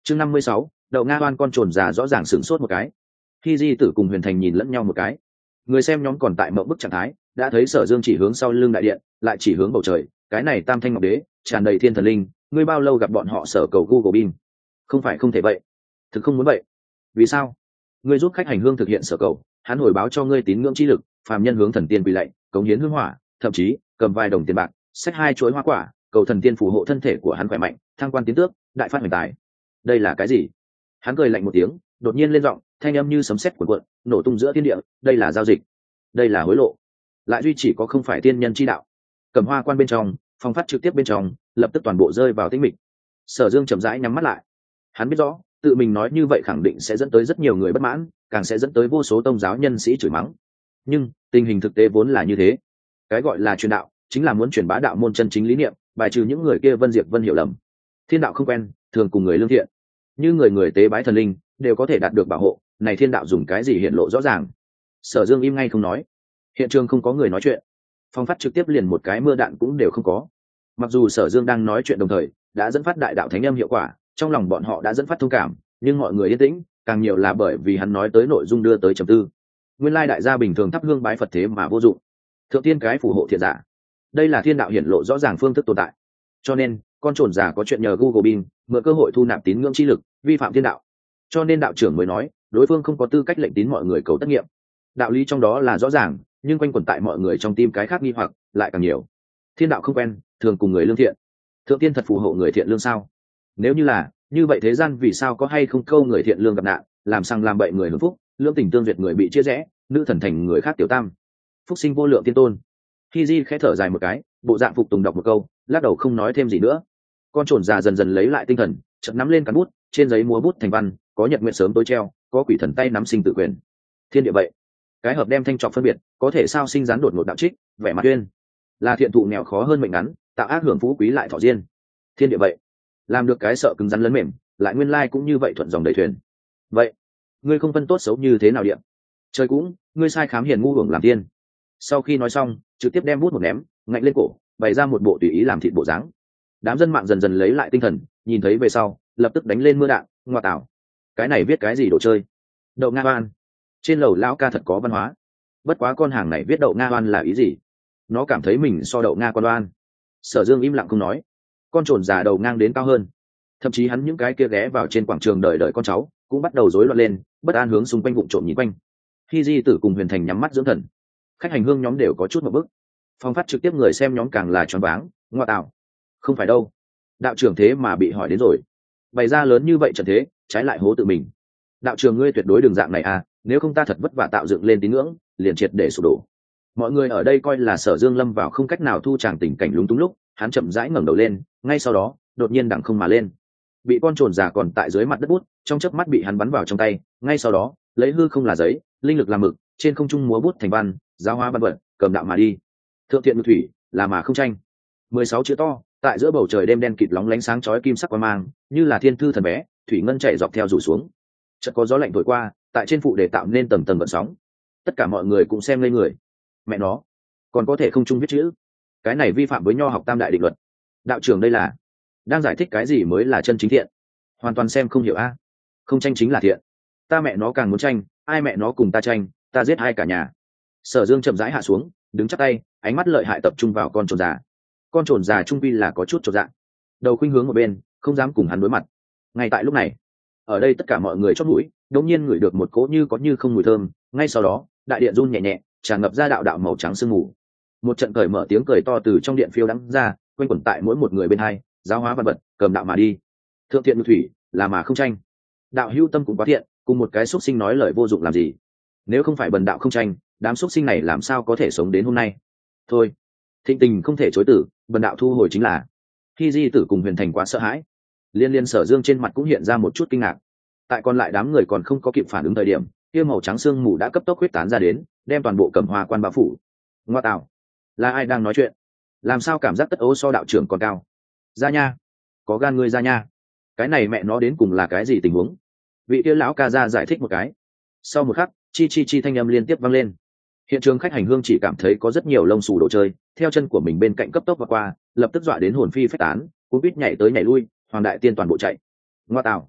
chương 56, đậu nga oan con trồn già rõ ràng sửng sốt một cái. Khi di tử cùng Huyền Thành nhìn lẫn nhau một cái, người xem nhóm còn tại mộng bức trạng thái, đã thấy Sở Dương chỉ hướng sau lưng đại điện, lại chỉ hướng bầu trời. Cái này tam thanh ngọc đế tràn đầy thiên thần linh, ngươi bao lâu gặp bọn họ sở cầu Google Bing? Không phải không thể vậy, thực không muốn vậy. Vì sao? Ngươi giúp khách hành hương thực hiện sở cầu, hắn hồi báo cho ngươi tín ngưỡng chi lực, phàm nhân hướng thần tiên quỳ lạy, cống hiến hương hỏa, thậm chí cầm vài đồng tiền bạc, xách 2 chuỗi hoa quả, cầu thần tiên phù hộ thân thể của hắn khỏe mạnh, thăng quan tiến tước, đại phát hoành tài. Đây là cái gì? Hắn cười lạnh một tiếng, đột nhiên lên giọng, thanh âm như sấm sét cuộn cuộn, nổ tung giữa thiên địa. Đây là giao dịch, đây là hối lộ, lại duy chỉ có không phải tiên nhân chi đạo. Cầm hoa quan bên trong, phong phát trực tiếp bên trong, lập tức toàn bộ rơi vào tĩnh mịch. Sở Dương chậm rãi nhắm mắt lại. Hắn biết rõ, tự mình nói như vậy khẳng định sẽ dẫn tới rất nhiều người bất mãn, càng sẽ dẫn tới vô số tôn giáo nhân sĩ chửi mắng. Nhưng tình hình thực tế vốn là như thế. Cái gọi là truyền đạo, chính là muốn truyền bá đạo môn chân chính lý niệm, bài trừ những người kia Vân Diệp Vân hiểu lầm. Thiên đạo không quen, thường cùng người lương thiện. Như người tế bái thần linh, đều có thể đạt được bảo hộ. Này thiên đạo dùng cái gì hiện lộ rõ ràng. Sở Dương im ngay không nói. Hiện trường không có người nói chuyện. Phong phát trực tiếp liền một cái mưa đạn cũng đều không có. Mặc dù Sở Dương đang nói chuyện đồng thời đã dẫn phát đại đạo thánh âm hiệu quả, trong lòng bọn họ đã dẫn phát thông cảm, nhưng mọi người yên tĩnh, càng nhiều là bởi vì hắn nói tới nội dung đưa tới trầm tư. Nguyên lai đại gia bình thường thắp hương bái Phật thế mà vô dụng. Thượng tiên cái phù hộ thiện giả. Đây là thiên đạo hiển lộ rõ ràng phương thức tồn tại. Cho nên, con trồn già có chuyện nhờ Google Bing, mượn cơ hội thu nạp tín ngưỡng chi lực, vi phạm thiên đạo. Cho nên đạo trưởng mới nói, đối phương không có tư cách lệnh tín mọi người cầu tất nhiệm. Đạo lý trong đó là rõ ràng, nhưng quanh quẩn tại mọi người trong tim cái khác nghi hoặc lại càng nhiều. Thiên đạo không quen, thường cùng người lương thiện. Thượng tiên thật phù hộ người thiện lương sao? Nếu như là, như vậy thế gian vì sao có hay không câu người thiện lương gặp nạn, làm sang làm bậy người hưởng phúc, lương tình tương duyệt người bị chia rẽ, nữ thần thành người khác tiểu tam, phúc sinh vô lượng tiên tôn. Khi Di khẽ thở dài một cái, bộ dạng phục tùng đọc một câu, lắc đầu không nói thêm gì nữa. Con trồn già dần dần lấy lại tinh thần, chợt nắm lên cán bút, trên giấy múa bút thành văn, có nhật nguyện sớm tối treo, có quỷ thần tay nắm sinh tự quyền. Thiên địa vậy, cái hợp đem thanh trọc phân biệt, có thể sao sinh rắn đột ngột đạo trích, vẻ mặt tuyên, là thiện thụ nghèo khó hơn mệnh ngắn, tạo ác hưởng phú quý lại thọ diên. Thiên địa vậy, làm được cái sợ cứng rắn lấn mềm, lại nguyên lai cũng như vậy thuận dòng đầy thuyền. Vậy, ngươi không phân tốt xấu như thế nào điện? Trời cũng, ngươi sai khám hiền ngu hưởng làm tiên. Sau khi nói xong, trực tiếp đem bút một ném, ngạnh lên cổ, bày ra một bộ tùy ý làm thịt bộ dáng. Đám dân mạng dần dần lấy lại tinh thần, nhìn thấy về sau, lập tức đánh lên mưa đạn, ngoa tảo. Cái này viết cái gì đồ chơi? Đậu Nga Oan. Trên lầu lão ca thật có văn hóa. Bất quá con hàng này viết đậu Nga Oan là ý gì? Nó cảm thấy mình so đậu Nga con đoan. Sở Dương im lặng không nói. Con trồn già đầu ngang đến cao hơn. Thậm chí hắn những cái kia ghé vào trên quảng trường đợi con cháu cũng bắt đầu rối loạn lên, bất an hướng xung quanh vụng trộm nhìn quanh. Khi Di Tử cùng Huyền Thành nhắm mắt dưỡng thần, khách hành hương nhóm đều có chút một bức. Phong phát trực tiếp người xem nhóm càng là choáng váng, ngoa tạo. Không phải đâu, đạo trưởng thế mà bị hỏi đến rồi. Bày ra lớn như vậy trận thế, trái lại hố tự mình. Đạo trưởng ngươi tuyệt đối đường dạng này à, nếu không ta thật vất vả tạo dựng lên tín ngưỡng, liền triệt để sụp đổ. Mọi người ở đây coi là Sở Dương lâm vào không cách nào thu tràng tình cảnh lúng túng lúc, hắn chậm rãi ngẩng đầu lên, ngay sau đó, đột nhiên đằng không mà lên. Bị con trồn già còn tại dưới mặt đất bút, trong chớp mắt bị hắn bắn vào trong tay, ngay sau đó, lấy hư không là giấy, linh lực làm mực, trên không trung múa bút thành văn, giáo hóa văn vật, cầm đạo mà đi. Thượng thiện ngự thủy, là mà không tranh. 16 chữ to, tại giữa bầu trời đêm đen kịt lóng lánh sáng chói kim sắc quang mang, như là thiên thư thần bé, thủy ngân chảy dọc theo rủ xuống. Chợt có gió lạnh thổi qua, tại trên phụ đề tạo nên tầng tầng gợn sóng. Tất cả mọi người cũng xem ngây người. Mẹ nó, còn có thể không chung viết chữ? Cái này vi phạm với nho học tam đại định luật. Đạo trưởng đây là đang giải thích cái gì mới là chân chính thiện? Hoàn toàn xem không hiểu a. Không tranh chính là thiện. Ta mẹ nó càng muốn tranh, ai mẹ nó cùng ta tranh, ta giết hai cả nhà. Sở Dương chậm rãi hạ xuống, đứng chắp tay, ánh mắt lợi hại tập trung vào con trồn già. Con trồn già trung quy là có chút chột dạ, đầu khuynh hướng một bên, không dám cùng hắn đối mặt. Ngay tại lúc này, ở đây tất cả mọi người chót mũi đống nhiên ngửi được một cỗ như có như không mùi thơm. Ngay sau đó, đại điện run nhẹ nhẹ, tràn ngập ra đạo đạo màu trắng sương mù. Một trận cởi mở tiếng cười to từ trong điện phiêu đắng ra, quanh quẩn tại mỗi một người bên hai, giáo hóa văn vật, cầm đạo mà đi. Thượng thiện ngự thủy, là mà không tranh. Đạo hữu tâm cũng quá thiện, cùng một cái xúc sinh nói lời vô dụng làm gì? Nếu không phải bần đạo không tranh, đám xúc sinh này làm sao có thể sống đến hôm nay? Thôi, thịnh tình không thể chối tử, bần đạo thu hồi chính là. Khi Di Tử cùng Huyền Thành quá sợ hãi, liên Sở Dương trên mặt cũng hiện ra một chút kinh ngạc. Tại còn lại đám người còn không có kịp phản ứng thời điểm, kia màu trắng sương mù đã cấp tốc huyết tán ra đến, đem toàn bộ Cẩm Hoa quan bao phủ. Ngoa tạo, là ai đang nói chuyện? Làm sao cảm giác tất ố so đạo trưởng còn cao? Ra nha, có gan ngươi ra nha. Cái này mẹ nó đến cùng là cái gì tình huống? Vị kia lão ca ra giải thích một cái. Sau một khắc, chi thanh âm liên tiếp vang lên. Hiện trường khách hành hương chỉ cảm thấy có rất nhiều lông xù đồ chơi theo chân của mình bên cạnh cấp tốc và qua, lập tức dọa đến hồn phi phách tán, cũng biết nhảy tới nhảy lui, hoàng đại tiên toàn bộ chạy. Ngoa tạo,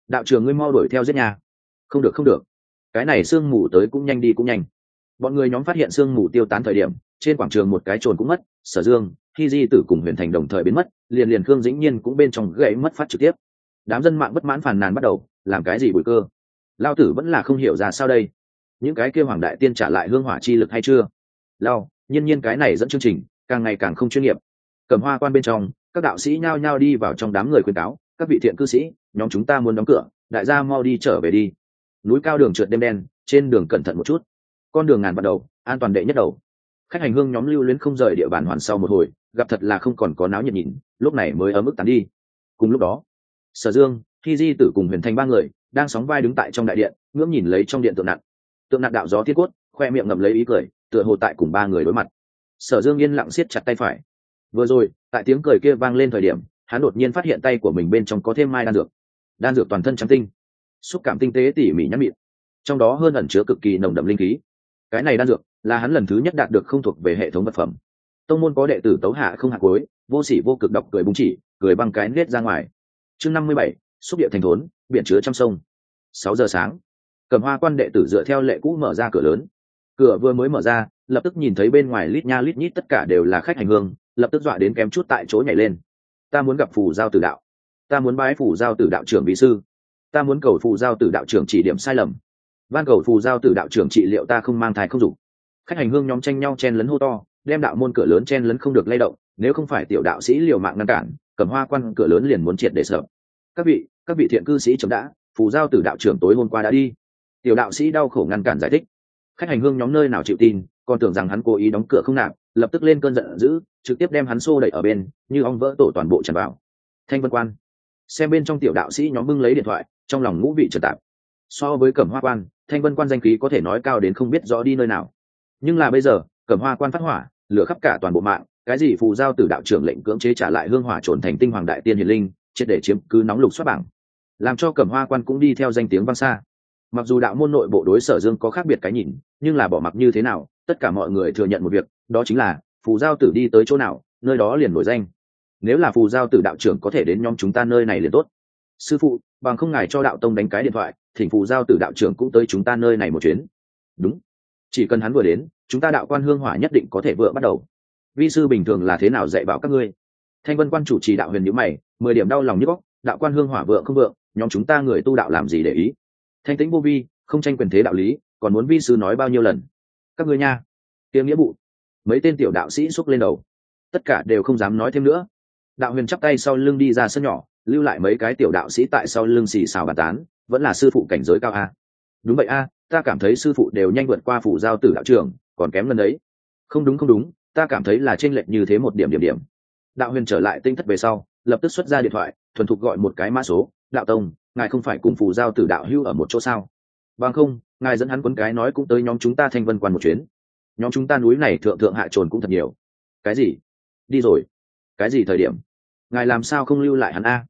đạo trưởng ngươi mau đuổi theo giết nhà. Không được không được, cái này sương mù tới cũng nhanh đi cũng nhanh. Bọn người nhóm phát hiện sương mù tiêu tán thời điểm, trên quảng trường một cái trồn cũng mất, Sở Dương, Hy Di Tử cùng Huyền Thành đồng thời biến mất, liền Khương Dĩnh Nhiên cũng bên trong gãy mất phát trực tiếp. Đám dân mạng bất mãn phàn nàn bắt đầu, làm cái gì bùi cơ? Lao tử vẫn là không hiểu ra sao đây. Những cái kia hoàng đại tiên trả lại hương hỏa chi lực hay chưa? Lao, nhiên cái này dẫn chương trình, càng ngày càng không chuyên nghiệp. Cẩm Hoa quan bên trong, các đạo sĩ nhao nhao đi vào trong đám người khuyên cáo, các vị thiện cư sĩ, nhóm chúng ta muốn đóng cửa, đại gia mau đi trở về đi. Núi cao đường trượt đêm đen, trên đường cẩn thận một chút. Con đường ngàn bắt đầu, an toàn đệ nhất đầu. Khách hành hương nhóm lưu luyến không rời địa bàn hoàn sau một hồi, gặp thật là không còn có náo nhiệt nhìn, lúc này mới ấm ức tán đi. Cùng lúc đó, Sở Dương, Hy Di Tử cùng Huyền Thành ba người đang sóng vai đứng tại trong đại điện, ngưỡng nhìn lấy trong điện tượng nặng đạo gió tiết cốt, khoe miệng ngậm lấy ý cười, tựa hồ tại cùng ba người đối mặt. Sở Dương yên lặng siết chặt tay phải. Vừa rồi, tại tiếng cười kia vang lên thời điểm, hắn đột nhiên phát hiện tay của mình bên trong có thêm mai đan dược toàn thân trắng tinh, xúc cảm tinh tế tỉ mỉ nhắn mịn, trong đó hơn ẩn chứa cực kỳ nồng đậm linh khí. Cái này đan dược là hắn lần thứ nhất đạt được không thuộc về hệ thống vật phẩm. Tông môn có đệ tử tấu hạ không hạ cuối, vô sỉ vô cực độc cười búng chỉ, cười băng cái nết ra ngoài. Chương 57, xúc địa thành thốn, biển chứa trăm sông. 6 giờ sáng, Cẩm Hoa quan đệ tử dựa theo lệ cũ mở ra cửa lớn. Cửa vừa mới mở ra, lập tức nhìn thấy bên ngoài lít nha lít nhít tất cả đều là khách hành hương, lập tức dọa đến kém chút tại chỗ nhảy lên. Ta muốn gặp Phù Giao Tử đạo, ta muốn bái Phù Giao Tử đạo trưởng vi sư, ta muốn cầu Phù Giao Tử đạo trưởng chỉ điểm sai lầm, van cầu Phù Giao Tử đạo trưởng trị liệu ta không mang thai không dục. Khách hành hương nhóm tranh nhau chen lấn hô to, đem đạo môn cửa lớn chen lấn không được lay động, nếu không phải tiểu đạo sĩ liều mạng ngăn cản, Cẩm Hoa quan cửa lớn liền muốn triệt để sợ. Các vị thiện cư sĩ chấm đã, Phù Giao Tử đạo trưởng tối hôm qua đã đi. Tiểu đạo sĩ đau khổ ngăn cản giải thích. Khách hành hương nhóm nơi nào chịu tin, còn tưởng rằng hắn cố ý đóng cửa không nạp, lập tức lên cơn giận dữ, trực tiếp đem hắn xô đẩy ở bên, như ong vỡ tổ toàn bộ tràn vào. Thanh Vân quan, xem bên trong tiểu đạo sĩ nhóm bưng lấy điện thoại, trong lòng ngũ vị trật tạp. So với Cẩm Hoa quan, Thanh Vân quan danh khí có thể nói cao đến không biết rõ đi nơi nào. Nhưng là bây giờ, Cẩm Hoa quan phát hỏa, lửa khắp cả toàn bộ mạng, cái gì Phù Giao Tử đạo trưởng lệnh cưỡng chế trả lại hương hỏa trồn thành tinh hoàng đại tiên hiền linh, triệt để chiếm cứ nóng lục soát bảng, làm cho Cẩm Hoa quan cũng đi theo danh tiếng vang xa. Mặc dù đạo môn nội bộ đối Sở Dương có khác biệt cái nhìn, nhưng là bỏ mặc như thế nào, tất cả mọi người thừa nhận một việc, đó chính là Phù Giao Tử đi tới chỗ nào, nơi đó liền nổi danh. Nếu là Phù Giao Tử đạo trưởng có thể đến nhóm chúng ta nơi này liền tốt. Sư phụ, bằng không ngài cho đạo tông đánh cái điện thoại, thỉnh Phù Giao Tử đạo trưởng cũng tới chúng ta nơi này một chuyến. Đúng, chỉ cần hắn vừa đến, chúng ta đạo quan hương hỏa nhất định có thể vừa bắt đầu. Vi sư bình thường là thế nào dạy bảo các ngươi? Thanh Vân quan chủ trì đạo huyền nhíu mày, 10 điểm đau lòng nhức óc, đạo quan hương hỏa vượng không vượng, nhóm chúng ta người tu đạo làm gì để ý? Thanh tĩnh vô vi, không tranh quyền thế đạo lý, còn muốn vi sư nói bao nhiêu lần? Các ngươi nha, tiếng nghĩa vụ. Mấy tên tiểu đạo sĩ xúc lên đầu, tất cả đều không dám nói thêm nữa. Đạo huyền chắp tay sau lưng đi ra sân nhỏ, lưu lại mấy cái tiểu đạo sĩ tại sau lưng xì xào bàn tán, vẫn là sư phụ cảnh giới cao a. Đúng vậy a, ta cảm thấy sư phụ đều nhanh vượt qua Phù Giao Tử đạo trưởng, còn kém lần đấy. Không đúng, ta cảm thấy là chênh lệch như thế một điểm. Đạo huyền trở lại tinh thất về sau, lập tức xuất ra điện thoại, thuần thục gọi một cái mã số. Đạo tông, ngài không phải cùng Phù Giao Tử đạo hưu ở một chỗ sao? Bằng không, ngài dẫn hắn quấn cái nói cũng tới nhóm chúng ta Thanh Vân quan một chuyến. Nhóm chúng ta núi này thượng hạ trồn cũng thật nhiều. Cái gì? Đi rồi? Cái gì thời điểm? Ngài làm sao không lưu lại hắn a?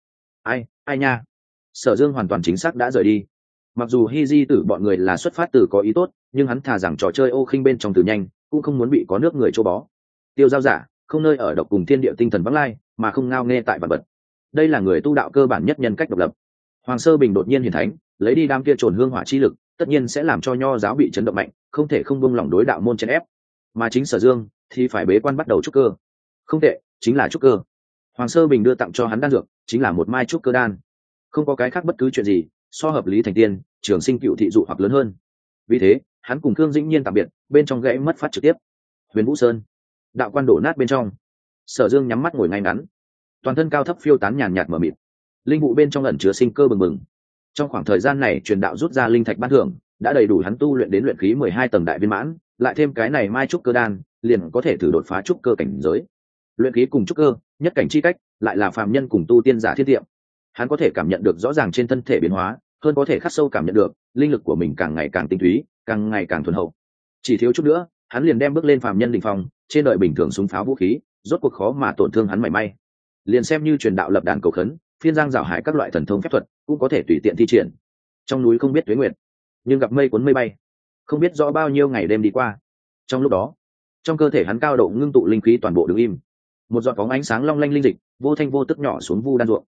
Ai nha? Sở Dương hoàn toàn chính xác đã rời đi. Mặc dù Hy Di Tử bọn người là xuất phát từ có ý tốt, nhưng hắn thà rằng trò chơi ô khinh bên trong từ nhanh, cũng không muốn bị có nước người chỗ bó. Tiêu giao giả, không nơi ở độc cùng thiên địa tinh thần vắng lai, mà không ngao nghe tại vật vật. Đây là người tu đạo cơ bản nhất nhân cách độc lập. Hoàng Sơ Bình đột nhiên hiển thánh, lấy đi đam kia trồn hương hỏa chi lực, tất nhiên sẽ làm cho nho giáo bị chấn động mạnh, không thể không buông lỏng đối đạo môn chèn ép. Mà chính Sở Dương thì phải bế quan bắt đầu trúc cơ. Không tệ, chính là trúc cơ. Hoàng Sơ Bình đưa tặng cho hắn đan dược, chính là một mai trúc cơ đan. Không có cái khác bất cứ chuyện gì, so hợp lý thành tiên, trường sinh cựu thị dụ hoặc lớn hơn. Vì thế, hắn cùng Khương Dĩnh Nhiên tạm biệt, bên trong gãy mất phát trực tiếp. Huyền Vũ Sơn, đạo quan đổ nát bên trong. Sở Dương nhắm mắt ngồi ngay ngắn, toàn thân cao thấp phiêu tán nhàn nhạt mờ mịt, linh vụ bên trong ẩn chứa sinh cơ bừng bừng. Trong khoảng thời gian này truyền đạo rút ra linh thạch ban thưởng, đã đầy đủ hắn tu luyện đến luyện khí 12 tầng đại viên mãn, lại thêm cái này mai trúc cơ đan, liền có thể thử đột phá trúc cơ cảnh giới. Luyện khí cùng trúc cơ, nhất cảnh chi cách, lại là phàm nhân cùng tu tiên giả thiên tiệm. Hắn có thể cảm nhận được rõ ràng trên thân thể biến hóa, hơn có thể khắc sâu cảm nhận được linh lực của mình càng ngày càng tinh túy, càng ngày càng thuần hậu. Chỉ thiếu chút nữa, hắn liền đem bước lên phàm nhân đỉnh phong, trên đời bình thường súng pháo vũ khí, rốt cuộc khó mà tổn thương hắn mảy may. Liền xem như truyền đạo lập đàn cầu khấn, phiên giang rào hải các loại thần thông phép thuật, cũng có thể tùy tiện thi triển. Trong núi không biết tuế nguyệt, nhưng gặp mây cuốn mây bay, không biết rõ bao nhiêu ngày đêm đi qua. Trong lúc đó, trong cơ thể hắn cao độ ngưng tụ linh khí toàn bộ đứng im, một giọt bóng ánh sáng long lanh linh dịch vô thanh vô tức nhỏ xuống vu đan ruộng.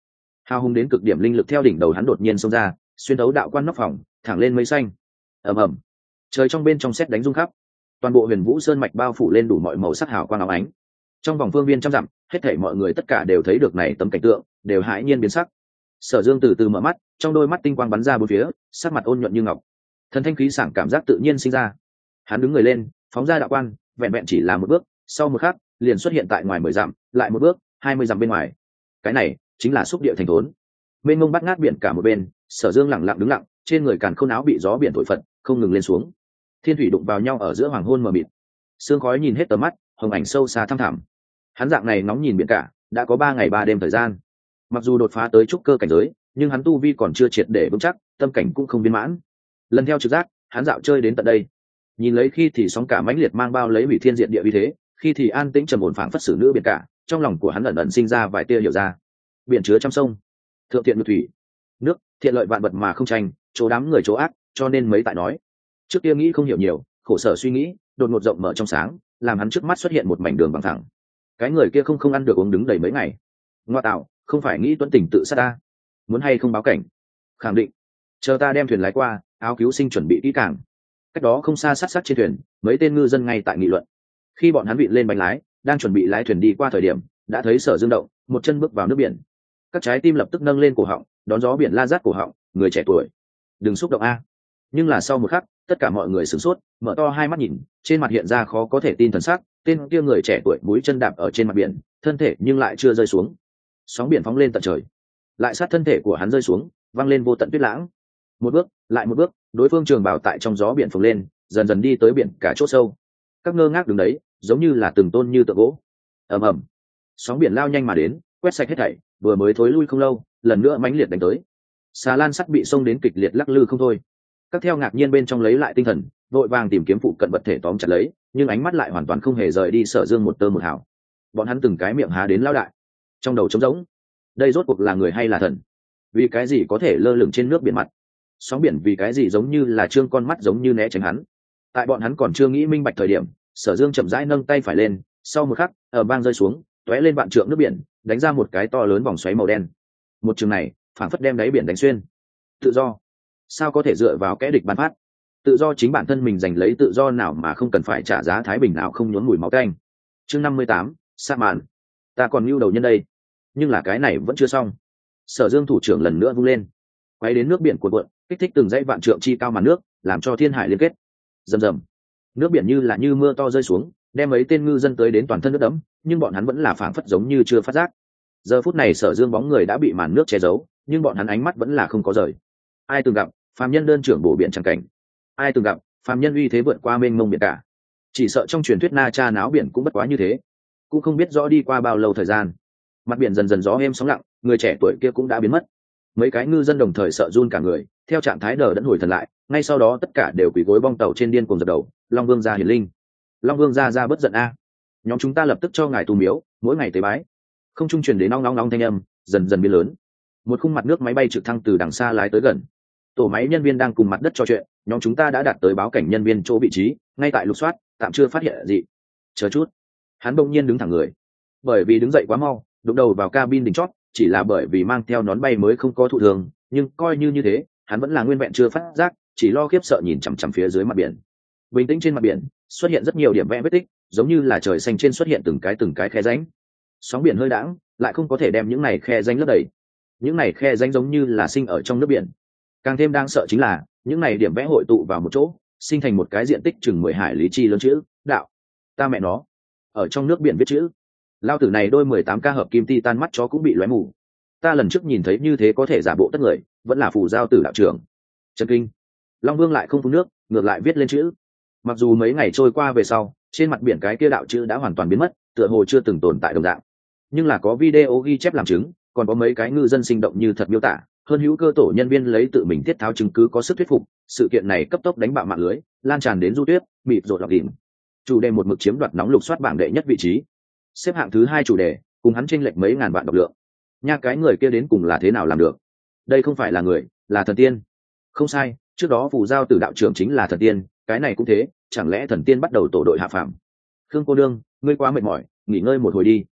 hào hùng đến cực điểm linh lực theo đỉnh đầu hắn đột nhiên xông ra, xuyên thấu đạo quan nóc phòng thẳng lên mây xanh. ầm ầm, trời trong bên trong sét đánh rung khắp, toàn bộ Huyền Vũ Sơn mạch bao phủ lên đủ mọi màu sắc hào quang óng ánh. Trong vòng phương viên trăm dặm, hết thảy mọi người tất cả đều thấy được này tấm cảnh tượng, đều hãi nhiên biến sắc. Sở Dương từ từ mở mắt, trong đôi mắt tinh quang bắn ra bốn phía, sắc mặt ôn nhuận như ngọc, thần thanh khí sảng cảm giác tự nhiên sinh ra. Hắn đứng người lên, phóng ra đạo quan, vẹn vẹn chỉ là một bước, sau một khắc liền xuất hiện tại ngoài 10 dặm, lại một bước, 20 dặm bên ngoài. Cái này chính là xúc địa thành thốn. Mênh mông bắt ngát biển cả một bên, Sở Dương lặng lặng đứng lặng, trên người càn khôn áo bị gió biển thổi phật, không ngừng lên xuống. Thiên thủy đụng vào nhau ở giữa hoàng hôn mờ mịt, sương khói nhìn hết tầm mắt, hồng ảnh sâu xa thăm thẳm. Hắn dạng này ngóng nhìn biển cả, đã có 3 ngày 3 đêm thời gian. Mặc dù đột phá tới trúc cơ cảnh giới, nhưng hắn tu vi còn chưa triệt để vững chắc, tâm cảnh cũng không viên mãn. Lần theo trực giác, hắn dạo chơi đến tận đây, nhìn lấy khi thì sóng cả mãnh liệt mang bao lấy hủy thiên diện địa uy thế, khi thì an tĩnh trầm ổn phảng phất xử nữ biển cả, trong lòng của hắn ẩn ẩn sinh ra vài tia hiểu ra. Biển chứa trăm sông, thượng thiện nhược thủy, nước thiện lợi vạn vật mà không tranh, chỗ đám người chỗ ác, cho nên mấy tại nói. Trước kia nghĩ không hiểu nhiều, khổ sở suy nghĩ, đột ngột rộng mở trong sáng, làm hắn trước mắt xuất hiện một mảnh đường bằng thẳng. Cái người kia không ăn được uống đứng đầy mấy ngày. Ngoa tạo, không phải nghĩ tuấn tình tự sát ta, muốn hay không báo cảnh? Khẳng định. Chờ ta đem thuyền lái qua, áo cứu sinh chuẩn bị kỹ càng. Cách đó không xa sát trên thuyền, mấy tên ngư dân ngay tại nghị luận. Khi bọn hắn vịn lên bánh lái, đang chuẩn bị lái thuyền đi qua thời điểm, đã thấy Sở Dương động, một chân bước vào nước biển. Các trái tim lập tức nâng lên cổ họng, đón gió biển la rát cổ họng. Người trẻ tuổi, đừng xúc động a. Nhưng là sau một khắc, tất cả mọi người sửng sốt, mở to hai mắt nhìn, trên mặt hiện ra khó có thể tin thần sắc. Tên kia người trẻ tuổi mũi chân đạp ở trên mặt biển, thân thể nhưng lại chưa rơi xuống. Sóng biển phóng lên tận trời, lại sát thân thể của hắn rơi xuống, văng lên vô tận tuyết lãng. Một bước lại một bước, đối phương trường bảo tại trong gió biển phồng lên, dần dần đi tới biển cả chỗ sâu. Các ngơ ngác đứng đấy, giống như là từng tôn như tượng gỗ. Ầm ầm, sóng biển lao nhanh mà đến, quét sạch hết thảy, vừa mới thối lui không lâu, lần nữa mãnh liệt đánh tới. Xà lan sắt bị xông đến kịch liệt lắc lư không thôi. Các theo ngạc nhiên bên trong lấy lại tinh thần, vội vàng tìm kiếm phụ cận vật thể tóm chặt lấy, nhưng ánh mắt lại hoàn toàn không hề rời đi Sở Dương một tơ một hào. Bọn hắn từng cái miệng há đến lao đại, trong đầu trống rỗng. Đây rốt cuộc là người hay là thần? Vì cái gì có thể lơ lửng trên nước biển mặt? Sóng biển vì cái gì giống như là trương con mắt giống như né tránh hắn? Tại bọn hắn còn chưa nghĩ minh bạch thời điểm, Sở Dương chậm rãi nâng tay phải lên, sau một khắc, ở bang rơi xuống, tóe lên vạn trượng nước biển, đánh ra một cái to lớn vòng xoáy màu đen. Một trường này, phảng phất đem đáy biển đánh xuyên. Tự do, sao có thể dựa vào kẻ địch ban phát? Tự do chính bản thân mình giành lấy tự do nào mà không cần phải trả giá thái bình nào không nhốn mùi máu tanh. Chương 58, sa màn. Ta còn lưu đầu nhân đây, nhưng là cái này vẫn chưa xong. Sở Dương thủ trưởng lần nữa vung lên, quay đến nước biển cuộn cuộn, kích thích từng dãy vạn trượng chi cao màn nước, làm cho thiên hải liên kết. Rầm rầm, nước biển như là như mưa to rơi xuống, đem mấy tên ngư dân tới đến toàn thân nước đẫm, nhưng bọn hắn vẫn là phảng phất giống như chưa phát giác. Giờ phút này Sở Dương bóng người đã bị màn nước che giấu, nhưng bọn hắn ánh mắt vẫn là không có rời. Ai từng gặp phàm nhân đơn trưởng bổ biển chẳng cảnh? Ai từng gặp phàm nhân uy thế vượt qua mênh mông biển cả? Chỉ sợ trong truyền thuyết Na Cha náo biển cũng bất quá như thế. Cũng không biết rõ đi qua bao lâu thời gian, mặt biển dần dần gió êm sóng lặng, người trẻ tuổi kia cũng đã biến mất. Mấy cái ngư dân đồng thời sợ run cả người, theo trạng thái đờ đẫn hồi thần lại, ngay sau đó tất cả đều quỳ gối bong tàu trên điên cuồng dập đầu. Long Vương gia hiển linh, Long Vương gia bất giận a, nhóm chúng ta lập tức cho ngài tu miếu, mỗi ngày tế bái. Không trung truyền đến nong nong nong thanh âm, dần dần biến lớn. Một khung mặt nước máy bay trực thăng từ đằng xa lái tới gần. Tổ máy nhân viên đang cùng mặt đất trò chuyện, nhóm chúng ta đã đạt tới báo cảnh nhân viên chỗ vị trí, ngay tại lục soát, tạm chưa phát hiện gì. Chờ chút. Hắn bỗng nhiên đứng thẳng người, bởi vì đứng dậy quá mau, đụng đầu vào cabin đỉnh chót, chỉ là bởi vì mang theo nón bay mới không có thụ thường, nhưng coi như thế, hắn vẫn là nguyên vẹn chưa phát giác, chỉ lo khiếp sợ nhìn chằm chằm phía dưới mặt biển. Bình tĩnh trên mặt biển, xuất hiện rất nhiều điểm vẽ vết tích, giống như là trời xanh trên xuất hiện từng cái khe rãnh. Sóng biển hơi đãng, lại không có thể đem những này khe rãnh lấp đầy. Những này khe rãnh giống như là sinh ở trong nước biển. Càng thêm đáng sợ chính là, những này điểm vẽ hội tụ vào một chỗ, sinh thành một cái diện tích chừng 10 hải lý chi lớn chữ đạo. Ta mẹ nó, ở trong nước biển viết chữ. Lao tử này đôi 18K hợp kim titan mắt chó cũng bị lóe mù. Ta lần trước nhìn thấy như thế có thể giả bộ tất người, vẫn là phù giao tử đạo trưởng. Chân kinh. Long Vương lại không phun nước, ngược lại viết lên chữ. Mặc dù mấy ngày trôi qua về sau, trên mặt biển cái kia đạo chữ đã hoàn toàn biến mất, tựa hồ chưa từng tồn tại đồng dạng. Nhưng là có video ghi chép làm chứng, còn có mấy cái ngư dân sinh động như thật miêu tả, hơn hữu cơ tổ nhân viên lấy tự mình thiết tháo chứng cứ có sức thuyết phục. Sự kiện này cấp tốc đánh bạo mạng lưới, lan tràn đến du tuyết, mịt rột lọc đỉnh. Chủ đề một mực chiếm đoạt nóng lục soát bảng đệ nhất vị trí, xếp hạng thứ 2 chủ đề, cùng hắn chênh lệch mấy ngàn vạn độc lượng. Nha, cái người kia đến cùng là thế nào làm được? Đây không phải là người, là thần tiên. Không sai, trước đó phù giao tử đạo trưởng chính là thần tiên, cái này cũng thế, chẳng lẽ thần tiên bắt đầu tổ đội hạ phàm? Khương cô đương, ngươi quá mệt mỏi, nghỉ ngơi một hồi đi.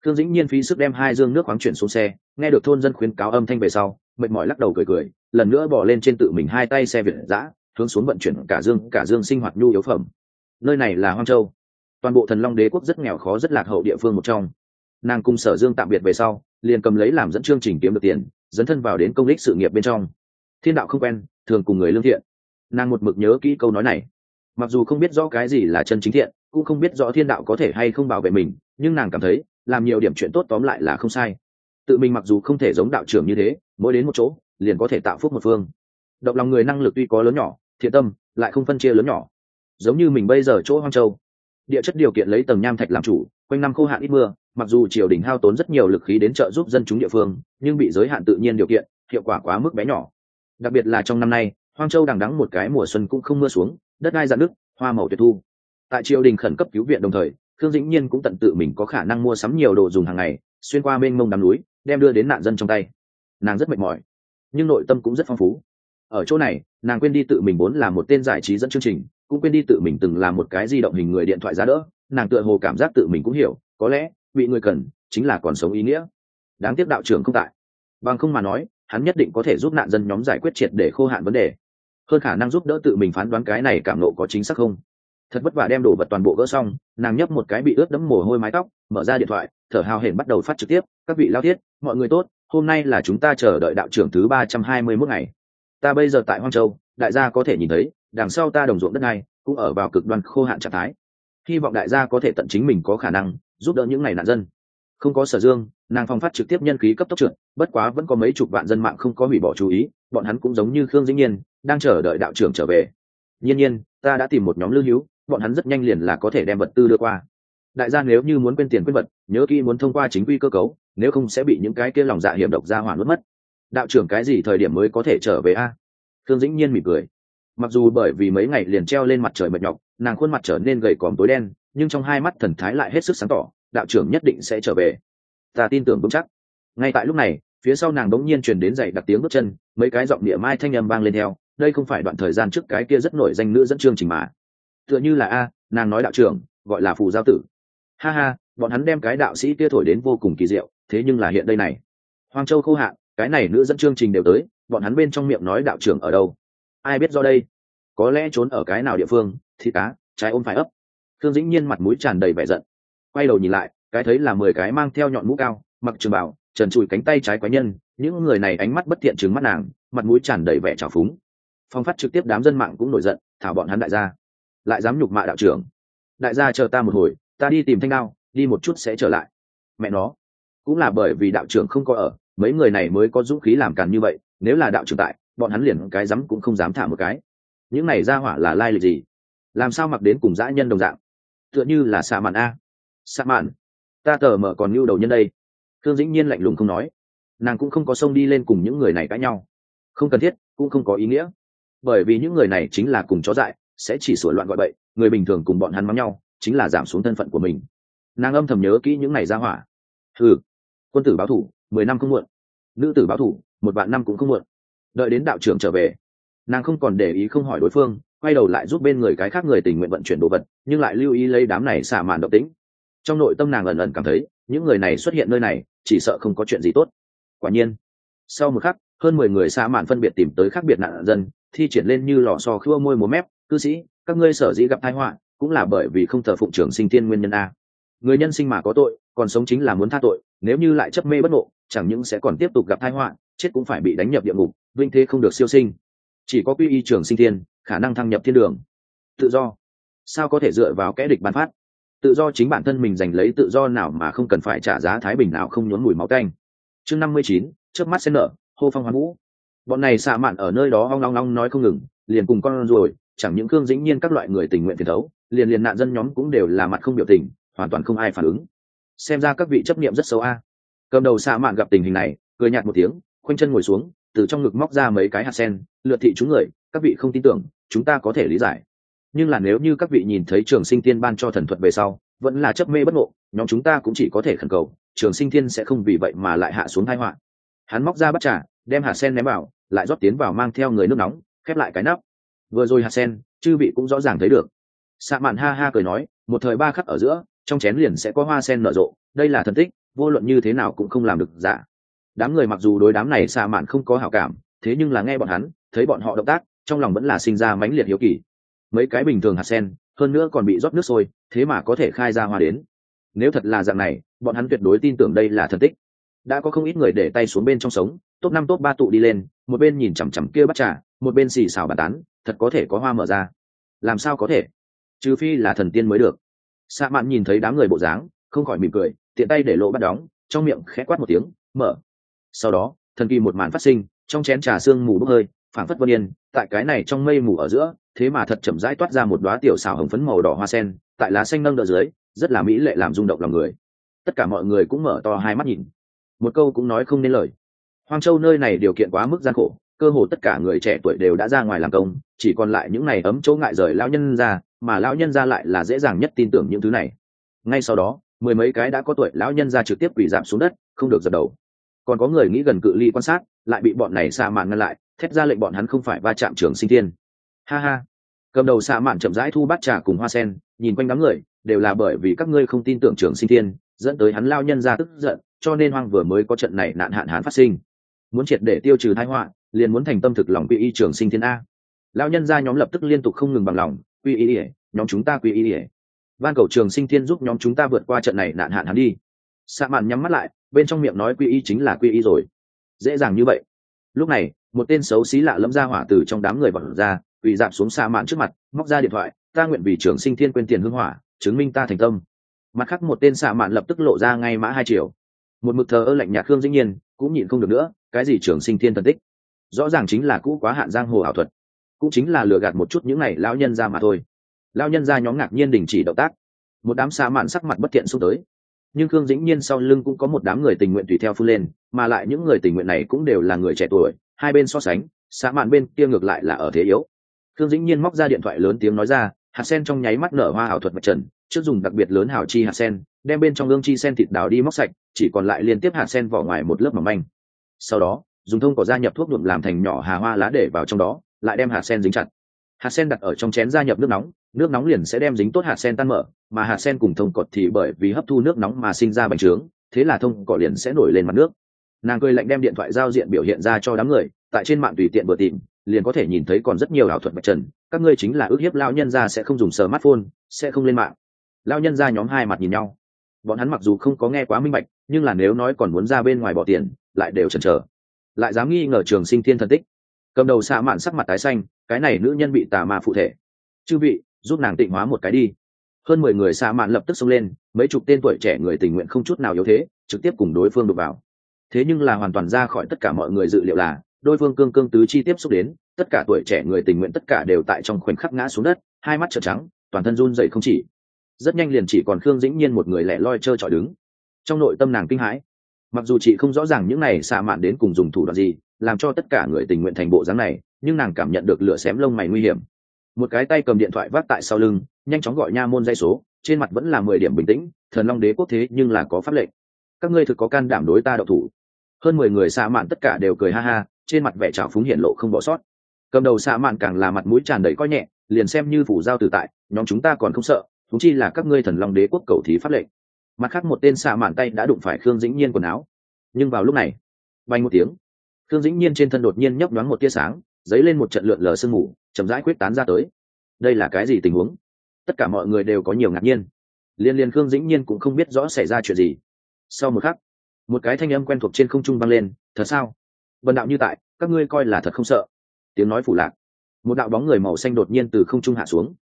Khương Dĩnh Nhiên phí sức đem 2 dương nước khoáng chuyển xuống xe, nghe được thôn dân khuyến cáo âm thanh về sau, mệt mỏi lắc đầu cười, lần nữa bỏ lên trên tự mình 2 tay xe Việt dã, hướng xuống vận chuyển cả dương sinh hoạt nhu yếu phẩm. Nơi này là Hoang Châu, toàn bộ Thần Long Đế quốc rất nghèo khó rất lạc hậu địa phương một trong. Nàng cùng Sở Dương tạm biệt về sau, liền cầm lấy làm dẫn chương trình kiếm được tiền, dấn thân vào đến công lý sự nghiệp bên trong. Thiên đạo không quen, thường cùng người lương thiện. Nàng một mực nhớ kỹ câu nói này. Mặc dù không biết rõ cái gì là chân chính thiện, cũng không biết rõ thiên đạo có thể hay không bảo vệ mình, nhưng nàng cảm thấy làm nhiều điểm chuyện tốt tóm lại là không sai. Tự mình mặc dù không thể giống đạo trưởng như thế, mỗi đến một chỗ liền có thể tạo phúc một phương. Động lòng người năng lực tuy có lớn nhỏ, thiện tâm lại không phân chia lớn nhỏ. Giống như mình bây giờ chỗ Hoang Châu, địa chất điều kiện lấy tầng nham thạch làm chủ, quanh năm khô hạn ít mưa, mặc dù triều đình hao tốn rất nhiều lực khí đến trợ giúp dân chúng địa phương, nhưng bị giới hạn tự nhiên điều kiện, hiệu quả quá mức bé nhỏ. Đặc biệt là trong năm nay, Hoang Châu đằng đẵng một cái mùa xuân cũng không mưa xuống, đất đai rạn nứt, hoa màu tuyệt thu. Tại triều đình khẩn cấp cứu viện đồng thời, Khương Dĩnh Nhiên cũng tận tự mình có khả năng mua sắm nhiều đồ dùng hàng ngày, xuyên qua mênh mông đám núi, đem đưa đến nạn dân trong tay. Nàng rất mệt mỏi, nhưng nội tâm cũng rất phong phú. Ở chỗ này, nàng quên đi tự mình vốn là một tên giải trí dẫn chương trình, cũng quên đi tự mình từng là một cái di động hình người điện thoại giá đỡ. Nàng tựa hồ cảm giác tự mình cũng hiểu, có lẽ bị người cần chính là còn sống ý nghĩa. Đáng tiếc đạo trưởng không tại, bằng không mà nói, hắn nhất định có thể giúp nạn dân nhóm giải quyết triệt để khô hạn vấn đề, hơn khả năng giúp đỡ tự mình phán đoán cái này cảm nộ có chính xác không. Thật vất vả đem đồ vật toàn bộ gỡ xong, nàng nhấp một cái bị ướt đẫm mồ hôi mái tóc, mở ra điện thoại, thở hào hển bắt đầu phát trực tiếp. Các vị lao thiết, mọi người tốt, hôm nay là chúng ta chờ đợi đạo trưởng thứ 321 ngày. Ta bây giờ tại Hoang Châu, đại gia có thể nhìn thấy, đằng sau ta đồng ruộng đất này cũng ở vào cực đoan khô hạn trạng thái. Hy vọng đại gia có thể tận chính mình có khả năng giúp đỡ những ngày nạn dân. Không có Sở Dương, nàng phong phát trực tiếp nhân khí cấp tốc trượt, bất quá vẫn có mấy chục vạn dân mạng không có hủy bỏ chú ý, bọn hắn cũng giống như Khương Dĩnh Nhiên, đang chờ đợi đạo trưởng trở về. Nhiên, ta đã tìm một nhóm lưu hữu, bọn hắn rất nhanh liền là có thể đem vật tư đưa qua. Đại gia nếu như muốn quên tiền quên vật, nhớ kỹ muốn thông qua chính quy cơ cấu, nếu không sẽ bị những cái kia lòng dạ hiểm độc ra hoàn nuốt mất. Đạo trưởng cái gì thời điểm mới có thể trở về a? Khương Dĩnh Nhiên mỉm cười. Mặc dù bởi vì mấy ngày liền treo lên mặt trời mệt nhọc, nàng khuôn mặt trở nên gầy còm tối đen, nhưng trong hai mắt thần thái lại hết sức sáng tỏ, đạo trưởng nhất định sẽ trở về. Ta tin tưởng vững chắc. Ngay tại lúc này, phía sau nàng đống nhiên truyền đến dậy đặc tiếng bước chân, mấy cái giọng địa mai thanh âm vang lên theo. Đây không phải đoạn thời gian trước cái kia rất nổi danh nữ dẫn chương trình mà. Tựa như là nàng nói đạo trưởng gọi là Phù Giao Tử. Ha ha, bọn hắn đem cái đạo sĩ kia thổi đến vô cùng kỳ diệu, thế nhưng là hiện đây này, Hoang Châu khô hạn, cái này nữ dẫn chương trình đều tới, bọn hắn bên trong miệng nói đạo trưởng ở đâu? Ai biết do đây? Có lẽ trốn ở cái nào địa phương, thịt cá, trái ôm phải ấp. Thương Dĩnh Nhiên mặt mũi tràn đầy vẻ giận, quay đầu nhìn lại, cái thấy là 10 cái mang theo nhọn mũ cao, mặc trường bào, trần trụi cánh tay trái quái nhân, những người này ánh mắt bất thiện trừng mắt nàng, mặt mũi tràn đầy vẻ trào phúng. Phong phát trực tiếp đám dân mạng cũng nổi giận, thảo bọn hắn đại gia lại dám nhục mạ đạo trưởng. Đại gia chờ ta một hồi, ta đi tìm thanh đao, đi một chút sẽ trở lại. Mẹ nó, cũng là bởi vì đạo trưởng không có ở, mấy người này mới có dũng khí làm càn như vậy, nếu là đạo trưởng tại, bọn hắn liền cái dám cũng không dám thả một cái. Những này ra hỏa là lai lịch gì? Làm sao mặc đến cùng dã nhân đồng dạng? Tựa như là xạ mạn a. Xạ mạn, ta tờ mở còn nhu đầu nhân đây. Thương Dĩnh Nhiên lạnh lùng không nói, nàng cũng không có xông đi lên cùng những người này cãi nhau, không cần thiết, cũng không có ý nghĩa, bởi vì những người này chính là cùng chó dại, sẽ chỉ sửa loạn gọi bậy, người bình thường cùng bọn hắn mắng nhau chính là giảm xuống thân phận của mình. Nàng âm thầm nhớ kỹ những này ra hỏa. Quân tử báo thủ 10 năm không muộn, nữ tử báo thủ 1 vạn năm cũng không muộn. Đợi đến đạo trưởng trở về, nàng không còn để ý không hỏi đối phương, quay đầu lại giúp bên người cái khác người tình nguyện vận chuyển đồ vật, nhưng lại lưu ý lấy đám này xả màn động tĩnh. Trong nội tâm nàng ẩn ẩn cảm thấy những người này xuất hiện nơi này chỉ sợ không có chuyện gì tốt. Quả nhiên, sau một khắc, hơn 10 người xả màn phân biệt tìm tới khác biệt nạn dân, thi triển lên như lò xo khua môi múa mép. Cư sĩ, các ngươi sở dĩ gặp tai họa cũng là bởi vì không thờ phụng Trường Sinh Tiên nguyên nhân a. Người nhân sinh mà có tội, còn sống chính là muốn tha tội, nếu như lại chấp mê bất ngộ, chẳng những sẽ còn tiếp tục gặp tai họa, chết cũng phải bị đánh nhập địa ngục, vinh thế không được siêu sinh. Chỉ có quy y Trường Sinh Tiên, khả năng thăng nhập thiên đường. Tự do, sao có thể dựa vào kẻ địch ban phát? Tự do chính bản thân mình giành lấy, tự do nào mà không cần phải trả giá thái bình nào không nhuốm mùi máu tanh. Chương 59, chớp mắt sen nở, hô phong hoán vũ. Bọn này xạ mạn ở nơi đó ong long long nói không ngừng, liền cùng con ruồi, chẳng những Khương Dĩnh Nhiên các loại người tình nguyện phiền thấu, liền nạn dân nhóm cũng đều là mặt không biểu tình, hoàn toàn không ai phản ứng. Xem ra các vị chấp niệm rất xấu a. Cầm đầu xạ mạn gặp tình hình này, cười nhạt một tiếng, khoanh chân ngồi xuống, từ trong ngực móc ra mấy cái hạt sen, lượt thị chúng người. Các vị không tin tưởng, chúng ta có thể lý giải, nhưng là nếu như các vị nhìn thấy Trường Sinh Tiên ban cho thần thuật về sau vẫn là chấp mê bất ngộ, nhóm chúng ta cũng chỉ có thể khẩn cầu Trường Sinh Tiên sẽ không vì vậy mà lại hạ xuống tai họa. Hắn móc ra bát trà, đem hạt sen ném vào, lại rót tiến vào mang theo người nước nóng, khép lại cái nắp. Vừa rồi hạt sen, chư vị cũng rõ ràng thấy được. Sạ Mạn ha ha cười nói, một thời 3 khắc ở giữa, trong chén liền sẽ có hoa sen nở rộ, đây là thần tích, vô luận như thế nào cũng không làm được giả. Đám người mặc dù đối đám này xa mạn không có hảo cảm, thế nhưng là nghe bọn hắn thấy bọn họ động tác, trong lòng vẫn là sinh ra mãnh liệt hiếu kỳ. Mấy cái bình thường hạt sen, hơn nữa còn bị rót nước sôi, thế mà có thể khai ra hoa đến. Nếu thật là dạng này, bọn hắn tuyệt đối tin tưởng đây là thần tích. Đã có không ít người để tay xuống bên trong sống, top 5 top 3 tụ đi lên, một bên nhìn chằm chằm kia bắt trà, một bên xì xào bàn tán, thật có thể có hoa mở ra. Làm sao có thể? Trừ phi là thần tiên mới được. Sa Mạn nhìn thấy đám người bộ dáng, không khỏi mỉm cười, tiện tay để lỗ bắt đóng, trong miệng khẽ quát một tiếng, mở. Sau đó, thần kỳ một màn phát sinh, trong chén trà sương mù bốc hơi, phảng phất vân yên, tại cái này trong mây mù ở giữa, thế mà thật chậm rãi toát ra một đóa tiểu xảo hồng phấn màu đỏ hoa sen, tại lá xanh nâng đỡ dưới, rất là mỹ lệ làm rung động lòng người. Tất cả mọi người cũng mở to hai mắt nhìn, một câu cũng nói không nên lời. Hoang Châu nơi này điều kiện quá mức gian khổ, cơ hồ tất cả người trẻ tuổi đều đã ra ngoài làm công, chỉ còn lại những này ấm chỗ ngại rời lão nhân ra, mà lão nhân ra lại là dễ dàng nhất tin tưởng những thứ này. Ngay sau đó, mười mấy cái đã có tuổi lão nhân ra trực tiếp quỳ rạp xuống đất, không được dập đầu. Còn có người nghĩ gần cự ly quan sát, lại bị bọn này Sa Mạn ngăn lại, thét ra lệnh bọn hắn không phải va chạm Trường Sinh Thiên. Ha ha. Cầm đầu Sa Mạn chậm rãi thu bát trà cùng hoa sen, nhìn quanh đám người, đều là bởi vì các ngươi không tin tưởng Trường Sinh Thiên, dẫn tới hắn lao nhân ra tức giận, cho nên hoang vừa mới có trận này nạn hạn hán phát sinh. Muốn triệt để tiêu trừ tai họa, liền muốn thành tâm thực lòng quy y Trường Sinh Thiên a. Lão nhân gia nhóm lập tức liên tục không ngừng bằng lòng, quy y, nhóm chúng ta quy y. Van cầu Trường Sinh Thiên giúp nhóm chúng ta vượt qua trận này nạn hạn hán đi. Sa Mạn nhắm mắt lại, bên trong miệng nói quy y chính là quy y rồi, dễ dàng như vậy. Lúc này, một tên xấu xí lạ lẫm ra hỏa từ trong đám người vọt ra, quỳ dạp xuống Sa Mạn trước mặt, móc ra điện thoại, ta nguyện vì Trường Sinh Thiên quên tiền hương hỏa, chứng minh ta thành tâm. Mặt khác một tên Sa Mạn lập tức lộ ra ngay mã 2 triệu. Một mực thờ ơ lạnh nhạt Khương Dĩnh Nhiên cũng nhịn không được nữa, cái gì Trường Sinh Thiên thần tích, rõ ràng chính là cũ quá hạn giang hồ ảo thuật, cũng chính là lừa gạt một chút những này lão nhân ra mà thôi. Lão nhân ra nhóm ngạc nhiên đình chỉ động tác, một đám Sa Mạn sắc mặt bất thiện xông tới. Nhưng Khương Dĩnh Nhiên sau lưng cũng có một đám người tình nguyện tùy theo phun lên, mà lại những người tình nguyện này cũng đều là người trẻ tuổi, hai bên so sánh, Sa Mạn bên kia ngược lại là ở thế yếu. Khương Dĩnh Nhiên móc ra điện thoại lớn tiếng nói ra, hạt sen trong nháy mắt nở hoa ảo thuật vật trần, trước dùng đặc biệt lớn hào chi hạt sen, đem bên trong ương chi sen thịt đào đi móc sạch, chỉ còn lại liên tiếp hạt sen vỏ ngoài một lớp mỏng manh. Sau đó, dùng thông cỏ gia nhập thuốc nhuộm làm thành nhỏ hà hoa lá để vào trong đó, lại đem hạt sen dính chặt. Hạt sen đặt ở trong chén gia nhập nước nóng liền sẽ đem dính tốt hạt sen tan mở, mà hạt sen cùng thông cỏ thì bởi vì hấp thu nước nóng mà sinh ra bành trướng, thế là thông cỏ liền sẽ nổi lên mặt nước. Nàng cười lạnh đem điện thoại giao diện biểu hiện ra cho đám người, tại trên mạng tùy tiện vừa tìm, liền có thể nhìn thấy còn rất nhiều ảo thuật bạch trần, các ngươi chính là ước hiếp lão nhân gia sẽ không dùng smartphone, sẽ không lên mạng. Lão nhân gia nhóm hai mặt nhìn nhau, bọn hắn mặc dù không có nghe quá minh bạch, nhưng là nếu nói còn muốn ra bên ngoài bỏ tiền, lại đều chần chờ, lại dám nghi ngờ Trường Sinh Thiên thần tích. Cầm đầu Sa Mạn sắc mặt tái xanh, cái này nữ nhân bị tà ma phụ thể, chư vị giúp nàng tịnh hóa một cái đi. Hơn 10 người Sa Mạn lập tức xông lên, mấy chục tên tuổi trẻ người tình nguyện không chút nào yếu thế, trực tiếp cùng đối phương đụng vào. Thế nhưng là hoàn toàn ra khỏi tất cả mọi người dự liệu là, đối phương cương cương tứ chi tiếp xúc đến, tất cả tuổi trẻ người tình nguyện tất cả đều tại trong khoảnh khắc ngã xuống đất, hai mắt trợn trắng, toàn thân run rẩy không chỉ. Rất nhanh liền chỉ còn Khương Dĩnh Nhiên một người lẻ loi trơ trọi đứng. Trong nội tâm nàng kinh hãi, mặc dù chị không rõ ràng những này Sa Mạn đến cùng dùng thủ đoạn gì, làm cho tất cả người tình nguyện thành bộ dáng này, nhưng nàng cảm nhận được lửa xém lông mày nguy hiểm. Một cái tay cầm điện thoại vác tại sau lưng, nhanh chóng gọi nha môn dây số, trên mặt vẫn là 10 điểm bình tĩnh, Thần Long Đế quốc thế nhưng là có pháp lệnh, các ngươi thực có can đảm đối ta động thủ. Hơn 10 người Sa Mạn tất cả đều cười ha ha, trên mặt vẻ trào phúng hiển lộ không bỏ sót. Cầm đầu Sa Mạn càng là mặt mũi tràn đầy coi nhẹ, liền xem như phủ giao từ tại, nhóm chúng ta còn không sợ, thúng chi là các ngươi Thần Long Đế quốc cầu thí pháp lệnh. Mặt khác một tên Sa Mạn tay đã đụng phải Khương Dĩnh Nhiên quần áo, nhưng vào lúc này, vang một tiếng, Khương Dĩnh Nhiên trên thân đột nhiên nhấp nhoáng một tia sáng, dấy lên một trận lượn lờ sương mù, chậm rãi quyết tán ra tới. Đây là cái gì tình huống? Tất cả mọi người đều có nhiều ngạc nhiên, liên Khương Dĩnh Nhiên cũng không biết rõ xảy ra chuyện gì. Sau một khắc, một cái thanh âm quen thuộc trên không trung vang lên, thật sao? Vân đạo như tại, các ngươi coi là thật không sợ? Tiếng nói phủ lạc, một đạo bóng người màu xanh đột nhiên từ không trung hạ xuống.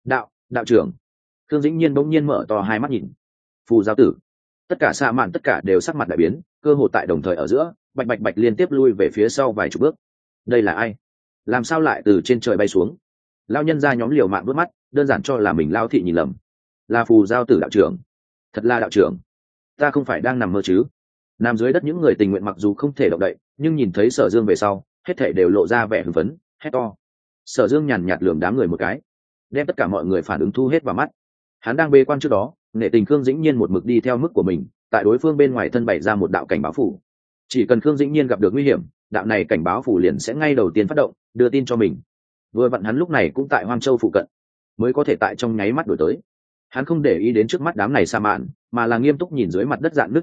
Đạo trưởng. Khương Dĩnh Nhiên bỗng nhiên mở to hai mắt nhìn. Phù giao tử. Tất cả Sa Mạn tất cả đều sắc mặt đại biến, cơ hồ tại đồng thời ở giữa, bạch bạch bạch liên tiếp lui về phía sau vài chục bước. Đây là ai? Làm sao lại từ trên trời bay xuống? Lão nhân gia nhóm liều mạng vớt mắt, đơn giản cho là mình Lão thị nhìn lầm. Là phù giao tử đạo trưởng. Thật là đạo trưởng. Ta không phải đang nằm mơ chứ? Nằm dưới đất những người tình nguyện mặc dù không thể động đậy, nhưng nhìn thấy Sở Dương về sau, hết thảy đều lộ ra vẻ hưng phấn, hét to. Sở Dương nhàn nhạt lườm đám người một cái, đem tất cả mọi người phản ứng thu hết vào mắt. Hắn đang bê quan trước đó, nể tình Khương Dĩnh Nhiên một mực đi theo mức của mình, tại đối phương bên ngoài thân bày ra một đạo cảnh báo phủ. Chỉ cần Khương Dĩnh Nhiên gặp được nguy hiểm, đạo này cảnh báo phủ liền sẽ ngay đầu tiên phát động, đưa tin cho mình. Vừa vặn hắn lúc này cũng tại Hoang Châu phụ cận, mới có thể tại trong nháy mắt đổi tới. Hắn không để ý đến trước mắt đám này Sa Mạn, mà là nghiêm túc nhìn dưới mặt đất dạn nước đất này,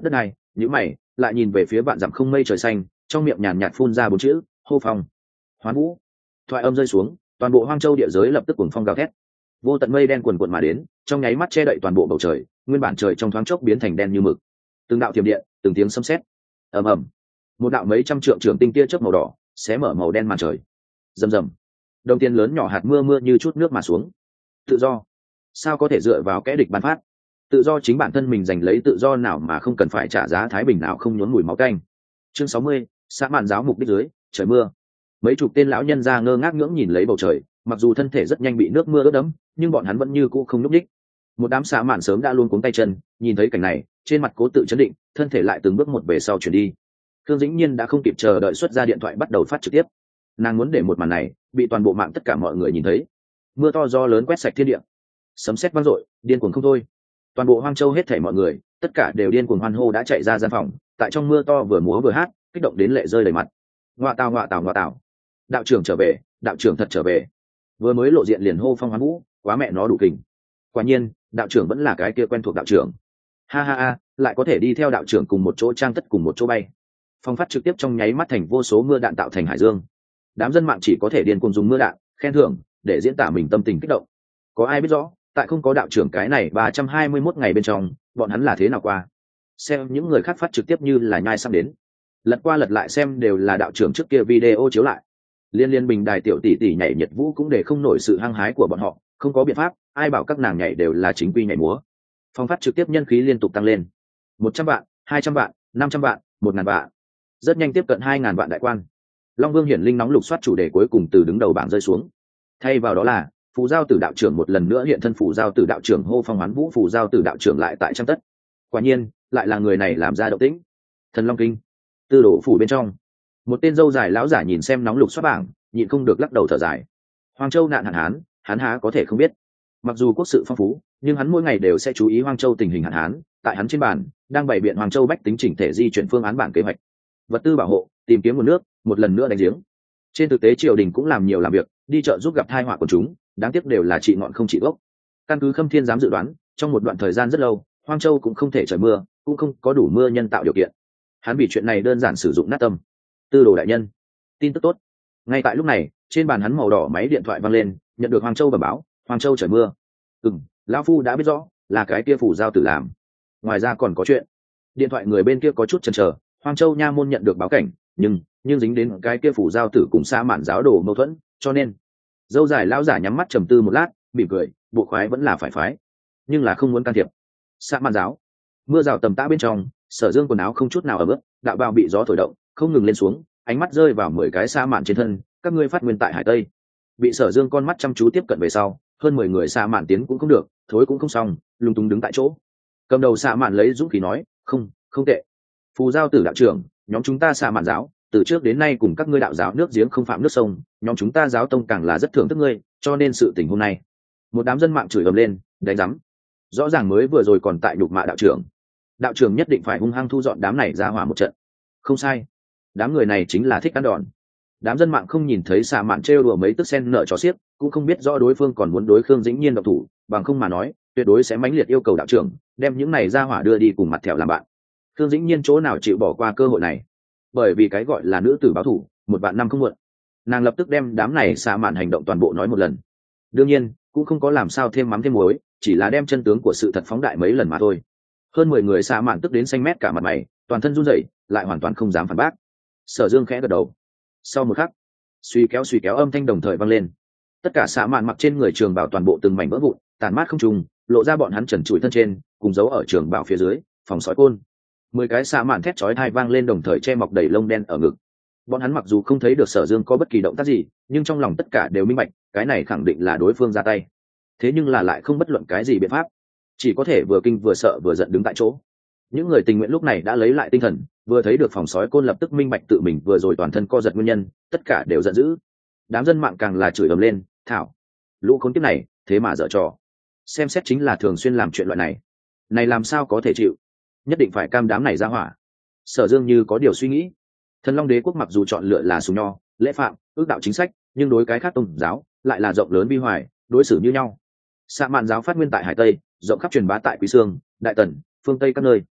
nhíu mày lại nhìn về phía vạn dặm không mây trời xanh, trong miệng nhàn nhạt phun ra bốn chữ hô phong hoán vũ. Thoại âm rơi xuống, toàn bộ hoang châu địa giới lập tức cuồng phong gào thét, vô tận mây đen cuồn cuộn mà đến, trong nháy mắt che đậy toàn bộ bầu trời, nguyên bản trời trong thoáng chốc biến thành đen như mực. Từng đạo thiểm điện, từng tiếng sấm sét, ầm ầm, một đạo mấy trăm trượng trường tinh tia chớp màu đỏ xé mở màu đen màn trời. Rầm rầm, đồng tiền lớn nhỏ hạt mưa mưa như chút nước mà xuống. Tự do sao có thể dựa vào kẻ địch ban phát? Tự do chính bản thân mình giành lấy, tự do nào mà không cần phải trả giá, thái bình nào không nhốn mùi máu canh. Chương 60, xã mạn giáo mục đích dưới trời mưa. Mấy chục tên lão nhân ra ngơ ngác ngưỡng nhìn lấy bầu trời, mặc dù thân thể rất nhanh bị nước mưa ướt đẫm, nhưng bọn hắn vẫn như cũ không nhúc nhích. Một đám xã mạn sớm đã luôn cuống tay chân, nhìn thấy cảnh này, trên mặt cố tự chấn định, thân thể lại từng bước một về sau chuyển đi. Thương Dĩnh Nhiên đã không kịp chờ đợi xuất ra điện thoại bắt đầu phát trực tiếp. Nàng muốn để một màn này bị toàn bộ mạng tất cả mọi người nhìn thấy. Mưa to gió lớn quét sạch thiên địa, sấm sét vang dội, điên cuồng không thôi. Toàn bộ Hoang Châu hết thảy mọi người, tất cả đều điên cuồng hoan hô đã chạy ra gian phòng, tại trong mưa to vừa múa vừa hát, kích động đến lệ rơi đầy mặt. Ngoạ tào ngoạ tào ngoạ tào, đạo trưởng trở về, đạo trưởng thật trở về. Vừa mới lộ diện liền hô phong hoán vũ, quá mẹ nó đủ kình. Quả nhiên, đạo trưởng vẫn là cái kia quen thuộc đạo trưởng. Ha ha ha, lại có thể đi theo đạo trưởng cùng một chỗ trang tất cùng một chỗ bay. Phong phát trực tiếp trong nháy mắt thành vô số mưa đạn tạo thành hải dương. Đám dân mạng chỉ có thể điên cuồng dùng mưa đạn khen thưởng để diễn tả mình tâm tình kích động. Có ai biết rõ tại không có đạo trưởng cái này 321 ngày bên trong bọn hắn là thế nào qua? Xem những người khác phát trực tiếp như là nhai sắp đến, lật qua lật lại xem đều là đạo trưởng trước kia video chiếu lại. Liên bình đài tiểu tỷ tỷ nhảy nhật vũ cũng để không nổi sự hăng hái của bọn họ, không có biện pháp, ai bảo các nàng nhảy đều là chính quy nhảy múa. Phong phát trực tiếp nhân khí liên tục tăng lên, 100 vạn, 200 vạn, 500 vạn, 1000 vạn, rất nhanh tiếp cận 2000 vạn đại quan. Long Vương Hiển Linh nóng lục soát chủ đề cuối cùng từ đứng đầu bảng rơi xuống, thay vào đó là phù giao tử đạo trưởng một lần nữa hiện thân. Phù giao tử đạo trưởng hô phong hoán vũ, phù giao tử đạo trưởng lại tại trăm tất. Quả nhiên lại là người này làm ra động tĩnh. Thần Long Kinh tư đồ phủ bên trong, một tên dâu dài lão giả nhìn xem nóng lục soát bảng, nhịn không được lắc đầu thở dài. Hoang Châu nạn hạn hán, hắn há có thể không biết? Mặc dù quốc sự phong phú, nhưng hắn mỗi ngày đều sẽ chú ý Hoang Châu tình hình hạn hán. Tại hắn trên bàn đang bày biện Hoang Châu bách tính chỉnh thể di chuyển phương án bảng kế hoạch, vật tư bảo hộ, tìm kiếm nguồn nước, một lần nữa đánh giếng. Trên thực tế triều đình cũng làm nhiều làm việc, đi chợ giúp gặp tai họa của chúng, đáng tiếc đều là trị ngọn không trị gốc. Căn cứ Khâm Thiên dám dự đoán, trong một đoạn thời gian rất lâu, Hoang Châu cũng không thể trời mưa, cũng không có đủ mưa nhân tạo điều kiện. Hắn vì chuyện này đơn giản sử dụng nát tâm. Tư đồ đại nhân, tin tức tốt. Ngay tại lúc này, trên bàn hắn màu đỏ máy điện thoại vang lên, nhận được Hoang Châu bẩm báo, Hoang Châu trời mưa. Lão phu đã biết rõ, là cái kia phủ giao tử làm. Ngoài ra còn có chuyện. Điện thoại người bên kia có chút chần chờ, Hoang Châu nha môn nhận được báo cảnh, nhưng dính đến cái kia phủ giao tử cùng Sa Mạn giáo đồ mâu thuẫn, cho nên dâu dài lão giả nhắm mắt trầm tư một lát, mỉm cười, bộ khoái vẫn là phải phái, nhưng là không muốn can thiệp. Sa Mạn giáo, mưa rào tầm tã bên trong, Sở Dương quần áo không chút nào ẩm ướt, đạo bào bị gió thổi động, không ngừng lên xuống, ánh mắt rơi vào 10 cái Sa Mạn trên thân. Các ngươi phát nguyên tại Hải Tây. Bị Sở Dương con mắt chăm chú tiếp cận về sau, hơn 10 người Sa Mạn tiến cũng không được, thối cũng không xong, lung tung đứng tại chỗ. Cầm đầu Sa Mạn lấy dũng khí nói, không tệ. Phù giao tử đạo trưởng, nhóm chúng ta Sa Mạn giáo từ trước đến nay cùng các ngươi đạo giáo nước giếng không phạm nước sông, nhóm chúng ta giáo tông càng là rất thưởng thức ngươi, cho nên sự tình hôm nay. Một đám dân mạng chửi ầm lên, đánh rắm. Rõ ràng mới vừa rồi còn tại nhục mạ đạo trưởng nhất định phải hung hăng thu dọn đám này ra hỏa một trận. Không sai, đám người này chính là thích ăn đòn. Đám dân mạng không nhìn thấy Sa Mạn trêu đùa mấy tức sen nợ chó xiếc, cũng không biết rõ đối phương còn muốn đối Khương Dĩnh Nhiên độc thủ, bằng không mà nói tuyệt đối sẽ mãnh liệt yêu cầu đạo trưởng đem những này ra hỏa đưa đi cùng mặt thẹo làm bạn. Khương Dĩnh Nhiên chỗ nào chịu bỏ qua cơ hội này, bởi vì cái gọi là nữ tử báo thủ, 1 vạn năm không muộn. Nàng lập tức đem đám này Sa Mạn hành động toàn bộ nói một lần. Đương nhiên cũng không có làm sao thêm mắm thêm muối, chỉ là đem chân tướng của sự thật phóng đại mấy lần mà thôi. Hơn 10 người Sa Mạn tức đến xanh mét cả mặt mày, toàn thân run rẩy, lại hoàn toàn không dám phản bác. Sở Dương khẽ gật đầu. Sau một khắc, suy kéo âm thanh đồng thời vang lên. Tất cả Sa Mạn mặc trên người trường bào toàn bộ từng mảnh vỡ vụn, tàn mát không trùng, lộ ra bọn hắn trần trụi thân trên, cùng giấu ở trường bào phía dưới, phòng sói côn. 10 cái Sa Mạn thét chói tai vang lên, đồng thời che mọc đầy lông đen ở ngực. Bọn hắn mặc dù không thấy được Sở Dương có bất kỳ động tác gì, nhưng trong lòng tất cả đều minh bạch, cái này khẳng định là đối phương ra tay. Thế nhưng là lại không bất luận cái gì biện pháp, chỉ có thể vừa kinh vừa sợ vừa giận đứng tại chỗ. Những người tình nguyện lúc này đã lấy lại tinh thần, vừa thấy được phòng sói côn lập tức minh bạch tự mình vừa rồi toàn thân co giật nguyên nhân, tất cả đều giận dữ. Đám dân mạng càng là chửi ầm lên, thảo, lũ khốn kiếp này thế mà dở trò, xem xét chính là thường xuyên làm chuyện loại này làm sao có thể chịu, nhất định phải cam đám này ra hỏa. Sở Dương như có điều suy nghĩ. Thần Long Đế quốc mặc dù chọn lựa là sùng nho, lễ phạm, ước đạo chính sách, nhưng đối cái khác tôn giáo lại là rộng lớn bi hoài, đối xử như nhau. Sa Mạn giáo phát nguyên tại Hải Tây, rộng khắp truyền bá tại Quý Sương, Đại Tần, phương Tây các nơi.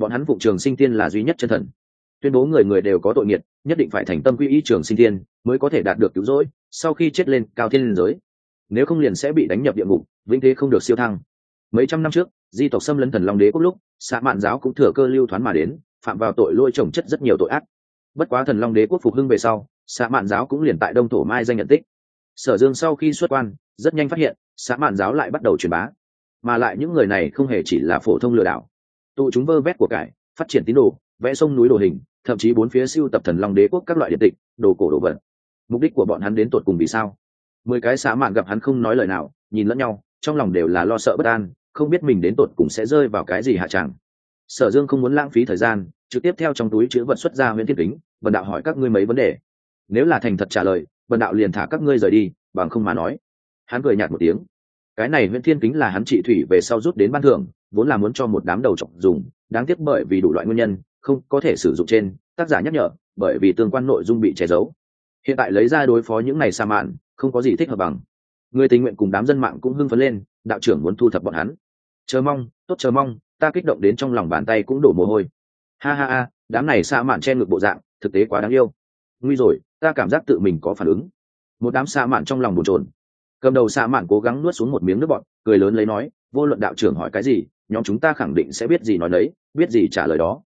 bọn hắn phụng trường sinh tiên là duy nhất chân thần, tuyên bố người người đều có tội nghiệt, nhất định phải thành tâm quy y trường sinh tiên mới có thể đạt được cứu rỗi, sau khi chết lên cao thiên giới, nếu không liền sẽ bị đánh nhập địa ngục, vĩnh thế không được siêu thăng. Mấy trăm năm trước, di tộc xâm lấn Thần Long Đế quốc lúc, Xạ Mạn giáo cũng thừa cơ lưu thoán mà đến, phạm vào tội lỗi chồng chất rất nhiều tội ác. Bất quá Thần Long Đế quốc phục hưng về sau, Xạ Mạn giáo cũng liền tại Đông Thổ mai danh nhận tích. Sở Dương sau khi xuất quan, rất nhanh phát hiện, Xạ Mạn giáo lại bắt đầu truyền bá, mà lại những người này không hề chỉ là phổ thông lừa đảo, tụ chúng vơ vét của cải, phát triển tín đồ, vẽ sông núi đồ hình, thậm chí bốn phía siêu tập Thần Long Đế quốc các loại điện tịch, đồ cổ đồ vật. Mục đích của bọn hắn đến tột cùng vì sao? 10 cái Xạ Mạn gặp hắn không nói lời nào, nhìn lẫn nhau, trong lòng đều là lo sợ bất an, không biết mình đến tột cùng sẽ rơi vào cái gì hạ tràng. Sở Dương không muốn lãng phí thời gian, trực tiếp theo trong túi chứa vật xuất ra Huyền Thiên Kính, bần đạo hỏi các ngươi mấy vấn đề, nếu là thành thật trả lời, bần đạo liền thả các ngươi rời đi, bằng không mà nói. Hắn cười nhạt một tiếng. Cái này Huyền Thiên Kính là hắn trị thủy về sau rút đến ban thưởng, vốn là muốn cho một đám đầu trọc dùng, đáng tiếc bởi vì đủ loại nguyên nhân, không có thể sử dụng trên, tác giả nhắc nhở, bởi vì tương quan nội dung bị che giấu. Hiện tại lấy ra đối phó những này Sa Mạn, không có gì thích hợp bằng. Người tình nguyện cùng đám dân mạng cũng hưng phấn lên, đạo trưởng muốn thu thập bọn hắn. Chờ mong, tốt chờ mong, ta kích động đến trong lòng bàn tay cũng đổ mồ hôi. Ha ha ha, đám này Sa Mạn che ngực bộ dạng, thực tế quá đáng yêu. Nguy rồi, ta cảm giác tự mình có phản ứng. Một đám Sa Mạn trong lòng bồn chồn. Cầm đầu Sa Mạn cố gắng nuốt xuống một miếng nước bọt, cười lớn lấy nói, vô luận đạo trưởng hỏi cái gì, nhóm chúng ta khẳng định sẽ biết gì nói nấy, biết gì trả lời đó.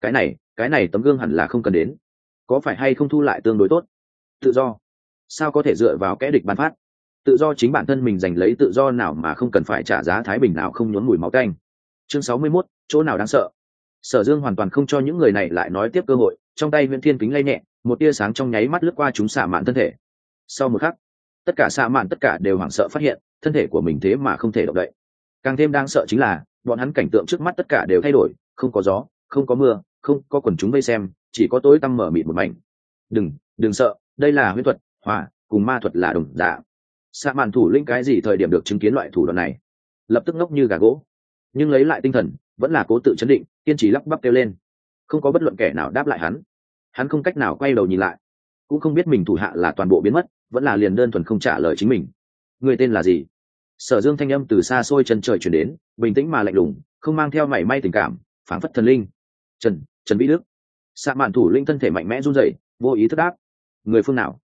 Cái này tấm gương hẳn là không cần đến. Có phải hay không thu lại tương đối tốt? Tự do sao có thể dựa vào kẻ địch ban phát? Tự do chính bản thân mình giành lấy, tự do nào mà không cần phải trả giá, thái bình nào không nhuốm mùi máu tanh. Chương 61, chỗ nào đáng sợ? Sở Dương hoàn toàn không cho những người này lại nói tiếp cơ hội, trong tay Huyền Thiên Kính lay nhẹ, một tia sáng trong nháy mắt lướt qua chúng Xạ Mạn thân thể. Sau một khắc, tất cả Xạ Mạn tất cả đều hoảng sợ phát hiện, thân thể của mình thế mà không thể động đậy. Càng thêm đáng sợ chính là, bọn hắn cảnh tượng trước mắt tất cả đều thay đổi, không có gió, không có mưa, không có quần chúng vây xem, chỉ có tối tăm mở mịt một mảnh. Đừng sợ, đây là huyễn thuật, hỏa cùng ma thuật là đồng dạng. Xạ Mạn thủ lĩnh cái gì thời điểm được chứng kiến loại thủ đoạn này? Lập tức ngốc như gà gỗ, nhưng lấy lại tinh thần, vẫn là cố tự chấn định, kiên trì lắp bắp kêu lên. Không có bất luận kẻ nào đáp lại hắn không cách nào quay đầu nhìn lại, cũng không biết mình thủ hạ là toàn bộ biến mất, vẫn là liền đơn thuần không trả lời chính mình. Người tên là gì? Sở Dương thanh âm từ xa xôi chân trời truyền đến, bình tĩnh mà lạnh lùng, không mang theo mảy may tình cảm, phảng phất thần linh. Trần Vĩ Đức. Xạ Mạn thủ lĩnh thân thể mạnh mẽ run rẩy, vô ý thức đáp. Người phương nào?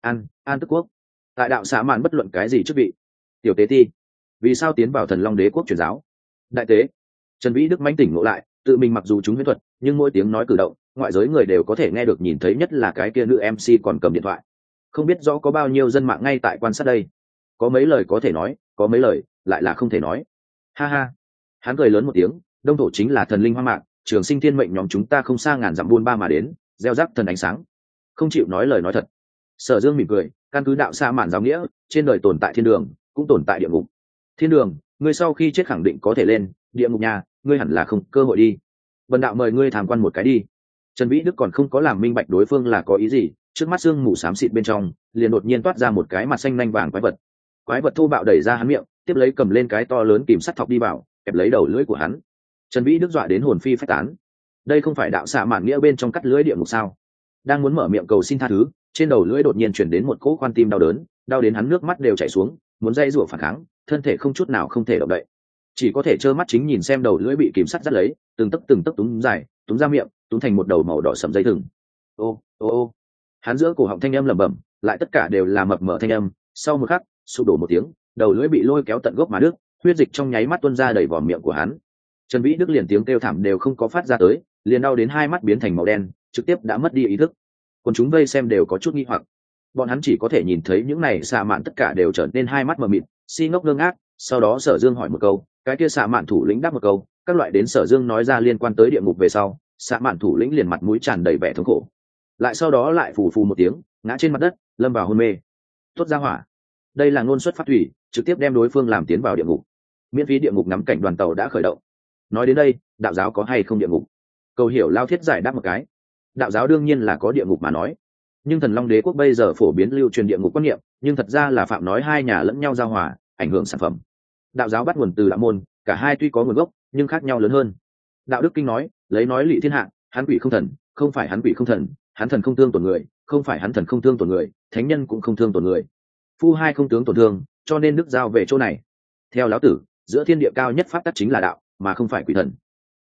An Tức Quốc. Tại đạo Xạ Mạn bất luận cái gì chức vị. Tiểu tế ti. Vì sao tiến vào Thần Long Đế quốc truyền giáo? Đại tế. Trần Vĩ Đức mãnh tỉnh ngộ lại, tự mình mặc dù chúng huyễn thuật, nhưng mỗi tiếng nói cử động, ngoại giới người đều có thể nghe được nhìn thấy, nhất là cái kia nữ MC còn cầm điện thoại. Không biết rõ có bao nhiêu dân mạng ngay tại quan sát đây. Có mấy lời có thể nói, có mấy lời lại là không thể nói. Ha ha. Hắn cười lớn một tiếng, Đông Thổ chính là thần linh hoang mạc, Trường Sinh Thiên mệnh nhóm chúng ta không xa ngàn dặm buôn ba mà đến, gieo rắc thần ánh sáng, không chịu nói lời nói thật. Sở Dương mỉm cười, căn cứ đạo Xạ Mạn giáo nghĩa, trên đời tồn tại thiên đường, cũng tồn tại địa ngục. Thiên đường, ngươi sau khi chết khẳng định có thể lên, địa ngục nhà, ngươi hẳn là không cơ hội đi. Bần đạo mời ngươi tham quan một cái đi. Trần Vĩ Đức còn không có làm minh bạch đối phương là có ý gì, trước mắt sương mù xám xịt bên trong, liền đột nhiên toát ra một cái mặt xanh nanh vàng quái vật. Quái vật thô bạo đẩy ra hắn miệng, tiếp lấy cầm lên cái to lớn kìm sắt thọc đi vào, kẹp lấy đầu lưỡi của hắn. Trần Vĩ Đức dọa đến hồn phi phách tán. Đây không phải đạo Xạ Mạn nghĩa bên trong cắt lưỡi địa ngục sao? Đang muốn mở miệng cầu xin tha thứ, trên đầu lưỡi đột nhiên chuyển đến một cỗ khoan tim đau đớn, đau đến hắn nước mắt đều chảy xuống, muốn dây rủa phản kháng, thân thể không chút nào không thể động đậy, chỉ có thể trơ mắt chính nhìn xem đầu lưỡi bị kìm sắt dắt lấy, từng tấc túm dài, túm ra miệng, túm thành một đầu màu đỏ sẫm dây thừng. Ô, hắn giữa cổ họng thanh âm lẩm bẩm, lại tất cả đều là mập mờ thanh âm. Sau một khắc, sụp đổ một tiếng, đầu lưỡi bị lôi kéo tận gốc mà đứt, huyết dịch trong nháy mắt tuôn ra đầy vòm miệng của hắn. Trần Vĩ Đức liền tiếng kêu thảm đều không có phát ra tới, liền đau đến hai mắt biến thành màu đen, trực tiếp đã mất đi ý thức. Còn chúng vây xem đều có chút nghi hoặc, bọn hắn chỉ có thể nhìn thấy những này Xạ Mạn tất cả đều trở nên hai mắt mờ mịt, si ngốc ngơ ngác. Sau đó Sở Dương hỏi một câu, cái kia Xạ Mạn thủ lĩnh đáp một câu, các loại đến Sở Dương nói ra liên quan tới địa ngục về sau, Xạ Mạn thủ lĩnh liền mặt mũi tràn đầy vẻ thống khổ, lại sau đó lại phù phù một tiếng ngã trên mặt đất, lâm vào hôn mê. Tốt ra hỏa, đây là ngôn xuất phát thủy, trực tiếp đem đối phương làm tiến vào địa ngục. Miễn phí địa ngục ngắm cảnh đoàn tàu đã khởi động. Nói đến đây, đạo giáo có hay không địa ngục? Cầu hiểu Lao Thiết giải đáp một cái. Đạo giáo đương nhiên là có địa ngục mà nói, nhưng Thần Long Đế quốc bây giờ phổ biến lưu truyền địa ngục quan niệm, nhưng thật ra là phạm nói hai nhà lẫn nhau giao hòa, ảnh hưởng sản phẩm. Đạo giáo bắt nguồn từ đạo môn, cả hai tuy có nguồn gốc nhưng khác nhau lớn hơn. Đạo đức kinh nói, lấy nói lị thiên hạ, hắn quỷ không thần, không phải hắn quỷ không thần, hắn thần không thương tổn người, không phải hắn thần không thương tổn người, thánh nhân cũng không thương tổn người, phu hai không tướng tổn thương, cho nên đức giao về chỗ này. Theo lão tử, giữa thiên địa cao nhất pháp tắc chính là đạo, mà không phải quỷ thần.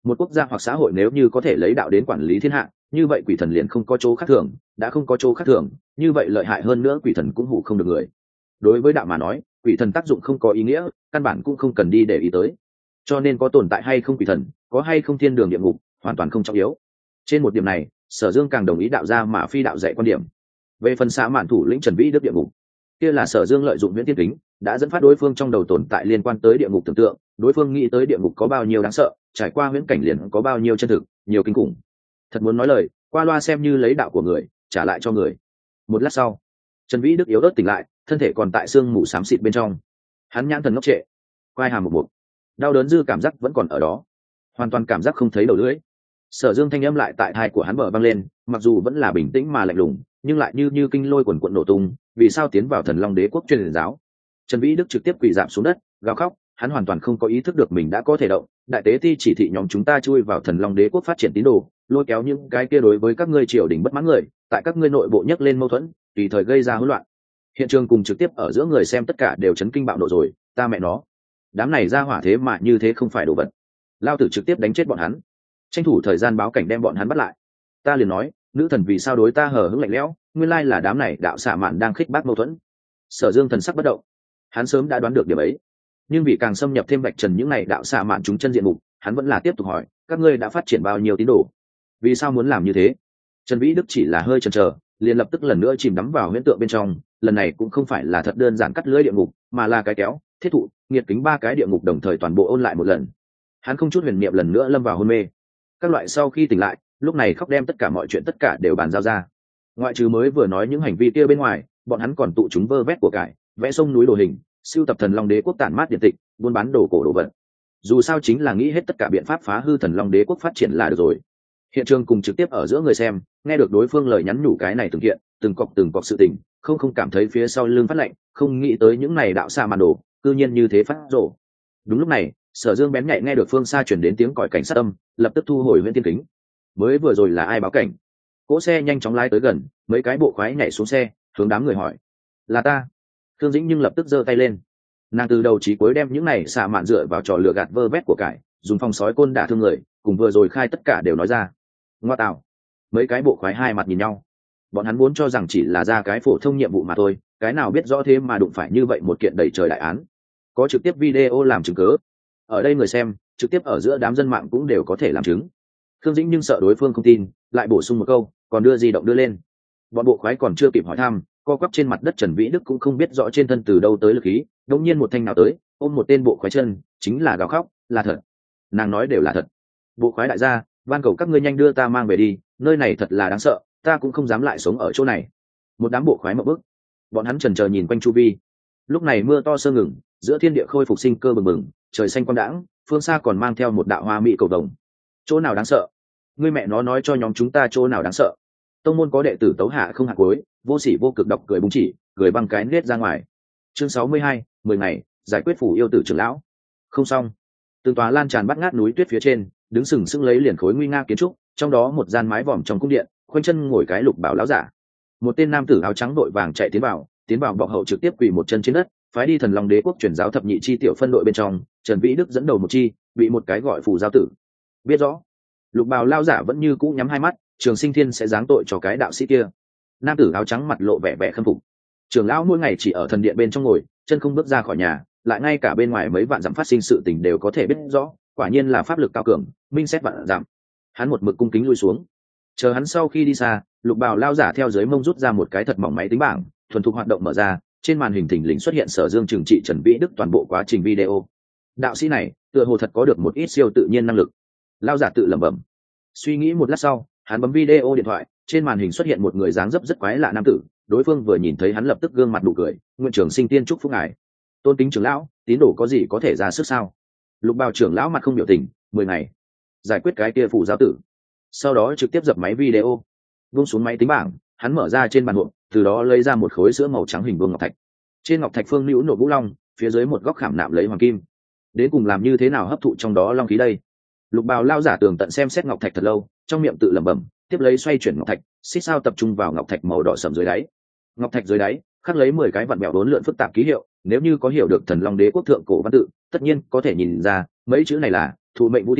Một quốc gia hoặc xã hội nếu như có thể lấy đạo đến quản lý thiên hạ, như vậy quỷ thần liền không có chỗ khác thường, đã không có chỗ khác thường, như vậy lợi hại hơn nữa quỷ thần cũng hủ không được người. Đối với đạo mà nói, quỷ thần tác dụng không có ý nghĩa, căn bản cũng không cần đi để ý tới. Cho nên có tồn tại hay không quỷ thần, có hay không thiên đường địa ngục, hoàn toàn không trọng yếu. Trên một điểm này, Sở Dương càng đồng ý đạo gia mà phi đạo dạy quan điểm. Về phần xã mạn thủ lĩnh Trần Vĩ Đức địa ngục, kia là Sở Dương lợi dụng huyễn tiên kính, đã dẫn phát đối phương trong đầu tồn tại liên quan tới địa ngục tưởng tượng, đối phương nghĩ tới địa ngục có bao nhiêu đáng sợ, trải qua huyễn cảnh liền có bao nhiêu chân thực, nhiều kinh khủng. Thật muốn nói lời, qua loa xem như lấy đạo của người, trả lại cho người. Một lát sau, Trần Vĩ Đức yếu ớt tỉnh lại, thân thể còn tại xương mù xám xịt bên trong. Hắn nhãn thần ngốc trệ, quai hàm một, đau đớn dư cảm giác vẫn còn ở đó, hoàn toàn cảm giác không thấy đầu lưỡi. Sở Dương thanh âm lại tại tai của hắn bờ vang lên, mặc dù vẫn là bình tĩnh mà lạnh lùng, nhưng lại như kinh lôi quần quận nổ tung. Vì sao tiến vào Thần Long Đế quốc truyền giáo? Trần Vĩ Đức trực tiếp quỳ rạp xuống đất, gào khóc. Hắn hoàn toàn không có ý thức được mình đã có thể động. Đại tế ti chỉ thị nhóm chúng ta chui vào Thần Long Đế quốc phát triển tín đồ, lôi kéo những cái kia đối với các ngươi triều đình bất mãn người, tại các ngươi nội bộ nhấc lên mâu thuẫn, tùy thời gây ra hỗn loạn. Hiện trường cùng trực tiếp ở giữa người xem tất cả đều chấn kinh bạo nộ rồi. Ta mẹ nó, đám này ra hỏa thế mà như thế không phải đồ vật. Lao tử trực tiếp đánh chết bọn hắn, tranh thủ thời gian báo cảnh đem bọn hắn bắt lại. Ta liền nói, nữ thần vì sao đối ta hờ hững lạnh lẽo, nguyên lai là đám này đạo xạ mạn đang khích bác mâu thuẫn. Sở Dương thần sắc bất động, hắn sớm đã đoán được điểm ấy, nhưng vì càng xâm nhập thêm vạch trần những này đạo xạ mạn chúng chân diện mục, hắn vẫn là tiếp tục hỏi, các ngươi đã phát triển bao nhiêu tín đồ, vì sao muốn làm như thế? Trần Vĩ Đức chỉ là hơi chần chờ, liền lập tức lần nữa chìm đắm vào huyễn tượng bên trong. Lần này cũng không phải là thật đơn giản cắt lưỡi địa ngục, mà là cái kéo, thiết thụ, nghiệt kính ba cái địa ngục đồng thời toàn bộ ôn lại một lần. Hắn không chút huyền niệm lần nữa lâm vào hôn mê. Các loại sau khi tỉnh lại, lúc này khóc đem tất cả mọi chuyện tất cả đều bàn giao ra. Ngoại trừ mới vừa nói những hành vi kia bên ngoài, bọn hắn còn tụ chúng vơ vét của cải, vẽ sông núi đồ hình, sưu tập Thần Long Đế quốc tản mát điện tịch, buôn bán đồ cổ đồ vật. Dù sao chính là nghĩ hết tất cả biện pháp phá hư Thần Long Đế quốc phát triển là được rồi. Hiện trường cùng trực tiếp ở giữa người xem, nghe được đối phương lời nhắn nhủ cái này từng kiện, từng cọc sự tình, không cảm thấy phía sau lưng phát lạnh, không nghĩ tới những này đạo xa màn đồ, cư nhiên như thế phát rồ. Đúng lúc này, Sở Dương bén nhạy nghe được phương xa chuyển đến tiếng còi cảnh sát âm, lập tức thu hồi huyễn tiên kính. Mới vừa rồi là ai báo cảnh? Cỗ xe nhanh chóng lái tới gần, mấy cái bộ khoái nhảy xuống xe, hướng đám người hỏi. Là ta. Thương Dĩnh nhưng lập tức giơ tay lên. Nàng từ đầu chí cuối đem những này xạ mạn dựa vào trò lừa gạt vơ vét của cải, dùng phong sói côn đả thương người, cùng vừa rồi khai tất cả đều nói ra. Ngoa tạo. Mấy cái bộ khoái hai mặt nhìn nhau. Bọn hắn muốn cho rằng chỉ là ra cái phổ thông nhiệm vụ mà thôi, cái nào biết rõ thế mà đụng phải như vậy một kiện đầy trời đại án. Có trực tiếp video làm chứng cớ. Ở đây người xem, trực tiếp ở giữa đám dân mạng cũng đều có thể làm chứng. Khương Dĩnh nhưng sợ đối phương không tin, lại bổ sung một câu, còn đưa di động đưa lên. Bọn bộ khoái còn chưa kịp hỏi thăm, co quắp trên mặt đất Trần Vĩ Đức cũng không biết rõ trên thân từ đâu tới lực khí, đống nhiên một thanh nào tới, ôm một tên bộ khoái chân, chính là gào khóc, là thật. Nàng nói đều là thật. Bộ khoái đại gia, van cầu các ngươi nhanh đưa ta mang về đi, nơi này thật là đáng sợ, ta cũng không dám lại sống ở chỗ này. Một đám bộ khoái mộng bức, bọn hắn chần chờ nhìn quanh chu vi. Lúc này mưa to sơ ngừng, giữa thiên địa khôi phục sinh cơ bừng bừng, trời xanh quang đãng, phương xa còn mang theo một đạo hoa mỹ cầu vồng. Chỗ nào đáng sợ? Ngươi mẹ nó nói cho nhóm chúng ta chỗ nào đáng sợ? Tông môn có đệ tử tấu hạ không hạ cuối, vô sỉ vô cực đọc cười búng chỉ, cười băng cái nết ra ngoài. Chương 62, 10 ngày, giải quyết phủ yêu tử trưởng lão. Không xong. Từng tòa lan tràn bắt ngát núi tuyết phía trên, đứng sừng sững lấy liền khối nguy nga kiến trúc, trong đó một gian mái vòm trong cung điện, khoanh chân ngồi cái Lục Bảo lão giả. Một tên nam tử áo trắng đội vàng chạy tiến vào bọc hậu trực tiếp quỳ một chân trên đất, phái đi Thần Long Đế quốc truyền giáo thập nhị chi tiểu phân đội bên trong, Trần Vĩ Đức dẫn đầu một chi, bị một cái gọi phù giao tử. Biết rõ. Lục Bào lão giả vẫn như cũ nhắm hai mắt, Trường Sinh Thiên sẽ giáng tội cho cái đạo sĩ kia. Nam tử áo trắng mặt lộ vẻ vẻ khâm phục. Trưởng lão mỗi ngày chỉ ở thần điện bên trong ngồi, chân không bước ra khỏi nhà, lại ngay cả bên ngoài mấy vạn dặm phát sinh sự tình đều có thể biết rõ, quả nhiên là pháp lực cao cường, minh xét vạn dặm. Hắn một mực cung kính lui xuống. Chờ hắn sau khi đi xa, Lục Bào lão giả theo dưới mông rút ra một cái thật mỏng máy tính bảng, thuần thục hoạt động mở ra, trên màn hình thình lình xuất hiện Sở Dương trừng trị Trần Vĩ Đức toàn bộ quá trình video. Đạo sĩ này, tựa hồ thật có được một ít siêu tự nhiên năng lực. Lão giả tự lẩm bẩm. Suy nghĩ một lát sau, hắn bấm video điện thoại, trên màn hình xuất hiện một người dáng dấp rất quái lạ nam tử, đối phương vừa nhìn thấy hắn lập tức gương mặt nụ cười, nguyện Trường Sinh Tiên chúc phúc ngài. Tôn kính trưởng lão, tín đồ có gì có thể ra sức sao? Lục Bào trưởng lão mặt không biểu tình, 10 ngày giải quyết cái kia phụ giáo tử. Sau đó trực tiếp dập máy video, buông xuống máy tính bảng, hắn mở ra trên bàn hộp, từ đó lấy ra một khối sữa màu trắng hình vuông ngọc thạch. Trên ngọc thạch phương hữu nộ vũ long, phía dưới một góc khảm nạm lấy hoàng kim. Đến cùng làm như thế nào hấp thụ trong đó long khí đây? Lục Bào lao giả tường tận xem xét ngọc thạch thật lâu, trong miệng tự lẩm bẩm, tiếp lấy xoay chuyển ngọc thạch, xích sao tập trung vào ngọc thạch màu đỏ sẫm dưới đáy. Ngọc thạch dưới đáy khắc lấy 10 cái vặn vẹo đốn lượn phức tạp ký hiệu, nếu như có hiểu được Thần Long Đế quốc thượng cổ văn tự, tất nhiên có thể nhìn ra mấy chữ này là thụ mệnh vũ thiên,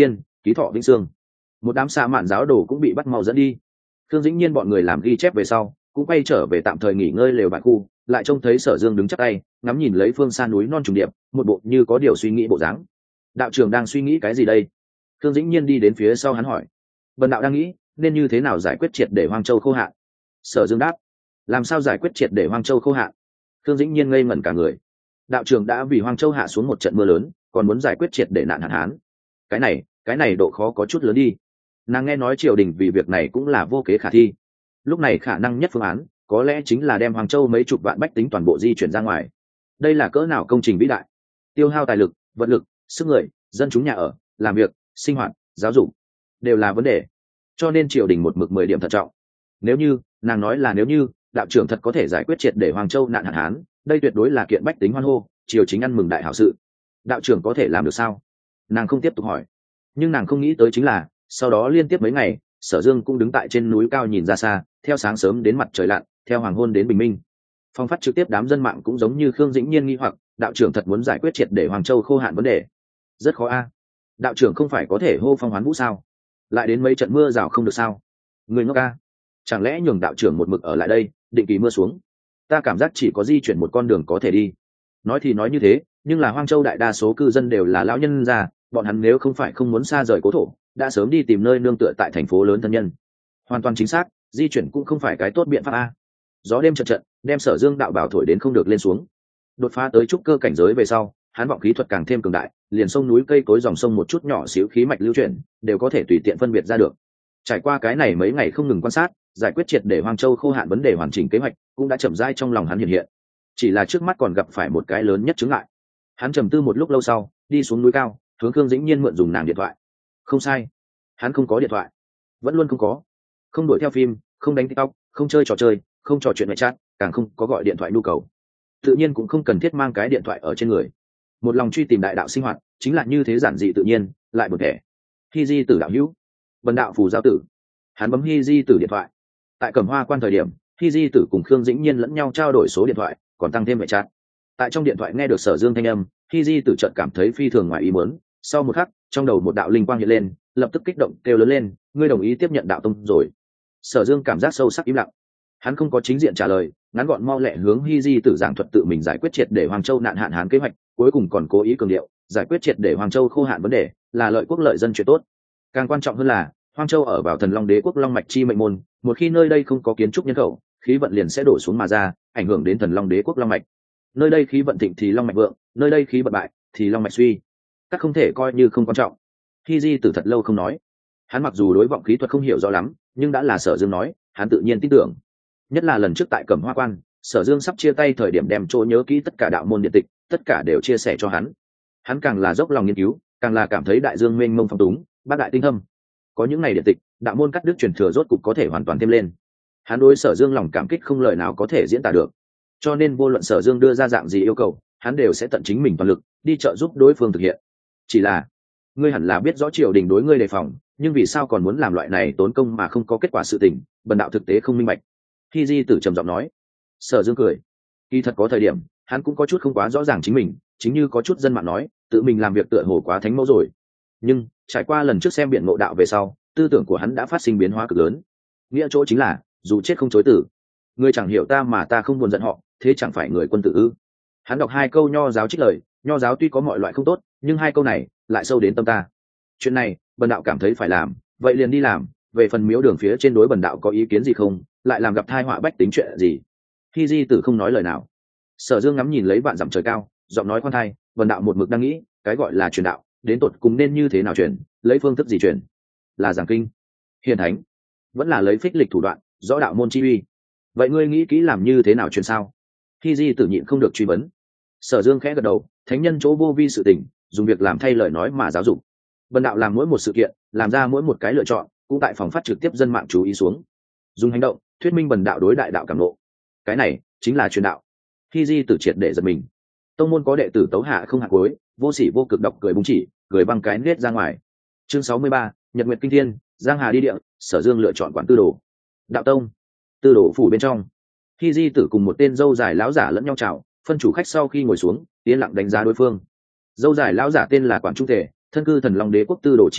ký thọ vĩnh sương. Một đám xa mạn giáo đồ cũng bị bắt mau dẫn đi. Khương Dĩnh Nhiên bọn người làm ghi chép về sau cũng quay trở về tạm thời nghỉ ngơi lều bại khu, lại trông thấy Sở Dương đứng chắp tay ngắm nhìn lấy phương xa núi non trùng điệp, một bộ như có điều suy nghĩ bộ dáng. Đạo trưởng đang suy nghĩ cái gì đây? Khương Dĩnh Nhiên đi đến phía sau hắn hỏi. Bần đạo đang nghĩ nên như thế nào giải quyết triệt để Hoang Châu khô hạn. Sở Dương đáp. Làm sao giải quyết triệt để Hoang Châu khô hạn? Khương Dĩnh Nhiên ngây ngẩn cả người. Đạo trưởng đã vì Hoang Châu hạ xuống một trận mưa lớn, còn muốn giải quyết triệt để nạn hạn hán. Cái này độ khó có chút lớn đi. Nàng nghe nói triều đình vì việc này cũng là vô kế khả thi. Lúc này khả năng nhất phương án có lẽ chính là đem Hoàng Châu mấy chục vạn bách tính toàn bộ di chuyển ra ngoài. Đây là cỡ nào công trình vĩ đại, tiêu hao tài lực, vật lực, sức người, dân chúng nhà ở, làm việc, sinh hoạt, giáo dục đều là vấn đề, cho nên triều đình một mực 10 điểm thận trọng. Nếu như nàng nói là nếu như đạo trưởng thật có thể giải quyết triệt để Hoàng Châu nạn hạn hán, đây tuyệt đối là kiện bách tính hoan hô, triều chính ăn mừng đại hảo sự. Đạo trưởng có thể làm được sao? Nàng không tiếp tục hỏi, nhưng nàng không nghĩ tới chính là sau đó liên tiếp mấy ngày Sở Dương cũng đứng tại trên núi cao nhìn ra xa, theo sáng sớm đến mặt trời lặn, theo hoàng hôn đến bình minh. Phong phát trực tiếp đám dân mạng cũng giống như Khương Dĩnh Nhiên nghi hoặc, đạo trưởng thật muốn giải quyết triệt để Hoàng Châu khô hạn vấn đề, rất khó a. Đạo trưởng không phải có thể hô phong hoán vũ sao? Lại đến mấy trận mưa rào không được sao? Người ngốc a, chẳng lẽ nhường đạo trưởng một mực ở lại đây, định kỳ mưa xuống? Ta cảm giác chỉ có di chuyển một con đường có thể đi. Nói thì nói như thế, nhưng là Hoang Châu đại đa số cư dân đều là lão nhân già, bọn hắn nếu không phải không muốn xa rời cố thổ, đã sớm đi tìm nơi nương tựa tại thành phố lớn thân nhân. Hoàn toàn chính xác, di chuyển cũng không phải cái tốt biện pháp a. Gió đêm chợt trận đem Sở Dương đạo bảo thổi đến không được lên xuống. Đột phá tới trúc cơ cảnh giới về sau, hắn vọng khí thuật càng thêm cường đại, liền sông núi cây cối dòng sông một chút nhỏ xíu khí mạch lưu chuyển đều có thể tùy tiện phân biệt ra được. Trải qua cái này mấy ngày không ngừng quan sát, giải quyết triệt để Hoang Châu khô hạn vấn đề hoàn chỉnh kế hoạch cũng đã chậm rãi trong lòng hắn hiện hiện. Chỉ là trước mắt còn gặp phải một cái lớn nhất chướng ngại. Hắn trầm tư một lúc lâu sau, đi xuống núi cao, hướng Khương Dĩnh Nhiên mượn dùng nàng điện thoại. Không sai, hắn không có điện thoại, vẫn luôn không có. Không đuổi theo phim, không đánh TikTok, không chơi trò chơi, không trò chuyện ngoại chat, càng không có gọi điện thoại nhu cầu. Tự nhiên cũng không cần thiết mang cái điện thoại ở trên người. Một lòng truy tìm đại đạo sinh hoạt chính là như thế, giản dị tự nhiên, lại một thể. Hi Di Tử đạo hữu, Vân đạo phù giáo tử. Hắn bấm Hi Di Tử điện thoại. Tại Cẩm Hoa quan thời điểm, Hi Di Tử cùng Khương Dĩnh Nhiên lẫn nhau trao đổi số điện thoại, còn tăng thêm ngoại chat. Tại trong điện thoại nghe được Sở Dương thanh âm, Hi Di Tử chợt cảm thấy phi thường ngoài ý muốn. Sau một khắc, trong đầu một đạo linh quang hiện lên, lập tức kích động kêu lớn lên, ngươi đồng ý tiếp nhận đạo tông rồi? Sở Dương cảm giác sâu sắc im lặng. Hắn không có chính diện trả lời, ngắn gọn mau lẹ hướng Hi Di Tử giảng thuật tự mình giải quyết triệt để Hoàng Châu nạn hạn hán kế hoạch, cuối cùng còn cố ý cường điệu, giải quyết triệt để Hoàng Châu khô hạn vấn đề là lợi quốc lợi dân chuyện tốt. Càng quan trọng hơn là, Hoang Châu ở vào Thần Long Đế quốc long mạch chi mệnh môn, một khi nơi đây không có kiến trúc nhân khẩu, khí vận liền sẽ đổ xuống mà ra, ảnh hưởng đến Thần Long Đế quốc long mạch. Nơi đây khí vận thịnh thì long mạch vượng, nơi đây khí vận bại thì long mạch suy. Các không thể coi như không quan trọng. Hi Di Tử thật lâu không nói. Hắn mặc dù đối vọng khí thuật không hiểu rõ lắm, nhưng đã là Sở Dương nói, hắn tự nhiên tin tưởng. Nhất là lần trước tại Cẩm Hoa quan, Sở Dương sắp chia tay thời điểm đem chỗ nhớ kỹ tất cả đạo môn điện tịch, tất cả đều chia sẻ cho hắn. Hắn càng là dốc lòng nghiên cứu, càng là cảm thấy đại dương mênh mông phong túng, bác đại tinh thâm. Có những ngày điện tịch, đạo môn cắt đứt truyền thừa rốt cục có thể hoàn toàn thêm lên. Hắn đối Sở Dương lòng cảm kích không lời nào có thể diễn tả được. Cho nên vô luận Sở Dương đưa ra dạng gì yêu cầu, hắn đều sẽ tận chính mình toàn lực đi trợ giúp đối phương thực hiện. Chỉ là, ngươi hẳn là biết rõ triều đình đối ngươi đề phòng, nhưng vì sao còn muốn làm loại này tốn công mà không có kết quả sự tình, bần đạo thực tế không minh bạch. Hi Di Tử trầm giọng nói. Sở Dương cười. Kỳ thật có thời điểm, hắn cũng có chút không quá rõ ràng chính mình, chính như có chút dân mạng nói, tự mình làm việc tựa hồ quá thánh mẫu rồi. Nhưng trải qua lần trước xem biển ngộ đạo về sau, tư tưởng của hắn đã phát sinh biến hóa cực lớn. Nghĩa chỗ chính là, dù chết không chối tử. Ngươi chẳng hiểu ta mà ta không buồn giận họ, thế chẳng phải người quân tử ư? Hắn đọc 2 câu nho giáo trích lời, nho giáo tuy có mọi loại không tốt, nhưng 2 câu này lại sâu đến tâm ta. Chuyện này, bần đạo cảm thấy phải làm, vậy liền đi làm. Về phần miếu đường phía trên đối bần đạo có ý kiến gì không, lại làm gặp tai họa bách tính chuyện gì? Hi Di Tử không nói lời nào. Sở Dương ngắm nhìn lấy vạn dặm trời cao, giọng nói khoan thai, bần đạo một mực đang nghĩ, cái gọi là truyền đạo, đến tột cùng nên như thế nào truyền, lấy phương thức gì truyền? Là giảng kinh, hiền thánh, vẫn là lấy phích lịch thủ đoạn, rõ đạo môn chi uy? Vậy ngươi nghĩ kỹ làm như thế nào truyền sao? Hi Di Tử nhịn không được truy vấn. Sở Dương khẽ gật đầu, thánh nhân chỗ vô vi sự tình, dùng việc làm thay lời nói mà giáo dục. Bần đạo làm mỗi một sự kiện, làm ra mỗi một cái lựa chọn, cũng tại phòng phát trực tiếp dân mạng chú ý xuống, dùng hành động thuyết minh bần đạo đối đại đạo cảm ngộ. Cái này chính là truyền đạo. Hi Di Tử triệt để giật mình. Tông môn có đệ tử tấu hạ không hạ cuối, vô sỉ vô cực độc cười bung chỉ, cười băng cái nết ra ngoài. Chương 63, Nhật Nguyệt Kinh Thiên, Giang Hà đi địa, Sở Dương lựa chọn quản tư đồ. Đạo tông, tư đồ phủ bên trong, Hi Di Tử cùng một tên dâu dài lão giả lẫn nhau chào, phân chủ khách sau khi ngồi xuống, yên lặng đánh giá đối phương. Dâu dài lão giả tên là Quản Trung Thể, thân cư Thần Long Đế quốc tư đồ chi vị,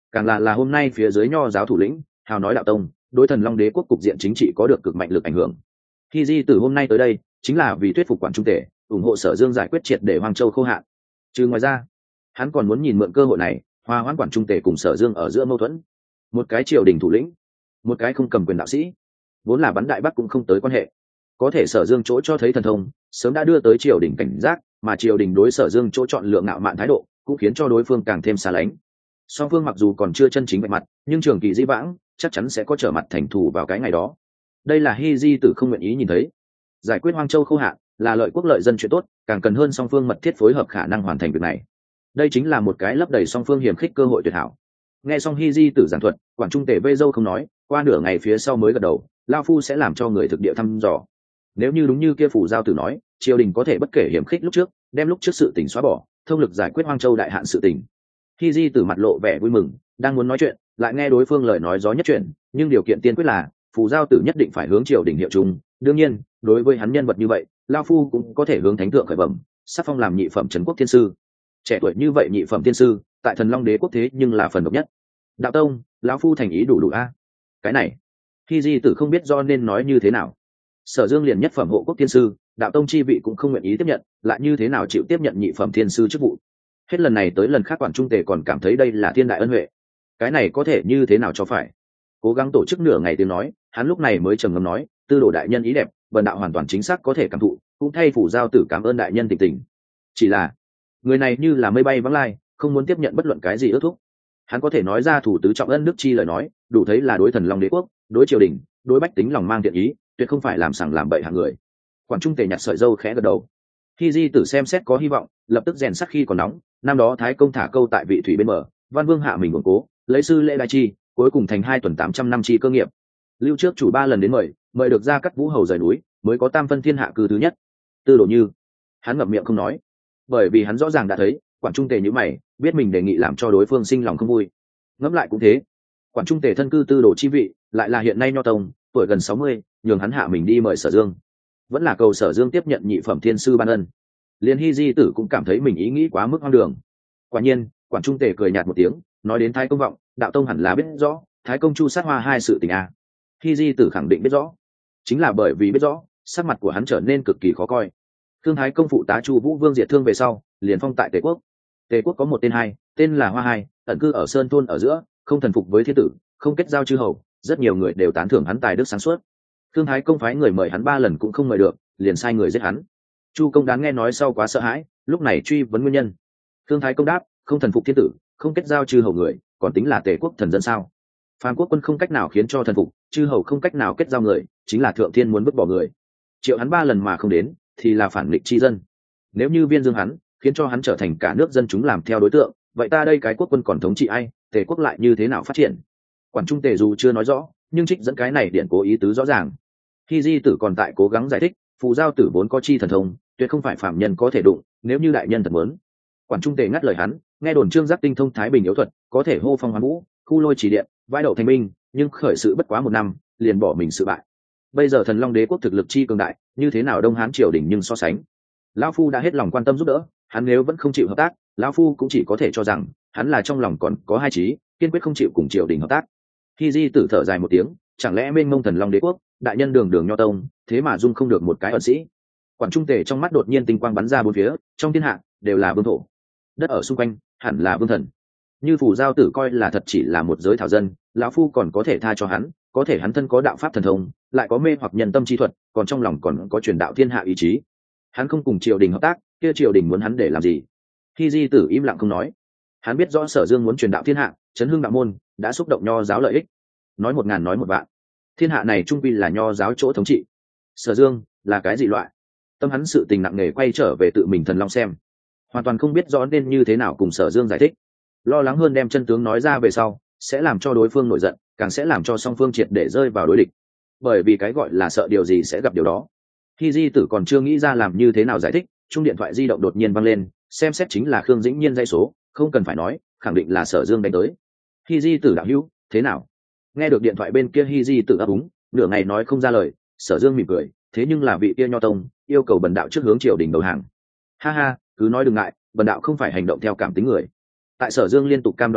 càng là hôm nay phía dưới nho giáo thủ lĩnh hào nói đạo tông đối Thần Long Đế quốc cục diện chính trị có được cực mạnh lực ảnh hưởng. Khi di từ hôm nay tới đây chính là vì thuyết phục Quản Trung Tể ủng hộ Sở Dương giải quyết triệt để Hoang Châu khô hạn. Trừ ngoài ra, hắn còn muốn nhìn mượn cơ hội này hòa hoãn Quản Trung Tể cùng Sở Dương ở giữa mâu thuẫn. Một cái triều đình thủ lĩnh, một cái không cầm quyền đạo sĩ, vốn là bắn đại bắc cũng không tới quan hệ. Có thể Sở Dương chỗ cho thấy thần thông sớm đã đưa tới triều đình cảnh giác, mà triều đình đối Sở Dương chỗ chọn lựa ngạo mạn thái độ cũng khiến cho đối phương càng thêm xa lánh. Song phương mặc dù còn chưa chân chính vạch mặt, nhưng trường kỳ dĩ vãng chắc chắn sẽ có trở mặt thành thù vào cái ngày đó. Đây là Hy Di Tử không nguyện ý nhìn thấy. Giải quyết Hoang Châu khô hạn là lợi quốc lợi dân chuyện tốt, càng cần hơn song phương mật thiết phối hợp khả năng hoàn thành việc này. Đây chính là một cái lấp đầy song phương hiểm khích cơ hội tuyệt hảo. Nghe xong Hy Di Tử giảng thuật, Quản Trung Tể vây dâu không nói, qua nửa ngày phía sau mới gật đầu, lao phu sẽ làm cho người thực địa thăm dò. Nếu như đúng như kia phủ giao tử nói, triều đình có thể bất kể hiểm khích lúc trước, đem lúc trước sự tình xóa bỏ, thông lực giải quyết Hoang Châu đại hạn sự tình. Hy Di Tử mặt lộ vẻ vui mừng, đang muốn nói chuyện, lại nghe đối phương lời nói gió nhất chuyện, nhưng điều kiện tiên quyết là phủ giao tử nhất định phải hướng triều đình hiệu chung. Đương nhiên, đối với hắn nhân vật như vậy, lao phu cũng có thể hướng thánh thượng khởi bẩm, sắp phong làm nhị phẩm trấn quốc thiên sư. Trẻ tuổi như vậy nhị phẩm thiên sư, tại Thần Long Đế quốc thế nhưng là phần độc nhất. Đạo tông, lão phu thành ý đủ a. Cái này, Hy Di Tử không biết do nên nói như thế nào. Sở Dương liền nhất phẩm hộ quốc thiên sư, đạo tông chi vị cũng không nguyện ý tiếp nhận, lại như thế nào chịu tiếp nhận nhị phẩm thiên sư chức vụ. Hết lần này tới lần khác Quản Trung Tể còn cảm thấy đây là thiên đại ân huệ. Cái này có thể như thế nào cho phải. Cố gắng tổ chức nửa ngày tiếng nói, hắn lúc này mới trầm ngâm nói, tư đồ đại nhân ý đẹp, bần đạo hoàn toàn chính xác có thể cảm thụ, cũng thay phủ giao tử cảm ơn đại nhân tình tình. Chỉ là người này như là mây bay vắng lai, không muốn tiếp nhận bất luận cái gì ước thúc. Hắn có thể nói ra thủ tứ trọng ân đức chi lời nói, đủ thấy là đối Thần Long Đế quốc, đối triều đình, đối bách tính lòng mang thiện ý, tuyệt không phải làm sằng làm bậy hạng người. Quản Trung Tể nhặt sợi dâu khẽ gật đầu. Khi Di Tử xem xét có hy vọng, lập tức rèn sắt khi còn nóng. Năm đó Thái Công thả câu tại vị thủy bên bờ, Văn Vương hạ mình củng cố, lấy sư lễ đại chi, cuối cùng thành 2 tuần 800 năm chi cơ nghiệp. Lưu trước chủ 3 lần đến mời được ra cắt Vũ Hầu rời núi, mới có tam phân thiên hạ cư thứ nhất. Tư Đồ Như, hắn ngậm miệng không nói, bởi vì hắn rõ ràng đã thấy Quản Trung Tể như mày, biết mình đề nghị làm cho đối phương sinh lòng không vui. Ngẫm lại cũng thế, Quản Trung Tể thân cư tư đồ chi vị, lại là hiện nay nho tông, tuổi gần 60, nhường hắn hạ mình đi mời Sở Dương, vẫn là cầu Sở Dương tiếp nhận nhị phẩm thiên sư ban ân. Liên Hy Di Tử cũng cảm thấy mình ý nghĩ quá mức hoang đường. Quả nhiên, Quản Trung Tể cười nhạt một tiếng, nói đến Thái Công vọng, đạo tông hẳn là biết rõ, Thái Công chu sát hoa hai sự tình a. Hy Di Tử khẳng định biết rõ, chính là bởi vì biết rõ, sắc mặt của hắn trở nên cực kỳ khó coi. Thương Thái Công phụ tá Chu Vũ Vương diệt thương về sau, liền phong tại Tề quốc. Tề quốc có một tên là Hoa Hai, ẩn cư ở sơn thôn ở giữa, không thần phục với thiên tử, không kết giao chư hầu, rất nhiều người đều tán thưởng hắn tài đức sáng suốt. Thương Thái Công phái người mời hắn 3 lần cũng không mời được, liền sai người giết hắn. Chu Công Đán nghe nói sau quá sợ hãi, lúc này truy vấn nguyên nhân. Thương Thái Công đáp, không thần phục thiên tử, không kết giao chư hầu người, còn tính là Tề quốc thần dân sao? Phàm quốc quân không cách nào khiến cho thần phục, chư hầu không cách nào kết giao người, chính là thượng thiên muốn vứt bỏ người. Triệu hắn 3 lần mà không đến, thì là phản nghịch chi dân. Nếu như viên dương hắn, khiến cho hắn trở thành cả nước dân chúng làm theo đối tượng, vậy ta đây cái quốc quân còn thống trị ai, Tề quốc lại như thế nào phát triển? Quản Trung Tề dù chưa nói rõ, nhưng trích dẫn cái này điển cố ý tứ rõ ràng. Khi Di Tử còn tại cố gắng giải thích, phù giao tử vốn có chi thần thông, tuyệt không phải phạm nhân có thể đụng, nếu như đại nhân thật muốn. Quản Trung Tề ngắt lời hắn, nghe đồn Trương Giác tinh thông thái bình yếu thuật, có thể hô phong hoán vũ, khu lôi chỉ điện, vai đậu thành binh, nhưng khởi sự bất quá 1 năm, liền bỏ mình sự bại. Bây giờ Thần Long Đế quốc thực lực chi cường đại, như thế nào Đông Hán triều đình nhưng so sánh. Lão phu đã hết lòng quan tâm giúp đỡ, hắn nếu vẫn không chịu hợp tác, lão phu cũng chỉ có thể cho rằng hắn là trong lòng còn có hai chí, kiên quyết không chịu cùng triều đình hợp tác. Khi Di Tử thở dài một tiếng, chẳng lẽ mênh mông Thần Long Đế quốc, đại nhân đường đường nho tông, thế mà dung không được một cái ẩn sĩ? Quản Trung Tề trong mắt đột nhiên tinh quang bắn ra bốn phía, trong thiên hạ đều là vương thổ, đất ở xung quanh hẳn là vương thần. Như Phù Giao Tử coi là thật chỉ là một giới thảo dân, lão phu còn có thể tha cho hắn, có thể hắn thân có đạo pháp thần thông, lại có mê hoặc nhân tâm chi thuật, còn trong lòng còn có truyền đạo thiên hạ ý chí. Hắn không cùng triều đình hợp tác, kia triều đình muốn hắn để làm gì? Khi Di Tử im lặng không nói. Hắn biết rõ Sở Dương muốn truyền đạo thiên hạ, chấn hưng đạo môn, đã xúc động nho giáo lợi ích. Nói 1000 nói 1 vạn. Thiên hạ này trung quy là nho giáo chỗ thống trị. Sở Dương là cái gì loại? Tâm hắn sự tình nặng nề quay trở về tự mình Thần Long xem, hoàn toàn không biết rõ nên như thế nào cùng Sở Dương giải thích. Lo lắng hơn đem chân tướng nói ra về sau, sẽ làm cho đối phương nổi giận, càng sẽ làm cho song phương triệt để rơi vào đối địch. Bởi vì cái gọi là sợ điều gì sẽ gặp điều đó. Khi Di Tử còn chưa nghĩ ra làm như thế nào giải thích, chuông điện thoại di động đột nhiên vang lên, xem xét chính là Khương Dĩnh Nhiên dây số, không cần phải nói, khẳng định là Sở Dương đánh tới. Khi Di Tử đạo hữu, thế nào? Nghe được điện thoại bên kia Hi Di Tử ấp úng, nửa ngày nói không ra lời. Sở Dương mỉm cười, thế nhưng là vị kia nho tông yêu cầu bần đạo trước hướng triều đình đầu hàng. Ha ha, cứ nói đừng ngại, bần đạo không phải hành động theo cảm tính người. Tại Sở Dương liên tục cam đoan dưới,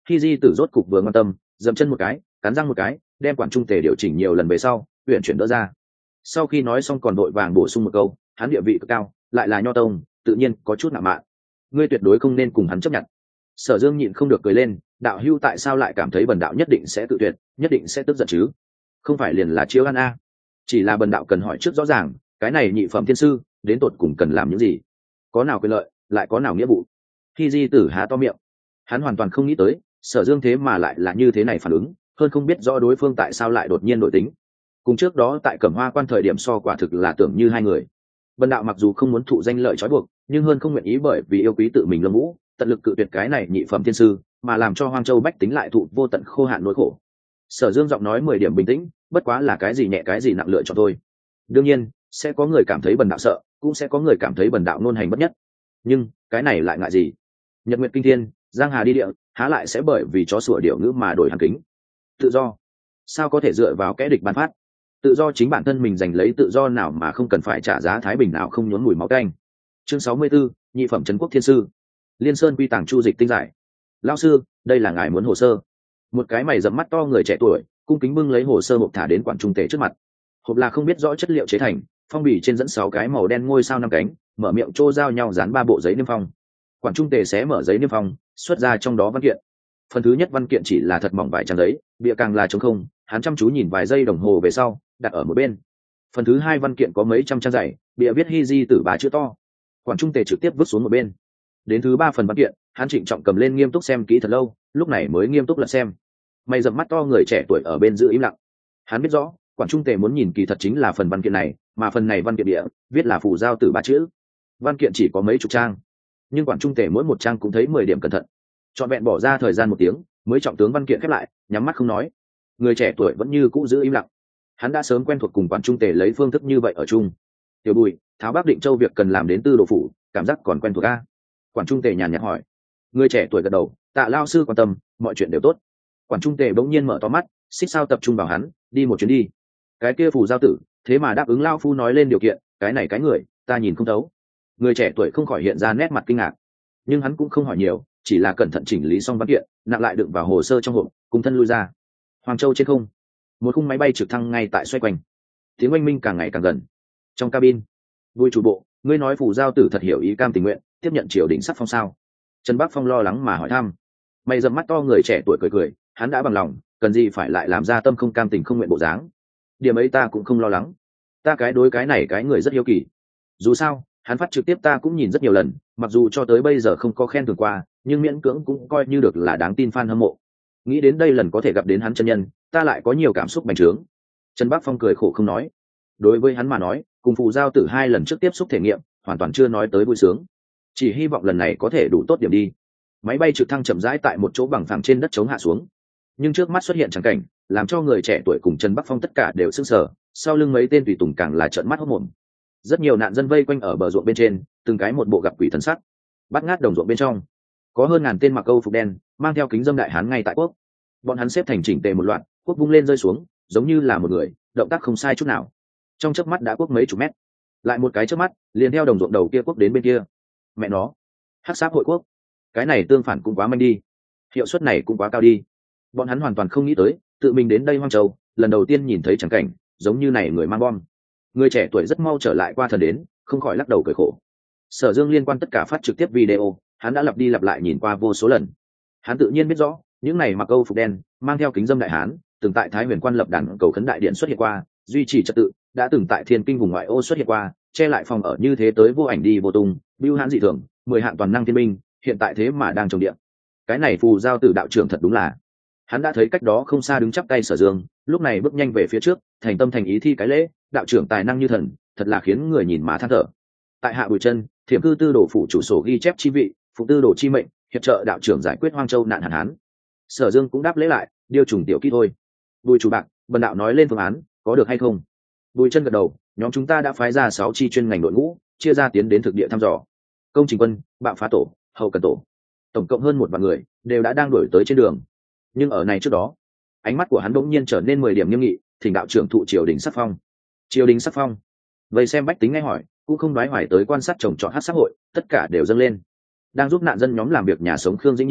Khi di tử rốt cục vừa quan tâm, dậm chân một cái, cắn răng một cái, đem quản trung tề điều chỉnh nhiều lần về sau, huyện chuyển đỡ ra. Sau khi nói xong còn đội vàng bổ sung một câu, hắn địa vị cực cao, lại là nho tông, tự nhiên có chút ngạo mạn. Ngươi tuyệt đối không nên cùng hắn chấp nhận. Sở Dương nhịn không được cười lên, đạo hưu tại sao lại cảm thấy bần đạo nhất định sẽ tự tuyệt, nhất định sẽ tức giận chứ? Không phải liền là chiếu ăn a? Chỉ là bần đạo cần hỏi trước rõ ràng, cái này nhị phẩm thiên sư, đến tột cùng cần làm những gì? Có nào quyền lợi, lại có nào nghĩa vụ? Khi di tử há to miệng, hắn hoàn toàn không nghĩ tới, Sở Dương thế mà lại là như thế này phản ứng, hơn không biết rõ đối phương tại sao lại đột nhiên đổi tính. Cùng trước đó tại Cẩm Hoa Quan thời điểm so quả thực là tưởng như hai người. Bần đạo mặc dù không muốn thụ danh lợi trói buộc, nhưng hơn không nguyện ý bởi vì yêu quý tự mình Lâm Vũ, tận lực cự tuyệt cái này nhị phẩm thiên sư, mà làm cho Hoang Châu bách tính lại thụ vô tận khô hạn nỗi khổ. Sở Dương giọng nói 10 điểm bình tĩnh, bất quá là cái gì nhẹ cái gì nặng lựa cho tôi. Đương nhiên, sẽ có người cảm thấy bần đạo sợ, cũng sẽ có người cảm thấy bần đạo nôn hành bất nhất. Nhưng, cái này lại ngại gì? Nhật nguyệt kinh thiên, giang hà đi địa, há lại sẽ bởi vì chó sủa điệu ngữ mà đổi hàn kính. Tự do, sao có thể dựa vào kẻ địch ban phát? Tự do chính bản thân mình giành lấy, tự do nào mà không cần phải trả giá thái bình nào không nhốn mùi máu canh. Chương 64, nhị phẩm trấn quốc thiên sư. Liên Sơn quy tàng chu dịch tinh giải. Lão sư, đây là ngài muốn hồ sơ. Một cái mày rậm mắt to người trẻ tuổi, cung kính bưng lấy hồ sơ hộp thả đến quản trung tề trước mặt. Hộp là không biết rõ chất liệu chế thành, phong bì trên dẫn 6 cái màu đen ngôi sao 5 cánh, mở miệng trô giao nhau dán 3 bộ giấy niêm phong. Quản trung tề xé mở giấy niêm phong, xuất ra trong đó văn kiện. Phần thứ nhất văn kiện chỉ là thật mỏng vài trang giấy, bìa càng là trống không, hắn chăm chú nhìn vài giây đồng hồ về sau, đặt ở một bên. Phần thứ hai văn kiện có mấy trăm trang dày, bìa viết Hy Di Tử 3 chữ to. Quản trung tề trực tiếp vứt xuống một bên. Đến thứ 3 phần văn kiện, hắn trịnh trọng cầm lên nghiêm túc xem kỹ thật lâu, lúc này mới nghiêm túc lật xem. Mày dầm mắt to người trẻ tuổi ở bên giữ im lặng. Hắn biết rõ, quản trung tề muốn nhìn kỳ thật chính là phần văn kiện này, mà phần này văn kiện địa viết là Phù Giao Tử 3 chữ. Văn kiện chỉ có mấy chục trang, nhưng quản trung tề mỗi một trang cũng thấy 10 điểm cẩn thận. Trọn vẹn bỏ ra thời gian 1 tiếng, mới trọng tướng văn kiện khép lại, nhắm mắt không nói. Người trẻ tuổi vẫn như cũ giữ im lặng. Hắn đã sớm quen thuộc cùng quản trung tề lấy phương thức như vậy ở chung. Tiểu Bùi, tháo Bắc Định Châu việc cần làm đến Tư Đồ phủ, cảm giác còn quen thuộc a? Quản trung tề nhàn nhạt hỏi. Người trẻ tuổi gật đầu, tạ lao sư quan tâm, mọi chuyện đều tốt. Quản trung tề bỗng nhiên mở to mắt, xích sao tập trung vào hắn, đi một chuyến đi. Cái kia Phù Giao Tử, thế mà đáp ứng lao phu nói lên điều kiện, cái này cái người, ta nhìn không thấu. Người trẻ tuổi không khỏi hiện ra nét mặt kinh ngạc, nhưng hắn cũng không hỏi nhiều, chỉ là cẩn thận chỉnh lý xong văn kiện, nặng lại đựng vào hồ sơ trong hộp, cùng thân lui ra. Hoàng Châu trên không, một khung máy bay trực thăng ngay tại xoay quanh, tiếng oanh minh càng ngày càng gần. Trong cabin, Vui chủ bộ, ngươi nói Phù Giao Tử thật hiểu ý cam tình nguyện tiếp nhận triều đình sắc phong sao? Trần Bắc Phong lo lắng mà hỏi thăm. Mày dầm mắt to người trẻ tuổi cười cười, hắn đã bằng lòng, cần gì phải lại làm ra tâm không cam tình không nguyện bộ dáng. Điểm ấy ta cũng không lo lắng, ta cái đối cái này cái người rất hiếu kỳ. Dù sao, hắn phát trực tiếp ta cũng nhìn rất nhiều lần, mặc dù cho tới bây giờ không có khen thưởng qua, nhưng miễn cưỡng cũng coi như được là đáng tin fan hâm mộ. Nghĩ đến đây lần có thể gặp đến hắn chân nhân, ta lại có nhiều cảm xúc bành trướng. Trần Bắc Phong cười khổ không nói. Đối với hắn mà nói, cùng Phù Giao Tử 2 lần trước tiếp xúc thể nghiệm, hoàn toàn chưa nói tới vui sướng. Chỉ hy vọng lần này có thể đủ tốt điểm đi. Máy bay trực thăng chậm rãi tại một chỗ bằng phẳng trên đất trống hạ xuống, nhưng trước mắt xuất hiện trắng cảnh, làm cho người trẻ tuổi cùng Trần Bắc Phong tất cả đều sững sờ, sau lưng mấy tên tùy tùng càng là trợn mắt hốt mồm. Rất nhiều nạn dân vây quanh ở bờ ruộng bên trên, từng cái một bộ gặp quỷ thần sắc. Bắt ngát đồng ruộng bên trong, có hơn ngàn tên mặc câu phục đen, mang theo kính dâm đại hán ngay tại quốc. Bọn hắn xếp thành chỉnh tề một loạt, quốc vung lên rơi xuống, giống như là một người, động tác không sai chút nào. Trong chớp mắt đã quốc mấy chục mét, lại một cái chớp mắt, liền theo đồng ruộng đầu kia quốc đến bên kia. Mẹ nó, hắc sáp hội quốc, cái này tương phản cũng quá manh đi, hiệu suất này cũng quá cao đi. Bọn hắn hoàn toàn không nghĩ tới, tự mình đến đây Hoang Châu, lần đầu tiên nhìn thấy chẳng cảnh giống như này người mang bom. Người trẻ tuổi rất mau trở lại qua thần đến, không khỏi lắc đầu cười khổ. Sở Dương liên quan tất cả phát trực tiếp video, hắn đã lặp đi lặp lại nhìn qua vô số lần. Hắn tự nhiên biết rõ, những này mặc câu phục đen, mang theo kính dâm đại hán, từng tại Thái Huyền Quan lập đàn cầu khấn đại điện xuất hiện qua, duy trì trật tự, đã từng tại Thiên Kinh vùng ngoại ô xuất hiện qua, che lại phòng ở như thế tới vô ảnh đi vô tung, bưu hãn dị thường, 10 hạng toàn năng thiên binh, hiện tại thế mà đang trồng điện. Cái này Phù Giao Tử đạo trưởng thật đúng là. Hắn đã thấy cách đó không xa đứng chắp tay Sở Dương, lúc này bước nhanh về phía trước, thành tâm thành ý thi cái lễ, đạo trưởng tài năng như thần, thật là khiến người nhìn mà than thở. Tại Hạ Bùi Chân, Thiểm cư Tư Đồ phủ chủ sổ ghi chép chi vị, phụ Tư Đồ chi mệnh, hiệp trợ đạo trưởng giải quyết Hoang Châu nạn hạn hán. Sở Dương cũng đáp lễ lại, điêu trùng tiểu kỹ thôi. Bùi chủ bạc, bần đạo nói lên phương án, có được hay không? Bùi Chân gật đầu, nhóm chúng ta đã phái ra 6 chi chuyên ngành đội ngũ, chia ra tiến đến thực địa thăm dò. Công trình quân, bạo phá tổ, hậu cần tổ, tổng cộng hơn 1 vạn người, đều đã đang đuổi tới trên đường. Nhưng ở này trước đó, ánh mắt của hắn đột nhiên trở nên 10 điểm nghiêm nghị, thỉnh đạo trưởng thụ triều đình sắc phong. Triều đình sắc phong? Vậy xem bách tính nghe hỏi, cũng không đoái hoài tới quan sát trồng trọt hát xã hội, tất cả đều dâng lên. Đang giúp nạn dân nhóm làm việc nhà sống Khương Dĩnh Nhiên,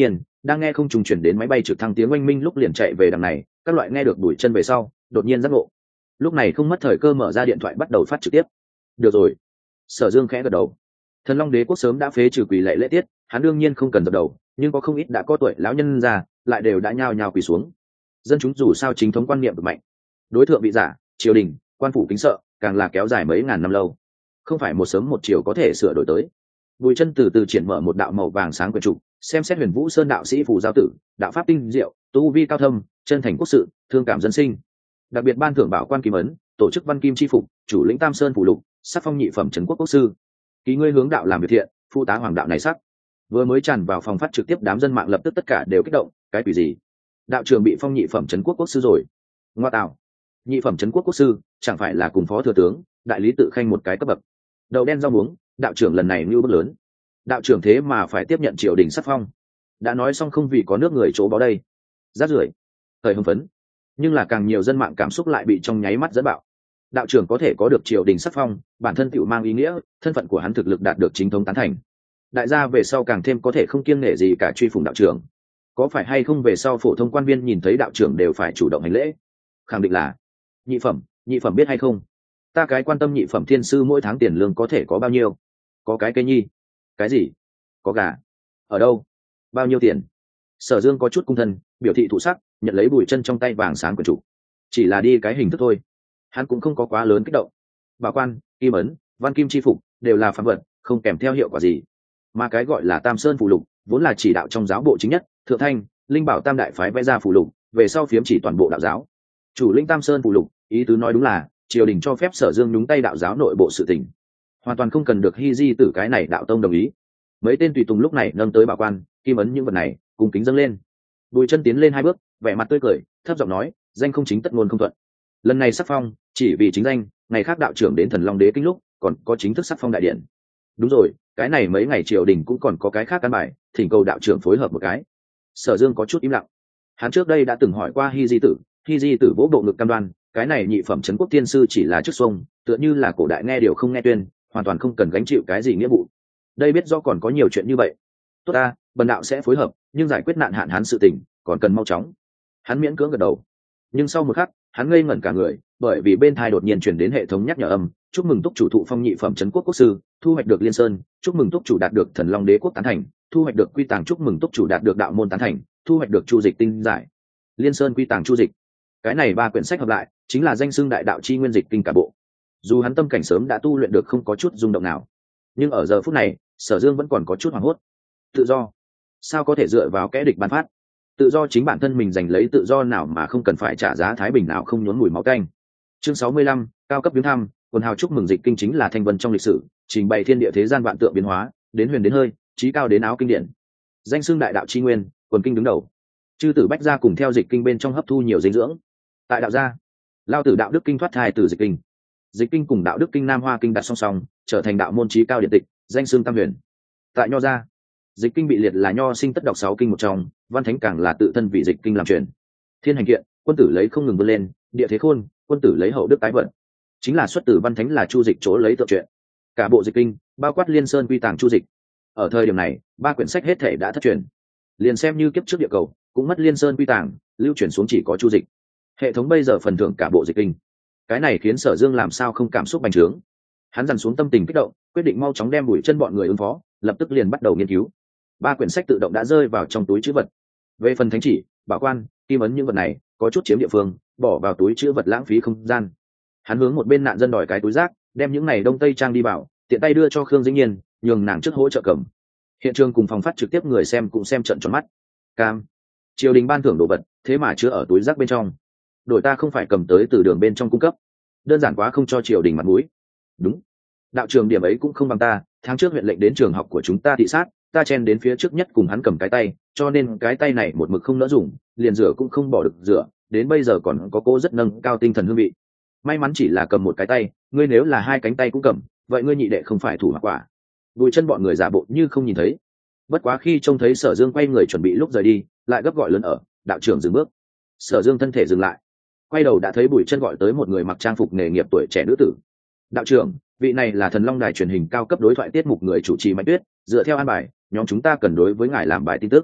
đang nghe không trùng chuyển đến máy bay trực thăng tiếng oanh minh lúc liền chạy về đằng này, các loại nghe được Bùi Chân về sau đột nhiên giác ngộ, lúc này không mất thời cơ mở ra điện thoại bắt đầu phát trực tiếp. Được rồi. Sở Dương khẽ gật đầu. Thần Long Đế quốc sớm đã phế trừ quỳ lệ lễ tiết, hắn đương nhiên không cần dập đầu, nhưng có không ít đã có tuổi lão nhân già lại đều đã nhao nhao quỳ xuống. Dân chúng dù sao chính thống quan niệm cực mạnh, đối thượng vị giả, triều đình, quan phủ kính sợ, càng là kéo dài mấy ngàn năm lâu, không phải một sớm một chiều có thể sửa đổi tới. Bùi Chân từ từ triển mở một đạo màu vàng sáng quyển trục, xem xét Huyền Vũ Sơn đạo sĩ phù giao tử, đạo pháp tinh diệu, tu vi cao thâm, chân thành quốc sự, thương cảm dân sinh. Đặc biệt ban thưởng bảo quan kim ấn, tổ chức văn kim chi phục, chủ lĩnh Tam Sơn phủ lục, sắc phong nhị phẩm trấn quốc quốc sư. Ký ngươi hướng đạo làm việc thiện, phụ tá hoàng đạo này sắc. Vừa mới tràn vào phòng phát trực tiếp, đám dân mạng lập tức tất cả đều kích động, cái quỷ gì? Đạo trưởng bị phong nhị phẩm trấn quốc quốc sư rồi? Ngoa tạo. Nhị phẩm trấn quốc quốc sư, chẳng phải là cùng phó thừa tướng, đại lý tự khanh một cái cấp bậc. Đậu đen rau muống, đạo trưởng lần này mưu bất lớn. Đạo trưởng thế mà phải tiếp nhận triều đình sắc phong. Đã nói xong không vì có nước người chỗ báo đây. Rát rưởi. Thời hưng phấn. Nhưng là càng nhiều dân mạng cảm xúc lại bị trong nháy mắt dẫn bạo. Đạo trưởng có thể có được triều đình sắc phong, bản thân tựu mang ý nghĩa thân phận của hắn thực lực đạt được chính thống tán thành. Đại gia về sau càng thêm có thể không kiêng nể gì cả truy phủng đạo trưởng. Có phải hay không về sau phổ thông quan viên nhìn thấy đạo trưởng đều phải chủ động hành lễ? Khẳng định là nhị phẩm biết hay không? Ta cái quan tâm nhị phẩm thiên sư mỗi tháng tiền lương có thể có bao nhiêu? Có cái cây nhi. Cái gì? Có gà. Ở đâu? Bao nhiêu tiền? Sở Dương có chút cung thân, biểu thị thụ sắc, nhận lấy Bùi Chân trong tay vàng sáng quyển trục. Chỉ là đi cái hình thức thôi, hắn cũng không có quá lớn kích động. Bảo quan, kim ấn, văn kim chi phục đều là phàm vật, không kèm theo hiệu quả gì. Mà cái gọi là Tam Sơn phù lục, vốn là chỉ đạo trong giáo bộ chính nhất, Thượng Thanh, Linh Bảo Tam đại phái vẽ ra phù lục, về sau phiếm chỉ toàn bộ đạo giáo. Chủ linh Tam Sơn phù lục, ý tứ nói đúng là triều đình cho phép Sở Dương nhúng tay đạo giáo nội bộ sự tình, hoàn toàn không cần được Hy Di Tử cái này đạo tông đồng ý. Mấy tên tùy tùng lúc này nâng tới bảo quan, kim ấn những vật này, cùng kính dâng lên. Bùi Chân tiến lên hai bước, vẻ mặt tươi cười, thấp giọng nói, danh không chính tất ngôn không thuận. Lần này sắc phong chỉ vì chính danh, ngày khác đạo trưởng đến Thần Long Đế kinh lúc còn có chính thức sắc phong đại điện. Đúng rồi, cái này mấy ngày triều đình cũng còn có cái khác căn bài, thỉnh cầu đạo trưởng phối hợp một cái. Sở Dương có chút im lặng. Hắn trước đây đã từng hỏi qua Hy Di Tử vỗ bộ ngực cam đoan, cái này nhị phẩm trấn quốc tiên sư chỉ là chức xuông, tựa như là cổ đại nghe điều không nghe tuyên, hoàn toàn không cần gánh chịu cái gì nghĩa vụ. Đây biết do còn có nhiều chuyện như vậy. Tốt ta, bần đạo sẽ phối hợp, nhưng giải quyết nạn hạn hán sự tình còn cần mau chóng. Hắn miễn cưỡng gật đầu. Nhưng sau một khắc, hắn ngây ngẩn cả người, bởi vì bên tai đột nhiên truyền đến hệ thống nhắc nhở âm, chúc mừng túc chủ thụ phong nhị phẩm trấn quốc quốc sư, thu hoạch được Liên Sơn, chúc mừng túc chủ đạt được Thần Long Đế quốc tán thành, thu hoạch được quy tàng, chúc mừng túc chủ đạt được đạo môn tán thành, thu hoạch được chu dịch tinh giải. Liên Sơn, quy tàng, chu dịch. Cái này ba quyển sách hợp lại, chính là danh xưng đại đạo chi nguyên dịch kinh cả bộ. Dù hắn tâm cảnh sớm đã tu luyện được không có chút rung động nào, nhưng ở giờ phút này, Sở Dương vẫn còn có chút hoảng hốt. Tự do, sao có thể dựa vào kẻ địch ban phát? Tự do chính bản thân mình giành lấy, tự do nào mà không cần phải trả giá thái bình nào không nhốn mùi máu tanh. Chương 65, cao cấp viếng thăm, quần hào chúc mừng dịch kinh chính là thanh vân trong lịch sử, trình bày thiên địa thế gian vạn tượng biến hóa, đến huyền đến hơi, trí cao đến áo kinh điển. Danh xưng đại đạo chi nguyên, quần kinh đứng đầu. Chư tử bách gia cùng theo dịch kinh bên trong hấp thu nhiều dinh dưỡng. Tại đạo gia, Lao tử đạo đức kinh thoát thai từ dịch kinh. Dịch kinh cùng đạo đức kinh Nam Hoa kinh đặt song song, trở thành đạo môn trí cao điện tịch, danh xưng tam huyền. Tại nho gia, dịch kinh bị liệt là nho sinh tất đọc 6 kinh một trong, văn thánh càng là tự thân vì dịch kinh làm truyền. Thiên hành kiện, quân tử lấy không ngừng vươn lên, địa thế khôn, quân tử lấy hậu đức tái vận, chính là xuất từ văn thánh là chu dịch chỗ lấy tự truyện. Cả bộ dịch kinh bao quát Liên Sơn, quy tàng, chu dịch. Ở thời điểm này, ba quyển sách hết thể đã thất truyền, liền xem như kiếp trước địa cầu cũng mất Liên Sơn, quy tàng, lưu truyền xuống chỉ có chu dịch. Hệ thống bây giờ phần thưởng cả bộ dịch kinh, cái này khiến Sở Dương làm sao không cảm xúc bành trướng. Hắn dằn xuống tâm tình kích động, quyết định mau chóng đem Bùi Chân bọn người ứng phó, lập tức liền bắt đầu nghiên cứu. Ba quyển sách tự động đã rơi vào trong túi trữ vật. Về phần thánh chỉ, bảo quan, kim ấn những vật này có chút chiếm địa phương, bỏ vào túi trữ vật lãng phí không gian. Hắn hướng một bên nạn dân đòi cái túi rác, đem những này đông tây trang đi vào, tiện tay đưa cho Khương Dĩnh Nhiên, nhường nàng trước hỗ trợ cầm. Hiện trường cùng phòng phát trực tiếp người xem cũng xem trận tròn mắt. Cam, triều đình ban thưởng đồ vật, thế mà chứa ở túi rác bên trong. Đổi ta không phải cầm tới từ đường bên trong cung cấp, đơn giản quá không cho triều đình mặt mũi. Đúng, đạo trường điểm ấy cũng không bằng ta, tháng trước huyện lệnh đến trường học của chúng ta thị sát, ta chen đến phía trước nhất cùng hắn cầm cái tay, cho nên cái tay này một mực không nỡ dùng, liền rửa cũng không bỏ được rửa, đến bây giờ còn có cô rất nâng cao tinh thần hương vị. May mắn chỉ là cầm một cái tay, ngươi nếu là hai cánh tay cũng cầm, vậy ngươi nhị đệ không phải thủ hoặc quả. Bùi Chân bọn người giả bộ như không nhìn thấy. Bất quá khi trông thấy Sở Dương quay người chuẩn bị lúc rời đi, lại gấp gọi lớn ở, đạo trưởng dừng bước. Sở Dương thân thể dừng lại, quay đầu đã thấy Bùi Chân gọi tới một người mặc trang phục nghề nghiệp tuổi trẻ nữ tử. Đạo trưởng, vị này là Thần Long đài truyền hình cao cấp đối thoại tiết mục người chủ trì Mạnh Tuyết, dựa theo an bài, nhóm chúng ta cần đối với ngài làm bài tin tức.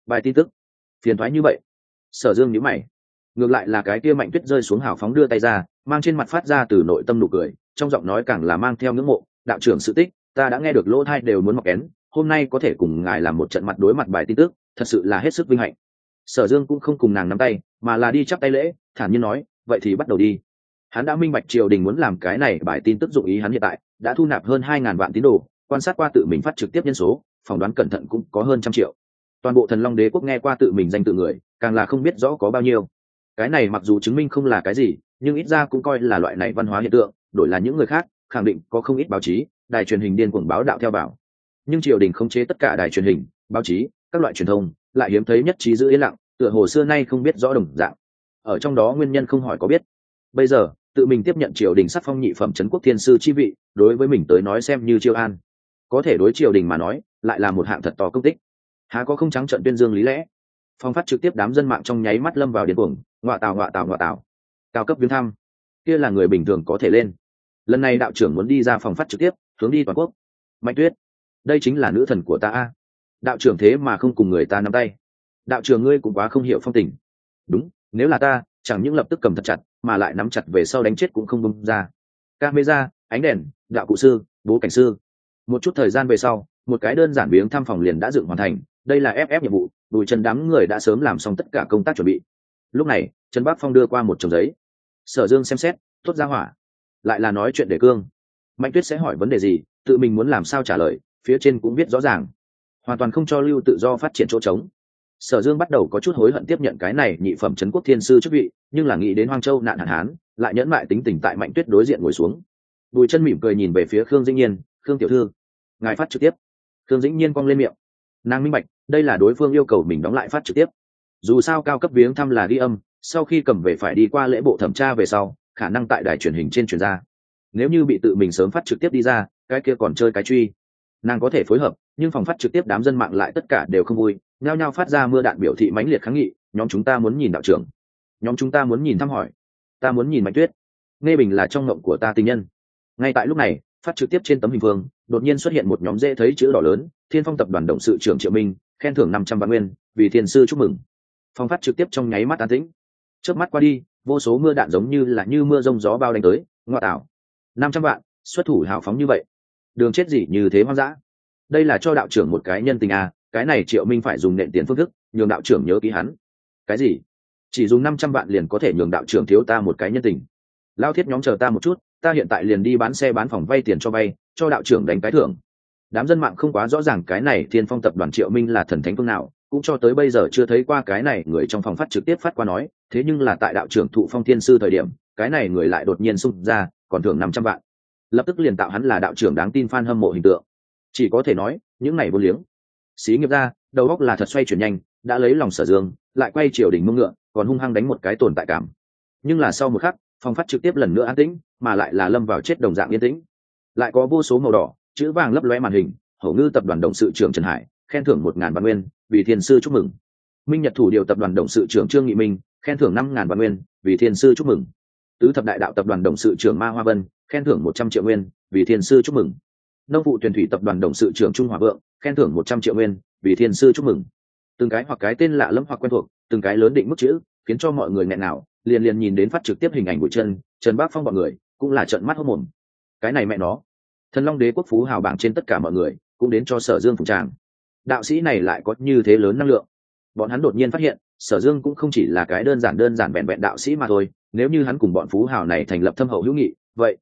bài tin tức phiền thoái như vậy. Sở Dương nhíu mày. Ngược lại là cái kia Mạnh Tuyết rơi xuống hào phóng đưa tay ra, mang trên mặt phát ra từ nội tâm nụ cười, trong giọng nói càng là mang theo ngưỡng mộ. Đạo trưởng sự tích, ta đã nghe được lỗ tai đều muốn mọc kén, hôm nay có thể cùng ngài làm một trận mặt đối mặt bài tin tức, thật sự là hết sức vinh hạnh. Sở Dương cũng không cùng nàng nắm tay, mà là đi chắp tay lễ, thản nhiên nói, vậy thì bắt đầu đi. Hắn đã minh bạch triều đình muốn làm cái này bài tin tức, dụng ý hắn hiện tại đã thu nạp hơn 2.000 vạn tín đồ, quan sát qua tự mình phát trực tiếp nhân số, phỏng đoán cẩn thận cũng có hơn 100 triệu. Toàn bộ Thần Long Đế quốc nghe qua tự mình danh tự người, càng là không biết rõ có bao nhiêu. Cái này mặc dù chứng minh không là cái gì, nhưng ít ra cũng coi là loại này văn hóa hiện tượng, đổi là những người khác, khẳng định có không ít báo chí, đài truyền hình điên cuồng báo đạo theo bảo. Nhưng triều đình khống chế tất cả đài truyền hình, báo chí, các loại truyền thông, lại hiếm thấy nhất trí giữ yên lặng, tựa hồ xưa nay không biết rõ đồng dạng. Ở trong đó nguyên nhân không hỏi có biết. Bây giờ, tự mình tiếp nhận triều đình sắc phong nhị phẩm trấn quốc thiên sư chi vị, đối với mình tới nói xem như chiêu an. Có thể đối triều đình mà nói, lại là một hạng thật to công tích. Há có không trắng trợn tuyên dương lý lẽ. Phong phát trực tiếp đám dân mạng trong nháy mắt lâm vào điên cuồng, ngọa tào. Cao cấp viếng thăm, kia là người bình thường có thể lên. Lần này đạo trưởng muốn đi ra phòng phát trực tiếp, hướng đi toàn quốc. Mạnh Tuyết, đây chính là nữ thần của ta a. Đạo trưởng thế mà không cùng người ta nắm tay. Đạo trưởng ngươi cũng quá không hiểu phong tình. Đúng, nếu là ta, chẳng những lập tức cầm thật chặt, mà lại nắm chặt về sau đánh chết cũng không bung ra. Camera, ánh đèn, đạo cụ sư, bố cảnh sư. Một chút thời gian về sau, một cái đơn giản viếng thăm phòng liền đã dựng hoàn thành. Đây là FF nhiệm vụ, Bùi Trần đám người đã sớm làm xong tất cả công tác chuẩn bị. Lúc này, Trần Bác Phong đưa qua một chồng giấy. Sở Dương xem xét, thốt ra hỏa, lại là nói chuyện để cương. Mạnh Tuyết sẽ hỏi vấn đề gì, tự mình muốn làm sao trả lời, phía trên cũng viết rõ ràng, hoàn toàn không cho lưu tự do phát triển chỗ trống. Sở Dương bắt đầu có chút hối hận tiếp nhận cái này nhị phẩm trấn quốc thiên sư chức vị, nhưng là nghĩ đến Hoang Châu nạn hạn hán, lại nhẫn mại tính tình tại Mạnh Tuyết đối diện ngồi xuống. Bùi Chân mỉm cười nhìn về phía Khương Dĩnh Nhiên, "Khương tiểu thư, ngài phát trực tiếp." Khương Dĩnh Nhiên cong lên miệng. Nàng minh bạch, đây là đối phương yêu cầu mình đóng lại phát trực tiếp. Dù sao cao cấp viếng thăm là ghi âm, sau khi cầm về phải đi qua lễ bộ thẩm tra về sau, khả năng tại đài truyền hình trên truyền ra. Nếu như bị tự mình sớm phát trực tiếp đi ra, cái kia còn chơi cái truy. Nàng có thể phối hợp, nhưng phòng phát trực tiếp đám dân mạng lại tất cả đều không vui, nhao nhao phát ra mưa đạn biểu thị mãnh liệt kháng nghị, nhóm chúng ta muốn nhìn đạo trưởng, nhóm chúng ta muốn nhìn thăm hỏi, ta muốn nhìn Mạnh Tuyết. Nghe Bình là trong ngộng của ta tình nhân. Ngay tại lúc này, phát trực tiếp trên tấm hình phương, đột nhiên xuất hiện một nhóm dễ thấy chữ đỏ lớn, Thiên Phong tập đoàn董sự trưởng Triệu Minh, khen thưởng 500 vạn nguyên, vì thiên sư chúc mừng. Phong phát trực tiếp trong nháy mắt an tĩnh. Chớp mắt qua đi, vô số mưa đạn giống như là như mưa rông gió bao đánh tới, ngoa tạo. 500 vạn, xuất thủ hào phóng như vậy. Đường chết gì như thế hoang dã. Đây là cho đạo trưởng một cái nhân tình à, cái này Triệu Minh phải dùng nện tiền phương thức, nhường đạo trưởng nhớ ký hắn. Cái gì? Chỉ dùng 500 vạn liền có thể nhường đạo trưởng thiếu ta một cái nhân tình. Lao thiết nhóm chờ ta một chút, ta hiện tại liền đi bán xe bán phòng vay tiền cho vay, cho đạo trưởng đánh cái thưởng. Đám dân mạng không quá rõ ràng cái này Thiên Phong tập đoàn Triệu Minh là thần thánh phương nào, cũng cho tới bây giờ chưa thấy qua cái này người trong phòng phát trực tiếp phát qua nói, thế nhưng là tại đạo trưởng thụ phong thiên sư thời điểm, cái này người lại đột nhiên xung ra, còn thưởng 500 vạn. Lập tức liền tạo hắn là đạo trưởng đáng tin fan hâm mộ hình tượng. Chỉ có thể nói, những này vô liếng. Xí nghiệp ra, đầu óc là thật xoay chuyển nhanh, đã lấy lòng Sở Dương, lại quay triều đình mông ngựa, còn hung hăng đánh một cái tồn tại cảm. Nhưng là sau một khắc, phòng phát trực tiếp lần nữa an tĩnh, mà lại là lâm vào chết đồng dạng yên tĩnh. Lại có vô số màu đỏ, chữ vàng lấp lóe màn hình, Hổ Ngư tập đoàn董sự trưởng Trần Hải, khen thưởng 1.000 vạn nguyên, vì thiên sư chúc mừng. Minh Nhật thủ điều tập đoàn董sự trưởng Trương Nghị Minh, khen thưởng 5.000 vạn nguyên, vì thiên sư chúc mừng. Tứ thập đại đạo tập đoàn董sự trưởng Ma Hoa Vân, khen thưởng 100 triệu nguyên, vì thiên sư chúc mừng. Nông vụ tuyển thủy tập đoàn董sự trưởng Trung Hòa Vượng, khen thưởng 100 triệu nguyên, vì thiên sư chúc mừng. Từng cái hoặc cái tên lạ lẫm hoặc quen thuộc, từng cái lớn định mức chữ, khiến cho mọi người nghẹn nào, liền nhìn đến phát trực tiếp hình ảnh Bùi Chân, Trần Bác Phong bọn người, cũng là trợn mắt hốt mồm. Cái này mẹ nó, Thần Long Đế quốc phú hào bảng trên tất cả mọi người, cũng đến cho Sở Dương phụng tràng. Đạo sĩ này lại có như thế lớn năng lượng. Bọn hắn đột nhiên phát hiện, Sở Dương cũng không chỉ là cái đơn giản vẹn vẹn đạo sĩ mà thôi, nếu như hắn cùng bọn phú hào này thành lập thâm hậu hữu nghị, vậy,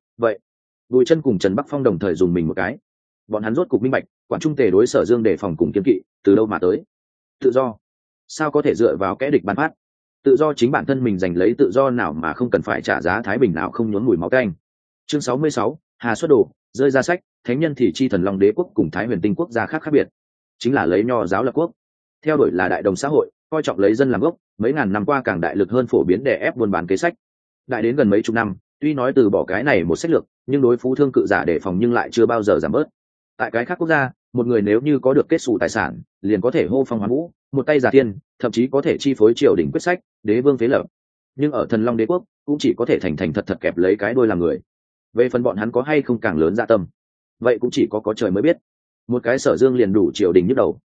Bùi Chân cùng Trần Bắc Phong đồng thời dùng mình một cái. Bọn hắn rốt cục minh bạch, quản trung tề đối Sở Dương đề phòng cùng kiên kỵ, từ đâu mà tới? Tự do. Sao có thể dựa vào kẻ địch ban phát? Tự do chính bản thân mình giành lấy, tự do nào mà không cần phải trả giá thái bình nào không nhuốm mùi máu tanh. Chương 66, Hà xuất đồ, rơi ra sách, thánh nhân thì chi Thần Long Đế quốc cùng Thái Huyền Tinh quốc gia khác biệt, chính là lấy nho giáo lập quốc. Theo đuổi là đại đồng xã hội, coi trọng lấy dân làm gốc, mấy ngàn năm qua càng đại lực hơn phổ biến đè ép buôn bán kế sách. Đại đến gần mấy chục năm, tuy nói từ bỏ cái này một sách lược, nhưng đối phú thương cự giả đề phòng nhưng lại chưa bao giờ giảm bớt. Tại cái khác quốc gia, một người nếu như có được kết xù tài sản, liền có thể hô phong hoán vũ, một tay giả thiên, thậm chí có thể chi phối triều đình quyết sách, đế vương phế lập. Nhưng ở Thần Long Đế quốc, cũng chỉ có thể thành thành thật thật kẹp lấy cái đuôi làm người. Về phần bọn hắn có hay không càng lớn dạ tâm, vậy cũng chỉ có trời mới biết. Một cái Sở Dương liền đủ triều đình nhức đầu.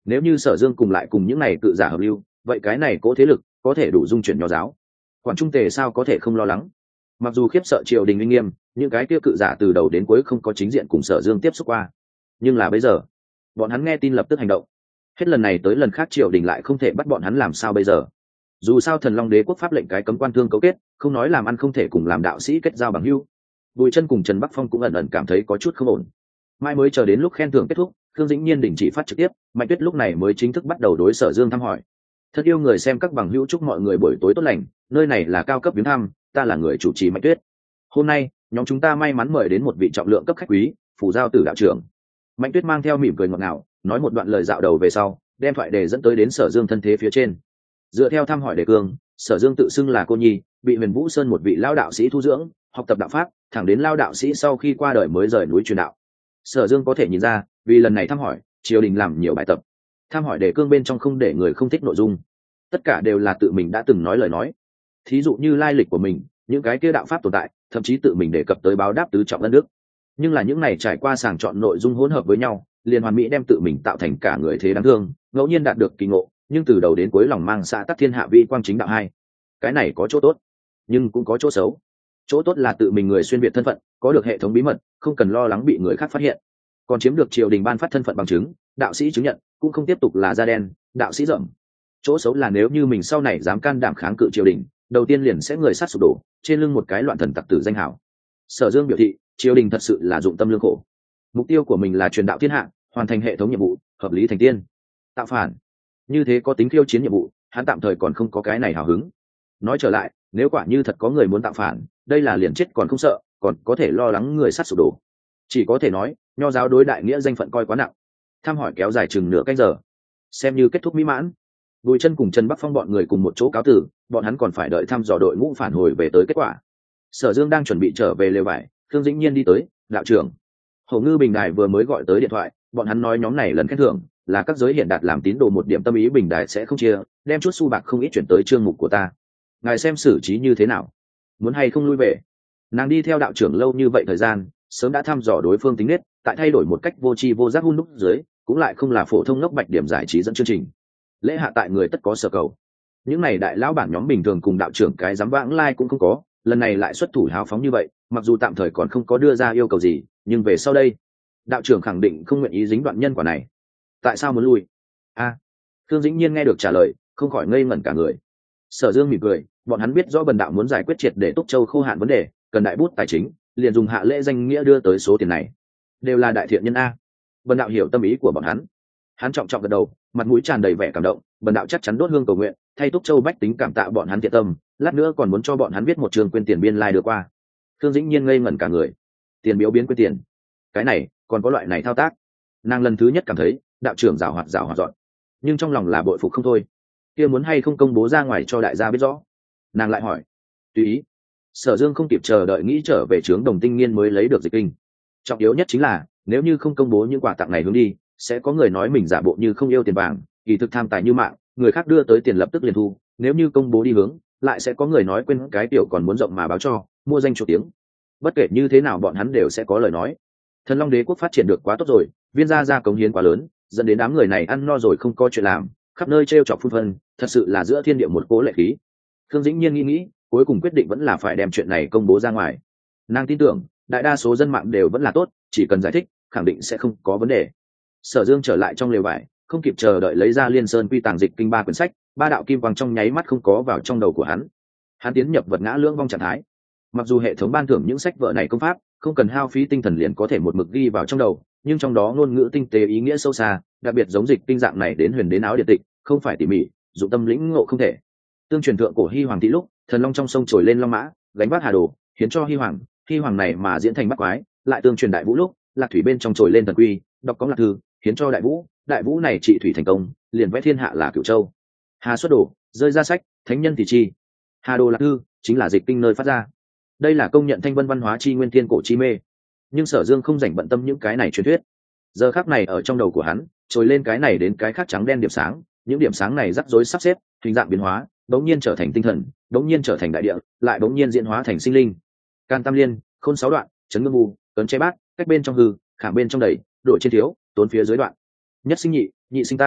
Nếu như Sở Dương cùng lại cùng những này cự giả hợp lưu, vậy cái này cố thế lực có thể đủ dung chuyển nho giáo. Quản Trung Tề sao có thể không lo lắng? Mặc dù khiếp sợ triều đình uy nghiêm, những cái kia cự giả từ đầu đến cuối không có chính diện cùng Sở Dương tiếp xúc qua, nhưng là bây giờ bọn hắn nghe tin lập tức hành động. Hết lần này tới lần khác triều đình lại không thể bắt bọn hắn, làm sao bây giờ? Dù sao Thần Long Đế quốc pháp lệnh cái cấm quan thương cấu kết, không nói làm ăn không thể cùng làm đạo sĩ kết giao bằng hữu. Bùi Chân cùng Trần Bắc Phong cũng ẩn ẩn cảm thấy có chút không ổn. Mai mới chờ đến lúc khen thưởng kết thúc, Khương Dĩnh Nhiên đình chỉ phát trực tiếp, Mạnh Tuyết lúc này mới chính thức bắt đầu đối Sở Dương thăm hỏi. Thật yêu người xem các bằng hữu, chúc mọi người buổi tối tốt lành, nơi này là cao cấp viếng thăm, ta là người chủ trì Mạnh Tuyết. Hôm nay, nhóm chúng ta may mắn mời đến một vị trọng lượng cấp khách quý, Phù Giao Tử đạo trưởng. Mạnh Tuyết mang theo mỉm cười ngọt ngào, nói một đoạn lời dạo đầu về sau, đem thoại đề dẫn tới đến Sở Dương thân thế phía trên. Dựa theo thăm hỏi đề cương, Sở Dương tự xưng là cô nhi, bị Huyền Vũ Sơn một vị lao đạo sĩ thu dưỡng, học tập đạo pháp, thẳng đến lao đạo sĩ sau khi qua đời mới rời núi truyền đạo. Sở Dương có thể nhìn ra, vì lần này thăm hỏi, triều đình làm nhiều bài tập. Thăm hỏi đề cương bên trong không để người không thích nội dung, tất cả đều là tự mình đã từng nói lời nói. Thí dụ như lai lịch của mình, những cái kia đạo pháp tồn tại, thậm chí tự mình đề cập tới báo đáp tứ trọng ân đức. Nhưng là những này trải qua sàng chọn nội dung hỗn hợp với nhau, liền hoàn mỹ đem tự mình tạo thành cả người thế đáng thương, ngẫu nhiên đạt được kỳ ngộ, nhưng từ đầu đến cuối lòng mang xã tắc thiên hạ vi quang chính đạo hai. Cái này có chỗ tốt, nhưng cũng có chỗ xấu. Chỗ tốt là tự mình người xuyên việt thân phận, có được hệ thống bí mật, không cần lo lắng bị người khác phát hiện, còn chiếm được triều đình ban phát thân phận bằng chứng, đạo sĩ chứng nhận, cũng không tiếp tục là da đen, đạo sĩ rậm. Chỗ xấu là nếu như mình sau này dám can đảm kháng cự triều đình, đầu tiên liền sẽ người sát sụp đổ, trên lưng một cái loạn thần tặc tử danh hảo. Sở Dương biểu thị, triều đình thật sự là dụng tâm lương khổ, mục tiêu của mình là truyền đạo thiên hạ, hoàn thành hệ thống nhiệm vụ, hợp lý thành tiên. Tạo phản như thế có tính khiêu chiến nhiệm vụ, hắn tạm thời còn không có cái này hào hứng. Nói trở lại, nếu quả như thật có người muốn tạo phản, đây là liền chết còn không sợ, còn có thể lo lắng người sát sụp đổ. Chỉ có thể nói, nho giáo đối đại nghĩa danh phận coi quá nặng. Thăm hỏi kéo dài chừng nửa canh giờ, xem như kết thúc mỹ mãn. Bùi Chân cùng Trần Bắc Phong bọn người cùng một chỗ cáo từ, bọn hắn còn phải đợi thăm dò đội ngũ phản hồi về tới kết quả. Sở Dương đang chuẩn bị trở về lều vải, Khương Dĩnh Nhiên đi tới, đạo trưởng. Hổ Ngư Bình Đài vừa mới gọi tới điện thoại, bọn hắn nói nhóm này lần khen thưởng là các giới hiện đạt làm tín đồ một điểm tâm ý, Bình Đài sẽ không chia, đem chút xu bạc không ít chuyển tới chương mục của ta. Ngài xem xử trí như thế nào, muốn hay không lui về? Nàng đi theo đạo trưởng lâu như vậy thời gian, sớm đã thăm dò đối phương tính nết, tại thay đổi một cách vô tri vô giác hun đúc dưới, cũng lại không là phổ thông ngốc bạch điểm giải trí dẫn chương trình. Lễ hạ tại người tất có sở cầu. Những này đại lão bản nhóm bình thường cùng đạo trưởng cái dám vãng lai cũng không có, lần này lại xuất thủ hào phóng như vậy, mặc dù tạm thời còn không có đưa ra yêu cầu gì, nhưng về sau đây, đạo trưởng khẳng định không nguyện ý dính đoạn nhân quả này. Tại sao muốn lui? Thương Dĩnh Nhiên nghe được trả lời, không khỏi ngây ngẩn cả người. Sở Dương mỉm cười, bọn hắn biết rõ bần đạo muốn giải quyết triệt để Túc Châu khô hạn vấn đề, cần đại bút tài chính, liền dùng hạ lễ danh nghĩa đưa tới số tiền này. Đều là đại thiện nhân a. Bần đạo hiểu tâm ý của bọn hắn. Hắn trọng trọng gật đầu, mặt mũi tràn đầy vẻ cảm động, bần đạo chắc chắn đốt hương cầu nguyện, thay Túc Châu bách tính cảm tạ bọn hắn thiện tâm, lát nữa còn muốn cho bọn hắn viết một trường quyên tiền biên lai đưa qua. Thương Dĩnh Nhiên ngây ngẩn cả người. Tiền biếu biến quyên tiền, cái này còn có loại này thao tác? Nàng lần thứ nhất cảm thấy đạo trưởng giảo hoạt dọn, nhưng trong lòng là bội phục không thôi. Kia muốn hay không công bố ra ngoài cho đại gia biết rõ? Nàng lại hỏi. Tùy ý. Sở Dương không kịp chờ đợi nghĩ trở về trướng Đồng Tinh Nghiên mới lấy được dịch kinh. Trọng yếu nhất chính là, nếu như không công bố những quà tặng này hướng đi, sẽ có người nói mình giả bộ như không yêu tiền vàng, kỳ thực tham tài như mạng, người khác đưa tới tiền lập tức liền thu. Nếu như công bố đi hướng, lại sẽ có người nói quên cái tiểu còn muốn rộng mà báo cho, mua danh chỗ tiếng. Bất kể như thế nào bọn hắn đều sẽ có lời nói. Thần Long Đế quốc phát triển được quá tốt rồi, viên gia cống hiến quá lớn, dẫn đến đám người này ăn no rồi không có chuyện làm, khắp nơi trêu chọc phun phân, thật sự là giữa thiên địa một cố lệ khí. Khương Dĩnh Nhiên nghĩ, cuối cùng quyết định vẫn là phải đem chuyện này công bố ra ngoài. Nàng tin tưởng, đại đa số dân mạng đều vẫn là tốt, chỉ cần giải thích, khẳng định sẽ không có vấn đề. Sở Dương trở lại trong lều vải, không kịp chờ đợi lấy ra Liên Sơn Quy Tàng Dịch Kinh 3 quyển sách, 3 đạo kim quang trong nháy mắt không có vào trong đầu của hắn. Hắn tiến nhập vật ngã lưỡng vong trạng thái. Mặc dù hệ thống ban thưởng những sách vở này công pháp, không cần hao phí tinh thần liền có thể một mực ghi vào trong đầu, nhưng trong đó ngôn ngữ tinh tế ý nghĩa sâu xa, đặc biệt giống dịch kinh dạng này đến huyền đến áo điện tịch, không phải tỉ mỉ, dụng tâm lĩnh ngộ không thể. Tương truyền thượng cổ Hy Hoàng thị lúc, thần long trong sông trồi lên long mã, gánh vác hà đồ, hiến cho Hy Hoàng này mà diễn thành bắt quái, lại tương truyền đại vũ lúc, lạc thủy bên trong trồi lên thần quy, đọc cống lạc thư, hiến cho đại vũ này trị thủy thành công, liền vẽ thiên hạ là Cửu Châu. Hà xuất đồ, rơi ra sách, thánh nhân thì chi. Hà đồ lạc thư chính là dịch kinh nơi phát ra. Đây là công nhận thanh vân văn hóa chi nguyên thiên cổ chi mê. Nhưng Sở Dương không dành bận tâm những cái này truyền thuyết. Giờ khắc này ở trong đầu của hắn, trồi lên cái này đến cái khác trắng đen điểm sáng, những điểm sáng này rắc rối sắp xếp, hình dạng biến hóa, bỗng nhiên trở thành tinh thần, bỗng nhiên trở thành đại địa, lại bỗng nhiên diễn hóa thành sinh linh. Can Tam Liên, Khôn 6 đoạn, chấn ngưng mù, cấn che bát, cách bên trong hư, khảm bên trong đầy, độ trên thiếu, tốn phía dưới đoạn. Nhất sinh nhị, nhị sinh tam,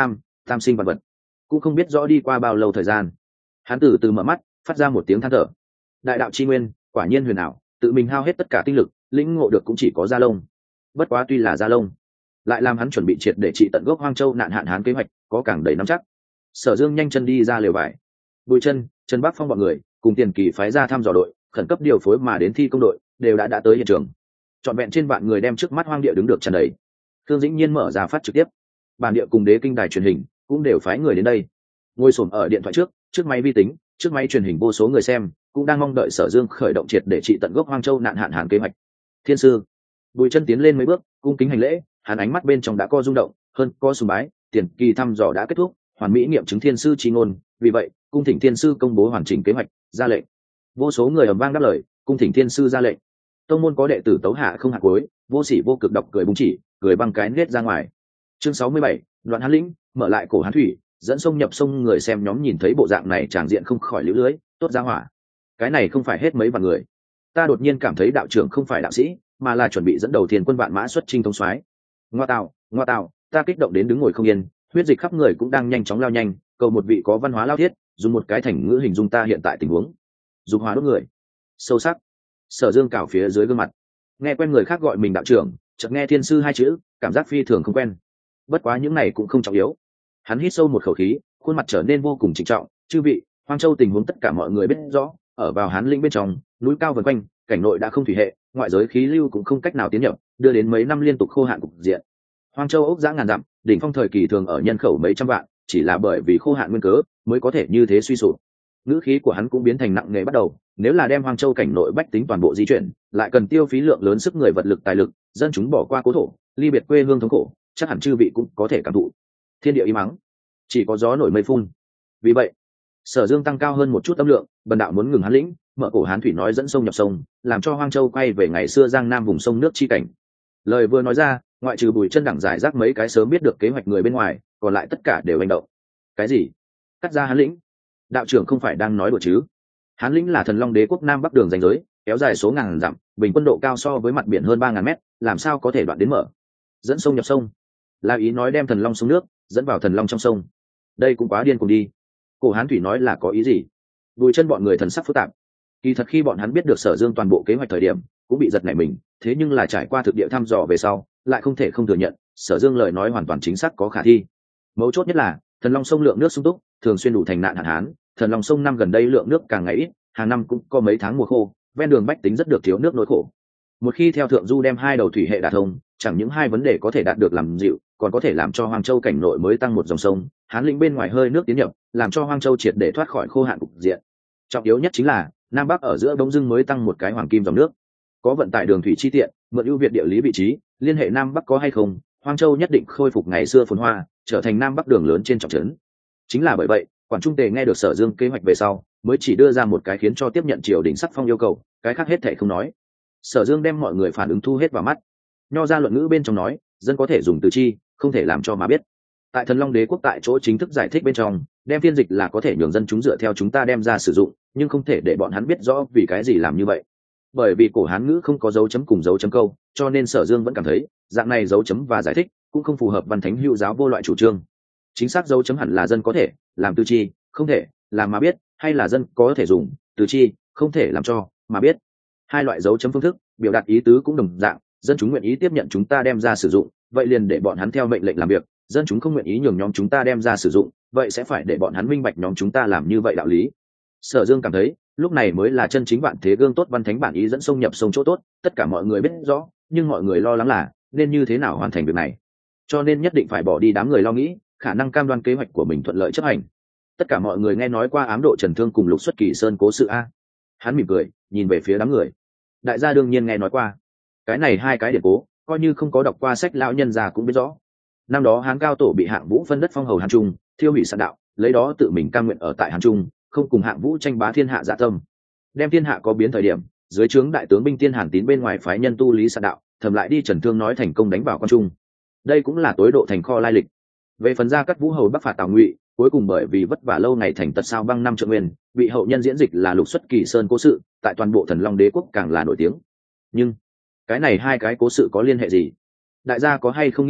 tam sinh vật vật. Cũng không biết rõ đi qua bao lâu thời gian, hắn từ từ mở mắt, phát ra một tiếng than thở. Đại đạo chi nguyên quả nhiên huyền ảo, tự mình hao hết tất cả tinh lực, lĩnh ngộ được cũng chỉ có Gia Long. Bất quá tuy là Gia Long, lại làm hắn chuẩn bị triệt để trị tận gốc Hoang Châu nạn hạn hán kế hoạch có càng đầy nắm chắc. Sở Dương nhanh chân đi ra lều vải. Bùi Chân, Trần Bắc Phong bọn người cùng Tiền Kỳ phái ra thăm dò đội khẩn cấp điều phối mà đến thi công đội đều đã tới hiện trường. Trọn vẹn trên vạn người đem trước mắt hoang địa đứng được tràn đầy. Thương Dĩnh Nhiên mở ra phát trực tiếp, bản địa cùng Đế Kinh đài truyền hình cũng đều phái người đến đây. Ngồi xổm ở điện thoại trước máy vi tính, trước máy truyền hình vô số người xem cũng đang mong đợi Sở Dương khởi động triệt để trị tận gốc Hoang Châu nạn hạn hán kế hoạch. Thiên sư. Bùi Chân tiến lên mấy bước, cung kính hành lễ, hắn ánh mắt bên trong đã có rung động, hơn có sùng bái. Tiền Kỳ thăm dò đã kết thúc, hoàn mỹ nghiệm chứng thiên sư chi ngôn, vì vậy cung thỉnh thiên sư công bố hoàn chỉnh kế hoạch, ra lệnh. Vô số người ầm vang đáp lời, cung thỉnh thiên sư ra lệnh. Tông môn có đệ tử tấu hạ không hạ cuối, vô sỉ vô cực độc cười búng chỉ, cười băng cái nết ra ngoài. Chương 67, đoạn Hán lĩnh, mở lại cổ Hán thủy, dẫn sông nhập sông. Người xem nhóm nhìn thấy bộ dạng này tràng diện không khỏi liễu lưới, tốt ra hỏa. Cái này không phải hết mấy vạn người. Ta đột nhiên cảm thấy đạo trưởng không phải đạo sĩ, mà là chuẩn bị dẫn đầu thiên quân vạn mã xuất chinh thống soái. Ngoa tạo, ta kích động đến đứng ngồi không yên, huyết dịch khắp người cũng đang nhanh chóng lao nhanh, cầu một vị có văn hóa lao thiết, dùng một cái thành ngữ hình dung ta hiện tại tình huống. Dục hóa đốt người. Sâu sắc. Sở Dương cào phía dưới gương mặt, nghe quen người khác gọi mình đạo trưởng, chợt nghe thiên sư hai chữ, cảm giác phi thường không quen. Bất quá những này cũng không trọng yếu. Hắn hít sâu một khẩu khí, khuôn mặt trở nên vô cùng trịnh trọng. Chư vị, Hoang Châu tình huống tất cả mọi người biết rõ, ở vào Hán lĩnh bên trong, núi cao vần quanh, cảnh nội đã không thủy hệ, ngoại giới khí lưu cũng không cách nào tiến nhập, đưa đến mấy năm liên tục khô hạn cục diện. Hoang Châu ốc dã ngàn dặm, đỉnh phong thời kỳ thường ở nhân khẩu mấy trăm vạn, chỉ là bởi vì khô hạn nguyên cớ mới có thể như thế suy sụp. Ngữ khí của hắn cũng biến thành nặng nề bắt đầu, nếu là đem Hoang Châu cảnh nội bách tính toàn bộ di chuyển, lại cần tiêu phí lượng lớn sức người vật lực tài lực, dân chúng bỏ qua cố thổ, ly biệt quê hương thống khổ, chắc hẳn chư vị cũng có thể cảm thụ. Thiên địa im mắng, chỉ có gió nổi mây phun. Vì vậy, Sở Dương tăng cao hơn một chút âm lượng, bần đạo muốn ngừng Hán lĩnh, mở cổ Hán thủy nói dẫn sông nhập sông, làm cho Hoang Châu quay về ngày xưa Giang Nam vùng sông nước chi cảnh. Lời vừa nói ra, ngoại trừ Bùi Chân đẳng giải rác mấy cái sớm biết được kế hoạch người bên ngoài, còn lại tất cả đều hành động. Cái gì? Cắt ra Hán lĩnh? Đạo trưởng không phải đang nói đùa chứ? Hán lĩnh là Thần Long Đế quốc Nam Bắc đường ranh giới, kéo dài số ngàn dặm, bình quân độ cao so với mặt biển hơn 3.000 mét, làm sao có thể đoạn đến mở? Dẫn sông nhập sông, là ý nói đem Thần Long sông nước dẫn vào Thần Long trong sông. Đây cũng quá điên cuồng đi. Cổ Hán thủy nói là có ý gì? Bùi Chân bọn người thần sắc phức tạp. Kỳ thật khi bọn hắn biết được Sở Dương toàn bộ kế hoạch thời điểm, cũng bị giật nảy mình, thế nhưng là trải qua thực địa thăm dò về sau, lại không thể không thừa nhận, Sở Dương lời nói hoàn toàn chính xác có khả thi. Mấu chốt nhất là, Thần Long sông lượng nước sung túc, thường xuyên đủ thành nạn hạn hán, Thần Long sông năm gần đây lượng nước càng ngày ít, hàng năm cũng có mấy tháng mùa khô, ven đường bách tính rất được thiếu nước nỗi khổ. Một khi theo thượng du đem hai đầu thủy hệ đạt thông, chẳng những hai vấn đề có thể đạt được làm dịu, còn có thể làm cho Hoang Châu cảnh nội mới tăng một dòng sông, Hán lĩnh bên ngoài hơi nước tiến nhập, làm cho Hoang Châu triệt để thoát khỏi khô hạn cục diện. Trọng yếu nhất chính là, Nam Bắc ở giữa bỗng dưng mới tăng một cái hoàng kim dòng nước. Có vận tải đường thủy chi tiện, mượn ưu việt địa lý vị trí, liên hệ Nam Bắc có hay không, Hoang Châu nhất định khôi phục ngày xưa phồn hoa, trở thành Nam Bắc đường lớn trên trọng trấn. Chính là bởi vậy, Quản Trung Tề nghe được Sở Dương kế hoạch về sau, mới chỉ đưa ra một cái khiến cho tiếp nhận triều đình sắc phong yêu cầu, cái khác hết thảy không nói. Sở Dương đem mọi người phản ứng thu hết vào mắt. Nho ra luận ngữ bên trong nói, dân có thể dùng từ chi, không thể làm cho mà biết. Tại Thần Long Đế quốc tại chỗ chính thức giải thích bên trong, đem phiên dịch là có thể nhường dân chúng dựa theo chúng ta đem ra sử dụng, nhưng không thể để bọn hắn biết rõ vì cái gì làm như vậy. Bởi vì cổ Hán ngữ không có dấu chấm cùng dấu chấm câu, cho nên Sở Dương vẫn cảm thấy dạng này dấu chấm và giải thích cũng không phù hợp văn thánh hữu giáo vô loại chủ trương. Chính xác dấu chấm hẳn là dân có thể làm từ chi, không thể làm mà biết, hay là dân có thể dùng từ chi, không thể làm cho mà biết. Hai loại dấu chấm phương thức biểu đạt ý tứ cũng đồng dạng, dân chúng nguyện ý tiếp nhận chúng ta đem ra sử dụng, vậy liền để bọn hắn theo mệnh lệnh làm việc, dân chúng không nguyện ý nhường nhóm chúng ta đem ra sử dụng, vậy sẽ phải để bọn hắn minh bạch nhóm chúng ta làm như vậy đạo lý. Sở Dương cảm thấy lúc này mới là chân chính vạn thế gương tốt văn thánh bản ý dẫn sông nhập sông chỗ tốt, tất cả mọi người biết rõ, nhưng mọi người lo lắng là nên như thế nào hoàn thành việc này, cho nên nhất định phải bỏ đi đám người lo nghĩ, khả năng cam đoan kế hoạch của mình thuận lợi chấp hành. Tất cả mọi người nghe nói qua ám độ Trần Thương cùng Lục Xuất Kỳ Sơn cố sự a. Hắn mỉm cười, nhìn về phía đám người. Đại gia đương nhiên nghe nói qua. Cái này hai cái điển cố, coi như không có đọc qua sách lão nhân già cũng biết rõ. Năm đó Hán Cao Tổ bị Hạng Vũ phân đất phong hầu Hán Trung, thiêu hủy sạn đạo, lấy đó tự mình cam nguyện ở tại Hán Trung, không cùng Hạng Vũ tranh bá thiên hạ dạ tâm. Đem thiên hạ có biến thời điểm, dưới trướng đại tướng binh Tiên Hàn Tín bên ngoài phái nhân tu lý sạn đạo, thầm lại đi Trần Thương nói thành công đánh vào Quan Trung. Đây cũng là tối độ thành kho lai lịch. Về phần Gia Cát Vũ hầu bắc phạt Tào Ngụy, cuối cùng bởi vì vất vả lâu ngày thành tật sao băng năm trượng nguyên, bị hậu nhân diễn dịch là Lục Xuất Kỳ Sơn cố sự, tại toàn bộ Thần Long Đế quốc càng là nổi tiếng. Nhưng cái này hai cái cố sự có liên hệ gì? Đại gia có hay không nghĩ tới,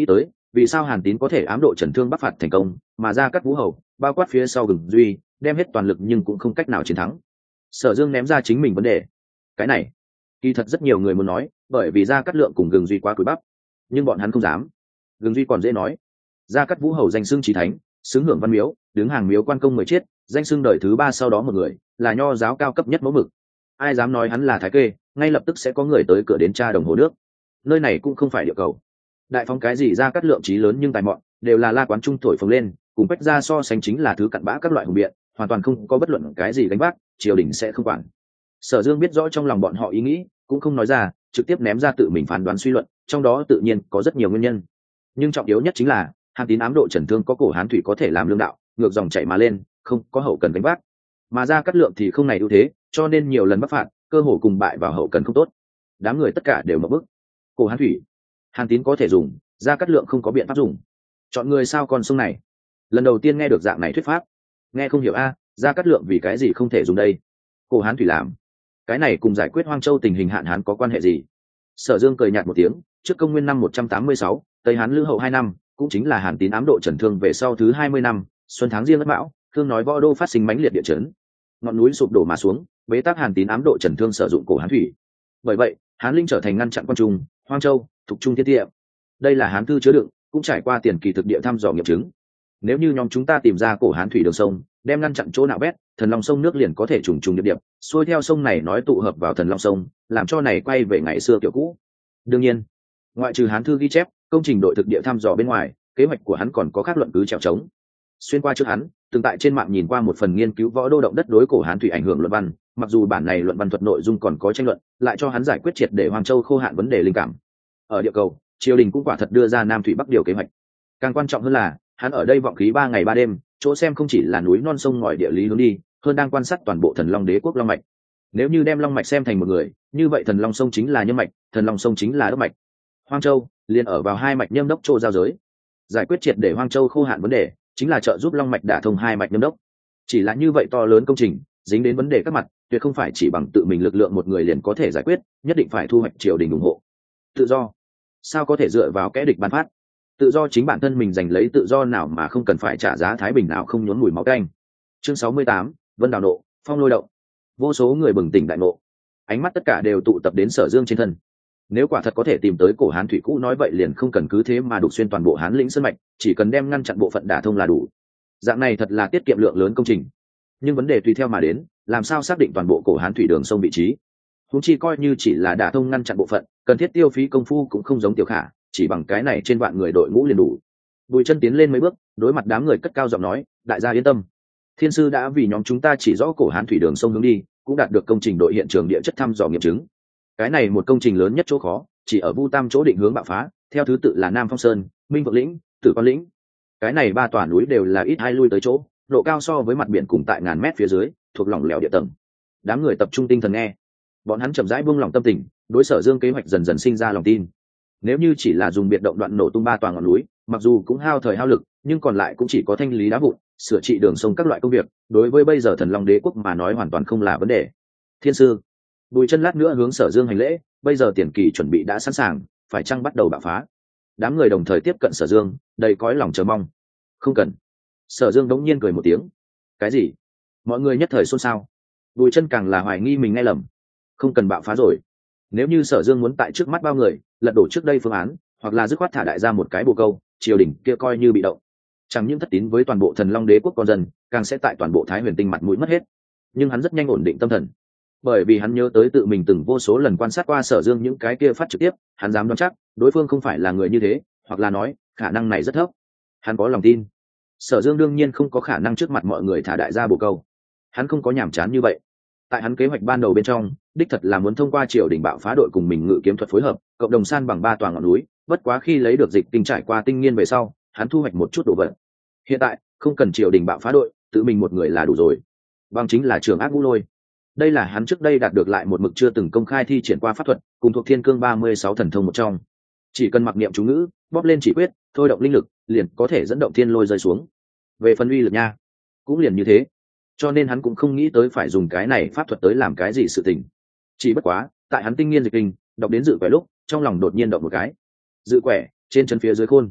vì sao Hàn Tín có thể ám độ Trần Thương bắc phạt thành công, mà Gia Cát Vũ hầu bao quát phía sau Gừng Duy đem hết toàn lực nhưng cũng không cách nào chiến thắng? Sở Dương ném ra chính mình vấn đề. Cái này kỳ thật rất nhiều người muốn nói, bởi vì Gia Cát Lượng cùng Gừng Duy quá cúi bắp, nhưng bọn hắn không dám. Gừng Duy còn dễ nói. Gia Cát Vũ hầu danh xưng chí thánh, xứng hưởng văn miếu, đứng hàng miếu quan công 10 chiết, danh xưng đời thứ 3 sau đó một người, là nho giáo cao cấp nhất mẫu mực. Ai dám nói hắn là thái kê, ngay lập tức sẽ có người tới cửa đến tra đồng hồ nước. Nơi này cũng không phải địa cầu. Đại phóng cái gì Gia Cát Lượng chí lớn nhưng tài mọn, đều là la quán trung thổi phồng lên, cùng Bách Gia so sánh chính là thứ cặn bã các loại hùng biện, hoàn toàn không có bất luận cái gì gánh vác, triều đình sẽ không quản. Sở Dương biết rõ trong lòng bọn họ ý nghĩ, cũng không nói ra, trực tiếp ném ra tự mình phán đoán suy luận, trong đó tự nhiên có rất nhiều nguyên nhân. Nhưng trọng yếu nhất chính là Hàn Tín ám độ Trần Thương có cổ Hán thủy có thể làm lương đạo, ngược dòng chảy mà lên, không có hậu cần gánh vác. Mà Gia Cát Lượng thì không này ưu thế, cho nên nhiều lần bắc phạt, cơ hồ cùng bại vào hậu cần không tốt. Đám người tất cả đều mở bức. Cổ Hán thủy, Hàn Tín có thể dùng, Gia Cát Lượng không có biện pháp dùng. Chọn người sao con sông này? Lần đầu tiên nghe được dạng này thuyết pháp, nghe không hiểu a, Gia Cát Lượng vì cái gì không thể dùng đây? Cổ Hán thủy làm, cái này cùng giải quyết Hoang Châu tình hình hạn hán có quan hệ gì? Sở Dương cười nhạt một tiếng, trước công nguyên năm 186, Tây Hán Lữ hậu 2 năm, cũng chính là Hàn Tín ám độ Trần Thương về sau thứ 20 năm, xuân tháng Giêng Ất Mão, Thương nói Võ Đô phát sinh mãnh liệt địa chấn, ngọn núi sụp đổ mà xuống, bế tắc Hàn Tín ám độ Trần Thương sử dụng cổ Hán thủy. Bởi vậy, Hán Linh trở thành ngăn chặn quan trung, Hoang Châu, Thục Trung Thiên Địa. Đây là Hán thư chứa đựng, cũng trải qua tiền kỳ thực địa thăm dò nghiệm chứng. Nếu như nhóm chúng ta tìm ra cổ Hán thủy đường sông, đem ngăn chặn chỗ nạo vét, Thần Long sông nước liền có thể trùng trùng điệp điệp, xuôi theo sông này nói tụ hợp vào Thần Long sông, làm cho này quay về ngày xưa kiểu cũ. Đương nhiên, ngoại trừ Hán thư ghi chép, công trình đội thực địa thăm dò bên ngoài, kế hoạch của hắn còn có các luận cứ trèo trống. Xuyên qua trước hắn, từng tại trên mạng nhìn qua một phần nghiên cứu võ đô động đất đối cổ Hán thủy ảnh hưởng luận văn, mặc dù bản này luận văn thuật nội dung còn có tranh luận, lại cho hắn giải quyết triệt để Hoàng Châu khô hạn vấn đề linh cảm. Ở địa cầu, triều đình cũng quả thật đưa ra Nam thủy Bắc điều kế hoạch. Càng quan trọng hơn là, hắn ở đây vọng khí 3 ngày 3 đêm, chỗ xem không chỉ là núi non sông ngòi địa lý hướng đi, hơn đang quan sát toàn bộ Thần Long Đế quốc long mạch. Nếu như đem long mạch xem thành một người, như vậy Thần Long sông chính là nhân mạch, Thần Long sông chính là đốc mạch. Hoang Châu liền ở vào hai mạch nhâm đốc chỗ giao giới. Giải quyết triệt để Hoang Châu khô hạn vấn đề, chính là trợ giúp long mạch đả thông hai mạch nhâm đốc. Chỉ là như vậy to lớn công trình, dính đến vấn đề các mặt, tuyệt không phải chỉ bằng tự mình lực lượng một người liền có thể giải quyết, nhất định phải thu hoạch triều đình ủng hộ. Tự do, sao có thể dựa vào kẻ địch ban phát? Tự do chính bản thân mình giành lấy tự do nào mà không cần phải trả giá thái bình nào không nhốn mùi máu canh. Chương 68, Vân Đào nộ, phong lôi động. Vô số người bừng tỉnh đại ngộ, ánh mắt tất cả đều tụ tập đến Sở Dương trên thân. Nếu quả thật có thể tìm tới cổ Hán thủy cũ nói vậy liền không cần cứ thế mà đục xuyên toàn bộ Hán lĩnh sơn mạch, chỉ cần đem ngăn chặn bộ phận đả thông là đủ. Dạng này thật là tiết kiệm lượng lớn công trình. Nhưng vấn đề tùy theo mà đến, làm sao xác định toàn bộ cổ Hán thủy đường sông vị trí? Huống chi coi như chỉ là đả thông ngăn chặn bộ phận, cần thiết tiêu phí công phu cũng không giống Tiểu Khả, chỉ bằng cái này trên vạn người đội ngũ liền đủ. Bùi Chân tiến lên mấy bước, đối mặt đám người cất cao giọng nói, đại gia yên tâm, thiên sư đã vì nhóm chúng ta chỉ rõ cổ Hán thủy đường sông hướng đi, cũng đạt được công trình đội hiện trường địa chất thăm dò nghiệm chứng. Cái này một công trình lớn nhất chỗ khó, chỉ ở Vu Tam chỗ định hướng bạo phá, theo thứ tự là Nam Phong Sơn, Minh Vượng lĩnh, Tử Quan lĩnh. Cái này ba tòa núi đều là ít hai lui tới chỗ, độ cao so với mặt biển cùng tại ngàn mét phía dưới, thuộc lỏng lẻo địa tầng. Đám người tập trung tinh thần nghe, bọn hắn chậm rãi buông lòng tâm tình, đối Sở Dương kế hoạch dần dần sinh ra lòng tin. Nếu như chỉ là dùng biệt động đoạn nổ tung ba tòa ngọn núi, mặc dù cũng hao thời hao lực, nhưng còn lại cũng chỉ có thanh lý đá vụn, sửa trị đường sông các loại công việc, đối với bây giờ Thần Long Đế quốc mà nói hoàn toàn không là vấn đề. Thiên sư, Bùi Chân lát nữa hướng Sở Dương hành lễ, bây giờ tiền kỳ chuẩn bị đã sẵn sàng, phải chăng bắt đầu bạo phá? Đám người đồng thời tiếp cận Sở Dương, đầy cõi lòng chờ mong. Không cần. Sở Dương đống nhiên cười một tiếng. Cái gì? Mọi người nhất thời xôn xao. Bùi Chân càng là hoài nghi mình nghe lầm. Không cần bạo phá rồi. Nếu như Sở Dương muốn tại trước mắt bao người lật đổ trước đây phương án, hoặc là dứt khoát thả đại ra một cái bồ câu, triều đình kia coi như bị động. Chẳng những thất tín với toàn bộ Thần Long Đế quốc con dân, càng sẽ tại toàn bộ Thái Huyền Tinh mặt mũi mất hết. Nhưng hắn rất nhanh ổn định tâm thần, bởi vì hắn nhớ tới tự mình từng vô số lần quan sát qua Sở Dương những cái kia phát trực tiếp, hắn dám đoán chắc đối phương không phải là người như thế, hoặc là nói khả năng này rất thấp. Hắn có lòng tin, Sở Dương đương nhiên không có khả năng trước mặt mọi người thả đại gia bồ câu. Hắn không có nhàm chán như vậy. Tại hắn kế hoạch ban đầu bên trong, đích thật là muốn thông qua triều đình bạo phá đội cùng mình ngự kiếm thuật phối hợp, cộng đồng san bằng ba tòa ngọn núi. Bất quá khi lấy được dịch kinh trải qua tinh nghiên về sau, hắn thu hoạch một chút đồ vật. Hiện tại không cần triều đình bạo phá đội, tự mình một người là đủ rồi. Bằng chính là Trường Ác Ngũ Lôi. Đây là hắn trước đây đạt được lại một mực chưa từng công khai thi triển qua pháp thuật, cùng thuộc Thiên Cương 36 thần thông một trong. Chỉ cần mặc niệm chú ngữ, bóp lên chỉ quyết, thôi động linh lực, liền có thể dẫn động thiên lôi rơi xuống. Về phần uy lực nha, cũng liền như thế. Cho nên hắn cũng không nghĩ tới phải dùng cái này pháp thuật tới làm cái gì sự tình. Chỉ bất quá, tại hắn tinh nghiên dịch kinh, đọc đến dự quẻ lúc, trong lòng đột nhiên động một cái. Dự quẻ, trên chân phía dưới khôn.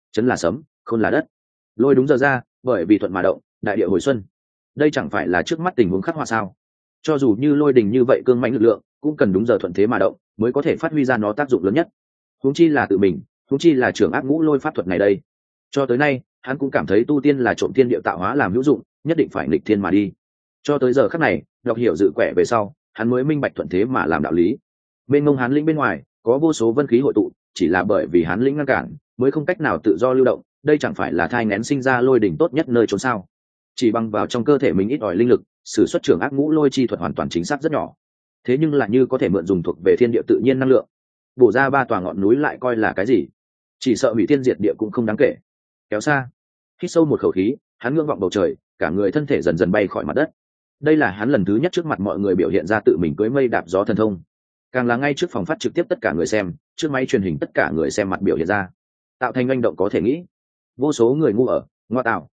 chấn là sấm, khôn là đất. Lôi đúng giờ ra, bởi vì thuận mà động, đại địa hồi xuân. Đây chẳng phải là trước mắt tình huống khắc họa sao? Cho dù như lôi đình như vậy cương mãnh lực lượng, cũng cần đúng giờ thuận thế mà động, mới có thể phát huy ra nó tác dụng lớn nhất. Huống chi là tự mình, huống chi là trưởng ác ngũ lôi pháp thuật này đây. Cho tới nay, hắn cũng cảm thấy tu tiên là trộm thiên địa tạo hóa làm hữu dụng, nhất định phải nghịch thiên mà đi. Cho tới giờ khắc này, đọc hiểu dự quẻ về sau, hắn mới minh bạch thuận thế mà làm đạo lý. Bên ngông hán lĩnh bên ngoài, có vô số vân khí hội tụ, chỉ là bởi vì hán lĩnh ngăn cản, mới không cách nào tự do lưu động. Đây chẳng phải là thai nghén sinh ra lôi đỉnh tốt nhất nơi trốn sao? Chỉ bằng vào trong cơ thể mình ít ỏi linh lực, sử xuất trưởng ác ngũ lôi chi thuật hoàn toàn chính xác rất nhỏ. Thế nhưng là như có thể mượn dùng thuộc về thiên địa tự nhiên năng lượng, bổ ra 3 tòa ngọn núi lại coi là cái gì? Chỉ sợ hủy thiên diệt địa cũng không đáng kể. Kéo xa, hít sâu một khẩu khí, hắn ngưỡng vọng bầu trời, cả người thân thể dần dần bay khỏi mặt đất. Đây là hắn lần thứ nhất trước mặt mọi người biểu hiện ra tự mình cưỡi mây đạp gió thần thông, càng là ngay trước phòng phát trực tiếp tất cả người xem, trước máy truyền hình tất cả người xem mặt biểu hiện ra, tạo thành hành động có thể nghĩ. Vô số người ngu ở, ngoa tạo.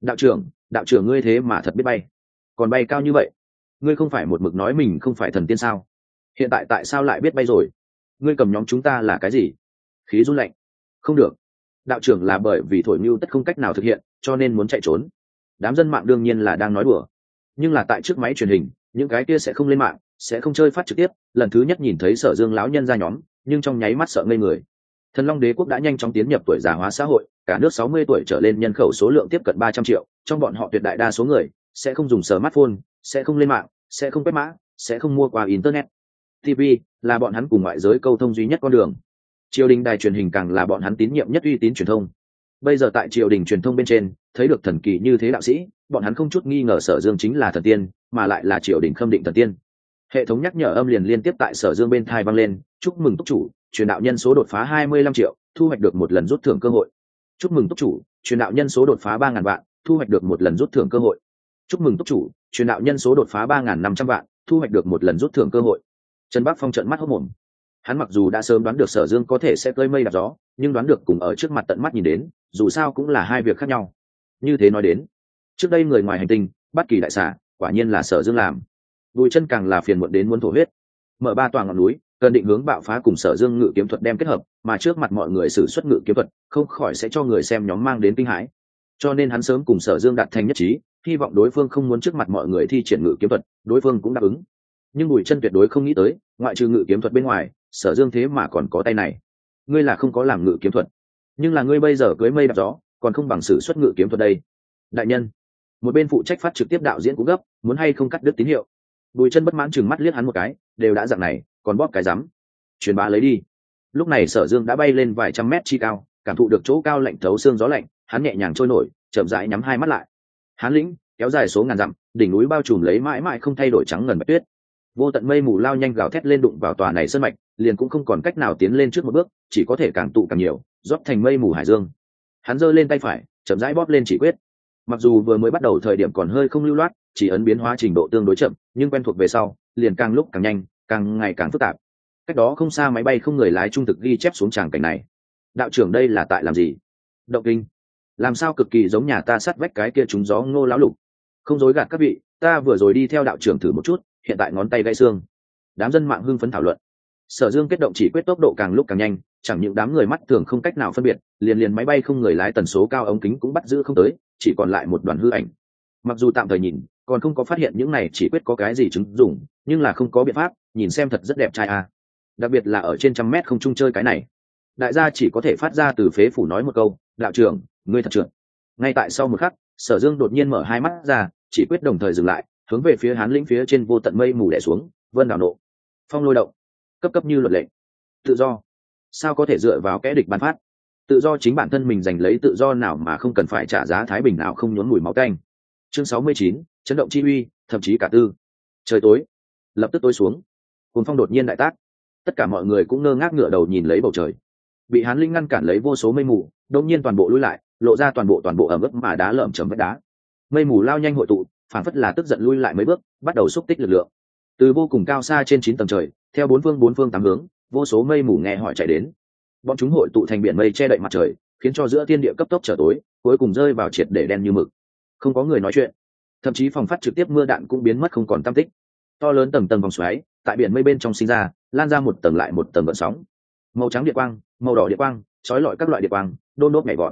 Đạo trưởng ngươi thế mà thật biết bay, còn bay cao như vậy. Ngươi không phải một mực nói mình không phải thần tiên sao? Hiện tại tại sao lại biết bay rồi? Ngươi cầm nhóm chúng ta là cái gì? Khí run lạnh. Không được, đạo trưởng là bởi vì thổi mưu tất không cách nào thực hiện, cho nên muốn chạy trốn. Đám dân mạng đương nhiên là đang nói đùa, nhưng là tại trước máy truyền hình, những cái kia sẽ không lên mạng, sẽ không chơi phát trực tiếp, lần thứ nhất nhìn thấy Sở Dương lão nhân ra nhóm, nhưng trong nháy mắt sợ ngây người. Thần Long Đế quốc đã nhanh chóng tiến nhập tuổi già hóa xã hội, cả nước 60 tuổi trở lên nhân khẩu số lượng tiếp cận 300 triệu, trong bọn họ tuyệt đại đa số người sẽ không dùng smartphone, sẽ không lên mạng, sẽ không quét mã, sẽ không mua qua internet. TV là bọn hắn cùng ngoại giới câu thông duy nhất con đường. Triều đình đài truyền hình càng là bọn hắn tín nhiệm nhất uy tín truyền thông. Bây giờ tại triều đình truyền thông bên trên, thấy được thần kỳ như thế đạo sĩ, bọn hắn không chút nghi ngờ Sở Dương chính là thần tiên, mà lại là triều đình khâm định thần tiên. Hệ thống nhắc nhở âm liền liên tiếp tại Sở Dương bên tai vang lên, chúc mừng túc chủ, truyền đạo nhân số đột phá 25 triệu, thu hoạch được một lần rút thưởng cơ hội. Chúc mừng túc chủ, truyền đạo nhân số đột phá 3.000 vạn, thu hoạch được một lần rút thưởng cơ hội. Chúc mừng túc chủ, truyền đạo nhân số đột phá 3.500 vạn, thu hoạch được một lần rút thưởng cơ hội. Trần Bắc Phong trợn mắt hốt mồm. Hắn mặc dù đã sớm đoán được Sở Dương có thể sẽ cơi mây đạp gió, nhưng đoán được cùng ở trước mặt tận mắt nhìn đến, dù sao cũng là hai việc khác nhau. Như thế nói đến, trước đây người ngoài hành tinh, bất kỳ đại xà, quả nhiên là Sở Dương làm. Bùi Chân càng là phiền muộn đến muốn thổ huyết. Mở 3 tòa ngọn núi, cần định hướng bạo phá cùng Sở Dương ngự kiếm thuật đem kết hợp, mà trước mặt mọi người sử xuất ngự kiếm thuật, không khỏi sẽ cho người xem nhóm mang đến kinh hãi. Cho nên hắn sớm cùng Sở Dương đạt thành nhất trí, hy vọng đối phương không muốn trước mặt mọi người thi triển ngự kiếm thuật, đối phương cũng đáp ứng. Nhưng Bùi Chân tuyệt đối không nghĩ tới, ngoại trừ ngự kiếm thuật bên ngoài, Sở Dương thế mà còn có tay này. Ngươi là không có làm ngự kiếm thuật, nhưng là ngươi bây giờ cưới mây đạp gió, còn không bằng sử xuất ngự kiếm thuật đây. Đại nhân, một bên phụ trách phát trực tiếp đạo diễn cũng gấp, muốn hay không cắt đứt tín hiệu. Bùi Chân bất mãn chừng mắt liếc hắn một cái, đều đã dạng này, còn bóp cái rắm. Truyền bá lấy đi. Lúc này Sở Dương đã bay lên vài trăm mét chi cao, cảm thụ được chỗ cao lạnh thấu xương gió lạnh, hắn nhẹ nhàng trôi nổi, chậm rãi nhắm hai mắt lại. Hán lĩnh kéo dài số ngàn dặm, đỉnh núi bao trùm lấy mãi mãi không thay đổi trắng ngần bạch tuyết. Vô tận mây mù lao nhanh gào thét lên đụng vào tòa này sơn mạch, liền cũng không còn cách nào tiến lên trước một bước, chỉ có thể càng tụ càng nhiều, rót thành mây mù hải dương. Hắn giơ lên tay phải, chậm rãi bóp lên chỉ quyết. Mặc dù vừa mới bắt đầu thời điểm còn hơi không lưu loát, chỉ ấn biến hóa trình độ tương đối chậm, nhưng quen thuộc về sau, liền càng lúc càng nhanh, càng ngày càng phức tạp. Cách đó không xa máy bay không người lái trung thực ghi chép xuống tràng cảnh này. Đạo trưởng đây là tại làm gì? Động kinh. Làm sao cực kỳ giống nhà ta sát vách cái kia trúng gió Ngô lão lục. Không dối gạt các vị, ta vừa rồi đi theo đạo trưởng thử một chút, hiện tại ngón tay gãy xương. Đám dân mạng hưng phấn thảo luận. Sở Dương kết động chỉ quyết tốc độ càng lúc càng nhanh, chẳng những đám người mắt thường không cách nào phân biệt, liền máy bay không người lái tần số cao ống kính cũng bắt giữ không tới, chỉ còn lại một đoàn hư ảnh. Mặc dù tạm thời nhìn, còn không có phát hiện những này chỉ quyết có cái gì chứng dụng, nhưng là không có biện pháp, nhìn xem thật rất đẹp trai a. Đặc biệt là ở trên trăm mét không trung chơi cái này. Đại gia chỉ có thể phát ra từ phế phủ nói một câu, đạo trưởng, ngươi thật trượt. Ngay tại sau một khắc, Sở Dương đột nhiên mở hai mắt ra, chỉ quyết đồng thời dừng lại, hướng về phía Hán lĩnh phía trên vô tận mây mù đè xuống, vân đảo nộ, phong lôi động, cấp cấp như luật lệ. Tự do, sao có thể dựa vào kẻ địch ban phát? Tự do chính bản thân mình giành lấy tự do nào mà không cần phải trả giá thái bình nào không nhốn mùi máu tanh. Chương 69, chấn động chi uy, thậm chí cả tư. Trời tối, lập tức tối xuống, cuồng phong đột nhiên đại tác, tất cả mọi người cũng ngơ ngác ngửa đầu nhìn lấy bầu trời. Bị Hán linh ngăn cản lấy vô số mây mù, đột nhiên toàn bộ lùi lại, lộ ra toàn bộ ẩm ướt mà đá lởm chởm vách đá. Mây mù lao nhanh hội tụ, phản phất là tức giận lui lại mấy bước, bắt đầu xúc tích lực lượng. Từ vô cùng cao xa trên 9 tầng trời, theo bốn phương tám hướng, vô số mây mù nghe hỏi chạy đến. Bọn chúng hội tụ thành biển mây che đậy mặt trời, khiến cho giữa thiên địa cấp tốc trở tối, cuối cùng rơi vào triệt để đen như mực. Không có người nói chuyện, thậm chí phòng phát trực tiếp mưa đạn cũng biến mất không còn tăm tích. To lớn tầng tầng vòng xoáy, tại biển mây bên trong sinh ra, lan ra một tầng lại một tầng gợn sóng. Màu trắng điện quang, màu đỏ điện quang, chói lọi các loại điện quang, đôn đốt nhảy vọt,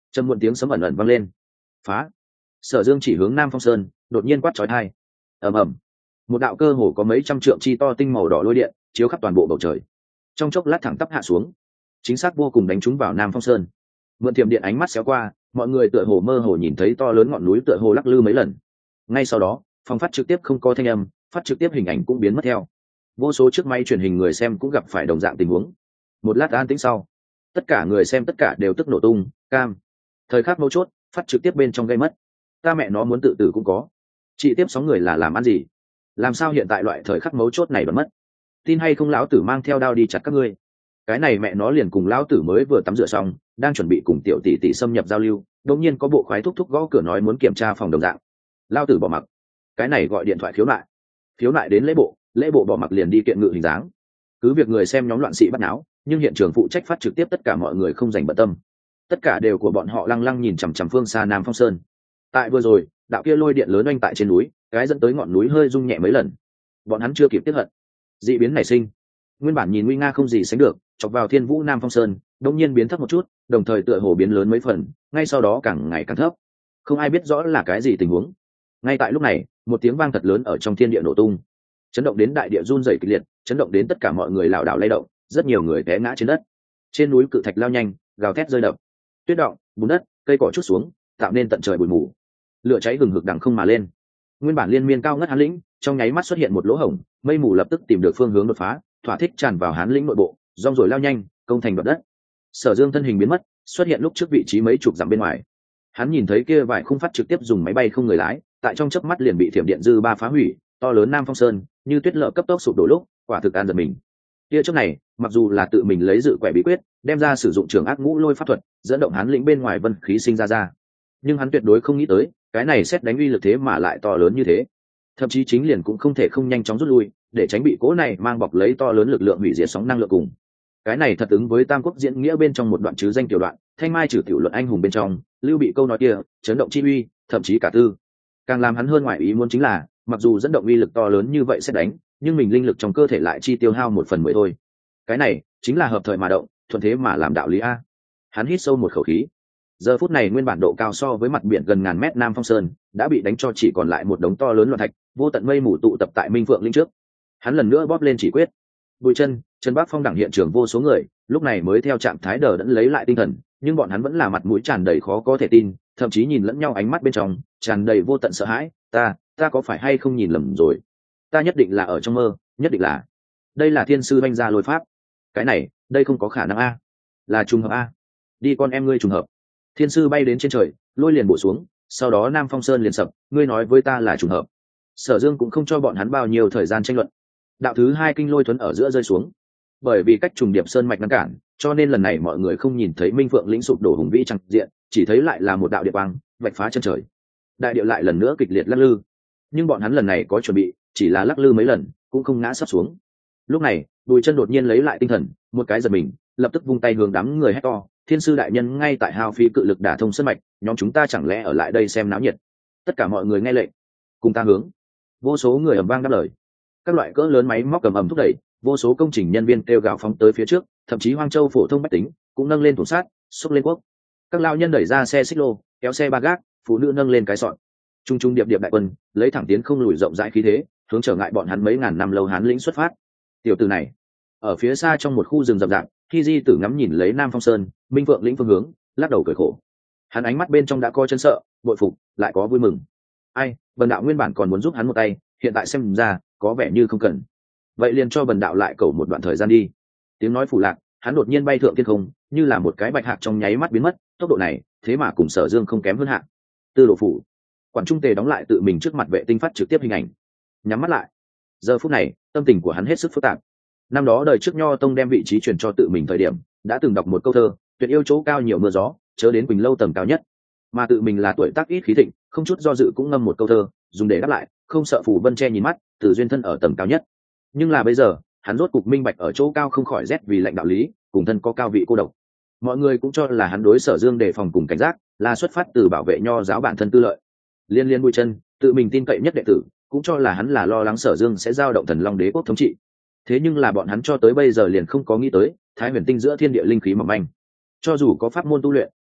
trầm muộn tiếng sấm ẩn ẩn vang lên. Phá! Sở Dương chỉ hướng Nam Phong Sơn, đột nhiên quát chói tai. Ầm ầm. Một đạo cơ hồ có mấy trăm trượng chi to tinh màu đỏ lôi điện chiếu khắp toàn bộ bầu trời, trong chốc lát thẳng tắp hạ xuống, chính xác vô cùng đánh trúng vào Nam Phong Sơn. Mượn tiềm điện ánh mắt xéo qua, mọi người tựa hồ mơ hồ nhìn thấy to lớn ngọn núi tựa hồ lắc lư mấy lần. Ngay sau đó, phòng phát trực tiếp không có thanh âm, phát trực tiếp hình ảnh cũng biến mất theo. Vô số chiếc máy truyền hình người xem cũng gặp phải đồng dạng tình huống. Một lát an tĩnh sau, tất cả người xem tất cả đều tức nổ tung, cam. Thời khắc mấu chốt, phát trực tiếp bên trong gây mất. Ta mẹ nó muốn tự tử cũng có. Chị tiếp sóng người là làm ăn gì? Làm sao hiện tại loại thời khắc mấu chốt này vẫn mất? Tin hay không lão tử mang theo đao đi chặt các ngươi. Cái này mẹ nó liền cùng lão tử mới vừa tắm rửa xong, đang chuẩn bị cùng tiểu tỷ tỷ xâm nhập giao lưu, đột nhiên có bộ khoái thúc thúc gõ cửa nói muốn kiểm tra phòng đồng dạng. Lão tử bỏ mặc. Cái này gọi điện thoại khiếu nại. Khiếu nại đến lễ bộ bỏ mặc liền đi kiện ngự hình dáng. Cứ việc người xem nhóm loạn sĩ bắt náo, nhưng hiện trường phụ trách phát trực tiếp tất cả mọi người không dành bận tâm. Tất cả đều của bọn họ lăng lăng nhìn chằm chằm phương xa Nam Phong Sơn. Tại vừa rồi, đạo kia lôi điện lớn oanh tại trên núi, cái dẫn tới ngọn núi hơi rung nhẹ mấy lần. Bọn hắn chưa kịp tiếp hận, dị biến nảy sinh. Nguyên bản nhìn nguy nga không gì sánh được, chọc vào Thiên Vũ Nam Phong Sơn, đột nhiên biến thấp một chút, đồng thời tựa hồ biến lớn mấy phần, ngay sau đó càng ngày càng thấp. Không ai biết rõ là cái gì tình huống. Ngay tại lúc này, một tiếng vang thật lớn ở trong thiên địa nổ tung, chấn động đến đại địa run rẩy kịch liệt, chấn động đến tất cả mọi người lảo đảo lay động, rất nhiều người té ngã trên đất. Trên núi cự thạch lao nhanh, gào thét rơi đập, tuyết động, bùn đất, cây cỏ trút xuống, tạo nên tận trời bụi mù. Lửa cháy hừng hực đằng không mà lên. Nguyên bản liên miên cao ngất Hán lĩnh, trong nháy mắt xuất hiện một lỗ hổng, mây mù lập tức tìm được phương hướng đột phá, thỏa thích tràn vào Hán lĩnh nội bộ, rong rồi lao nhanh, công thành đoạt đất. Sở Dương thân hình biến mất, xuất hiện lúc trước vị trí mấy chục dặm bên ngoài. Hắn nhìn thấy kia vài khung phát trực tiếp dùng máy bay không người lái, tại trong chớp mắt liền bị thiểm điện dư ba phá hủy, to lớn Nam Phong Sơn, như tuyết lở cấp tốc sụp đổ lúc, quả thực an giật mình. Kia trước này, mặc dù là tự mình lấy dự quẻ bí quyết, đem ra sử dụng trường ác ngũ lôi pháp thuật, dẫn động Hán lĩnh bên ngoài vân khí sinh ra, nhưng hắn tuyệt đối không nghĩ tới, cái này xét đánh uy lực thế mà lại to lớn như thế. Thậm chí chính liền cũng không thể không nhanh chóng rút lui, để tránh bị cỗ này mang bọc lấy to lớn lực lượng hủy diệt sóng năng lượng cùng. Cái này thật ứng với Tam Quốc diễn nghĩa bên trong một đoạn chứ danh tiểu đoạn, Thanh Mai trừ tiểu luận anh hùng bên trong, Lưu Bị câu nói kia, chấn động chi uy, thậm chí cả tư. Càng làm hắn hơn ngoài ý muốn chính là, mặc dù dẫn động uy lực to lớn như vậy xét đánh, nhưng mình linh lực trong cơ thể lại chi tiêu hao 1/10 thôi. Cái này chính là hợp thời mà động, thuận thế mà làm đạo lý a. Hắn hít sâu một khẩu khí. Giờ phút này nguyên bản độ cao so với mặt biển gần ngàn mét Nam Phong Sơn đã bị đánh cho chỉ còn lại một đống to lớn loạn thạch, vô tận mây mù tụ tập tại Minh Phượng Linh trước. Hắn lần nữa bóp lên chỉ quyết. Bùi Chân, Trần Bác Phong đẳng hiện trường vô số người, lúc này mới theo trạng thái đờ đẫn lấy lại tinh thần, nhưng bọn hắn vẫn là mặt mũi tràn đầy khó có thể tin, thậm chí nhìn lẫn nhau ánh mắt bên trong tràn đầy vô tận sợ hãi. Ta có phải hay không nhìn lầm rồi? Ta nhất định là ở trong mơ, nhất định là. Đây là thiên sư banh ra lôi pháp. Cái này, đây không có khả năng a. Là trùng hợp a. Đi con em ngươi trùng hợp. Thiên sư bay đến trên trời, lôi liền bổ xuống, sau đó Nam Phong Sơn liền sập, ngươi nói với ta là trùng hợp. Sở Dương cũng không cho bọn hắn bao nhiêu thời gian tranh luận. Đạo thứ hai kinh lôi thuấn ở giữa rơi xuống. Bởi vì cách trùng điệp sơn mạch ngăn cản, cho nên lần này mọi người không nhìn thấy Minh Phượng lĩnh sụp đổ hùng vĩ chẳng diện, chỉ thấy lại là một đạo địa quang, vạch phá chân trời. Đại địa lại lần nữa kịch liệt lắc lư. Nhưng bọn hắn lần này có chuẩn bị, chỉ là lắc lư mấy lần, cũng không ngã sắp xuống. Lúc này, Bùi Chân đột nhiên lấy lại tinh thần, một cái giật mình, lập tức vung tay hướng đám người hét to, thiên sư đại nhân ngay tại hao phí cự lực đả thông sơn mạch, nhóm chúng ta chẳng lẽ ở lại đây xem náo nhiệt? Tất cả mọi người nghe lệnh, cùng ta hướng. Vô số người ầm vang đáp lời. Các loại cỡ lớn máy móc cầm ầm thúc đẩy, vô số công trình nhân viên kêu gào phóng tới phía trước, thậm chí Hoang Châu phổ thông bách tính cũng nâng lên thủ sát, xúc lên quốc. Các lao nhân đẩy ra xe xích lô, kéo xe ba gác, phụ nữ nâng lên cái sọn. Trung trung điệp điệp đại quân, lấy thẳng tiến không lùi rộng rãi khí thế, hướng trở ngại bọn hắn mấy ngàn năm lâu Hán lĩnh xuất phát. Tiểu tử này, ở phía xa trong một khu rừng rậm rạp, khi Di Tử ngắm nhìn lấy Nam Phong Sơn, Minh Phượng lĩnh phương hướng, lắc đầu cười khổ. Hắn ánh mắt bên trong đã coi chân sợ, bội phục, lại có vui mừng. Ai, Bần đạo nguyên bản còn muốn giúp hắn một tay, hiện tại xem ra có vẻ như không cần. Vậy liền cho Bần đạo lại cầu một đoạn thời gian đi. Tiếng nói phủ lạc, hắn đột nhiên bay thượng thiên không, như là một cái bạch hạc trong nháy mắt biến mất. Tốc độ này, thế mà cùng Sở Dương không kém hơn hạng. Tư Đồ phủ, quản trung tề đóng lại tự mình trước mặt vệ tinh phát trực tiếp hình ảnh, nhắm mắt lại. Giờ phút này, tâm tình của hắn hết sức phức tạp. Năm đó đời trước Nho Tông đem vị trí truyền cho tự mình thời điểm, đã từng đọc một câu thơ, tuyệt yêu chỗ cao nhiều mưa gió, chớ đến Quỳnh lâu tầng cao nhất. Mà tự mình là tuổi tác ít khí thịnh, không chút do dự cũng ngâm một câu thơ, dùng để đáp lại, không sợ phủ vân che nhìn mắt, tự duyên thân ở tầng cao nhất. Nhưng là bây giờ, hắn rốt cục minh bạch ở chỗ cao không khỏi rét vì lạnh đạo lý, cùng thân có cao vị cô độc. Mọi người cũng cho là hắn đối Sở Dương đề phòng cùng cảnh giác, là xuất phát từ bảo vệ Nho giáo bản thân tư lợi. Liên Liên Bùi Chân, tự mình tin cậy nhất đệ tử, cũng cho là hắn là lo lắng Sở Dương sẽ giao động Thần Long Đế quốc thống trị. Thế nhưng là bọn hắn cho tới bây giờ liền không có nghĩ tới, Thái Huyền Tinh giữa thiên địa linh khí mỏng manh, cho dù có pháp môn tu luyện,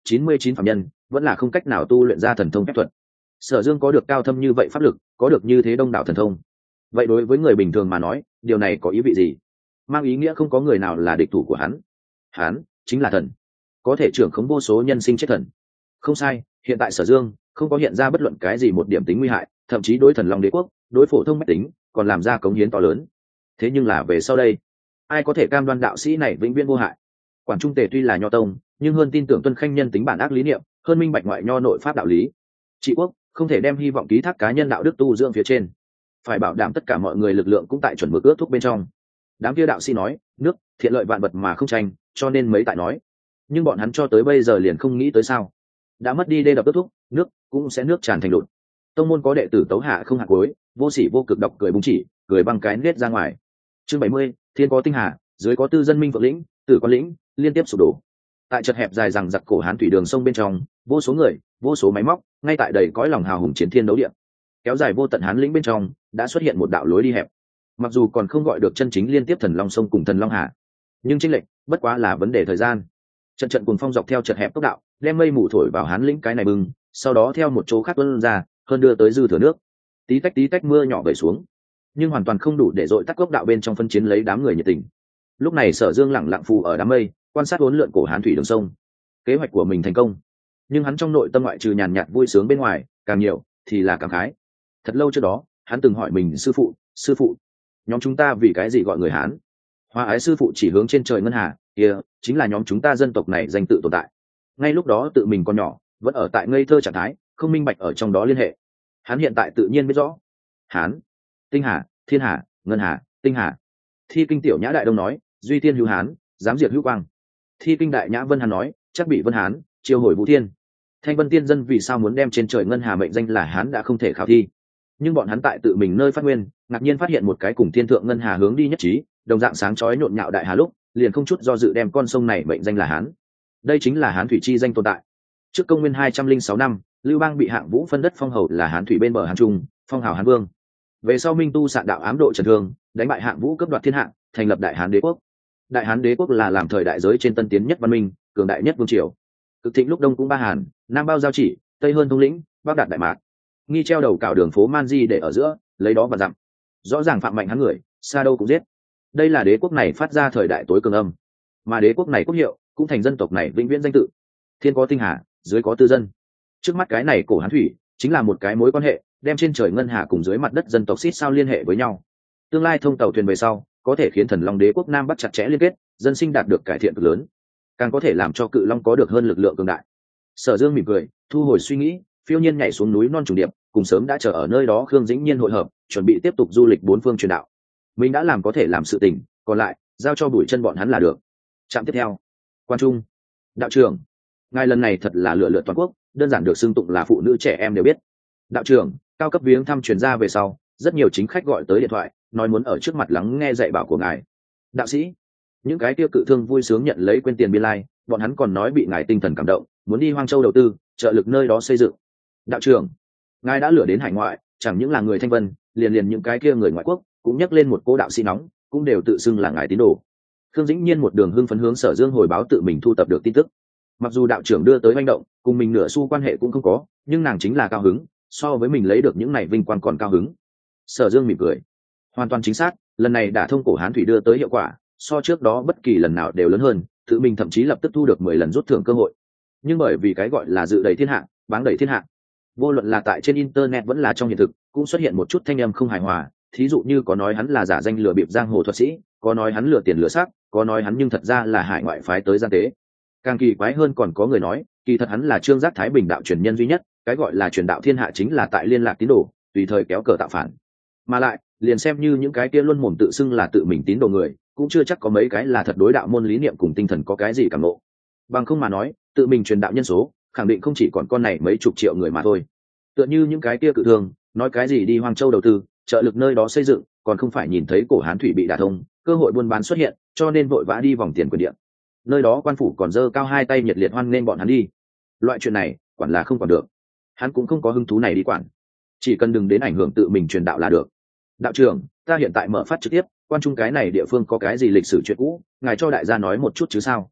99 phạm nhân vẫn là không cách nào tu luyện ra thần thông phép thuật. Sở Dương có được cao thâm như vậy pháp lực, có được như thế đông đảo thần thông, vậy đối với người bình thường mà nói, điều này có ý vị gì? Mang ý nghĩa không có người nào là địch thủ của hắn. Hắn chính là thần, có thể trưởng khống vô số nhân sinh chết thần. Không sai, hiện tại Sở Dương không có hiện ra bất luận cái gì một điểm tính nguy hại, thậm chí đối Thần Long Đế quốc, đối phổ thông mách tính, còn làm ra cống hiến to lớn. Thế nhưng là về sau đây, ai có thể cam đoan đạo sĩ này vĩnh viễn vô hại? Quản Trung Tề tuy là nho tông, nhưng hơn tin tưởng tuân khanh nhân tính bản ác lý niệm, hơn minh bạch ngoại nho nội pháp đạo lý. Trị quốc không thể đem hy vọng ký thác cá nhân đạo đức tu dưỡng phía trên, phải bảo đảm tất cả mọi người lực lượng cũng tại chuẩn mực ước thúc bên trong. Đám kia đạo sĩ nói nước thiện lợi vạn vật mà không tranh, cho nên mấy tại nói, nhưng bọn hắn cho tới bây giờ liền không nghĩ tới sao đã mất đi đê đập ước thúc, nước cũng sẽ nước tràn thành đột. Tông môn có đệ tử tấu hạ không hạ cuối, vô sỉ vô cực đọc cười búng chỉ, cười băng cái nết ra ngoài. Chương 70, thiên có tinh hà, dưới có tư dân minh vượng lĩnh, tử có lĩnh, liên tiếp sụp đổ. Tại chật hẹp dài rằng giặc cổ hán thủy đường sông bên trong, vô số người, vô số máy móc, ngay tại đầy cõi lòng hào hùng chiến thiên đấu địa. Kéo dài vô tận hán lĩnh bên trong, đã xuất hiện một đạo lối đi hẹp. Mặc dù còn không gọi được chân chính liên tiếp thần long sông cùng thần long hà, nhưng chênh lệch bất quá là vấn đề thời gian. Trận trận cuồng phong dọc theo chật hẹp tốc đạo, đem mây mù thổi vào hán lĩnh cái này bừng, sau đó theo một chỗ khác tuôn ra, hơn đưa tới dư thừa nước. Tí tách mưa nhỏ vẩy xuống, nhưng hoàn toàn không đủ để dội tắt gốc đạo bên trong phân chiến lấy đám người nhiệt tình. Lúc này Sở Dương lẳng lặng phù ở đám mây, quan sát uốn lượn cổ hán thủy đường sông. Kế hoạch của mình thành công, nhưng hắn trong nội tâm ngoại trừ nhàn nhạt vui sướng bên ngoài, càng nhiều thì là cảm khái. Thật lâu trước đó, hắn từng hỏi mình sư phụ, nhóm chúng ta vì cái gì gọi người Hán? Hoa ái sư phụ chỉ hướng trên trời ngân hà, kia chính là nhóm chúng ta dân tộc này danh tự tồn tại. Ngay lúc đó tự mình còn nhỏ, vẫn ở tại ngây thơ trạng thái, không minh bạch ở trong đó liên hệ. Hắn hiện tại tự nhiên biết rõ. Hán, tinh hà, thiên hà, ngân hà, tinh hà. Thi kinh tiểu nhã đại đông nói, duy tiên hữu Hán, dám diệt hữu quang. Thi kinh đại nhã vân hán nói, chắc bị vân Hán, chiêu hồi vũ thiên. Thanh vân tiên dân vì sao muốn đem trên trời ngân hà mệnh danh là Hán đã không thể khảo thi, nhưng bọn hắn tại tự mình nơi phát nguyên, ngạc nhiên phát hiện một cái cùng thiên thượng ngân hà hướng đi nhất trí, đồng dạng sáng chói nhộn nhạo đại hà lúc, liền không chút do dự đem con sông này mệnh danh là Hán. Đây chính là Hán thủy chi danh tồn tại. Trước công nguyên 206 năm, Lưu Bang bị Hạng Vũ phân đất phong hầu là Hán thủy bên bờ Hán Trung, phong hào Hán Vương. Về sau Minh Tu sạn đạo ám độ Trần Thương, đánh bại Hạng Vũ cướp đoạt thiên hạ, thành lập Đại Hán Đế quốc. Đại Hán Đế quốc là làm thời đại giới trên tân tiến nhất văn minh, cường đại nhất vương triều. Cực thịnh lúc đông cũng ba Hàn, nam bao giao chỉ, tây hơn thông lĩnh, bắc đạt đại mạc. Nghi treo đầu cạo đường phố man di để ở giữa, lấy đó và dặm. Rõ ràng phạm mạnh hắn người, xa đâu cũng giết. Đây là đế quốc này phát ra thời đại tối cường âm, mà đế quốc này quốc hiệu cũng thành dân tộc này vĩnh viễn danh tự. Thiên có tinh hà, dưới có tư dân. Trước mắt cái này cổ hán thủy chính là một cái mối quan hệ, đem trên trời ngân hà cùng dưới mặt đất dân tộc xít sao liên hệ với nhau. Tương lai thông tàu thuyền về sau, có thể khiến Thần Long Đế quốc Nam Bắc chặt chẽ liên kết, dân sinh đạt được cải thiện cực lớn, càng có thể làm cho Cự Long có được hơn lực lượng cường đại. Sở Dương mỉm cười, thu hồi suy nghĩ, phiêu nhiên nhảy xuống núi non trùng điệp, cùng sớm đã chờ ở nơi đó Khương Dĩnh Nhiên hội hợp, chuẩn bị tiếp tục du lịch bốn phương truyền đạo. Mình đã làm có thể làm sự tình, còn lại giao cho Bùi Chân bọn hắn là được. Trạm tiếp theo, Quan Trung. Đạo trưởng, ngài lần này thật là lựa lượn toàn quốc, đơn giản được xưng tụng là phụ nữ trẻ em đều biết. Đạo trưởng, cao cấp viếng thăm truyền ra về sau, rất nhiều chính khách gọi tới điện thoại, nói muốn ở trước mặt lắng nghe dạy bảo của ngài. Đạo sĩ, những cái tiêu cự thương vui sướng nhận lấy quên tiền biên lai, bọn hắn còn nói bị ngài tinh thần cảm động, muốn đi Hoang Châu đầu tư, trợ lực nơi đó xây dựng. Đạo trưởng, ngài đã lừa đến hải ngoại, chẳng những là người Thanh Vân, liền những cái kia người ngoại quốc cũng nhắc lên một cô đạo sĩ nóng, cũng đều tự xưng là ngài tín đồ. Khương Dĩnh Nhiên một đường hưng phấn hướng Sở Dương hồi báo tự mình thu tập được tin tức. Mặc dù đạo trưởng đưa tới manh động, cùng mình nửa xu quan hệ cũng không có, nhưng nàng chính là cao hứng, so với mình lấy được những này vinh quang còn cao hứng. Sở Dương mỉm cười, hoàn toàn chính xác, lần này đả thông cổ hán thủy đưa tới hiệu quả, so trước đó bất kỳ lần nào đều lớn hơn, tự mình thậm chí lập tức thu được 10 lần rút thưởng cơ hội. Nhưng bởi vì cái gọi là dự đầy thiên hạ, báng đầy thiên hạ, vô luận là tại trên internet vẫn là trong hiện thực, cũng xuất hiện một chút thanh âm không hài hòa, thí dụ như có nói hắn là giả danh lừa bịp giang hồ thuật sĩ, có nói hắn lừa tiền lừa xác, có nói hắn nhưng thật ra là hải ngoại phái tới gian tế. Càng kỳ quái hơn còn có người nói, kỳ thật hắn là Trương Giác Thái Bình đạo truyền nhân duy nhất, cái gọi là truyền đạo thiên hạ chính là tại liên lạc tín đồ, tùy thời kéo cờ tạo phản. Mà lại, liền xem như những cái kia luôn mồm tự xưng là tự mình tín đồ người, cũng chưa chắc có mấy cái là thật đối đạo môn lý niệm cùng tinh thần có cái gì cảm ngộ. Bằng không mà nói, tự mình truyền đạo nhân số, khẳng định không chỉ còn con này mấy chục triệu người mà thôi. Tựa như những cái kia cự thương, nói cái gì đi Hoang Châu đầu tư, trợ lực nơi đó xây dựng, còn không phải nhìn thấy cổ hán thủy bị đả thông, cơ hội buôn bán xuất hiện, cho nên vội vã đi vòng tiền quyền điện. Nơi đó quan phủ còn giơ cao hai tay nhiệt liệt hoan nghênh bọn hắn đi. Loại chuyện này, quản là không còn được. Hắn cũng không có hứng thú này đi quản, chỉ cần đừng đến ảnh hưởng tự mình truyền đạo là được. Đạo trưởng, ta hiện tại mở phát trực tiếp, Quan Trung cái này địa phương có cái gì lịch sử chuyện cũ, ngài cho đại gia nói một chút chứ sao?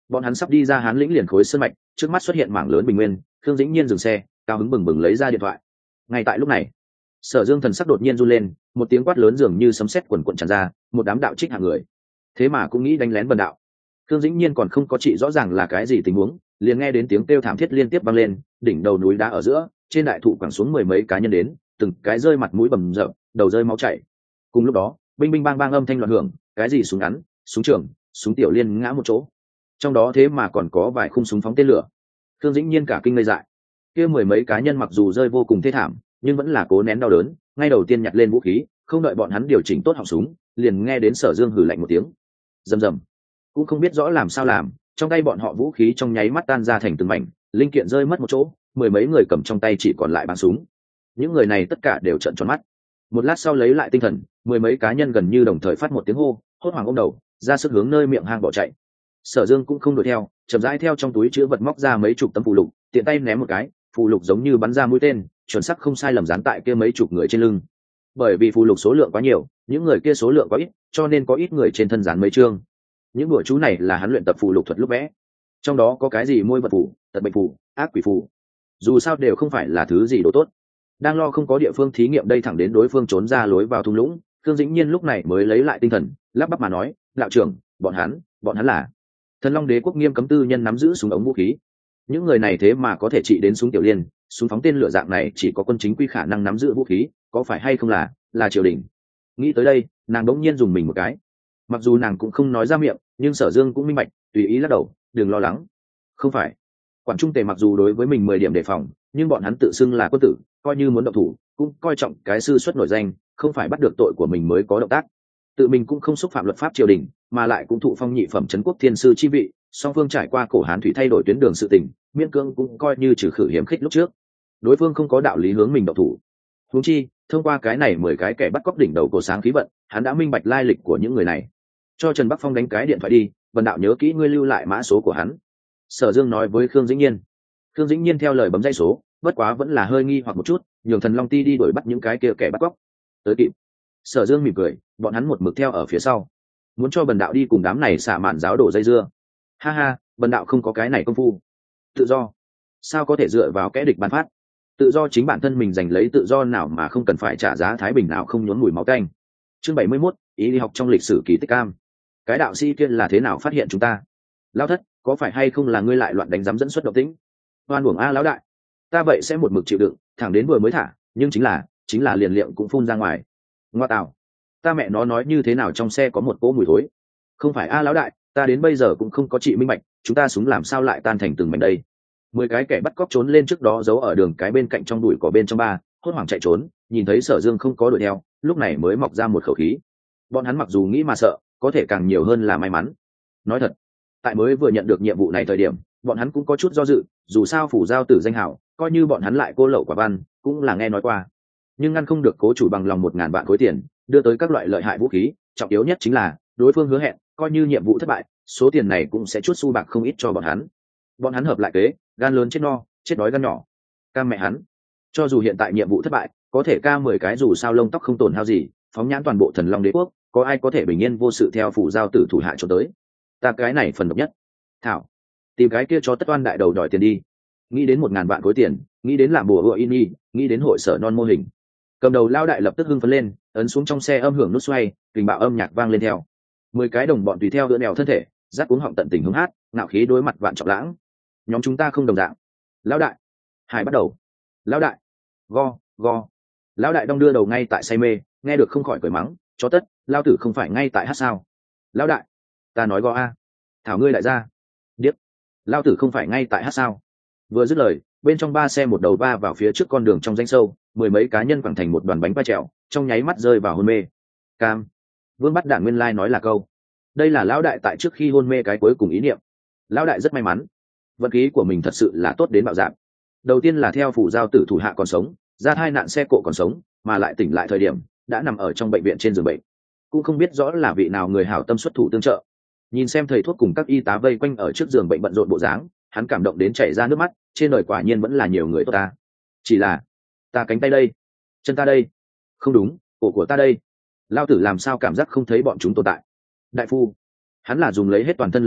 Bọn hắn sắp đi ra Hán lĩnh liền khối sơn mạch, trước mắt xuất hiện mảng lớn bình nguyên. Khương Dĩnh Nhiên dừng xe, cao hứng bừng bừng lấy ra điện thoại. Ngay tại lúc này, Sở Dương thần sắc đột nhiên run lên, một tiếng quát lớn dường như sấm sét quần quần tràn ra, một đám đạo trích hạng người, thế mà cũng nghĩ đánh lén Bần đạo. Khương Dĩnh Nhiên còn không có trị rõ ràng là cái gì tình huống, liền nghe đến tiếng kêu thảm thiết liên tiếp vang lên, đỉnh đầu núi đá ở giữa, trên đại thụ quẳng xuống mười mấy cá nhân đến, từng cái rơi mặt mũi bầm dập, đầu rơi máu chảy. Cùng lúc đó, binh binh bang bang âm thanh loạn hưởng, cái gì súng ngắn, súng trường, súng tiểu liên ngã một chỗ. Trong đó thế mà còn có vài khung súng phóng tên lửa. Khương Dĩnh Nhiên cả kinh ngây dại. Kia mười mấy cá nhân mặc dù rơi vô cùng thê thảm, nhưng vẫn là cố nén đau đớn, ngay đầu tiên nhặt lên vũ khí, không đợi bọn hắn điều chỉnh tốt họng súng, liền nghe đến Sở Dương hừ lạnh một tiếng. Rầm rầm. Cũng không biết rõ làm sao làm, trong tay bọn họ vũ khí trong nháy mắt tan ra thành từng mảnh, linh kiện rơi mất một chỗ, mười mấy người cầm trong tay chỉ còn lại bắn súng. Những người này tất cả đều trợn tròn mắt. Một lát sau lấy lại tinh thần, mười mấy cá nhân gần như đồng thời phát một tiếng hô, hốt hoảng ôm đầu, ra sức hướng nơi miệng hang bỏ chạy. Sở Dương cũng không đuổi theo, chậm rãi theo trong túi chứa vật móc ra mấy chục tấm phù lục, tiện tay ném một cái, phù lục giống như bắn ra mũi tên, chuẩn xác không sai lầm dán tại kia mấy chục người trên lưng. Bởi vì phù lục số lượng quá nhiều, những người kia số lượng quá ít, cho nên có ít người trên thân dán mấy chương. Những bùa chú này là hắn luyện tập phù lục thuật lúc vẽ, trong đó có cái gì môi vật phù, tật bệnh phù, ác quỷ phù, dù sao đều không phải là thứ gì đồ tốt. Đang lo không có địa phương thí nghiệm đây thẳng đến đối phương trốn ra lối vào thung lũng, Khương Dĩnh Nhiên lúc này mới lấy lại tinh thần, lắp bắp mà nói, đạo trưởng, bọn hắn là Thần Long Đế quốc nghiêm cấm tư nhân nắm giữ súng ống vũ khí. Những người này thế mà có thể trị đến súng tiểu liên, súng phóng tên lửa dạng này chỉ có quân chính quy khả năng nắm giữ vũ khí, có phải hay không là triều đình. Nghĩ tới đây, nàng đống nhiên dùng mình một cái. Mặc dù nàng cũng không nói ra miệng, nhưng Sở Dương cũng minh bạch, tùy ý lắc đầu, đừng lo lắng. Không phải. Quản Trung Tề mặc dù đối với mình 10 điểm đề phòng, nhưng bọn hắn tự xưng là quân tử, coi như muốn động thủ, cũng coi trọng cái sư xuất nổi danh, không phải bắt được tội của mình mới có động tác. Tự mình cũng không xúc phạm luật pháp triều đình, mà lại cũng thụ phong nhị phẩm trấn quốc thiên sư chi vị, song phương trải qua cổ Hán thủy thay đổi tuyến đường sự tình, miễn cưỡng cũng coi như trừ khử hiểm khích lúc trước. Đối phương không có đạo lý hướng mình động thủ. Huống chi, thông qua cái này 10 cái kẻ bắt cóc đỉnh đầu cổ sáng khí vận, hắn đã minh bạch lai lịch của những người này. Cho Trần Bắc Phong đánh cái điện thoại đi, Vân đạo nhớ kỹ ngươi lưu lại mã số của hắn. Sở Dương nói với Khương Dĩnh Nhiên. Khương Dĩnh Nhiên theo lời bấm dây số, bất quá vẫn là hơi nghi hoặc một chút, nhường Thần Long Ti đi đuổi bắt những cái kia kẻ bắt cóc. Tới kịp. Sở Dương mỉm cười, bọn hắn một mực theo ở phía sau, muốn cho Bần đạo đi cùng đám này xả mạn giáo đổ dây dưa. Ha ha, Bần đạo không có cái này công phu. Tự do sao có thể dựa vào kẻ địch ban phát? Tự do chính bản thân mình giành lấy, tự do nào mà không cần phải trả giá thái bình nào không nhuốm mùi máu tanh. Chương 71, ý đi học trong lịch sử kỳ tích cam. Cái đạo sĩ kia là thế nào phát hiện chúng ta? Lão thất, có phải hay không là ngươi lại loạn đánh giám dẫn xuất động tĩnh? Oan uổng a lão đại, ta vậy sẽ một mực chịu đựng, thẳng đến vừa mới thả, nhưng chính là liền liệm cũng phun ra ngoài. Ngoa tạo, ta mẹ nó nói như thế nào trong xe có một cỗ mùi thối. Không phải a lão đại, ta đến bây giờ cũng không có trị minh bạch, chúng ta súng làm sao lại tan thành từng mảnh đây? 10 cái kẻ bắt cóc trốn lên trước đó giấu ở đường cái bên cạnh trong bụi cỏ bên trong ba, hốt hoảng chạy trốn, nhìn thấy Sở Dương không có đuổi theo, lúc này mới mọc ra một khẩu khí. Bọn hắn mặc dù nghĩ mà sợ, có thể càng nhiều hơn là may mắn. Nói thật, tại mới vừa nhận được nhiệm vụ này thời điểm, bọn hắn cũng có chút do dự, dù sao phủ giao tử danh hảo, coi như bọn hắn lại cô lậu quả văn, cũng là nghe nói qua. Nhưng ngăn không được cố chủ bằng lòng 1000 vạn khối tiền, đưa tới các loại lợi hại vũ khí, trọng yếu nhất chính là đối phương hứa hẹn, coi như nhiệm vụ thất bại, số tiền này cũng sẽ chút xu bạc không ít cho bọn hắn. Bọn hắn hợp lại kế, gan lớn chết no, chết đói gan nhỏ. Cam mẹ hắn, cho dù hiện tại nhiệm vụ thất bại, có thể ca 10 cái dù sao lông tóc không tổn hao gì, phóng nhãn toàn bộ Thần Long Đế quốc, có ai có thể bình yên vô sự theo phủ giao tử thủ hạ cho tới. Ta cái này phần độc nhất. Thảo, tìm cái kia cho tất oan đại đầu đòi tiền đi. Nghĩ đến 1000 vạn khối tiền, nghĩ đến làm bùa hựa in y, nghĩ đến hội sở non mô hình. Cầm đầu lao đại lập tức hưng phấn lên, ấn xuống trong xe âm hưởng nút xoay, kình bạo âm nhạc vang lên theo. 10 cái đồng bọn tùy theo đỡ đèo thân thể, dắt cuống họng tận tình hướng hát, ngạo khí đối mặt vạn trọng lãng. Nhóm chúng ta không đồng dạng. Lão đại, Hải bắt đầu. Lão đại, go go. Lão đại đong đưa đầu ngay tại say mê, nghe được không khỏi cười mắng, cho tất, lao tử không phải ngay tại hát sao? Lão đại, ta nói go a. Thảo ngươi đại gia. Điếc, lao tử không phải ngay tại hát sao? Vừa dứt lời, bên trong ba xe một đầu va vào phía trước con đường trong rãnh sâu, 10 mấy cá nhân quẳng thành một đoàn bánh ba trèo, trong nháy mắt rơi vào hôn mê. Cam, Vương Bắt Đản nguyên lai nói là câu. Đây là lão đại tại trước khi hôn mê cái cuối cùng ý niệm. Lão đại rất may mắn, vận khí của mình thật sự là tốt đến bạo dạn. Đầu tiên là theo phủ giao tử thủ hạ còn sống, ra tai nạn xe cộ còn sống, mà lại tỉnh lại thời điểm đã nằm ở trong bệnh viện trên giường bệnh. Cũng không biết rõ là vị nào người hảo tâm xuất thủ tương trợ. Nhìn xem thầy thuốc cùng các y tá vây quanh ở trước giường bệnh bận rộn bộ dáng, hắn cảm động đến chảy ra nước mắt, trên đời quả nhiên vẫn là nhiều người tốt ta. Chỉ là, ta cánh tay đây, chân ta đây, không đúng, cổ của ta đây, lao tử làm sao cảm giác không thấy bọn chúng tồn tại. Đại phu, hắn là dùng lấy hết toàn thân lực khí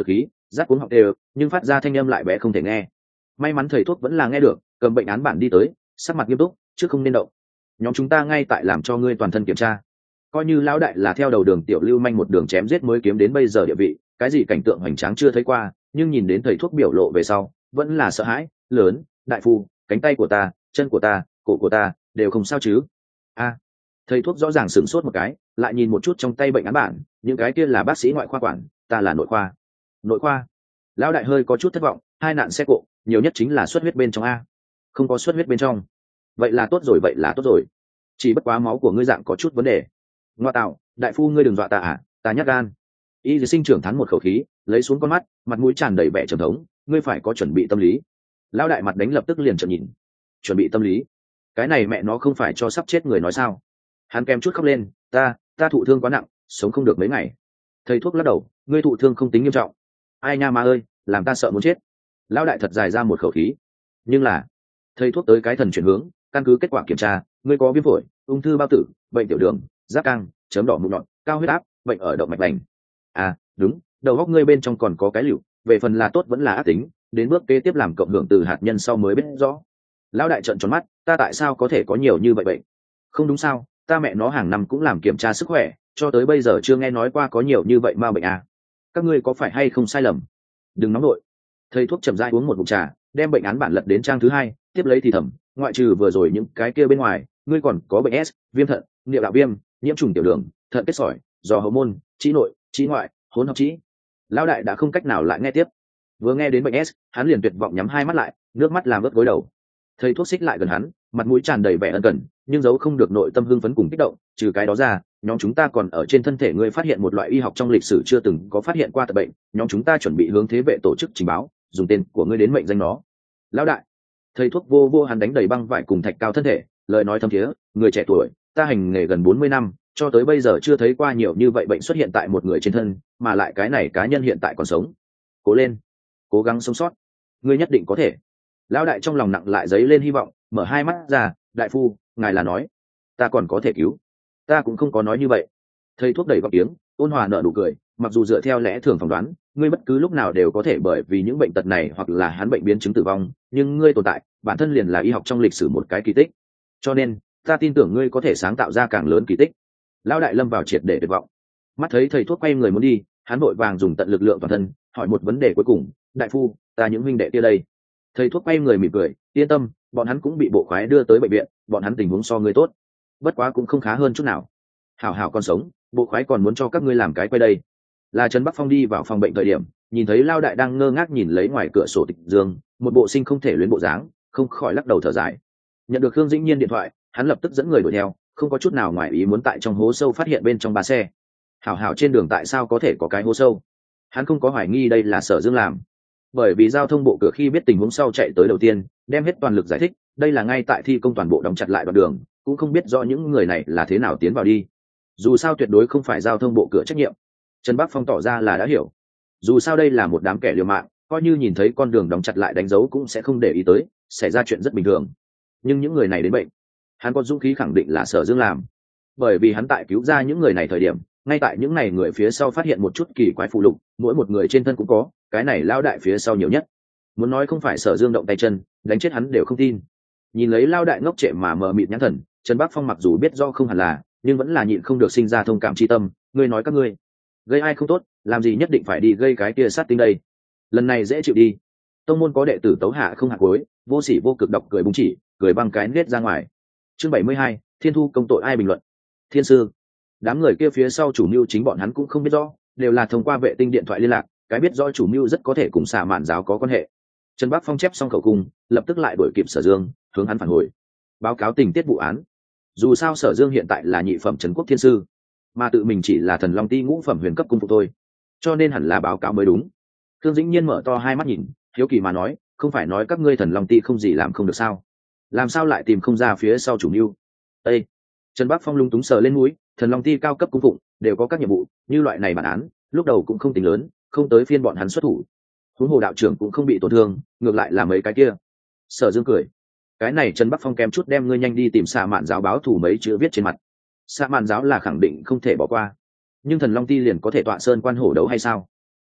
rát cuống học đều, nhưng phát ra thanh âm lại bé không thể nghe. May mắn thầy thuốc vẫn là nghe được, cầm bệnh án bản đi tới, sắc mặt nghiêm túc, chứ không nên động. Nhóm chúng ta ngay tại làm cho ngươi toàn thân kiểm tra. Coi như lão đại là theo đầu đường tiểu lưu manh một đường chém giết mới kiếm đến bây giờ địa vị, cái gì cảnh tượng hoành tráng chưa thấy qua, nhưng nhìn đến thầy thuốc biểu lộ về sau, vẫn là sợ hãi. Lớn, đại phu, cánh tay của ta, chân của ta, cổ của ta đều không sao chứ? Thầy thuốc rõ ràng sửng sốt một cái, lại nhìn một chút trong tay bệnh án bản, những cái kia là bác sĩ ngoại khoa quản, ta là nội khoa. Nội khoa? Lão đại hơi có chút thất vọng, 2 nạn xe cộ, nhiều nhất chính là xuất huyết bên trong a. Không có xuất huyết bên trong. Vậy là tốt rồi, vậy là tốt rồi. Chỉ bất quá máu của ngươi dạng có chút vấn đề. Ngoa tạo, đại phu ngươi đừng dọa ta à, ta nhát gan. Y sinh trưởng thắn một khẩu khí, lấy xuống con mắt, mặt mũi tràn đầy vẻ trầm thống, ngươi phải có chuẩn bị tâm lý. Lão đại mặt đánh lập tức liền trợn nhìn. Chuẩn bị tâm lý? Cái này mẹ nó không phải cho sắp chết người nói sao? Hắn kèm chút khóc lên, ta thụ thương quá nặng, sống không được mấy ngày. Thầy thuốc lắc đầu, ngươi thụ thương không tính nghiêm trọng. Ai nha ma ơi, làm ta sợ muốn chết. Lão đại thật dài ra một khẩu khí. Nhưng là, thầy thuốc tới cái thần chuyển hướng, căn cứ kết quả kiểm tra, ngươi có viêm phổi, ung thư bao tử, bệnh tiểu đường, giáp căng, chấm đỏ mụn nhọn, cao huyết áp, bệnh ở động mạch vành. À, đúng, đầu óc ngươi bên trong còn có cái lựu, về phần là tốt vẫn là ác tính, đến bước kế tiếp làm cộng hưởng từ hạt nhân sau mới biết rõ. Lão đại trợn tròn mắt, ta tại sao có thể có nhiều như vậy bệnh? Không đúng sao, ta mẹ nó hàng năm cũng làm kiểm tra sức khỏe, cho tới bây giờ chưa nghe nói qua có nhiều như vậy ma bệnh à. Các ngươi có phải hay không sai lầm? Đừng nóng nổi. Thầy thuốc chậm rãi uống một ngụm trà, đem bệnh án bản lật đến trang thứ 2, tiếp lấy thì thầm, ngoại trừ vừa rồi những cái kia bên ngoài, ngươi còn có bệnh S, viêm thận, niệu đạo viêm, nhiễm trùng tiểu đường, thận kết sỏi, do hậu môn, trĩ nội, trĩ ngoại, hỗn hợp trĩ. Lão đại đã không cách nào lại nghe tiếp. Vừa nghe đến bệnh S, hắn liền tuyệt vọng nhắm 2 mắt lại, nước mắt làm ướt gối đầu. Thầy thuốc xích lại gần hắn, mặt mũi tràn đầy vẻ ân cần, nhưng giấu không được nội tâm hưng phấn cùng kích động. Trừ cái đó ra, nhóm chúng ta còn ở trên thân thể ngươi phát hiện một loại y học trong lịch sử chưa từng có phát hiện qua tật bệnh, nhóm chúng ta chuẩn bị hướng thế vệ tổ chức trình báo, dùng tên của ngươi đến mệnh danh nó. Lão đại, thầy thuốc vô hắn đánh đầy băng vải cùng thạch cao thân thể, lời nói thâm thiế, người trẻ tuổi, ta hành nghề gần 40 năm, cho tới bây giờ chưa thấy qua nhiều như vậy bệnh xuất hiện tại một người trên thân, mà lại cái này cá nhân hiện tại còn sống. Cố lên, cố gắng sống sót, ngươi nhất định có thể. Lão đại trong lòng nặng lại dấy lên hy vọng, mở 2 mắt ra, đại phu, ngài là nói ta còn có thể cứu? Ta cũng không có nói như vậy. Thầy thuốc đẩy vào tiếng, ôn hòa nở nụ cười, mặc dù dựa theo lẽ thường phỏng đoán, ngươi bất cứ lúc nào đều có thể bởi vì những bệnh tật này hoặc là hắn bệnh biến chứng tử vong, nhưng ngươi tồn tại, bản thân liền là y học trong lịch sử một cái kỳ tích. Cho nên, ta tin tưởng ngươi có thể sáng tạo ra càng lớn kỳ tích. Lão đại lâm vào triệt để tuyệt vọng. Mắt thấy thầy thuốc quay người muốn đi, hắn vội vàng dùng tận lực lượng toàn thân, hỏi một vấn đề cuối cùng, đại phu, ta những huynh đệ kia đây? Thầy thuốc quay người mỉm cười, yên tâm, bọn hắn cũng bị bộ khoái đưa tới bệnh viện, bọn hắn tình huống so ngươi tốt, bất quá cũng không khá hơn chút nào. Hảo còn sống, bộ khoái còn muốn cho các ngươi làm cái quay đây. Là Trần Bắc Phong đi vào phòng bệnh thời điểm, nhìn thấy Lao đại đang ngơ ngác nhìn lấy ngoài cửa sổ Tịch Dương, một bộ sinh không thể luyến bộ dáng, không khỏi lắc đầu thở dài. Nhận được Khương Dĩnh Nhiên điện thoại, hắn lập tức dẫn người đuổi theo, không có chút nào ngoài ý muốn tại trong hố sâu phát hiện bên trong 3 xe. Hảo trên đường tại sao có thể có cái hố sâu? Hắn không có hoài nghi đây là Sở Dương làm, bởi vì giao thông bộ cửa khi biết tình huống sau chạy tới đầu tiên, đem hết toàn lực giải thích, đây là ngay tại thi công toàn bộ đóng chặt lại đoạn đường, cũng không biết rõ những người này là thế nào tiến vào đi. Dù sao tuyệt đối không phải giao thông bộ cửa trách nhiệm. Trần Bắc Phong tỏ ra là đã hiểu. Dù sao đây là một đám kẻ liều mạng, coi như nhìn thấy con đường đóng chặt lại đánh dấu cũng sẽ không để ý tới, xảy ra chuyện rất bình thường. Nhưng những người này đến bệnh, hắn có dũng khí khẳng định là Sở Dương làm, bởi vì hắn tại cứu ra những người này thời điểm, ngay tại những này người phía sau phát hiện một chút kỳ quái phụ lục, mỗi một người trên thân cũng có, cái này lao đại phía sau nhiều nhất. Muốn nói không phải Sở Dương động tay chân, đánh chết hắn đều không tin. Nhìn lấy lao đại ngốc trệ mà mờ mịt nhãn thần, Trần Bắc Phong mặc dù biết do không hẳn là, nhưng vẫn là nhịn không được sinh ra thông cảm chi tâm. Ngươi nói các ngươi gây ai không tốt, làm gì nhất định phải đi gây cái kia sát tinh đây? Lần này dễ chịu đi. Tông môn có đệ tử Tấu Hạ không hạt cuối, vô sỉ vô cực độc cười búng chỉ, cười băng cái nết ra ngoài. Chương 72, Thiên Thu công tội ai bình luận? Thiên sư. Đám người kia phía sau chủ mưu chính bọn hắn cũng không biết rõ, đều là thông qua vệ tinh điện thoại liên lạc, cái biết rõ chủ mưu rất có thể cùng Xà Mạn giáo có quan hệ. Trần Bắc Phong chép xong khẩu cung, lập tức lại đuổi kịp Sở Dương, hướng hắn phản hồi báo cáo tình tiết vụ án. Dù sao Sở Dương hiện tại là nhị phẩm trấn quốc thiên sư, mà tự mình chỉ là thần long ti ngũ phẩm huyền cấp cung phụ thôi, cho nên hẳn là báo cáo mới đúng. Thương Dĩnh Nhiên mở to 2 mắt nhìn, hiếu kỳ mà nói, không phải nói các ngươi thần long ti không gì làm không được sao? Làm sao lại tìm không ra phía sau chủ mưu? Ê! Trần Bắc Phong lung túng sờ lên mũi, thần long ti cao cấp cung phụng đều có các nhiệm vụ, như loại này bản án, lúc đầu cũng không tính lớn, không tới phiên bọn hắn xuất thủ. Huống hồ đạo trưởng cũng không bị tổn thương, ngược lại là mấy cái kia. Sở Dương cười, cái này Trần Bắc Phong kém chút đem ngươi nhanh đi tìm Xà Mạn giáo báo thù mấy chữ viết trên mặt. Xà Mạn giáo là khẳng định không thể bỏ qua, nhưng thần long ti liền có thể tọa sơn quan hổ đấu hay sao?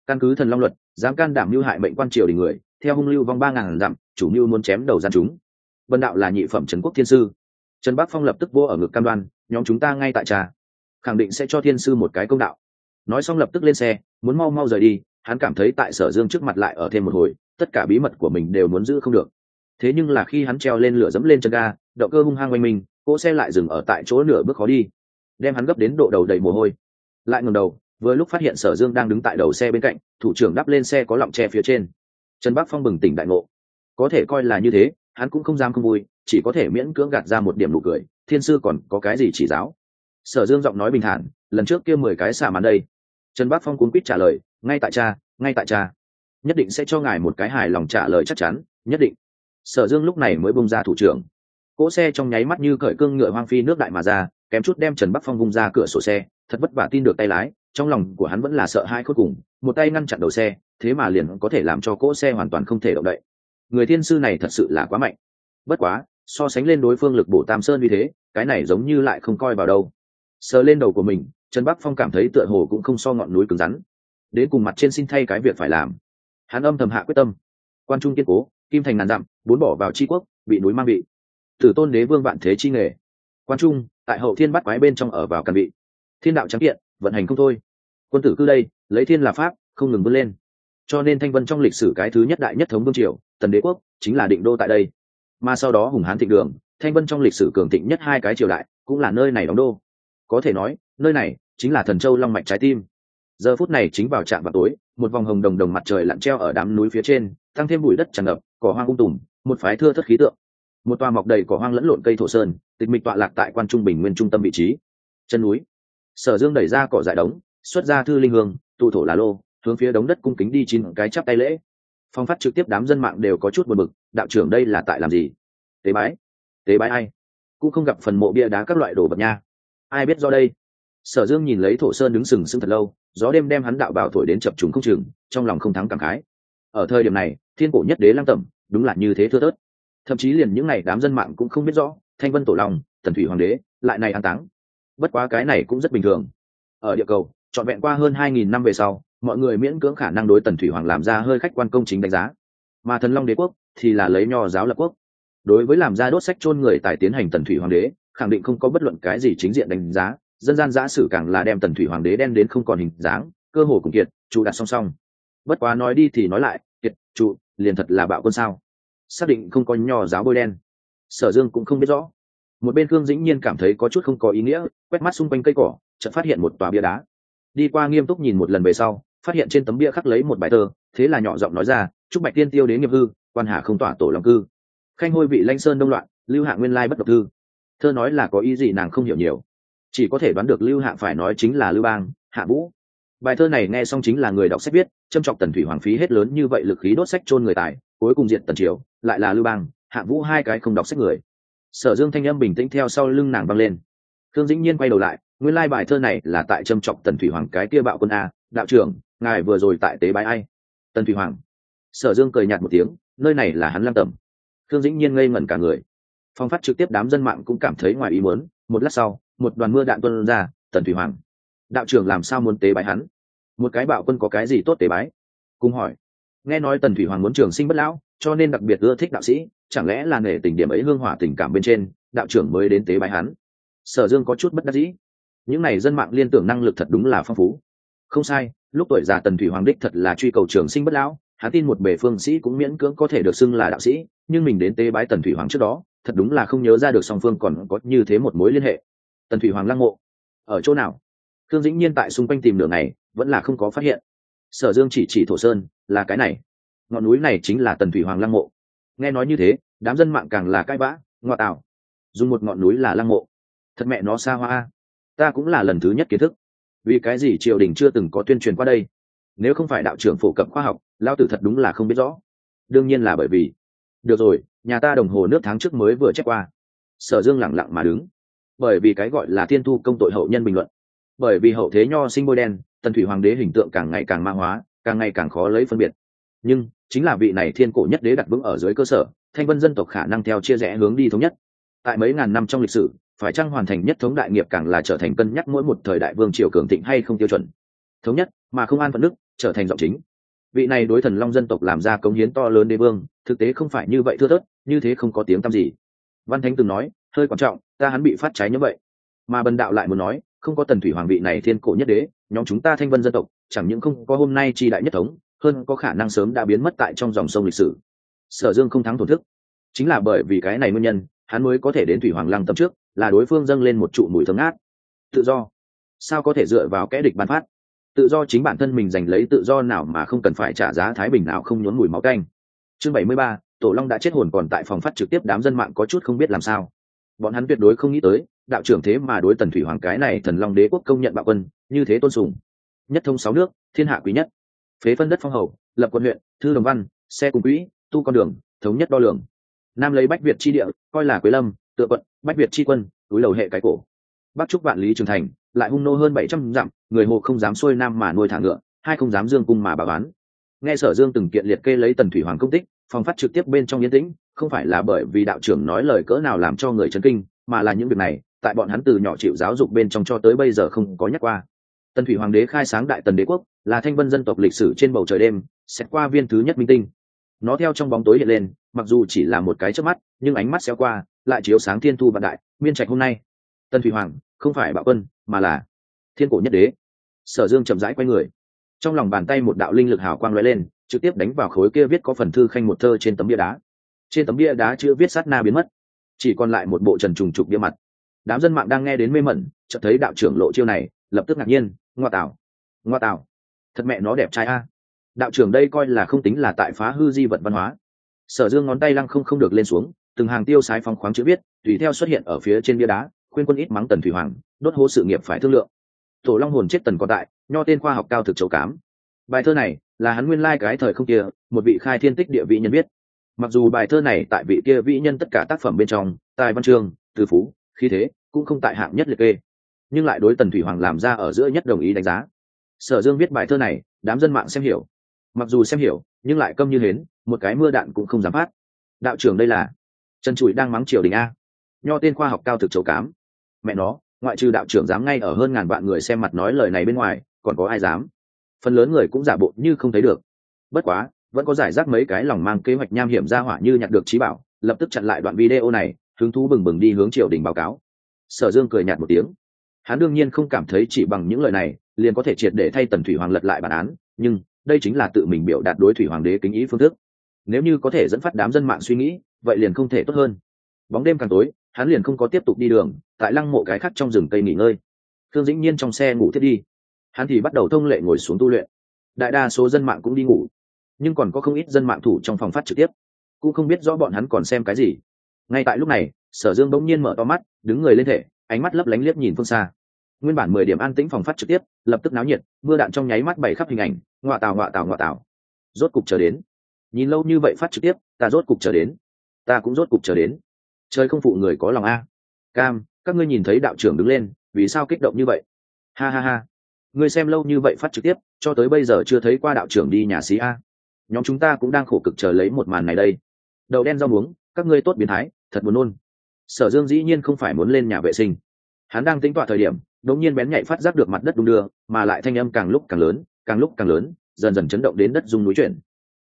Căn cứ thần long luật, dám can đảm mưu hại mệnh quan triều đình người, theo hung lưu vong 3.000 dặm, chủ mưu muốn chém đầu gian chúng. Vân đạo là nhị phẩm trấn quốc thiên sư. Trần Bắc Phong lập tức vô ở ngực cam đoan, nhóm chúng ta ngay tại trà, khẳng định sẽ cho thiên sư một cái công đạo. Nói xong lập tức lên xe, muốn mau mau rời đi. Hắn cảm thấy tại Sở Dương trước mặt lại ở thêm một hồi, tất cả bí mật của mình đều muốn giữ không được. Thế nhưng là khi hắn treo lên lửa dẫm lên chân ga, động cơ hung hăng quanh mình, cỗ xe lại dừng ở tại chỗ nửa bước khó đi, đem hắn gấp đến độ đầu đầy mồ hôi. Lại ngẩng đầu, vừa lúc phát hiện Sở Dương đang đứng tại đầu xe bên cạnh, thủ trưởng đắp lên xe có lọng tre phía trên. Trần Bắc Phong bừng tỉnh đại ngộ, có thể coi là như thế, hắn cũng không dám không vui, chỉ có thể miễn cưỡng gạt ra một điểm nụ cười. Thiên sư còn có cái gì chỉ giáo? Sở Dương giọng nói bình thản, lần trước kia 10 cái xả màn đây. Trần Bắc Phong cuống quýt trả lời, ngay tại cha, nhất định sẽ cho ngài một cái hài lòng trả lời chắc chắn, nhất định. Sở Dương lúc này mới bung ra thủ trưởng, cỗ xe trong nháy mắt như cởi cương ngựa hoang phi nước đại mà ra, kém chút đem Trần Bắc Phong vung ra cửa sổ xe. Thật vất vả tin được tay lái, trong lòng của hắn vẫn là sợ hãi khôn cùng, một tay ngăn chặn đầu xe, thế mà liền có thể làm cho cỗ xe hoàn toàn không thể động đậy. Người thiên sư này thật sự là quá mạnh. Bất quá, so sánh lên đối phương lực bổ Tam Sơn như thế, cái này giống như lại không coi vào đâu. Sờ lên đầu của mình, Trần Bắc Phong cảm thấy tựa hồ cũng không so ngọn núi cứng rắn. Đến cùng mặt trên xin thay cái việc phải làm. Hắn âm thầm hạ quyết tâm. Quan trung kiên cố, kim thành ngàn dặm, bốn bỏ vào chi quốc, bị núi mang vị. Tử tôn đế vương vạn thế chi nghề. Quan trung, tại hậu thiên bắt quái bên trong ở vào căn vị. Thiên đạo trắng kiện, vận hành không thôi. Quân tử cư đây, lấy thiên là pháp, không ngừng vươn lên. Cho nên Thanh Vân trong lịch sử cái thứ nhất đại nhất thống vương triều, Tần Đế quốc, chính là định đô tại đây. Mà sau đó hùng hán thịnh đường, Thanh Vân trong lịch sử cường thịnh nhất hai cái triều đại, cũng là nơi này đóng đô. Có thể nói, nơi này chính là Thần Châu long mạch trái tim. Giờ phút này chính vào trạm vào tối, một vòng hồng đồng đồng mặt trời lặn treo ở đám núi phía trên, tăng thêm bụi đất tràn ngập, cỏ hoang tùm, một phái thưa thớt khí tượng. Một tòa mọc đầy cỏ hoang lẫn lộn cây thổ sơn, tịch mịch tọa lạc tại Quan Trung Bình Nguyên trung tâm vị trí. Chân núi. Sở Dương đẩy ra cỏ dại đống, xuất ra thư linh hương, tụ thổ là lô, hướng phía đống đất cung kính đi 9 cái chắp tay lễ. Phong phát trực tiếp đám dân mạng đều có chút buồn bực, đạo trưởng đây là tại làm gì? Tế bái ai? Cũng không gặp phần mộ bia đá các loại đồ vật nha. Ai biết do đây? Sở Dương nhìn lấy thổ sơn đứng sừng sững thật lâu, gió đêm đem hắn đạo bào thổi đến chập trùng không chừng, trong lòng không thắng cảm khái. Ở thời điểm này, thiên cổ nhất đế Lăng Tẩm, đúng là như thế thưa thớt. Thậm chí liền những ngày đám dân mạng cũng không biết rõ, Thanh Vân Tổ Long, Tần Thủy Hoàng đế, lại này an táng. Bất quá cái này cũng rất bình thường. Ở địa cầu, trọn vẹn qua hơn 2000 năm về sau, mọi người miễn cưỡng khả năng đối Tần Thủy Hoàng làm ra hơi khách quan công chính đánh giá. Mà Thần Long đế quốc thì là lấy nho giáo lập quốc. Đối với làm ra đốt sách chôn người tài tiến hành Tần Thủy Hoàng đế, khẳng định không có bất luận cái gì chính diện đánh giá, dân gian giả sử càng là đem Tần Thủy Hoàng đế đen đến không còn hình dáng, cơ hồ cùng kiệt, trụ đặt song song. Bất quá nói đi thì nói lại, kiệt, trụ, liền thật là bạo quân sao? Xác định không có nho giáo bôi đen. Sở Dương cũng không biết rõ. Một bên Khương Dĩnh Nhiên cảm thấy có chút không có ý nghĩa, quét mắt xung quanh cây cỏ, chợt phát hiện một tòa bia đá. Đi qua nghiêm túc nhìn một lần về sau, phát hiện trên tấm bia khắc lấy một bài thơ, thế là nhỏ giọng nói ra, chúc Bạch Tiên tiêu đế nghiệp hư, quan hà không tỏa tổ long cư. Khanh hôi vị Lanh Sơn đông loạn, lưu hạ nguyên lai bất độc thư. Thơ nói là có ý gì nàng không hiểu nhiều, chỉ có thể đoán được lưu hạ phải nói chính là Lưu Bang, Hạ Vũ. Bài thơ này nghe xong chính là người đọc sách viết, châm chọc Tần Thủy Hoàng phí hết lớn như vậy lực khí đốt sách chôn người tài, cuối cùng diện Tần triều, lại là Lưu Bang, Hạ Vũ hai cái không đọc sách người. Sở Dương thanh âm bình tĩnh theo sau lưng nàng vang lên. Khương Dĩnh Nhiên quay đầu lại, nguyên lai bài thơ này là tại châm chọc Tần Thủy Hoàng cái kia bạo quân a, đạo trưởng, ngài vừa rồi tại tế bái ai? Tần Thủy Hoàng. Sở Dương cười nhạt một tiếng, nơi này là hắn Lăng Tẩm. Khương Dĩnh Nhiên ngây ngẩn cả người. Phong phát trực tiếp đám dân mạng cũng cảm thấy ngoài ý muốn, một lát sau, một đoàn mưa đạn tuôn ra, Tần Thủy Hoàng. Đạo trưởng làm sao muốn tế bái hắn? Một cái bạo quân có cái gì tốt tế bái? Cùng hỏi. Nghe nói Tần Thủy Hoàng muốn trường sinh bất lão, cho nên đặc biệt ưa thích đạo sĩ, chẳng lẽ là nể tình điểm ấy hương hỏa tình cảm bên trên, đạo trưởng mới đến tế bái hắn? Sở Dương có chút bất đắc dĩ. Những này dân mạng liên tưởng năng lực thật đúng là phong phú. Không sai, lúc tuổi già Tần Thủy Hoàng đích thật là truy cầu trường sinh bất lão, hắn tin một bề phương sĩ cũng miễn cưỡng có thể được xưng là đạo sĩ, nhưng mình đến tế bái Tần Thủy Hoàng trước đó, thật đúng là không nhớ ra được song phương còn có như thế một mối liên hệ. Tần Thủy Hoàng lăng mộ ở chỗ nào? Khương Dĩnh Nhiên tại xung quanh tìm nửa ngày, vẫn là không có phát hiện. Sở Dương chỉ thổ sơn, là cái này. Ngọn núi này chính là Tần Thủy Hoàng lăng mộ. Nghe nói như thế, đám dân mạng càng là cãi vã, ngoa tạo. Dùng một ngọn núi là lăng mộ. Thật mẹ nó xa hoa a. Ta cũng là lần thứ nhất kiến thức. Vì cái gì triều đình chưa từng có tuyên truyền qua đây? Nếu không phải đạo trưởng phổ cập khoa học, lao tử thật đúng là không biết rõ. Đương nhiên là bởi vì. Được rồi, nhà ta đồng hồ nước tháng trước mới vừa chép qua. Sở Dương lẳng lặng mà đứng. Bởi vì cái gọi là thiên thu công tội hậu nhân bình luận. Bởi vì hậu thế nho sinh bôi đen, Tần Thủy Hoàng đế hình tượng càng ngày càng ma hóa, càng ngày càng khó lấy phân biệt. Nhưng chính là vị này thiên cổ nhất đế đặt vững ở dưới cơ sở, Thanh Vân dân tộc khả năng theo chia rẽ hướng đi thống nhất. Tại mấy ngàn năm trong lịch sử, phải chăng hoàn thành nhất thống đại nghiệp càng là trở thành cân nhắc mỗi một thời đại vương triều cường thịnh hay không tiêu chuẩn. Thống nhất mà không an phận đức, trở thành giọng chính. Vị này đối Thần Long dân tộc làm ra cống hiến to lớn đế vương, thực tế không phải như vậy thưa thớt, như thế không có tiếng tăm gì. Văn Thánh từng nói, hơi quan trọng, ta hắn bị phát trái như vậy. Mà Bần đạo lại muốn nói, không có Tần Thủy Hoàng vị này thiên cổ nhất đế, nhóm chúng ta Thanh Vân dân tộc chẳng những không có hôm nay chi đại nhất thống, hơn có khả năng sớm đã biến mất tại trong dòng sông lịch sử. Sở Dương không thắng thổn thức, chính là bởi vì cái này nguyên nhân, hắn mới có thể đến Thủy Hoàng Lăng Tâm trước, là đối phương dâng lên một trụ mùi thơm ngát. Tự do, sao có thể dựa vào kẻ địch ban phát? Tự do chính bản thân mình giành lấy, tự do nào mà không cần phải trả giá thái bình nào không nhốn mùi máu tanh. Chương 73, Tổ Long đã chết hồn còn tại phòng phát trực tiếp, đám dân mạng có chút không biết làm sao. Bọn hắn tuyệt đối không nghĩ tới, đạo trưởng thế mà đối Tần Thủy Hoàng cái này Thần Long đế quốc công nhận bạo quân, như thế tôn sùng. Nhất thông 6 nước, thiên hạ quý nhất. Phế phân đất phong hầu, lập quận huyện, thư đồng văn, xe cùng quỹ, tu con đường, thống nhất đo lường. Nam lấy Bách Việt chi địa, coi là Quế Lâm, tựa quận, Bách Việt chi quân, túi đầu hệ cái cổ. Bắc trúc vạn lý trường thành, lại hung nô hơn 700 dặm, người hồ không dám xuôi nam mà nuôi thả ngựa, hai không dám dương cung mà bảo bán. Nghe Sở Dương từng kiện liệt kê lấy Tần Thủy Hoàng công tích, phòng phát trực tiếp bên trong yên tĩnh, không phải là bởi vì đạo trưởng nói lời cỡ nào làm cho người chấn kinh, mà là những việc này, tại bọn hắn từ nhỏ chịu giáo dục bên trong cho tới bây giờ không có nhắc qua. Tần Thủy Hoàng đế khai sáng Đại Tần đế quốc, là Thanh Vân dân tộc lịch sử trên bầu trời đêm, xét qua viên thứ nhất minh tinh. Nó theo trong bóng tối hiện lên, mặc dù chỉ là một cái chớp mắt, nhưng ánh mắt xéo qua, lại chiếu sáng thiên thu vạn đại, miên trạch hôm nay. Tần Thủy Hoàng không phải bạo quân, mà là thiên cổ nhất đế. Sở Dương chậm rãi quay người, trong lòng bàn tay một đạo linh lực hào quang lóe lên, trực tiếp đánh vào khối kia viết có phần thư khanh một thơ trên tấm bia đá. Trên tấm bia đá chữ viết sát na biến mất, chỉ còn lại một bộ trần trùng trục bia mặt. Đám dân mạng đang nghe đến mê mẩn, chợt thấy đạo trưởng lộ chiêu này, lập tức ngạc nhiên, ngoa tảo, thật mẹ nó đẹp trai a. Đạo trưởng đây coi là không tính là tại phá hư di vật văn hóa. Sở Dương ngón tay lăng không được lên xuống, từng hàng tiêu sái phong khoáng chữ viết tùy theo xuất hiện ở phía trên bia đá, khuyên quân ít mắng Tần Thủy Hoàng, đốt hố sự nghiệp phải thương lượng. Tổ Long hồn chết Tần có tại, nho tên khoa học cao thực chấu cám. Bài thơ này là hắn nguyên lai cái thời không kia, một vị khai thiên tích địa vị nhân viết. Mặc dù bài thơ này tại vị kia vị nhân tất cả tác phẩm bên trong, tài văn chương, từ phú, khí thế cũng không tại hạng nhất liệt kê, nhưng lại đối Tần Thủy Hoàng làm ra ở giữa nhất đồng ý đánh giá. Sở Dương viết bài thơ này, đám dân mạng xem hiểu, mặc dù xem hiểu nhưng lại câm như hến, một cái mưa đạn cũng không dám phát. Đạo trưởng đây là Trần Trụi đang mắng triều đình a, nho tên khoa học cao thực chấu cám. Mẹ nó, ngoại trừ đạo trưởng dám ngay ở hơn ngàn vạn người xem mặt nói lời này bên ngoài, còn có ai dám? Phần lớn người cũng giả bộ như không thấy được. Bất quá vẫn có giải rác mấy cái lòng mang kế hoạch nham hiểm ra hỏa như nhặt được trí bảo, lập tức chặn lại đoạn video này, hứng thú bừng bừng đi hướng triều đình báo cáo. Sở Dương cười nhạt một tiếng, hắn đương nhiên không cảm thấy chỉ bằng những lời này liền có thể triệt để thay Tần Thủy Hoàng lật lại bản án, nhưng đây chính là tự mình biểu đạt đối Thủy Hoàng đế kính ý phương thức. Nếu như có thể dẫn phát đám dân mạng suy nghĩ, vậy liền không thể tốt hơn. Bóng đêm càng tối, hắn liền không có tiếp tục đi đường, tại lăng mộ cái khác trong rừng cây nghỉ ngơi. Thương Dĩnh Nhiên trong xe ngủ thiết đi, hắn thì bắt đầu thông lệ ngồi xuống tu luyện. Đại đa số dân mạng cũng đi ngủ, nhưng còn có không ít dân mạng thủ trong phòng phát trực tiếp, cũng không biết rõ bọn hắn còn xem cái gì. Ngay tại lúc này, Sở Dương bỗng nhiên mở to mắt, đứng người lên thể, ánh mắt lấp lánh liếc nhìn phương xa. Nguyên bản 10 điểm an tĩnh phòng phát trực tiếp, lập tức náo nhiệt, mưa đạn trong nháy mắt bày khắp hình ảnh, ngọa tào. Rốt cục chờ đến. Nhìn lâu như vậy phát trực tiếp, ta rốt cục chờ đến. Ta cũng rốt cục chờ đến. Trời không phụ người có lòng a. Cam, các ngươi nhìn thấy đạo trưởng đứng lên, vì sao kích động như vậy? Ha ha ha. Ngươi xem lâu như vậy phát trực tiếp, cho tới bây giờ chưa thấy qua đạo trưởng đi nhà xí a. Nhóm chúng ta cũng đang khổ cực chờ lấy một màn này đây. Đậu đen rau muống, các ngươi tốt biến thái, thật buồn nôn. Sở Dương dĩ nhiên không phải muốn lên nhà vệ sinh, hắn đang tính toán thời điểm, đống nhiên bén nhạy phát giác được mặt đất đung đưa, mà lại thanh âm càng lúc càng lớn, dần dần chấn động đến đất rung núi chuyển.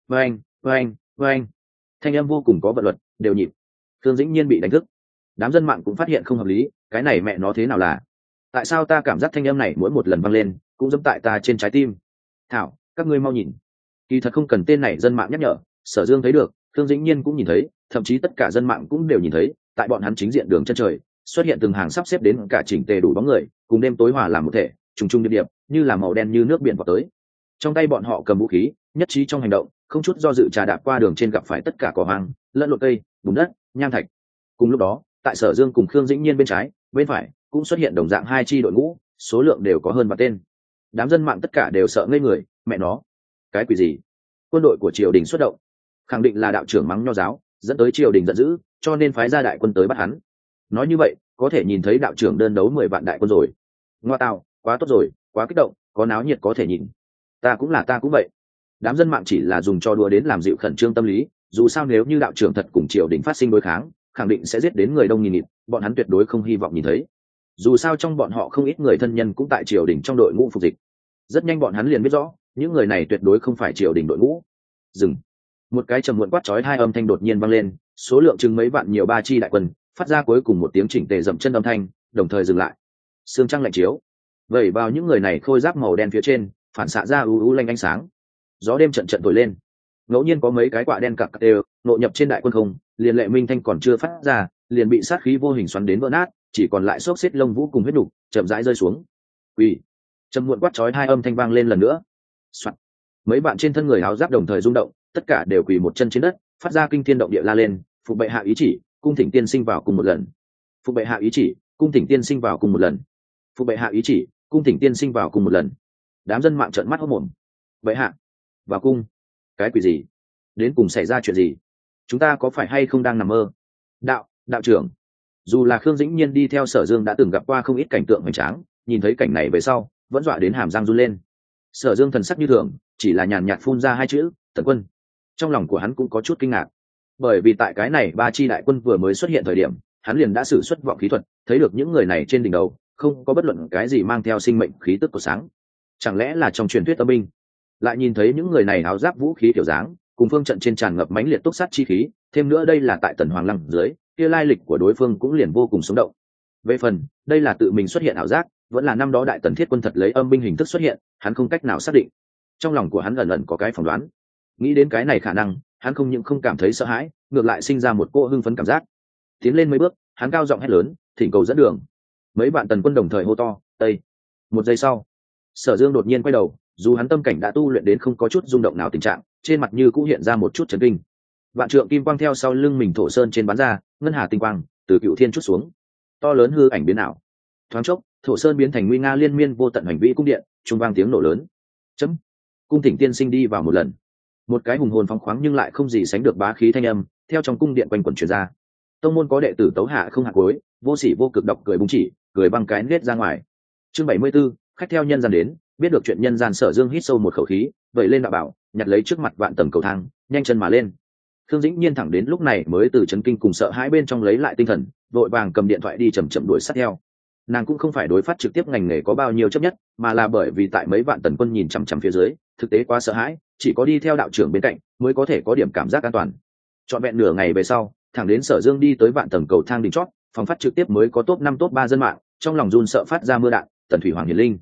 Vang. Thanh âm vô cùng có vận luật, đều nhịp. Thương Dĩnh Nhiên bị đánh thức. Đám dân mạng cũng phát hiện không hợp lý, cái này mẹ nó thế nào là? Tại sao ta cảm giác thanh âm này mỗi một lần vang lên, cũng giẫm tại ta trên trái tim? Thảo, các ngươi mau nhìn. Kỳ thật không cần tên này dân mạng nhắc nhở, Sở Dương thấy được, Thương Dĩnh Nhiên cũng nhìn thấy, thậm chí tất cả dân mạng cũng đều nhìn thấy, tại bọn hắn chính diện đường chân trời, xuất hiện từng hàng sắp xếp đến cả chỉnh tề đủ bóng người, cùng đêm tối hòa làm một thể, trùng trùng điệp điệp, như là màu đen như nước biển vọt tới. Trong tay bọn họ cầm vũ khí, nhất trí trong hành động, không chút do dự trà đạp qua đường trên gặp phải tất cả cỏ hoang, lẫn lộn cây, bùn đất, nham thạch. Cùng lúc đó, tại Sở Dương cùng Khương Dĩnh Nhiên bên trái, bên phải cũng xuất hiện đồng dạng hai chi đội ngũ, số lượng đều có hơn 3 tên. Đám dân mạng tất cả đều sợ ngây người, mẹ nó, cái quỷ gì? Quân đội của triều đình xuất động, khẳng định là đạo trưởng mắng nho giáo, dẫn tới triều đình giận dữ, cho nên phái ra đại quân tới bắt hắn. Nói như vậy, có thể nhìn thấy đạo trưởng đơn đấu 10 vạn đại quân rồi. Ngoa tào, quá tốt rồi, quá kích động, có náo nhiệt có thể nhìn. Ta cũng vậy. Đám dân mạng chỉ là dùng cho đùa đến làm dịu khẩn trương tâm lý, dù sao nếu như đạo trưởng thật cùng triều đình phát sinh đối kháng, khẳng định sẽ giết đến người đông nghìn nghịt, bọn hắn tuyệt đối không hy vọng nhìn thấy. Dù sao trong bọn họ không ít người thân nhân cũng tại triều đình trong đội ngũ phục dịch. Rất nhanh bọn hắn liền biết rõ, những người này tuyệt đối không phải triều đình đội ngũ. Dừng. Một cái trầm muộn quát chói hai âm thanh đột nhiên vang lên, số lượng chừng mấy vạn nhiều ba chi đại quân phát ra cuối cùng một tiếng chỉnh tề dậm chân âm thanh, đồng thời dừng lại. Sương trăng lạnh chiếu vẩy vào những người này khôi giáp màu đen phía trên, phản xạ ra u lanh ánh sáng. Gió đêm trận trận thổi lên, ngẫu nhiên có mấy cái quạ đen cặc đều nộ nhập trên đại quân không, liền lệ minh thanh còn chưa phát ra, liền bị sát khí vô hình xoắn đến vỡ nát, chỉ còn lại xốc xếp lông vũ cùng huyết nục chậm rãi rơi xuống. Quỳ. Trầm muộn quát chói hai âm thanh vang lên lần nữa. Soạn. Mấy bạn trên thân người áo giáp đồng thời rung động, tất cả đều quỳ một chân trên đất, phát ra kinh thiên động địa la lên, phục bệ hạ ý chỉ, cung thỉnh tiên sinh vào cùng một lần. Phục bệ hạ ý chỉ, cung thỉnh tiên sinh vào cùng một lần. Phục bệ hạ ý chỉ, cung thỉnh tiên sinh vào cùng một lần. Đám dân mạng trợn mắt hốt mồm. Bệ hạ vào cung? Cái quỷ gì? Đến cùng xảy ra chuyện gì? Chúng ta có phải hay không đang nằm mơ? Đạo trưởng. Dù là Khương Dĩnh Nhiên đi theo Sở Dương đã từng gặp qua không ít cảnh tượng hoành tráng, nhìn thấy cảnh này về sau vẫn dọa đến hàm răng run lên. Sở Dương thần sắc như thường, chỉ là nhàn nhạt phun ra hai chữ Tần Quân. Trong lòng của hắn cũng có chút kinh ngạc, bởi vì tại cái này ba chi đại quân vừa mới xuất hiện thời điểm, hắn liền đã sử xuất vọng khí thuật, thấy được những người này trên đỉnh đầu không có bất luận cái gì mang theo sinh mệnh khí tức của sáng. Chẳng lẽ là trong truyền thuyết âm binh? Lại nhìn thấy những người này áo giáp vũ khí kiểu dáng, cùng phương trận trên tràn ngập mãnh liệt túc sát chi khí, thêm nữa đây là tại Tần Hoàng Lăng dưới, kia lai lịch của đối phương cũng liền vô cùng sống động. Về phần đây là tự mình xuất hiện ảo giác, vẫn là năm đó Đại Tần thiết quân thật lấy âm binh hình thức xuất hiện, hắn không cách nào xác định. Trong lòng của hắn ẩn ẩn có cái phỏng đoán, nghĩ đến cái này khả năng, hắn không những không cảm thấy sợ hãi, ngược lại sinh ra một cỗ hưng phấn cảm giác. Tiến lên mấy bước, hắn cao giọng hét lớn, thỉnh cầu dẫn đường. Mấy bạn Tần quân đồng thời hô to, tây. Một giây sau, Sở Dương đột nhiên quay đầu, dù hắn tâm cảnh đã tu luyện đến không có chút rung động nào tình trạng, trên mặt như cũng hiện ra một chút chấn kinh. Vạn trượng kim quang theo sau lưng mình thổ sơn trên bắn ra, ngân hà tinh quang từ cựu thiên chút xuống, to lớn hư ảnh biến ảo. Thoáng chốc, thổ sơn biến thành nguy nga liên miên vô tận hành vĩ cung điện, trung vang tiếng nổ lớn. Chấm. Cung thỉnh tiên sinh đi vào một lần. Một cái hùng hồn phóng khoáng nhưng lại không gì sánh được bá khí thanh âm theo trong cung điện quanh quẩn truyền ra. Tông môn có đệ tử tấu hạ không hạ cuối, vô sỉ vô cực độc cười búng chỉ, cười băng cái nết ra ngoài. Chương 74, khách theo nhân gian đến, biết được chuyện nhân gian. Sở Dương hít sâu một khẩu khí, vẩy lên đạo bảo, nhặt lấy trước mặt vạn tầng cầu thang, nhanh chân mà lên. Khương Dĩnh Nhiên thẳng đến lúc này mới từ chấn kinh cùng sợ hãi bên trong lấy lại tinh thần, vội vàng cầm điện thoại đi chậm chậm đuổi sát theo. Nàng cũng không phải đối phát trực tiếp ngành nghề có bao nhiêu chấp nhất, mà là bởi vì tại mấy vạn tần quân nhìn chằm chằm phía dưới, thực tế quá sợ hãi, chỉ có đi theo đạo trưởng bên cạnh mới có thể có điểm cảm giác an toàn. Trọn vẹn nửa ngày về sau, thẳng đến Sở Dương đi tới vạn tầng cầu thang đỉnh chót, phòng phát trực tiếp mới có top 5 top 3 dân mạng, trong lòng run sợ phát ra mưa đạn. Tần Thủy Hoàng Hiền Linh,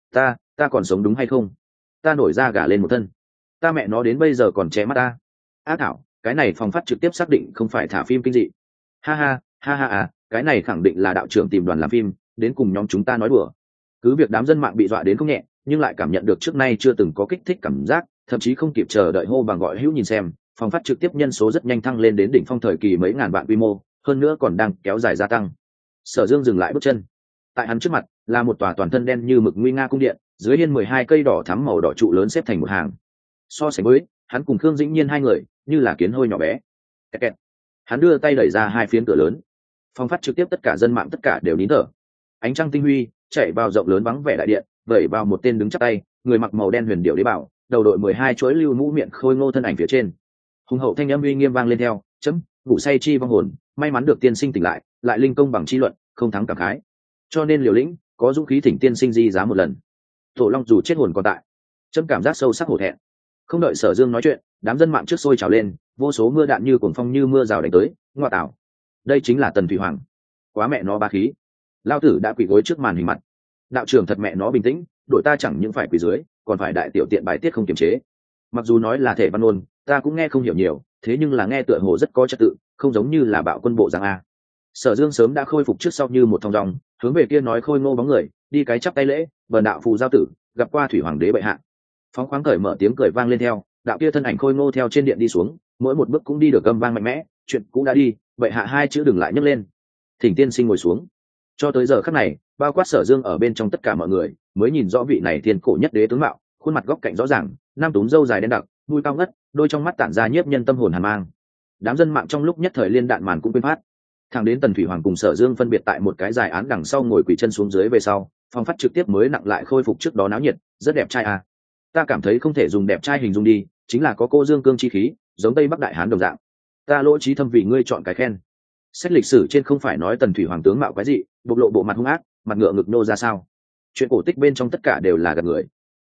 ta còn sống đúng hay không? Ta nổi da gà lên một thân, ta mẹ nó đến bây giờ còn che mắt ta. Ác thảo, cái này phòng phát trực tiếp xác định không phải thả phim kinh dị. Ha ha, cái này khẳng định là đạo trưởng tìm đoàn làm phim đến cùng nhóm chúng ta nói đùa. Cứ việc đám dân mạng bị dọa đến không nhẹ, nhưng lại cảm nhận được trước nay chưa từng có kích thích cảm giác, thậm chí không kịp chờ đợi hô bằng gọi hữu nhìn xem. Phòng phát trực tiếp nhân số rất nhanh thăng lên đến đỉnh phong thời kỳ mấy ngàn vạn quy mô, hơn nữa còn đang kéo dài gia tăng. Sở Dương dừng lại bước chân, tại hắn trước mặt là một tòa toàn thân đen như mực nguy nga cung điện, dưới hiên 12 cây đỏ thắm màu đỏ trụ lớn xếp thành một hàng. So sánh với hắn cùng Khương Dĩnh Nhiên hai người như là kiến hôi nhỏ bé. Kẹt kẹt. Hắn đưa tay đẩy ra hai phiến cửa lớn, phòng phát trực tiếp tất cả dân mạng tất cả đều nín thở. Ánh trăng tinh huy chạy vào rộng lớn vắng vẻ đại điện, vẩy vào một tên đứng chắp tay, người mặc màu đen huyền điệu đế bảo, đầu đội 12 chuỗi lưu mũ miệng khôi ngô thân ảnh phía trên. Hùng hậu thanh âm uy nghiêm vang lên theo, chấm, ngủ say chi vong hồn, may mắn được tiên sinh tỉnh lại, lại linh công bằng chi luận, không thắng cảm khái. Cho nên liều lĩnh, có dũng khí thỉnh tiên sinh di giá một lần. Tổ Long dù chết hồn còn tại, chấm cảm giác sâu sắc hổ thẹn. Không đợi Sở Dương nói chuyện, đám dân mạng trước sôi trào lên, vô số mưa đạn như cuồng phong như mưa rào đánh tới. Ngoa tạo, đây chính là Tần Thủy Hoàng, quá mẹ nó ba khí. Lao tử đã quỳ gối trước màn hình mặt. Đạo trưởng thật mẹ nó bình tĩnh, đội ta chẳng những phải quỳ dưới, còn phải đại tiểu tiện bài tiết không kiềm chế. Mặc dù nói là thể văn ôn, ta cũng nghe không hiểu nhiều, thế nhưng là nghe tựa hồ rất có trật tự, không giống như là bạo quân bộ giang a. Sở Dương sớm đã khôi phục trước sau như một thong dong, hướng về kia nói khôi ngô bóng người, đi cái chắp tay lễ, bần đạo phù giao tử, gặp qua Thủy Hoàng đế bệ hạ. Phóng khoáng cởi mở tiếng cười vang lên theo, đạo kia thân ảnh khôi ngô theo trên điện đi xuống, mỗi một bước cũng đi được âm vang mạnh mẽ. Chuyện cũng đã đi, bệ hạ hai chữ đừng lại nhấc lên. Thỉnh tiên sinh ngồi xuống. Cho tới giờ khắc này, bao quát Sở Dương ở bên trong tất cả mọi người mới nhìn rõ vị này thiên cổ nhất đế tướng mạo, khuôn mặt góc cạnh rõ ràng, nam túm râu dài đen đặc, mũi cao ngất, đôi trong mắt tản ra nhiếp nhân tâm hồn hàn mang. Đám dân mạng trong lúc nhất thời liên đạn màn cũng quên phát. Thẳng đến Tần Thủy Hoàng cùng Sở Dương phân biệt tại một cái dài án đằng sau ngồi quỳ chân xuống dưới về sau, phòng phát trực tiếp mới nặng lại khôi phục trước đó náo nhiệt. Rất đẹp trai à? Ta cảm thấy không thể dùng đẹp trai hình dung đi, chính là có cô dương cương chi khí, giống Tây Bắc đại hán đồng dạng. Ta lỗ trí thâm vì ngươi chọn cái khen. Sách lịch sử trên không phải nói Tần Thủy Hoàng tướng mạo quái dị, bộc lộ bộ mặt hung ác, mặt ngựa ngực nô ra sao? Chuyện cổ tích bên trong tất cả đều là gạt người.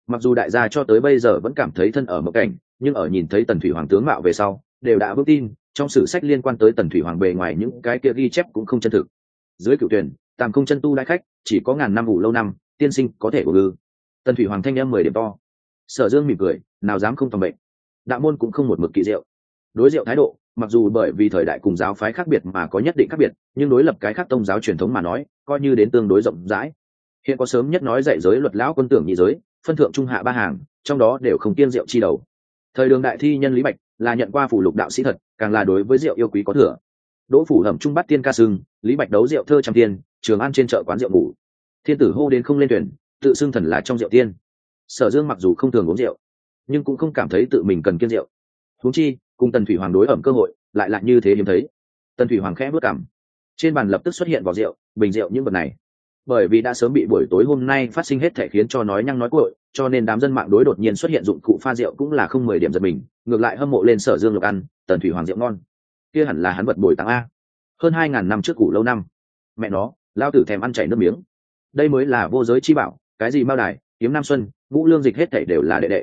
Mặc dù đại gia cho tới bây giờ vẫn cảm thấy thân ở mộng cảnh, nhưng ở nhìn thấy tần thủy hoàng tướng mạo về sau đều đã vững tin trong sử sách liên quan tới tần thủy hoàng bề ngoài những cái kia ghi chép cũng không chân thực. Dưới cựu tuyển tàm không chân tu đại khách, chỉ có ngàn năm ủ lâu năm, tiên sinh có thể của ư? Tần thủy hoàng thanh em 10 điểm to. Sở Dương mỉm cười, nào dám không phòng bệnh. Đạo môn cũng không một mực kỳ diệu. Đối diệu thái độ, mặc dù bởi vì thời đại cùng giáo phái khác biệt mà có nhất định khác biệt, nhưng đối lập cái khác tông giáo truyền thống mà nói, coi như đến tương đối rộng rãi. Hiện có sớm nhất nói dạy giới luật lão quân tưởng nhị giới, phân thượng trung hạ ba hàng, trong đó đều không kiêng rượu chi đầu. Thời đường đại thi nhân Lý Bạch là nhận qua phủ lục đạo sĩ thật, càng là đối với rượu yêu quý có thừa. Đỗ phủ hầm trung bắt tiên ca sưng, Lý Bạch đấu rượu thơ trăm tiên, Trường An trên chợ quán rượu ngủ. Thiên tử hô đến không lên tuyển, tự xưng thần là trong rượu tiên. Sở Dương mặc dù không thường uống rượu, nhưng cũng không cảm thấy tự mình cần kiêng rượu. Huống chi, cùng Tần Thủy Hoàng đối ẩm cơ hội, lại là như thế hiếm thấy. Tần Thủy Hoàng khẽ bước cằm. Trên bàn lập tức xuất hiện vỏ rượu, bình rượu những vật này. Bởi vì đã sớm bị buổi tối hôm nay phát sinh hết thể khiến cho nói nhăng nói cuội, cho nên đám dân mạng đối đột nhiên xuất hiện dụng cụ pha rượu cũng là không 10 điểm giật mình, ngược lại hâm mộ lên Sở Dương lộc ăn, Tần Thủy Hoàng rượu ngon. Kia hẳn là hắn vật bồi tặng a. Hơn 2000 năm trước cũ lâu năm. Mẹ nó, lao tử thèm ăn chảy nước miếng. Đây mới là vô giới chi bảo, cái gì Mao Đài, Kiếm Nam Xuân, Ngũ Lương Dịch hết thảy đều là đệ đệ.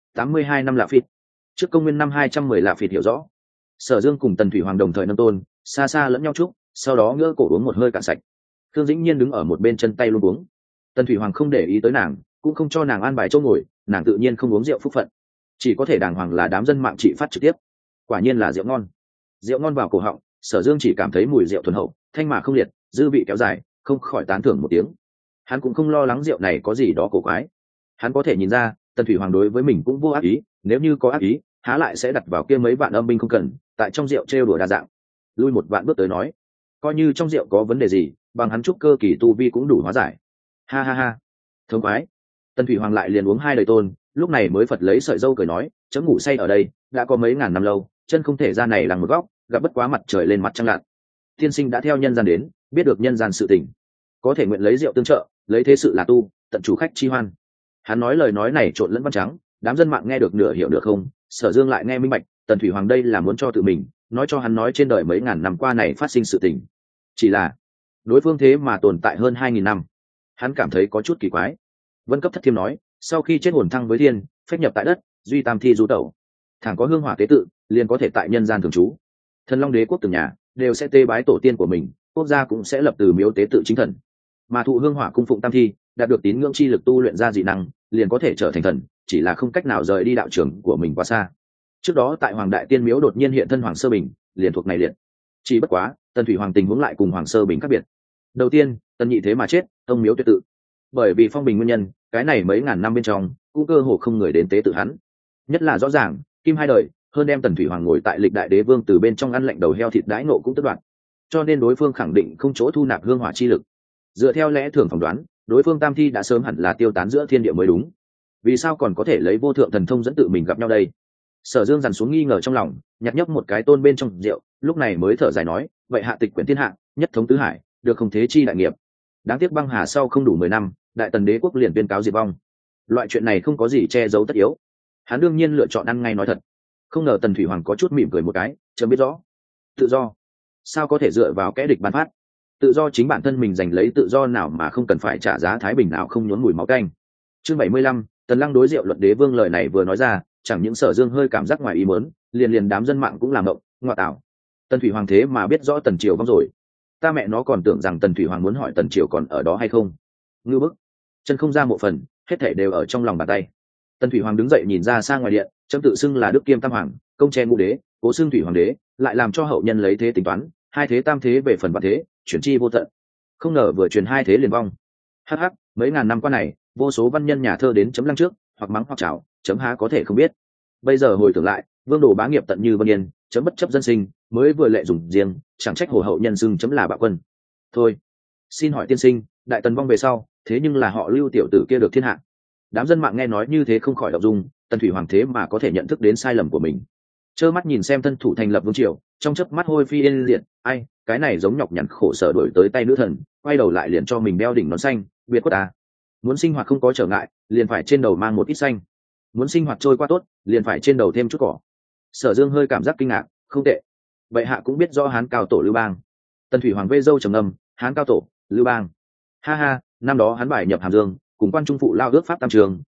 82 năm lạ phịt. Trước công nguyên năm 210 lạ phịt hiểu rõ. Sở Dương cùng Tần Thủy Hoàng đồng thời nâng tôn, xa xa lẫn nhau chúc, sau đó ngửa cổ uống một hơi cạn sạch. Thương Dĩnh Nhiên đứng ở một bên chân tay luôn uống. Tần Thủy Hoàng không để ý tới nàng, cũng không cho nàng an bài chỗ ngồi, nàng tự nhiên không uống rượu phúc phận, chỉ có thể đàng hoàng là đám dân mạng trị phát trực tiếp. Quả nhiên là rượu ngon. Rượu ngon vào cổ họng, Sở Dương chỉ cảm thấy mùi rượu thuần hậu, thanh mà không liệt, dư vị kéo dài, không khỏi tán thưởng một tiếng. Hắn cũng không lo lắng rượu này có gì đó cổ quái. Hắn có thể nhìn ra, Tần Thủy Hoàng đối với mình cũng vô ác ý, nếu như có ác ý, há lại sẽ đặt vào kia mấy vạn âm binh không cần, tại trong rượu trêu đùa đa dạng. Lui một vạn bước tới nói, coi như trong rượu có vấn đề gì, bằng hắn trúc cơ kỳ tu vi cũng đủ hóa giải. Ha ha ha, thống khoái. Tần Thủy Hoàng lại liền uống hai đời tôn, lúc này mới phật lấy sợi dâu cười nói, chấm ngủ say ở đây đã có mấy ngàn năm lâu, chân không thể ra này lằng một góc, gặp bất quá mặt trời lên mặt trăng lặn. Tiên sinh đã theo nhân gian đến, biết được nhân gian sự tình, có thể nguyện lấy rượu tương trợ, lấy thế sự là tu, tận chủ khách chi hoan. Hắn nói lời nói này trộn lẫn văn trắng, đám dân mạng nghe được nửa hiểu được không, Sở Dương lại nghe minh bạch, Tần Thủy Hoàng đây là muốn cho tự mình nói cho hắn nói trên đời mấy ngàn năm qua này phát sinh sự tình. Chỉ là đối phương thế mà tồn tại hơn 2000 năm, hắn cảm thấy có chút kỳ quái. Vân Cấp Thất Thiêm nói, sau khi chết hồn thăng với thiên, phách nhập tại đất, duy tam thi du tẩu, thẳng có hương hỏa tế tự, liền có thể tại nhân gian thường trú. Thần Long Đế quốc từng nhà đều sẽ tế bái tổ tiên của mình, quốc gia cũng sẽ lập từ miếu tế tự chính thần, mà thụ hương hỏa cung phụng tam thi, đạt được tín ngưỡng chi lực tu luyện ra dị năng, liền có thể trở thành thần, chỉ là không cách nào rời đi đạo trường của mình quá xa. Trước đó tại Hoàng Đại Tiên miếu đột nhiên hiện thân Hoàng Sơ Bình, liền thuộc này liệt. Chỉ bất quá, Tần Thủy Hoàng tình huống lại cùng Hoàng Sơ Bình khác biệt. Đầu tiên, Tần Nhị thế mà chết, tông miếu tuyệt tự. Bởi vì phong bình nguyên nhân, cái này mấy ngàn năm bên trong, cũng cơ hồ không người đến tế tự hắn. Nhất là rõ ràng, kim hai đời, hơn đem Tần Thủy Hoàng ngồi tại lịch đại đế vương từ bên trong ăn lạnh đầu heo thịt đãi nộ cũng tất đoạn. Cho nên đối phương khẳng định không chỗ thu nạp hương hỏa chi lực. Dựa theo lẽ thường phỏng đoán, đối phương tam thi đã sớm hẳn là tiêu tán giữa thiên địa mới đúng. Vì sao còn có thể lấy vô thượng thần thông dẫn tự mình gặp nhau đây? Sở Dương dằn xuống nghi ngờ trong lòng, nhặt nhấp một cái tôn bên trong rượu, lúc này mới thở dài nói, vậy hạ tịch quyển thiên hạ, nhất thống tứ hải, được không thế chi đại nghiệp. Đáng tiếc băng hà sau không đủ 10 năm, đại tần đế quốc liền tuyên cáo diệt vong. Loại chuyện này không có gì che giấu tất yếu. Hắn đương nhiên lựa chọn ăn ngay nói thật. Không ngờ Tần Thủy Hoàng có chút mỉm cười một cái, chợt biết rõ. Tự do, sao có thể dựa vào kẻ địch ban phát? Tự do chính bản thân mình giành lấy tự do nào mà không cần phải trả giá thái bình nào không nhốn mùi máu canh. Chương 75, Tần Lăng đối rượu luận đế vương lời này vừa nói ra, chẳng những Sở Dương hơi cảm giác ngoài ý muốn, liền đám dân mạng cũng làm động, ngoa tạo. Tần Thủy Hoàng thế mà biết rõ Tần Triều vong rồi. Ta mẹ nó còn tưởng rằng Tần Thủy Hoàng muốn hỏi Tần Triều còn ở đó hay không. Ngư bức, chân không ra một phần, hết thảy đều ở trong lòng bàn tay. Tần Thủy Hoàng đứng dậy nhìn ra xa ngoài điện, chấm tự xưng là Đức Kiêm Tam Hoàng, công che ngũ đế, cố xưng Thủy Hoàng đế, lại làm cho hậu nhân lấy thế tính toán, hai thế tam thế về phần vạn thế, chuyển chi vô tận. Không ngờ vừa truyền hai thế liền vong. Hắc hắc, mấy ngàn năm qua này, vô số văn nhân nhà thơ đến chấm lăng trước, hoặc mắng hoặc chào, chấm há có thể không biết. Bây giờ hồi tưởng lại, vương đồ bá nghiệp tận như vân yên, chấm bất chấp dân sinh, mới vừa lệ dùng riêng, chẳng trách hồ hậu nhân xưng chấm là bạo quân. Thôi, xin hỏi tiên sinh, đại tần vong về sau, thế nhưng là họ Lưu tiểu tử kia được thiên hạ. Đám dân mạng nghe nói như thế không khỏi động dung, Tần Thủy Hoàng thế mà có thể nhận thức đến sai lầm của mình. Trơ mắt nhìn xem thân thủ thành lập vương triều, trong chớp mắt hôi phi yên diệt, ai, cái này giống nhọc nhằn khổ sở đổi tới tay nữ thần, quay đầu lại liền cho mình đeo đỉnh nón xanh, biệt quốc ta. Muốn sinh hoạt không có trở ngại, liền phải trên đầu mang một ít xanh. Muốn sinh hoạt trôi qua tốt, liền phải trên đầu thêm chút cỏ. Sở Dương hơi cảm giác kinh ngạc, không tệ. Vậy hạ cũng biết rõ Hán cao tổ Lưu Bang. Tần Thủy Hoàng vê dâu trầm ngâm, Hán cao tổ, Lưu Bang. Ha ha, năm đó hắn bài nhập Hàm Dương, cùng quan trung phụ lao ước pháp tam trường,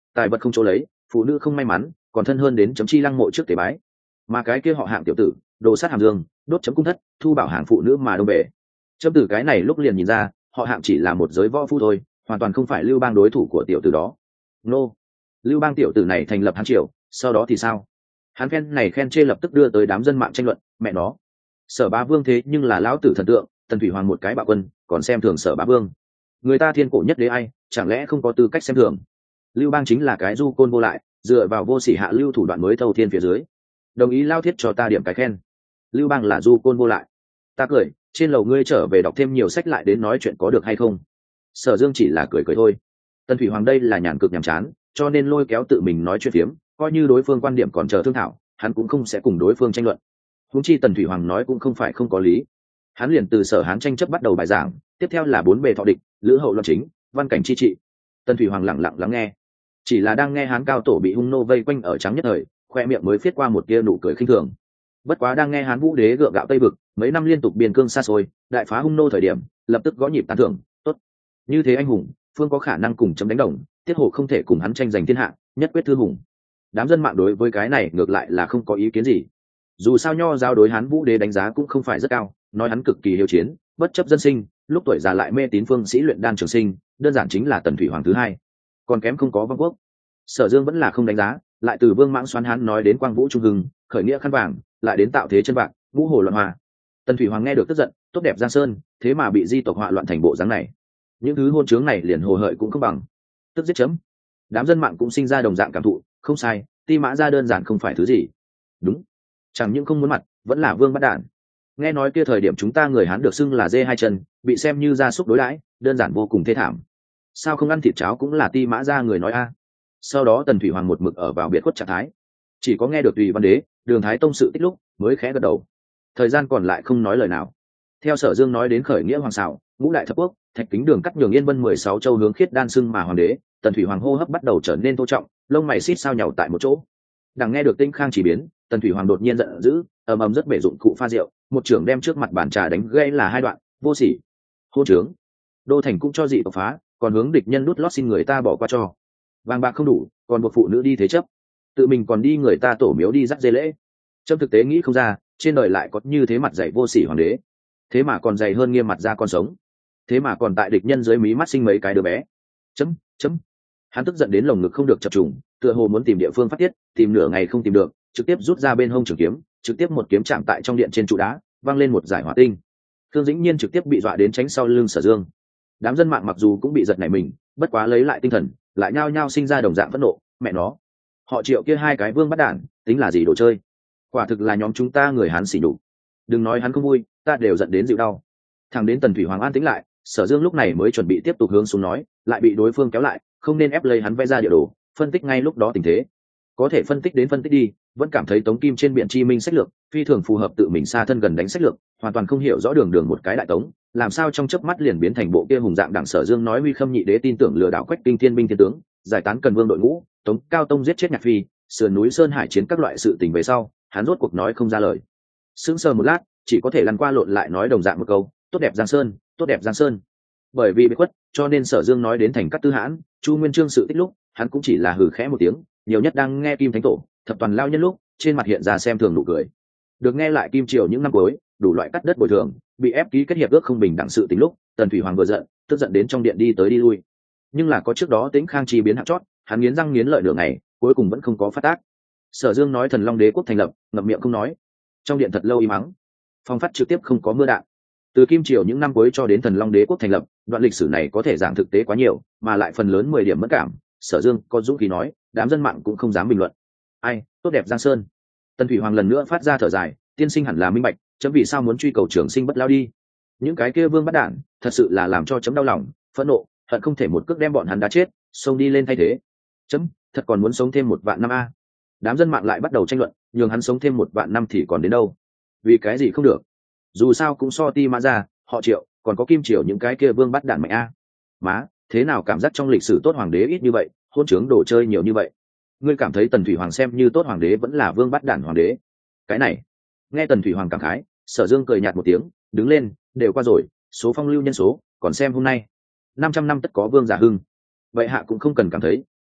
tài vật không chỗ lấy, phụ nữ không may mắn, còn thân hơn đến chấm chi lăng mộ trước tế bái. Mà cái kia họ Hạng tiểu tử, đồ sát hàm dương, đốt chấm cung thất, thu bảo hàng phụ nữ mà đông bể. Chấm từ cái này lúc liền nhìn ra, họ Hạng chỉ là một giới võ phu thôi, hoàn toàn không phải Lưu Bang đối thủ của tiểu tử đó. Nô, Lưu Bang tiểu tử này thành lập Hán Triều, sau đó thì sao? Hắn khen này khen chê lập tức đưa tới đám dân mạng tranh luận, mẹ nó. Sở Bá Vương thế nhưng là lão tử thần tượng, Tần Thủy Hoàng một cái bạo quân, còn xem thường Sở Bá Vương. Người ta thiên cổ nhất đế ai, chẳng lẽ không có tư cách xem thường? Lưu Bang chính là cái du côn vô lại, dựa vào vô sỉ hạ lưu thủ đoạn mới thâu thiên phía dưới. Đồng ý lao thiết cho ta điểm cái khen. Lưu Bang là du côn vô lại. Ta cười, trên lầu ngươi trở về đọc thêm nhiều sách lại đến nói chuyện có được hay không? Sở Dương chỉ là cười cười thôi. Tần Thủy Hoàng đây là nhàn cực nhàm chán, cho nên lôi kéo tự mình nói chuyện phiếm, coi như đối phương quan điểm còn chờ thương thảo, hắn cũng không sẽ cùng đối phương tranh luận. Huống chi Tần Thủy Hoàng nói cũng không phải không có lý. Hắn liền từ Sở Hán tranh chấp bắt đầu bài giảng, tiếp theo là bốn bề thọ địch, lữ hậu loạn chính, văn cảnh chi trị. Tần Thủy Hoàng lặng lặng lắng nghe, chỉ là đang nghe Hán cao tổ bị hung nô vây quanh ở trắng nhất thời, khoe miệng mới viết qua một tia nụ cười khinh thường. Bất quá đang nghe Hán Vũ đế gượng gạo Tây vực, mấy năm liên tục biên cương xa xôi, đại phá hung nô thời điểm, lập tức gõ nhịp tán thưởng, tốt. Như thế anh hùng, phương có khả năng cùng chấm đánh đồng, tiết hổ không thể cùng hắn tranh giành thiên hạ, nhất quyết thư hùng. Đám dân mạng đối với cái này ngược lại là không có ý kiến gì. Dù sao nho giáo đối Hán Vũ đế đánh giá cũng không phải rất cao, nói hắn cực kỳ hiếu chiến, bất chấp dân sinh, lúc tuổi già lại mê tín phương sĩ luyện đan trường sinh, đơn giản chính là Tần Thủy Hoàng thứ hai, còn kém không có vong quốc. Sở Dương vẫn là không đánh giá, lại từ Vương Mãng Xoán Hán nói đến Quang Vũ Trung Hưng, khởi nghĩa khăn vàng, lại đến tạo thế chân vàng, ngũ hồ loạn hòa. Tần Thủy Hoàng nghe được tức giận, tốt đẹp Giang Sơn, thế mà bị di tộc họa loạn thành bộ dáng này. Những thứ hôn chướng này liền hồ hợi cũng không bằng, tức giết chấm. Đám dân mạng cũng sinh ra đồng dạng cảm thụ, không sai, Ti Mã Gia đơn giản không phải thứ gì. Đúng, chẳng những không muốn mặt, vẫn là vương bắt đản. Nghe nói kia thời điểm chúng ta người Hán được xưng là dê hai chân, bị xem như gia súc đối đãi, đơn giản vô cùng thê thảm. Sao không ăn thịt cháo cũng là Ti Mã Gia người nói a. Sau đó Tần Thủy Hoàng một mực ở vào biệt khuất trạng thái, chỉ có nghe được Tùy Văn Đế, Đường Thái Tông sự tích lúc mới khẽ gật đầu, thời gian còn lại không nói lời nào. Theo Sở Dương nói đến khởi nghĩa hoàng xảo, ngũ đại thập quốc, Thạch Kính Đường cắt nhường Yên Vân 16 châu hướng khiết đan xưng mà hoàng đế, Tần Thủy Hoàng hô hấp bắt đầu trở nên thô trọng, lông mày xít sao nhàu tại một chỗ. Đằng nghe được Tĩnh Khang chỉ biến, Tần Thủy Hoàng đột nhiên giận dữ, ầm ầm rất bể dụng cụ pha rượu, một trưởng đem trước mặt bàn trà đánh gãy là hai đoạn, vô sỉ, hôn trướng. Đô thành cũng cho dị tộc phá, còn hướng địch nhân đút lót xin người ta bỏ qua cho. Vàng bạc không đủ, còn buộc phụ nữ đi thế chấp, tự mình còn đi người ta tổ miếu đi dắt dê lễ. Trong thực tế nghĩ không ra, trên đời lại có như thế mặt dày vô sỉ hoàng đế, thế mà còn dày hơn nghiêm mặt ra con sống, thế mà còn tại địch nhân dưới mí mắt sinh mấy cái đứa bé. Chấm chấm. Hắn tức giận đến lồng ngực không được chập trùng, tựa hồ muốn tìm địa phương phát tiết, tìm nửa ngày không tìm được, trực tiếp rút ra bên hông trường kiếm, trực tiếp một kiếm chạm tại trong điện trên trụ đá, văng lên một giải hỏa tinh. Thương Dĩnh Nhiên trực tiếp bị dọa đến tránh sau lưng Sở Dương. Đám dân mạng mặc dù cũng bị giật nảy mình, bất quá lấy lại tinh thần, lại nhao nhao sinh ra đồng dạng phẫn nộ, mẹ nó, họ Triệu kia hai cái vương bắt đản, tính là gì đồ chơi? Quả thực là nhóm chúng ta người Hán xỉ nhục. Đừng nói hắn không vui, ta đều giận đến dịu đau. Thằng đến Tần Thủy Hoàng an tĩnh lại, Sở Dương lúc này mới chuẩn bị tiếp tục hướng xuống nói, lại bị đối phương kéo lại, không nên ép lấy hắn vẽ ra địa đồ, phân tích ngay lúc đó tình thế. Có thể phân tích đến phân tích đi, vẫn cảm thấy Tống Kim trên Biện Chi Minh sách lược phi thường phù hợp tự mình xa thân gần đánh sách lược, hoàn toàn không hiểu rõ đường một cái đại tống, làm sao trong chớp mắt liền biến thành bộ kia hùng dạng đảng. Sở Dương nói Huy Khâm nhị đế tin tưởng lừa đảo Quách Kinh thiên binh thiên tướng, giải tán Cần Vương đội ngũ, Tống Cao Tông giết chết Nhạc Phi, sườn núi Sơn Hải chiến các loại sự tình về sau, hắn rốt cuộc nói không ra lời. Sững sờ một lát, chỉ có thể lăn qua lộn lại nói đồng dạng một câu, tốt đẹp Giang Sơn, tốt đẹp Giang Sơn. Bởi vì bị khuất, cho nên Sở Dương nói đến thành Cát Tư Hãn, Chu Nguyên Chương sự tích lúc, hắn cũng chỉ là hừ khẽ một tiếng, nhiều nhất đang nghe Kim Thánh Tổ, thập toàn lao nhân lúc, trên mặt hiện ra xem thường nụ cười. Được nghe lại Kim Triều những năm cuối, đủ loại cắt đất bồi thường, bị ép ký kết hiệp ước không bình đẳng sự tình lúc, Tần Thủy Hoàng vừa giận, tức giận đến trong điện đi tới đi lui. Nhưng là có trước đó Tĩnh Khang chi biến hạng chót, hắn nghiến răng nghiến lợi nửa ngày, cuối cùng vẫn không có phát tác. Sở Dương nói Thần Long Đế quốc thành lập, ngậm miệng không nói. Trong điện thật lâu im mắng. Phong phát trực tiếp không có mưa đạn. Từ Kim Triều những năm cuối cho đến Thần Long Đế quốc thành lập, đoạn lịch sử này có thể giảng thực tế quá nhiều, mà lại phần lớn 10 điểm mất cảm. Sở Dương có dũng khí nói, đám dân mạng cũng không dám bình luận. Ai, tốt đẹp Giang Sơn. Tần Thủy Hoàng lần nữa phát ra thở dài, tiên sinh hẳn là minh bạch, chấm vì sao muốn truy cầu trường sinh bất lao đi. Những cái kia vương bắt đản, thật sự là làm cho chấm đau lòng, phẫn nộ, hận không thể một cước đem bọn hắn đá chết, xông đi lên thay thế. Chấm, thật còn muốn sống thêm 1 vạn năm a. Đám dân mạng lại bắt đầu tranh luận, nhường hắn sống thêm 1 vạn năm thì còn đến đâu? Vì cái gì không được? Dù sao cũng so Ti Mã Gia, họ Triệu, còn có Kim Triều những cái kia vương bắt đản mạnh a. Má, thế nào cảm giác trong lịch sử tốt hoàng đế ít như vậy, hôn trướng đồ chơi nhiều như vậy? Ngươi cảm thấy Tần Thủy Hoàng xem như tốt hoàng đế vẫn là vương bắt đản hoàng đế? Cái này, nghe Tần Thủy Hoàng cảm khái, Sở Dương cười nhạt một tiếng, đứng lên, đều qua rồi, số phong lưu nhân số, còn xem hôm nay. 500 năm tất có vương giả hưng. Vậy hạ cũng không cần cảm thấy,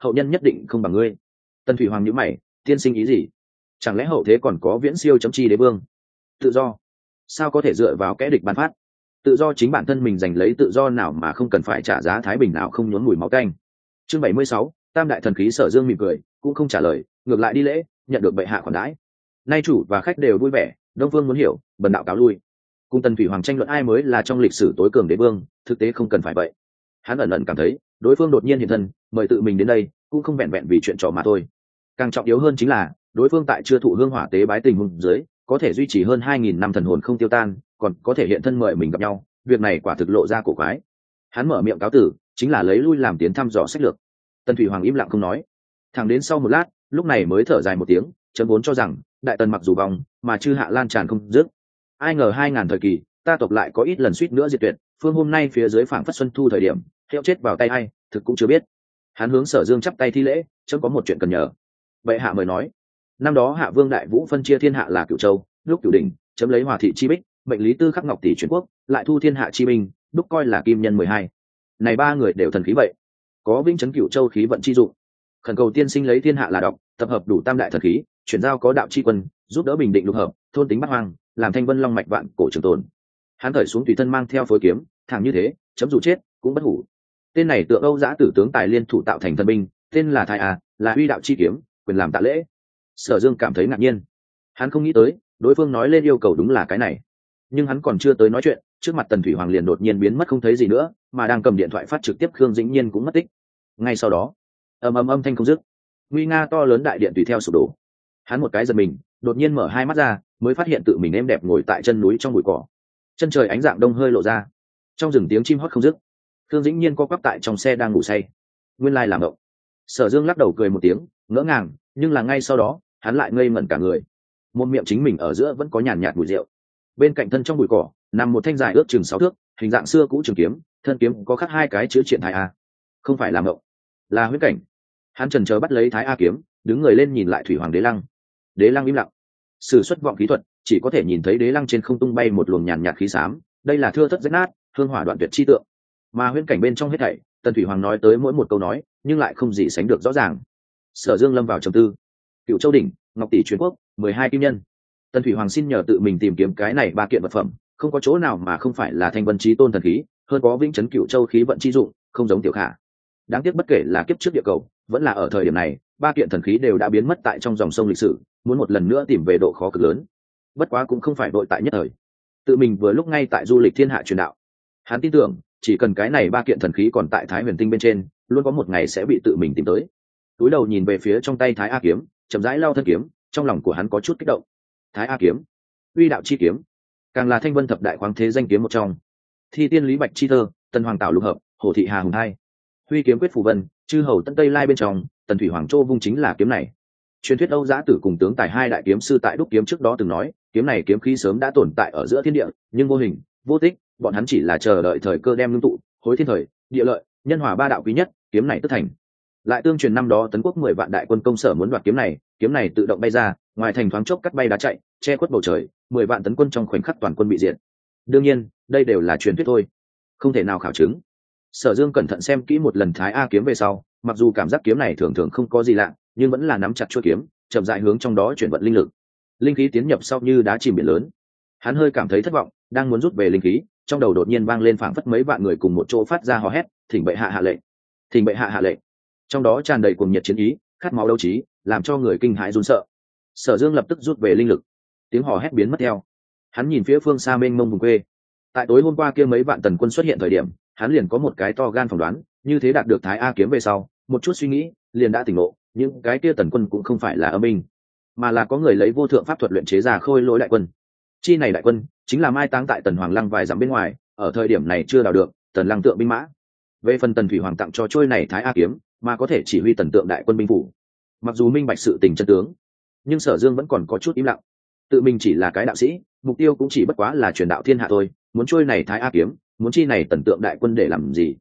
hậu nhân nhất định không bằng ngươi. Tần thủy hoàng nhíu mày, tiên sinh ý gì? Chẳng lẽ hậu thế còn có viễn siêu chấm chi đế vương? Tự do sao có thể dựa vào kẻ địch ban phát? Tự do chính bản thân mình giành lấy, tự do nào mà không cần phải trả giá, thái bình nào không nhuốm mùi máu tanh. Chương 76, tam đại thần khí. Sở Dương mỉm cười, cũng không trả lời, ngược lại đi lễ, nhận được bệ hạ khoản đãi. Nay chủ và khách đều vui vẻ, Đông Phương muốn hiểu, bần đạo cáo lui. Cùng Tần thủy hoàng tranh luận ai mới là trong lịch sử tối cường đế vương, thực tế không cần phải vậy. Hắn ẩn ẩn cảm thấy đối phương đột nhiên hiện thân, mời tự mình đến đây cũng không vẹn vẹn vì chuyện trò mà thôi. Càng trọng yếu hơn chính là đối phương tại chưa thụ hương hỏa tế bái tình huống dưới có thể duy trì hơn 2000 năm thần hồn không tiêu tan, còn có thể hiện thân mời mình gặp nhau, việc này quả thực lộ ra cổ quái. Hắn mở miệng cáo tử, chính là lấy lui làm tiến thăm dò sách lược. Tần thủy hoàng im lặng không nói, thẳng đến sau một lát, lúc này mới thở dài một tiếng, chấm vốn cho rằng đại tần mặc dù vong mà chư hạ lan tràn không dứt, ai ngờ 2000 thời kỳ ta tộc lại có ít lần suýt nữa diệt tuyệt, phương hôm nay phía dưới phảng phất xuân thu thời điểm, hiệu chết vào tay ai thực cũng chưa biết. Hắn hướng Sở Dương chắp tay thi lễ, chấm có một chuyện cần nhờ. Bệ hạ mời nói. Năm đó hạ vương đại vũ phân chia thiên hạ là Cửu Châu, lúc Cửu Đỉnh, chấm lấy Hòa thị chi bích, mệnh lý tư khắc ngọc tỷ chuyển quốc, lại thu thiên hạ chi binh, đúc coi là kim nhân 12. Này ba người đều thần khí vậy, có vĩnh chấn Cửu Châu khí vận chi dụng. Khẩn cầu tiên sinh lấy thiên hạ là độc, tập hợp đủ tam đại thần khí, chuyển giao có đạo chi quân, giúp đỡ bình định lục hợp, thôn tính bát hoang, làm thanh vân long mạch vạn cổ trường tồn. Hắn thời xuống tùy thân mang theo phối kiếm, thẳng như thế, chấm dù chết cũng bất hủ. Tên này tượng Âu Giã tử tướng tài liên thủ tạo thành thần binh, tên là Thái A, là uy đạo chi kiếm, quyền làm tạ lễ. Sở Dương cảm thấy ngạc nhiên, hắn không nghĩ tới đối phương nói lên yêu cầu đúng là cái này. Nhưng hắn còn chưa tới nói chuyện, trước mặt Tần thủy hoàng liền đột nhiên biến mất không thấy gì nữa, mà đang cầm điện thoại phát trực tiếp Khương Dĩnh Nhiên cũng mất tích. Ngay sau đó, âm thanh không dứt, nguy nga to lớn đại điện tùy theo sụp đổ. Hắn một cái giật mình, đột nhiên mở hai mắt ra, mới phát hiện tự mình êm đẹp ngồi tại chân núi trong bụi cỏ. Chân trời ánh dạng đông hơi lộ ra, trong rừng tiếng chim hót không dứt. Khương Dĩnh Nhiên co quắp tại trong xe đang ngủ say, nguyên lai làm động. Sở Dương lắc đầu cười một tiếng, ngỡ ngàng, nhưng là ngay sau đó hắn lại ngây ngẩn cả người. Một miệng chính mình ở giữa vẫn có nhàn nhạt mùi rượu. Bên cạnh thân trong bụi cỏ nằm một thanh dài ước chừng 6 thước, hình dạng xưa cũ trường kiếm, thân kiếm có khắc hai cái chữ triện Thái A. Không phải làm động, là huyết cảnh. Hắn chần chờ bắt lấy Thái A kiếm, đứng người lên nhìn lại thủy hoàng đế lăng. Đế lăng im lặng, sử xuất vọng khí thuật, chỉ có thể nhìn thấy đế lăng trên không tung bay một luồng nhàn nhạt khí xám, đây là thưa thất rách nát, hương hỏa đoạn tuyệt chi tượng. Mà huyễn cảnh bên trong hết thảy, Tần thủy hoàng nói tới mỗi một câu nói, nhưng lại không gì sánh được rõ ràng. Sở Dương lâm vào trầm tư. Cựu Châu đỉnh, ngọc tỷ truyền quốc, 12 kim nhân. Tần thủy hoàng xin nhờ tự mình tìm kiếm cái này ba kiện vật phẩm, không có chỗ nào mà không phải là thanh vân chí tôn thần khí, hơn có vĩnh chấn Cựu Châu khí vận chi dụng, không giống tiểu khả. Đáng tiếc bất kể là kiếp trước địa cầu, vẫn là ở thời điểm này, ba kiện thần khí đều đã biến mất tại trong dòng sông lịch sử, muốn một lần nữa tìm về độ khó cực lớn. Bất quá cũng không phải đội tại nhất thời. Tự mình vừa lúc ngay tại du lịch thiên hạ truyền đạo, hắn tin tưởng chỉ cần cái này ba kiện thần khí còn tại Thái Huyền Tinh bên trên, luôn có một ngày sẽ bị tự mình tìm tới. Túi đầu nhìn về phía trong tay Thái A kiếm, chậm rãi lau thân kiếm, trong lòng của hắn có chút kích động. Thái A kiếm, uy đạo chi kiếm, càng là thanh vân thập đại khoáng thế danh kiếm một trong. Thi tiên lý bạch chi thơ, tần hoàng tảo lục hợp, hồ thị hà hùng hai, huy kiếm quyết phù vân, chư hầu tân tây lai bên trong, Tần thủy hoàng châu vung chính là kiếm này. Truyền thuyết Âu Giã Tử cùng tướng tài hai đại kiếm sư tại đúc kiếm trước đó từng nói, kiếm này kiếm khí sớm đã tồn tại ở giữa thiên địa, nhưng vô hình, vô tích, bọn hắn chỉ là chờ đợi thời cơ đem ngưng tụ, hối thiên thời, địa lợi, nhân hòa ba đạo quý nhất, kiếm này tất thành. Lại tương truyền năm đó tấn quốc 10 vạn đại quân công sở muốn đoạt kiếm này tự động bay ra, ngoài thành thoáng chốc cắt bay đá chạy, che khuất bầu trời, 10 vạn tấn quân trong khoảnh khắc toàn quân bị diệt. Đương nhiên, đây đều là truyền thuyết thôi, không thể nào khảo chứng. Sở Dương cẩn thận xem kỹ một lần Thái A kiếm về sau, mặc dù cảm giác kiếm này thường thường không có gì lạ, nhưng vẫn là nắm chặt chuôi kiếm, chậm rãi hướng trong đó chuyển vận linh lực. Linh khí tiến nhập sau như đá chìm biển lớn. Hắn hơi cảm thấy thất vọng, đang muốn rút về linh khí, trong đầu đột nhiên vang lên phảng phất mấy vạn người cùng một chỗ phát ra hò hét, thỉnh bệ hạ hạ lệnh, thỉnh bệ hạ hạ lệnh. Trong đó tràn đầy cuồng nhiệt chiến ý, khát máu đấu trí, làm cho người kinh hãi run sợ. Sở Dương lập tức rút về linh lực, tiếng hò hét biến mất theo. Hắn nhìn phía phương xa mênh mông vùng quê. Tại tối hôm qua kia mấy vạn tần quân xuất hiện thời điểm, hắn liền có một cái to gan phỏng đoán, như thế đạt được Thái A kiếm về sau, một chút suy nghĩ, liền đã tỉnh ngộ, những cái kia tần quân cũng không phải là âm binh, mà là có người lấy vô thượng pháp thuật luyện chế ra khôi lỗi đại quân. Chi này đại quân chính là mai táng tại Tần Hoàng Lăng vài dặm bên ngoài, ở thời điểm này chưa đào được Tần Lăng tượng binh mã. Về phần Tần Thủy Hoàng tặng cho trôi này Thái A kiếm, mà có thể chỉ huy Tần tượng đại quân binh phủ. Mặc dù minh bạch sự tình chân tướng, nhưng Sở Dương vẫn còn có chút im lặng. Tự mình chỉ là cái đạo sĩ, mục tiêu cũng chỉ bất quá là truyền đạo thiên hạ thôi, muốn trôi này Thái A kiếm, muốn chi này Tần tượng đại quân để làm gì?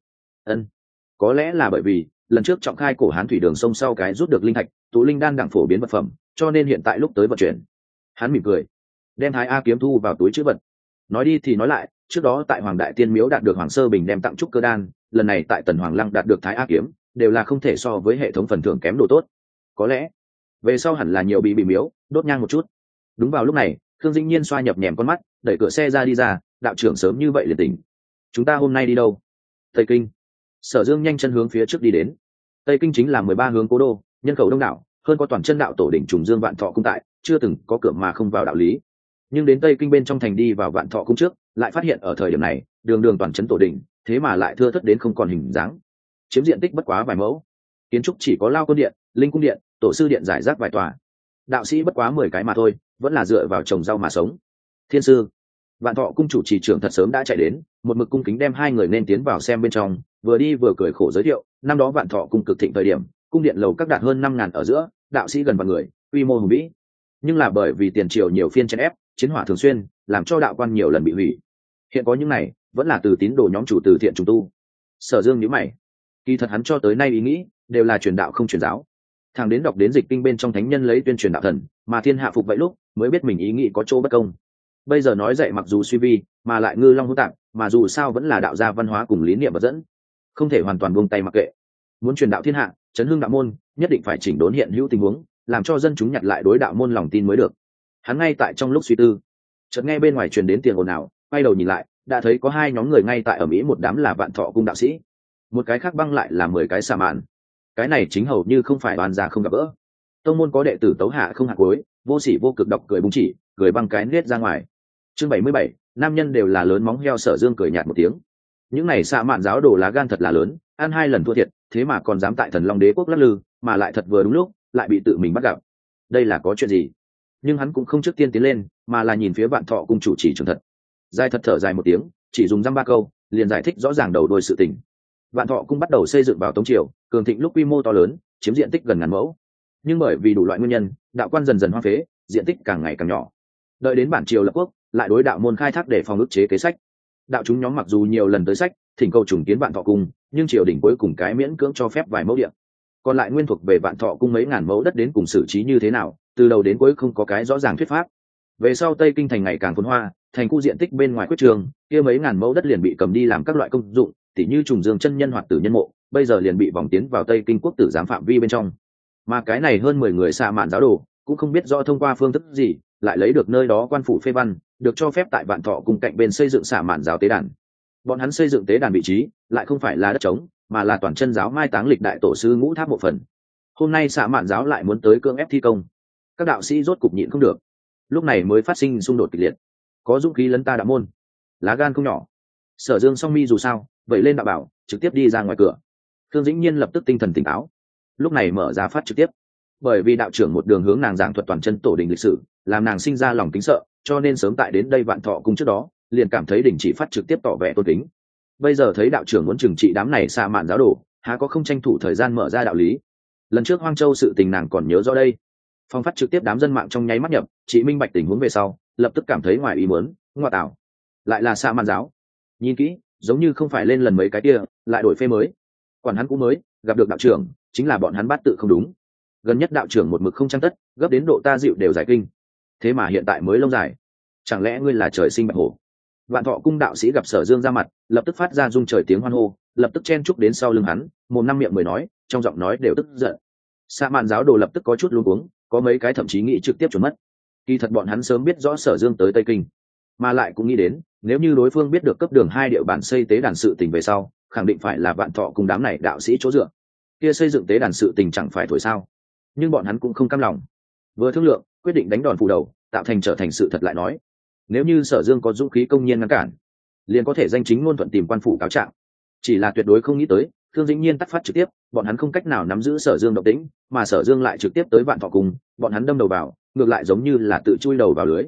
Có lẽ là bởi vì lần trước trọng khai cổ Hán thủy đường sông sau cái rút được linh thạch, tụ linh đan đẳng phổ biến vật phẩm, cho nên hiện tại lúc tới vận chuyển. Hắn mỉm cười, đem Thái A kiếm thu vào túi trữ vật. Nói đi thì nói lại, trước đó tại Hoàng Đại Tiên Miếu đạt được Hoàng Sơ Bình đem tặng trúc cơ đan, lần này tại Tần Hoàng Lăng đạt được Thái A kiếm, đều là không thể so với hệ thống phần thưởng kém đồ tốt. Có lẽ về sau hẳn là nhiều bị miếu đốt nhang một chút. Đúng vào lúc này, Khương Dĩnh Nhiên xoa nhập nhèm con mắt, đẩy cửa xe ra đi ra. Đạo trưởng sớm như vậy liền tỉnh. Chúng ta hôm nay đi đâu? Tây Kinh. Sở Dương nhanh chân hướng phía trước đi đến. Tây Kinh chính là 13 hướng cố đô, nhân khẩu đông đảo, hơn có toàn chân đạo tổ đỉnh trùng Dương Vạn Thọ cung tại, chưa từng có cửa mà không vào đạo lý. Nhưng đến Tây Kinh bên trong thành đi vào Vạn Thọ cung trước, lại phát hiện ở thời điểm này, đường đường toàn chân tổ đỉnh, thế mà lại thưa thớt đến không còn hình dáng. Chiếm diện tích bất quá vài mẫu. Kiến trúc chỉ có Lao Quân điện, Linh cung điện, Tổ sư điện giải rác vài tòa. Đạo sĩ bất quá 10 cái mà thôi, vẫn là dựa vào trồng rau mà sống. Thiên sư, Vạn Thọ cung chủ trì trưởng thật sớm đã chạy đến, một mực cung kính đem hai người nên tiến vào xem bên trong, vừa đi vừa cười khổ giới thiệu, năm đó Vạn Thọ cung cực thịnh thời điểm, cung điện lầu các đạt hơn 5.000 ở giữa, đạo sĩ gần vạn người, quy mô hùng vĩ. Nhưng là bởi vì tiền triều nhiều phiên chèn ép, chiến hỏa thường xuyên, làm cho đạo quan nhiều lần bị hủy. Hiện có những này, vẫn là từ tín đồ nhóm chủ từ thiện trùng tu. Sở Dương nhíu mày, kỳ thật hắn cho tới nay ý nghĩ đều là truyền đạo không truyền giáo. Thằng đến đọc đến dịch kinh bên trong thánh nhân lấy tuyên truyền đạo thần, mà thiên hạ phục vậy lúc mới biết mình ý nghĩ có chỗ bất công. Bây giờ nói dạy mặc dù suy vi, mà lại ngư long hỗn tạp, mà dù sao vẫn là đạo gia văn hóa cùng lý niệm và dẫn, không thể hoàn toàn buông tay mặc kệ. Muốn truyền đạo thiên hạ, chấn hưng đạo môn, nhất định phải chỉnh đốn hiện hữu tình huống, làm cho dân chúng nhặt lại đối đạo môn lòng tin mới được. Hắn ngay tại trong lúc suy tư, chợt nghe bên ngoài truyền đến tiếng ồn ào, quay đầu nhìn lại, đã thấy có hai nhóm người ngay tại ở mỹ, một đám là Vạn Thọ cung đạo sĩ, một cái khác băng lại là 10 cái xà mạn. Cái này chính hầu như không phải đoàn già không gặp gỡ. Tông môn có đệ tử tấu hạ không hạ cuối, vô sỉ vô cực độc cười búng chỉ, cười băng cái nết ra ngoài. Chương 77, nam nhân đều là lớn móng heo. Sở Dương cười nhạt một tiếng. Những này xạ mạn giáo đồ lá gan thật là lớn, ăn 2 lần thua thiệt, thế mà còn dám tại Thần Long Đế quốc lắc lư, mà lại thật vừa đúng lúc, lại bị tự mình bắt gặp. Đây là có chuyện gì? Nhưng hắn cũng không trước tiên tiến lên, mà là nhìn phía Vạn Thọ cung chủ chỉ trường thật. Dài thật thở dài một tiếng, chỉ dùng dăm ba câu, liền giải thích rõ ràng đầu đuôi sự tình. Vạn Thọ cung bắt đầu xây dựng vào Tống triều, cường thịnh lúc quy mô to lớn, chiếm diện tích gần ngàn mẫu. Nhưng bởi vì đủ loại nguyên nhân, đạo quan dần dần hoang phế, diện tích càng ngày càng nhỏ. Đợi đến bản triều lập quốc, lại đối đạo môn khai thác để phòng ức chế kế sách. Đạo chúng nhóm mặc dù nhiều lần tới sách, thỉnh cầu trùng kiến Vạn Thọ cung, nhưng triều đình cuối cùng cái miễn cưỡng cho phép vài mẫu địa. Còn lại nguyên thuộc về Vạn Thọ cung mấy ngàn mẫu đất đến cùng xử trí như thế nào, từ đầu đến cuối không có cái rõ ràng thuyết pháp. Về sau Tây Kinh thành ngày càng phồn hoa, thành khu diện tích bên ngoài quyết trường, kia mấy ngàn mẫu đất liền bị cầm đi làm các loại công dụng, tỉ như trùng dương chân nhân hoặc tử nhân mộ, bây giờ liền bị vòng tiến vào Tây Kinh quốc tử giám phạm vi bên trong. Mà cái này hơn 10 người xạ mạn giáo đồ, cũng không biết rõ thông qua phương thức gì, lại lấy được nơi đó quan phủ phê văn, được cho phép tại Vạn Thọ cung cạnh bên xây dựng xạ mạn giáo tế đàn. Bọn hắn xây dựng tế đàn vị trí, lại không phải là đất trống, mà là toàn chân giáo mai táng lịch đại tổ sư Ngũ Tháp một phần. Hôm nay xạ mạn giáo lại muốn tới cưỡng ép thi công, các đạo sĩ rốt cục nhịn không được, lúc này mới phát sinh xung đột kịch liệt. Có dũng khí lấn ta đạo môn, lá gan không nhỏ. Sở Dương song mi dù sao, vậy lên đạo bảo, trực tiếp đi ra ngoài cửa. Thương Dĩnh Nhiên lập tức tinh thần tỉnh táo, lúc này mở ra phát trực tiếp. Bởi vì đạo trưởng một đường hướng nàng giảng thuật toàn chân tổ đình lịch sử, làm nàng sinh ra lòng kính sợ, cho nên sớm tại đến đây Vạn Thọ cung trước đó, liền cảm thấy đình chỉ phát trực tiếp tỏ vẻ tôn kính. Bây giờ thấy đạo trưởng muốn trừng trị đám này xa mạn giáo đồ, há có không tranh thủ thời gian mở ra đạo lý. Lần trước Hoang Châu sự tình nàng còn nhớ rõ đây. Phong phát trực tiếp đám dân mạng trong nháy mắt nhập, chị minh bạch tình huống về sau, lập tức cảm thấy ngoài ý muốn, ngoa tạo, lại là xa mạn giáo. Nhìn kỹ, giống như không phải lên lần mấy cái kia, lại đổi phê mới. Quản hắn cũng mới, gặp được đạo trưởng, chính là bọn hắn bát tự không đúng. Gần nhất đạo trưởng một mực không trang tất, gấp đến độ ta dịu đều giải kinh. Thế mà hiện tại mới lông dài, chẳng lẽ ngươi là trời sinh bạch hổ? Vạn Thọ cung đạo sĩ gặp Sở Dương ra mặt, lập tức phát ra rung trời tiếng hoan hô, lập tức chen chúc đến sau lưng hắn, mồm năm miệng mười nói, trong giọng nói đều tức giận. Sa mạn giáo đồ lập tức có chút luống cuống, có mấy cái thậm chí nghĩ trực tiếp trốn mất. Kỳ thật bọn hắn sớm biết rõ Sở Dương tới Tây Kinh, mà lại cũng nghĩ đến, nếu như đối phương biết được cấp đường 2 địa bản xây tế đàn sự tình về sau, khẳng định phải là Vạn Thọ cung đám này đạo sĩ chỗ dựa. Kia xây dựng tế đàn sự tình chẳng phải thổi sao? Nhưng bọn hắn cũng không cam lòng. Vừa thương lượng, quyết định đánh đòn phủ đầu, tạo thành trở thành sự thật lại nói. Nếu như Sở Dương có dũng khí công nhiên ngăn cản, liền có thể danh chính ngôn thuận tìm quan phủ cáo trạng. Chỉ là tuyệt đối không nghĩ tới, Thương Dĩnh Nhiên tắt phát trực tiếp, bọn hắn không cách nào nắm giữ Sở Dương động tĩnh, mà Sở Dương lại trực tiếp tới Vạn Thọ cung, bọn hắn đâm đầu vào, ngược lại giống như là tự chui đầu vào lưới.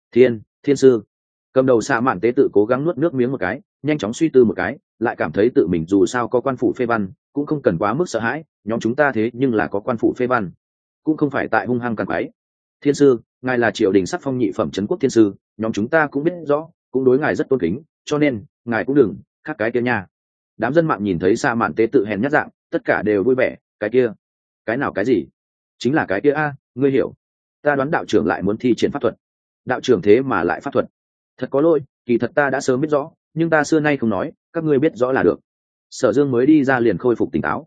Thiên sư, cầm đầu xạ mạn tế tự cố gắng nuốt nước miếng một cái, nhanh chóng suy tư một cái, lại cảm thấy tự mình dù sao có quan phủ phê văn, cũng không cần quá mức sợ hãi, nhóm chúng ta thế nhưng là có quan phủ phê văn, cũng không phải tại hung hăng càng quái. Thiên sư, ngài là triều đình sắc phong nhị phẩm trấn quốc thiên sư, nhóm chúng ta cũng biết rõ, cũng đối ngài rất tôn kính, cho nên ngài cũng đừng khác cái kia nha. Đám dân mạng nhìn thấy sa mạn tế tự hèn nhát dạng, tất cả đều vui vẻ. Cái kia, cái nào cái gì? Chính là cái kia a, ngươi hiểu. Ta đoán đạo trưởng lại muốn thi triển pháp thuật. Đạo trưởng thế mà lại pháp thuật, thật có lỗi, kỳ thật ta đã sớm biết rõ, nhưng ta xưa nay không nói, các ngươi biết rõ là được. Sở Dương mới đi ra liền khôi phục tỉnh táo.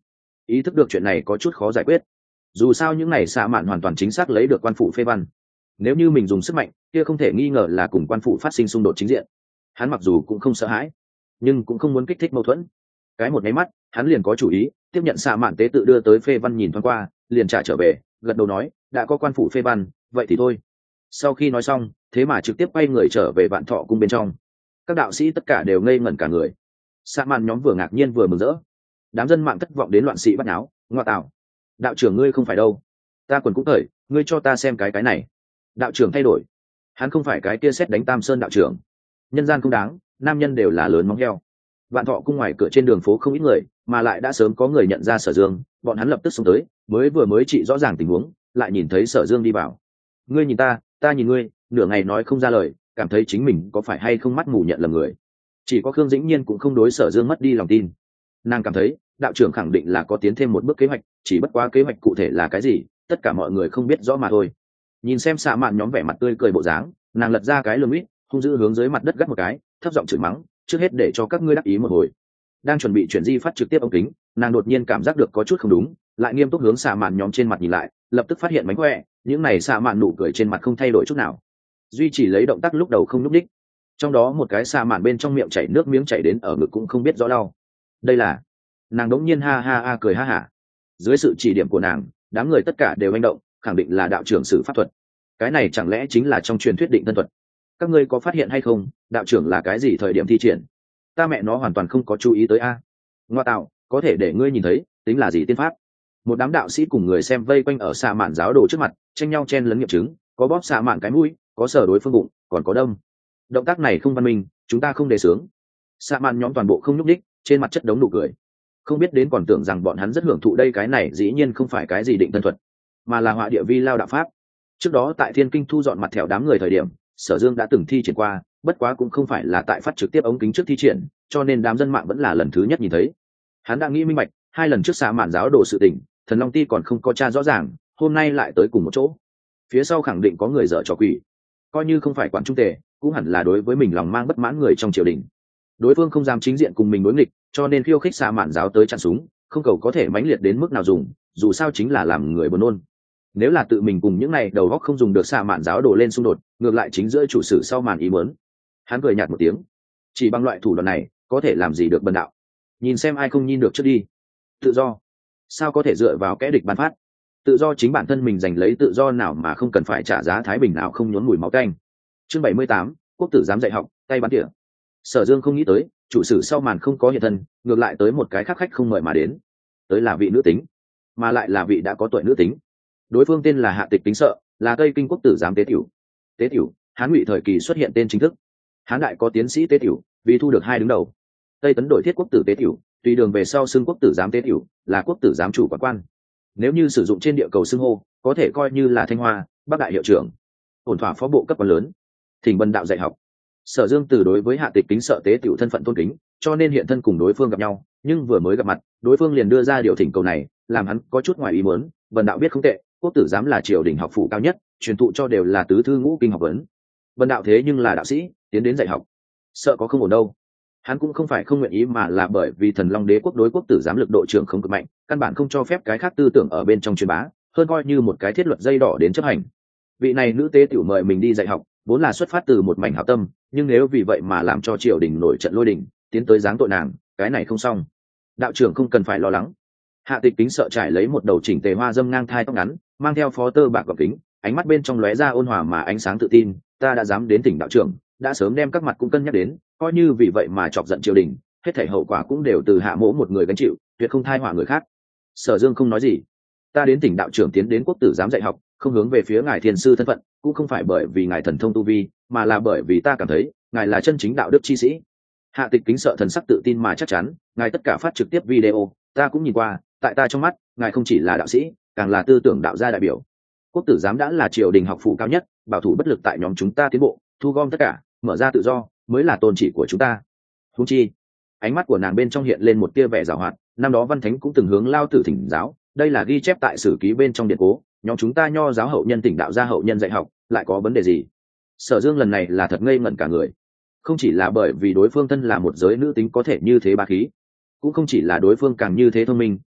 ý thức được chuyện này có chút khó giải quyết. Dù sao những này xạ mạn hoàn toàn chính xác lấy được quan phụ phê văn, nếu như mình dùng sức mạnh kia không thể nghi ngờ là cùng quan phụ phát sinh xung đột chính diện. Hắn mặc dù cũng không sợ hãi, nhưng cũng không muốn kích thích mâu thuẫn. Cái một nháy mắt hắn liền có chủ ý, tiếp nhận xạ mạn tế tự đưa tới phê văn, nhìn thoáng qua liền trả trở về, gật đầu nói đã có quan phụ phê văn vậy thì thôi. Sau khi nói xong thế mà trực tiếp quay người trở về Vạn Thọ cung bên trong. Các đạo sĩ tất cả đều ngây ngẩn cả người. Xạ mạn nhóm vừa ngạc nhiên vừa mừng rỡ, đám dân mạng thất vọng đến loạn sĩ bắt náo. Ngoa tạo, đạo trưởng ngươi không phải đâu, ta quần cũng thời, ngươi cho ta xem cái này. Đạo trưởng thay đổi, hắn không phải cái kia xét đánh Tam Sơn đạo trưởng. Nhân gian không đáng, nam nhân đều là lớn móng heo. Vạn Thọ cung ngoài cửa trên đường phố không ít người, mà lại đã sớm có người nhận ra Sở Dương, bọn hắn lập tức xông tới, mới trị rõ ràng tình huống, lại nhìn thấy Sở Dương đi vào. Ngươi nhìn ta, ta nhìn ngươi, nửa ngày nói không ra lời, cảm thấy chính mình có phải hay không mắt mù nhận lầm người. Chỉ có Khương Dĩnh Nhiên cũng không đối Sở Dương mất đi lòng tin. Nàng cảm thấy đạo trưởng khẳng định là có tiến thêm một bước kế hoạch, chỉ bất quá kế hoạch cụ thể là cái gì, tất cả mọi người không biết rõ mà thôi. Nhìn xem xạ mạn nhóm vẻ mặt tươi cười bộ dáng, nàng lật ra cái lườm ít, hung dữ hướng dưới mặt đất gắt một cái, thấp giọng chửi mắng, trước hết để cho các ngươi đắc ý một hồi. Đang chuẩn bị chuyển di phát trực tiếp ống kính, nàng đột nhiên cảm giác được có chút không đúng, lại nghiêm túc hướng xạ mạn nhóm trên mặt nhìn lại, lập tức phát hiện mánh khỏe, những này xạ mạn nụ cười trên mặt không thay đổi chút nào, duy trì lấy động tác lúc đầu không nhúc đích. Trong đó một cái xạ mạn bên trong miệng chảy nước miếng chảy đến ở ngực cũng không biết rõ đau. Đây là, nàng đống nhiên ha ha ha cười ha hả. Dưới sự chỉ điểm của nàng, đám người tất cả đều manh động, khẳng định là đạo trưởng sử pháp thuật. Cái này chẳng lẽ chính là trong truyền thuyết định thân thuật? Các ngươi có phát hiện hay không, đạo trưởng là cái gì thời điểm thi triển? Ta mẹ nó hoàn toàn không có chú ý tới a. Ngoa tạo, có thể để ngươi nhìn thấy tính là gì tiên pháp? Một đám đạo sĩ cùng người xem vây quanh ở xạ mạn giáo đồ trước mặt, tranh nhau chen lấn nghiệm chứng, có bóp xạ mạn cái mũi, có sờ đối phương bụng, còn có đâm. Động tác này không văn minh, chúng ta không đề xướng. Xạ mạn nhóm toàn bộ không nhúc đích, trên mặt chất đống nụ cười. Không biết đến còn tưởng rằng bọn hắn rất hưởng thụ đây, cái này dĩ nhiên không phải cái gì định thân thuật, mà là họa địa vi lao đạo pháp. Trước đó tại Thiên Kinh thu dọn mặt thẻo đám người thời điểm, Sở Dương đã từng thi triển qua, bất quá cũng không phải là tại phát trực tiếp ống kính trước thi triển, cho nên đám dân mạng vẫn là lần thứ nhất nhìn thấy. Hắn đã nghĩ minh bạch, 2 lần trước xạ mạn giáo đồ sự tình, Thần Long Ti còn không có tra rõ ràng, hôm nay lại tới cùng một chỗ, phía sau khẳng định có người dở trò quỷ, coi như không phải quản trung tề, cũng hẳn là đối với mình lòng mang bất mãn người trong triều đình. Đối phương không dám chính diện cùng mình đối nghịch, cho nên khiêu khích xạ mạn giáo tới chặn súng, không cầu có thể mãnh liệt đến mức nào dùng, dù sao chính là làm người buồn nôn. Nếu là tự mình cùng những này đầu góc không dùng được xạ mạn giáo đổ lên xung đột, ngược lại chính giữa chủ sử sau màn ý muốn. Hắn cười nhạt một tiếng, chỉ bằng loại thủ đoạn này có thể làm gì được bần đạo? Nhìn xem ai không nhìn được trước đi. Tự do sao có thể dựa vào kẻ địch ban phát? Tự do chính bản thân mình giành lấy, tự do nào mà không cần phải trả giá thái bình nào không nhốn mùi máu canh. Chương 78, quốc tử dám dạy học, tay bắn tỉa. Sở Dương không nghĩ tới, chủ sử sau màn không có hiện thân, ngược lại tới một cái khác khách không mời mà đến. Tới là vị nữ tính, mà lại là vị đã có tuổi nữ tính. Đối phương tên là Hạ Tịch Tính Sợ, là Tây Kinh quốc tử giám tế tiểu. Tế tiểu, Hán Ngụy thời kỳ xuất hiện tên chính thức. Hán đại có tiến sĩ tế tiểu, vì thu được 2 đứng đầu. Tây tấn đổi thiết quốc tử tế tiểu, tùy đường về sau xưng quốc tử giám tế tiểu, là quốc tử giám chủ quản quan. Nếu như sử dụng trên địa cầu xưng hô, có thể coi như là Thanh Hoa, Bắc đại hiệu trưởng, ổn thỏa phó bộ cấp quan lớn. Thỉnh bần đạo dạy học. Sở Dương từ đối với Hạ Tịch Tính Sợ tế tiểu thân phận tôn kính, cho nên hiện thân cùng đối phương gặp nhau, nhưng vừa mới gặp mặt, đối phương liền đưa ra điều thỉnh cầu này, làm hắn có chút ngoài ý muốn. Bần đạo biết không tệ, quốc tử giám là triều đình học phủ cao nhất, truyền thụ cho đều là tứ thư ngũ kinh học vấn. Bần đạo thế nhưng là đạo sĩ, tiến đến dạy học, sợ có không ổn đâu. Hắn cũng không phải không nguyện ý, mà là bởi vì Thần Long Đế quốc đối quốc tử giám lực độ trưởng không cực mạnh, căn bản không cho phép cái khác tư tưởng ở bên trong truyền bá, hơn coi như một cái thiết luật dây đỏ đến chấp hành. Vị này nữ tế tiểu mời mình đi dạy học, vốn là xuất phát từ một mảnh hảo tâm, nhưng nếu vì vậy mà làm cho triều đình nổi trận lôi đình, tiến tới giáng tội nàng, cái này không xong. Đạo trưởng không cần phải lo lắng. Hạ Tịch Tính Sợ trải lấy một đầu chỉnh tề hoa dâm ngang thai tóc ngắn, mang theo phó tơ bạc gọng kính, ánh mắt bên trong lóe ra ôn hòa mà ánh sáng tự tin. Ta đã dám đến tỉnh đạo trưởng, đã sớm đem các mặt cũng cân nhắc đến, coi như vì vậy mà chọc giận triều đình, hết thảy hậu quả cũng đều từ hạ mỗ một người gánh chịu, tuyệt không thai họa người khác. Sở Dương không nói gì. Ta đến tỉnh đạo trưởng tiến đến quốc tử giám dạy học, không hướng về phía ngài thiền sư thân phận, cũng không phải bởi vì ngài thần thông tu vi, mà là bởi vì ta cảm thấy ngài là chân chính đạo đức chi sĩ. Hạ Tịch Tính Sợ thần sắc tự tin mà chắc chắn, ngài tất cả phát trực tiếp video, ta cũng nhìn qua, tại ta trong mắt, ngài không chỉ là đạo sĩ, càng là tư tưởng đạo gia đại biểu. Quốc tử giám đã là triều đình học phủ cao nhất, bảo thủ bất lực tại nhóm chúng ta tiến bộ, thu gom tất cả, mở ra tự do, mới là tôn chỉ của chúng ta. Huống chi, ánh mắt của nàng bên trong hiện lên một tia vẻ giảo hoạt, năm đó Văn Thánh cũng từng hướng Lao Tử thỉnh giáo, đây là ghi chép tại sử ký bên trong điện cố, nhóm chúng ta nho giáo hậu nhân tỉnh đạo gia hậu nhân dạy học, lại có vấn đề gì? Sở Dương lần này là thật ngây ngẩn cả người, không chỉ là bởi vì đối phương thân là một giới nữ tính có thể như thế bá khí, cũng không chỉ là đối phương càng như thế thông minh,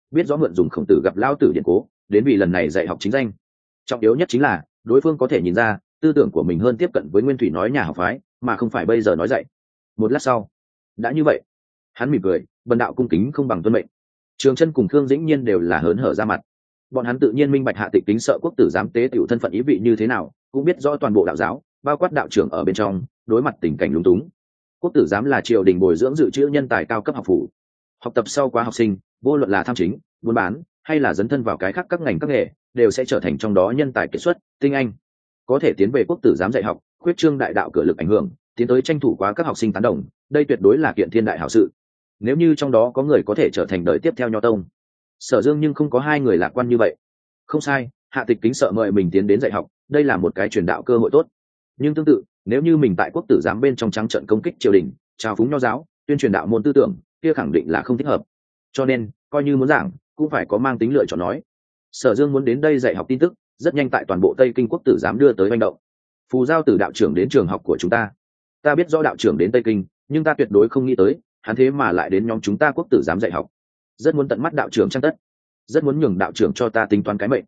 biết rõ mượn dùng khổng tử gặp lao tử điện cố đến vì lần này dạy học chính danh. Trọng yếu nhất chính là đối phương có thể nhìn ra tư tưởng của mình hơn tiếp cận với nguyên thủy nói nhà học phái mà không phải bây giờ nói dạy. Một lát sau, đã như vậy, hắn mỉm cười, bần đạo cung kính không bằng tuân mệnh. Trường Chân cùng Khương Dĩnh Nhiên đều là hớn hở ra mặt. Bọn hắn tự nhiên minh bạch Hạ Tịch Kính sợ quốc tử giám tế tiểu thân phận ý vị như thế nào, cũng biết rõ toàn bộ đạo giáo, bao quát đạo trưởng ở bên trong, đối mặt tình cảnh lúng túng. Quốc tử giám là triều đình bồi dưỡng dự trữ nhân tài cao cấp học phủ. Học tập sau quá học sinh, vô luận là tham chính, buôn bán, hay là dấn thân vào cái khác các ngành các nghề, đều sẽ trở thành trong đó nhân tài kiệt xuất, tinh anh. Có thể tiến về quốc tử giám dạy học, khuyết trương đại đạo cửa lực ảnh hưởng, tiến tới tranh thủ quá các học sinh tán đồng, đây tuyệt đối là kiện thiên đại hảo sự. Nếu như trong đó có người có thể trở thành đời tiếp theo Nho tông, Sở Dương nhưng không có hai người lạc quan như vậy. Không sai, Hạ Tịch Kính sợ mời mình tiến đến dạy học, đây là một cái truyền đạo cơ hội tốt. Nhưng tương tự, nếu như mình tại quốc tử giám bên trong trắng trận công kích triều đình, trào phúng Nho giáo, tuyên truyền đạo môn tư tưởng, kia khẳng định là không thích hợp. Cho nên, coi như muốn giảng, cũng phải có mang tính lựa chọn nói. Sở Dương muốn đến đây dạy học tin tức, rất nhanh tại toàn bộ Tây Kinh quốc tử giám đưa tới manh động. Phù giao từ đạo trưởng đến trường học của chúng ta. Ta biết rõ đạo trưởng đến Tây Kinh, nhưng ta tuyệt đối không nghĩ tới, hắn thế mà lại đến nhóm chúng ta quốc tử giám dạy học. Rất muốn tận mắt đạo trưởng trang tất, rất muốn nhường đạo trưởng cho ta tính toán cái mệnh.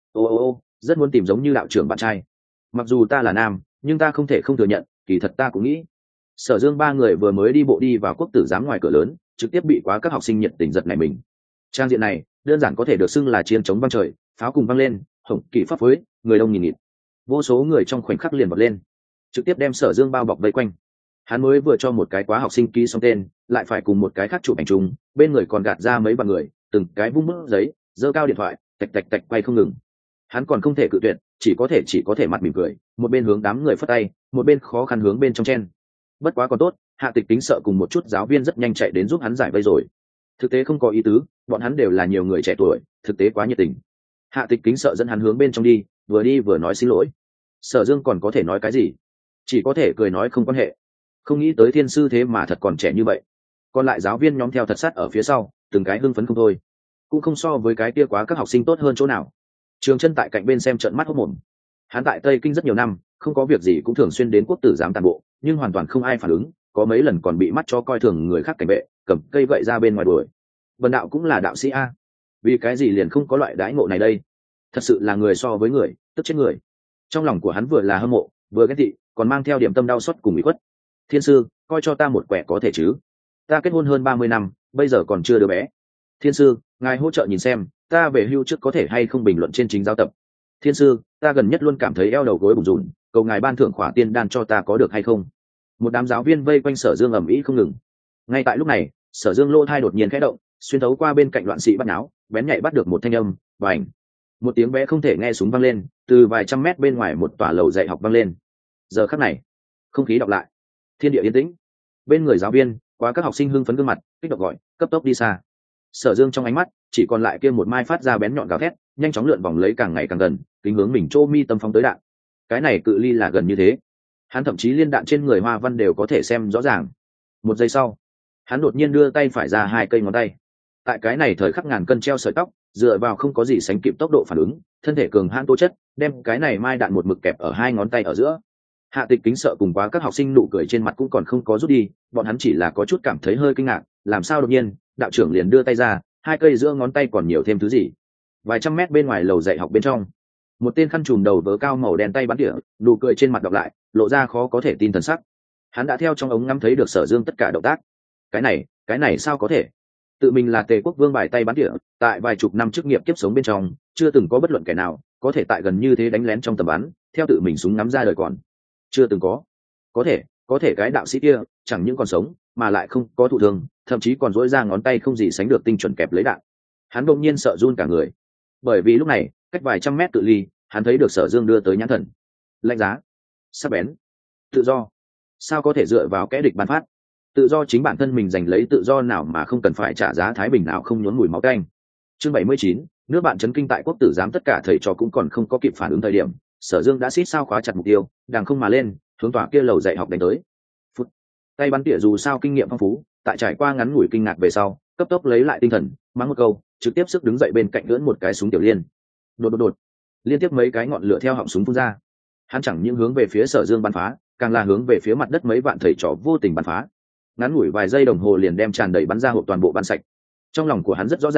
Ô, rất muốn tìm giống như đạo trưởng bạn trai. Mặc dù ta là nam, nhưng ta không thể không thừa nhận, kỳ thật ta cũng nghĩ. Sở Dương ba người vừa mới đi bộ đi vào quốc tử giám ngoài cửa lớn, trực tiếp bị quá các học sinh nhiệt tình giật nảy mình. Trang diện này, đơn giản có thể được xưng là chiến chống vang trời, pháo cùng vang lên, hồng kỳ pháp phối, người đông nghìn nghịt. Vô số người trong khoảnh khắc liền bật lên, trực tiếp đem Sở Dương bao bọc vây quanh. Hắn mới vừa cho một cái quá học sinh ký xong tên, lại phải cùng một cái khác chụp ảnh chung, bên người còn gạt ra mấy bằng người, từng cái vung bút giấy, giơ cao điện thoại, tạch tạch tạch quay không ngừng. Hắn còn không thể cự tuyệt, chỉ có thể mặt mỉm cười, một bên hướng đám người phất tay, một bên khó khăn hướng bên trong chen. Bất quá còn tốt, Hạ Tịch Kính sợ cùng một chút giáo viên rất nhanh chạy đến giúp hắn giải vây rồi. Thực tế không có ý tứ, bọn hắn đều là nhiều người trẻ tuổi, thực tế quá nhiệt tình. Hạ Tịch Kính sợ dẫn hắn hướng bên trong đi vừa nói xin lỗi. Sở Dương còn có thể nói cái gì? Chỉ có thể cười nói không quan hệ. Không nghĩ tới thiên sư thế mà thật còn trẻ như vậy. Còn lại giáo viên nhóm theo thật sát ở phía sau, từng cái hưng phấn không thôi. Cũng không so với cái kia quá các học sinh tốt hơn chỗ nào. Trường Chân tại cạnh bên xem trợn mắt hốt mồm. Hắn tại Tây Kinh rất nhiều năm, không có việc gì cũng thường xuyên đến quốc tử giám tàn bộ, nhưng hoàn toàn không ai phản ứng, có mấy lần còn bị mắt cho coi thường người khác cảnh vệ, cầm cây gậy ra bên ngoài đuổi. Vân đạo cũng là đạo sĩ a, vì cái gì liền không có loại đãi ngộ này đây? Thật sự là người so với người, tức chết người. Trong lòng của hắn vừa là hâm mộ, vừa ghét tị, còn mang theo điểm tâm đau xót cùng ủy khuất. Thiên sư, coi cho ta một quẻ có thể chứ? Ta kết hôn hơn 30 năm, bây giờ còn chưa đứa bé. Thiên sư, ngài hỗ trợ nhìn xem, ta về hưu trước có thể hay không bình luận trên chính giáo tập. Thiên sư, ta gần nhất luôn cảm thấy eo đầu gối bủn rủn, cầu ngài ban thưởng khỏa tiên đan cho ta có được hay không? Một đám giáo viên vây quanh Sở Dương ầm ĩ không ngừng. Ngay tại lúc này, Sở Dương lỗ thai đột nhiên khẽ động, xuyên thấu qua bên cạnh loạn sĩ bắt náo, bén nhạy bắt được một thanh âm, vành. Một tiếng bé không thể nghe súng vang lên, từ vài trăm mét bên ngoài một tòa lầu dạy học vang lên. Giờ khắc này, không khí đọc lại, thiên địa yên tĩnh. Bên người giáo viên, qua các học sinh hưng phấn gương mặt, kích động gọi, cấp tốc đi xa. Sở Dương trong ánh mắt chỉ còn lại kia một mai phát ra bén nhọn gào thét, nhanh chóng lượn vòng lấy càng ngày càng gần, kính hướng mình chỗ mi tâm phóng tới đạn. Cái này cự ly là gần như thế, hắn thậm chí liên đạn trên người Hoa Văn đều có thể xem rõ ràng. Một giây sau, hắn đột nhiên đưa tay phải ra 2 cây ngón tay. Tại cái này thời khắc ngàn cân treo sợi tóc, dựa vào không có gì sánh kịp tốc độ phản ứng, thân thể cường hãn tố chất, đem cái này mai đạn một mực kẹp ở 2 ngón tay ở giữa. Hạ Tịch Kính sợ cùng quá các học sinh nụ cười trên mặt cũng còn không có rút đi, bọn hắn chỉ là có chút cảm thấy hơi kinh ngạc, làm sao đột nhiên, đạo trưởng liền đưa tay ra, 2 cây giữa ngón tay còn nhiều thêm thứ gì. Vài trăm mét bên ngoài lầu dạy học bên trong, một tên khăn trùm đầu vớ cao màu đen tay bắn tỉa, nụ cười trên mặt đọc lại, lộ ra khó có thể tin thần sắc. Hắn đã theo trong ống ngắm thấy được Sở Dương tất cả động tác. Cái này sao có thể? Tự mình là Tề Quốc Vương bài tay bắn tỉa, tại vài chục năm chức nghiệp kiếp sống bên trong, chưa từng có bất luận kẻ nào có thể tại gần như thế đánh lén trong tầm bắn, theo tự mình súng ngắm ra đời còn. Chưa từng có. Có thể cái đạo sĩ kia chẳng những còn sống, mà lại không có thụ thương, thậm chí còn duỗi ra ngón tay không gì sánh được tinh chuẩn kẹp lấy đạn. Hắn đột nhiên sợ run cả người, bởi vì lúc này, cách vài trăm mét cự ly, hắn thấy được Sở Dương đưa tới nhãn thần. Lạnh giá, sắc bén, tự do. Sao có thể dựa vào kẻ địch ban phát? Tự do chính bản thân mình giành lấy tự do nào mà không cần phải trả giá thái bình nào không nhốn mùi máu tanh. Chương 79, nước bạn chấn kinh tại quốc tử giám tất cả thầy trò cũng còn không có kịp phản ứng thời điểm, Sở Dương đã xít sao khóa chặt mục tiêu, đằng không mà lên, hướng tòa kia lầu dạy học đánh tới. Phút. Tay bắn tỉa dù sao kinh nghiệm phong phú, tại trải qua ngắn ngủi kinh ngạc về sau, cấp tốc lấy lại tinh thần, mắng một câu, trực tiếp sức đứng dậy bên cạnh lưỡn một cái súng tiểu liên. Đột. Liên tiếp mấy cái ngọn lửa theo họng súng phun ra. Hắn chẳng những hướng về phía Sở Dương bắn phá, càng là hướng về phía mặt đất mấy vạn thầy trò vô tình bắn phá. Ngắn ngủi vài giây đồng hồ liền đem tràn đầy bắn ra hộp toàn bộ bắn sạch. Trong lòng của hắn rất rõ ràng,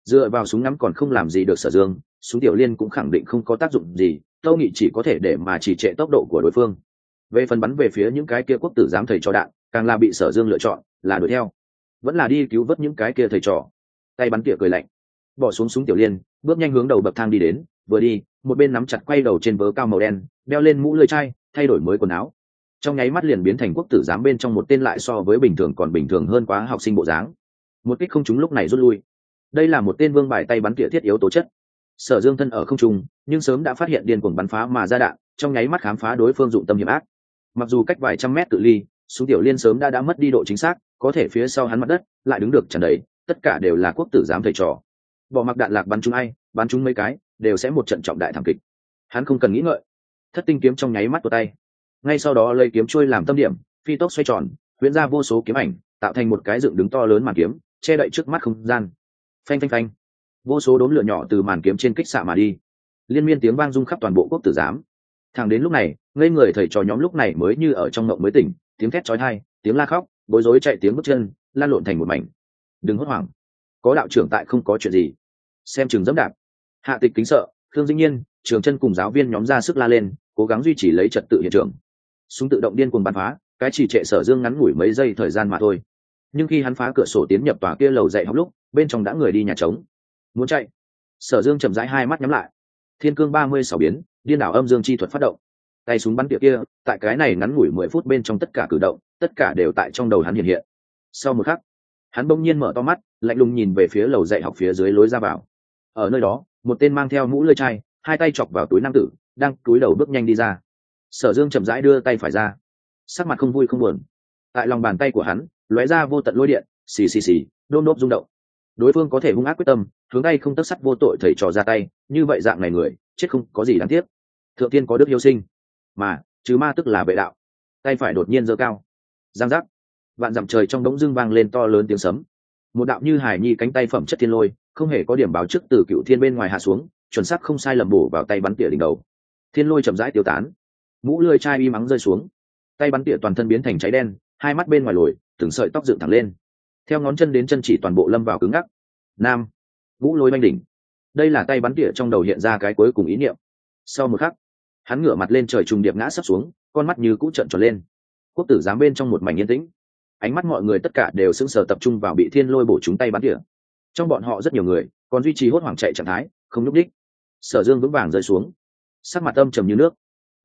Dựa vào súng ngắm còn không làm gì được Sở Dương, súng tiểu liên cũng khẳng định không có tác dụng gì, Tâu Nghị chỉ có thể để mà chỉ trệ tốc độ của đối phương. Về phần bắn về phía những cái kia quốc tử giám thầy trò đạn, càng là bị Sở Dương lựa chọn, là đuổi theo, vẫn là đi cứu vớt những cái kia thầy trò. Tay bắn tỉa cười lạnh, bỏ xuống súng tiểu liên, bước nhanh hướng đầu bậc thang đi đến, vừa đi, một bên nắm chặt quay đầu trên vớ cao màu đen, đeo lên mũ lưỡi chai, thay đổi mới quần áo. Trong nháy mắt liền biến thành quốc tử giám bên trong một tên lại so với bình thường còn bình thường hơn quá học sinh bộ dáng. Một kích không trúng lúc này rút lui. Đây là một tên vương bài tay bắn tỉa thiết yếu tố chất. Sở Dương thân ở không trung, nhưng sớm đã phát hiện điên cuồng bắn phá mà ra đạn, trong nháy mắt khám phá đối phương dụng tâm hiểm ác. Mặc dù cách vài trăm mét cự ly, súng tiểu liên sớm đã mất đi độ chính xác, có thể phía sau hắn mặt đất lại đứng được tràn đầy, tất cả đều là quốc tử giám thầy trò. Bỏ mặc đạn lạc bắn trúng ai, bắn trúng mấy cái, đều sẽ một trận trọng đại thảm kịch. Hắn không cần nghĩ ngợi, thất tinh kiếm trong nháy mắt của tay, ngay sau đó lấy kiếm chuôi làm tâm điểm, phi tốc xoay tròn, huyễn ra vô số kiếm ảnh, tạo thành một cái dựng đứng to lớn màn kiếm, che đậy trước mắt không gian. Phanh phanh phanh, vô số đốm lửa nhỏ từ màn kiếm trên kích xạ mà đi, liên miên tiếng vang rung khắp toàn bộ quốc tử giám. Thẳng đến lúc này, ngây người thầy trò nhóm lúc này mới như ở trong mộng mới tỉnh, tiếng thét chói tai, tiếng la khóc, bối rối chạy tiếng bước chân, lan lộn thành một mảnh. Đừng hốt hoảng, có đạo trưởng tại, không có chuyện gì. Xem chừng dẫm đạp. Hạ Tịch kính sợ, Khương Dĩnh Nhiên, Trường Chân cùng giáo viên nhóm ra sức la lên, cố gắng duy trì lấy trật tự hiện trường. Súng tự động điên cuồng bắn phá, cái chỉ trệ Sở Dương ngắn ngủi mấy giây thời gian mà thôi. Nhưng khi hắn phá cửa sổ tiến nhập tòa kia lầu dạy học lúc, bên trong đã người đi nhà trống. Muốn chạy. Sở Dương chậm rãi hai mắt nhắm lại. Thiên cương 36 biến, điên đảo âm dương chi thuật phát động. Tay súng bắn tỉa kia, tại cái này ngắn ngủi 10 phút bên trong tất cả cử động, tất cả đều tại trong đầu hắn hiện hiện. Sau một khắc, hắn bỗng nhiên mở to mắt, lạnh lùng nhìn về phía lầu dạy học phía dưới lối ra vào. Ở nơi đó, một tên mang theo mũ lưỡi chai, hai tay chọc vào túi nam tử, đang cúi đầu bước nhanh đi ra. Sở Dương chậm rãi đưa tay phải ra, sắc mặt không vui không buồn. Tại lòng bàn tay của hắn, lóe ra vô tận lôi điện, xì xì xì, đôm đốp rung động. Đối phương có thể hung ác quyết tâm, hướng tay không tấc sắt vô tội thầy trò ra tay, như vậy dạng này người, chết không có gì đáng tiếc. Thượng tiên có đức hiếu sinh, mà chứ ma tức là vệ đạo. Tay phải đột nhiên giơ cao, giang giác, vạn dặm trời trong đống dưng vang lên to lớn tiếng sấm. Một đạo như hải nhi cánh tay phẩm chất thiên lôi, không hề có điểm báo trước từ cựu thiên bên ngoài hạ xuống, chuẩn xác không sai lầm bổ vào tay bắn tỉa đỉnh đầu. Thiên lôi chậm rãi tiêu tán, mũ lưỡi chai y mắng rơi xuống, tay bắn tỉa toàn thân biến thành cháy đen, hai mắt bên ngoài lồi, từng sợi tóc dựng thẳng lên, theo ngón chân đến chân chỉ toàn bộ lâm vào cứng ngắc. Nam, ngũ lôi banh đỉnh. Đây là tay bắn tỉa trong đầu hiện ra cái cuối cùng ý niệm. Sau một khắc, hắn ngửa mặt lên trời trùng điệp ngã sấp xuống, con mắt như cũ trợn tròn lên. Quốc tử giám bên trong một mảnh yên tĩnh, ánh mắt mọi người tất cả đều sững sờ tập trung vào bị thiên lôi bổ trúng tay bắn tỉa. Trong bọn họ rất nhiều người còn duy trì hốt hoảng chạy trạng thái, không nhúc đích. Sở Dương vững vàng rơi xuống, sắc mặt âm trầm như nước.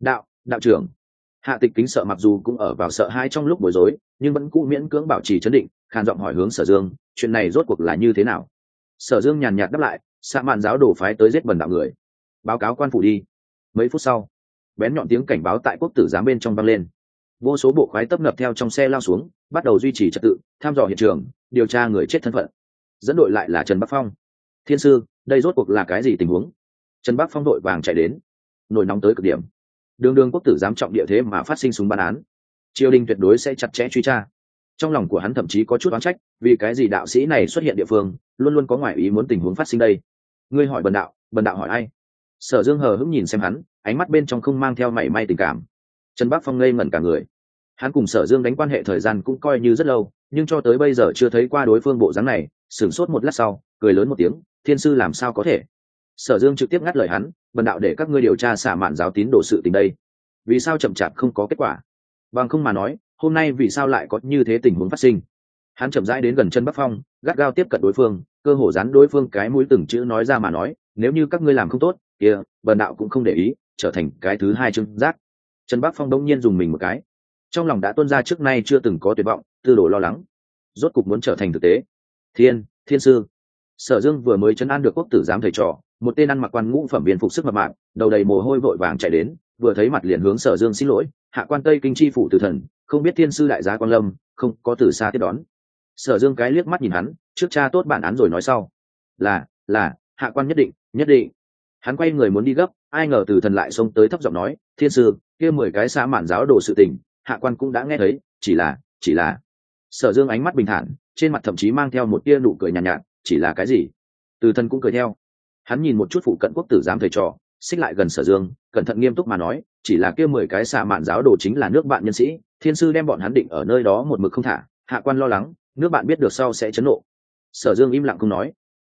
Đạo trưởng. Hạ Tịch kính sợ mặc dù cũng ở vào sợ hãi trong lúc bối rối, nhưng vẫn cũ miễn cưỡng bảo trì trấn định, khàn giọng hỏi hướng Sở Dương, chuyện này rốt cuộc là như thế nào? Sở Dương nhàn nhạt đáp lại, Sa Mạn giáo đổ phái tới giết bần đạo người, báo cáo quan phủ đi. Mấy phút sau, bén nhọn tiếng cảnh báo tại quốc tử giám bên trong vang lên. Vô số bộ khoái tấp nập theo trong xe lao xuống, bắt đầu duy trì trật tự, thăm dò hiện trường, điều tra người chết thân phận. Dẫn đội lại là Trần Bắc Phong. Thiên sư, đây rốt cuộc là cái gì tình huống? Trần Bắc Phong đội vàng chạy đến, nổi nóng tới cực điểm. Đường quốc tử giám trọng địa thế mà phát sinh súng bắn án, triều đình tuyệt đối sẽ chặt chẽ truy tra. Trong lòng của hắn thậm chí có chút oán trách, vì cái gì đạo sĩ này xuất hiện địa phương luôn luôn có ngoại ý muốn tình huống phát sinh đây. Ngươi hỏi bần đạo hỏi ai? Sở Dương hờ hững nhìn xem hắn, ánh mắt bên trong không mang theo mảy may tình cảm. Trần Bắc Phong ngây ngẩn cả người. Hắn cùng Sở Dương đánh quan hệ thời gian cũng coi như rất lâu, nhưng cho tới bây giờ chưa thấy qua đối phương bộ dáng này. Sửng sốt một lát sau, cười lớn một tiếng, thiên sư làm sao có thể? Sở Dương trực tiếp ngắt lời hắn, bần đạo để các ngươi điều tra Sa Mạn giáo tín đồ sự tình đây, vì sao chậm chạp không có kết quả? Bằng không mà nói, hôm nay vì sao lại có như thế tình huống phát sinh? Hắn chậm rãi đến gần Trần Bắc Phong, gắt gao tiếp cận đối phương, cơ hồ dán đối phương cái mũi từng chữ nói ra mà nói, nếu như các ngươi làm không tốt, kia bần đạo cũng không để ý, trở thành cái thứ hai Trương Giác. Trần Bắc Phong đông nhiên dùng mình một cái, trong lòng đã tuôn ra trước nay chưa từng có tuyệt vọng, tư đồ lo lắng, rốt cục muốn trở thành thực tế. Thiên sư. Sở Dương vừa mới trấn an được quốc tử giám thầy trò, một tên ăn mặc quan ngũ phẩm viên phục sức mập mạp, đầu đầy mồ hôi vội vàng chạy đến, vừa thấy mặt liền hướng Sở Dương xin lỗi, hạ quan Tây Kinh chi phủ tử thần, không biết thiên sư đại giá quan lâm, không có từ xa tiếp đón. Sở Dương cái liếc mắt nhìn hắn, trước cha tốt bản án rồi nói sau. Là, hạ quan nhất định. Hắn quay người muốn đi gấp, ai ngờ tử thần lại xông tới thấp giọng nói, thiên sư, kia 10 cái Sa Mạn giáo đồ sự tình, hạ quan cũng đã nghe thấy, chỉ là. Sở Dương ánh mắt bình thản, trên mặt thậm chí mang theo một tia nụ cười nhàn nhạt, chỉ là cái gì? Tử thần cũng cười theo. Hắn nhìn một chút phụ cận quốc tử giám thầy trò, xích lại gần Sở Dương, cẩn thận nghiêm túc mà nói, chỉ là kia 10 cái Sa Mạn giáo đồ chính là nước bạn nhân sĩ, thiên sư đem bọn hắn định ở nơi đó một mực không thả, hạ quan lo lắng, nước bạn biết được sau sẽ chấn nộ. Sở Dương im lặng không nói.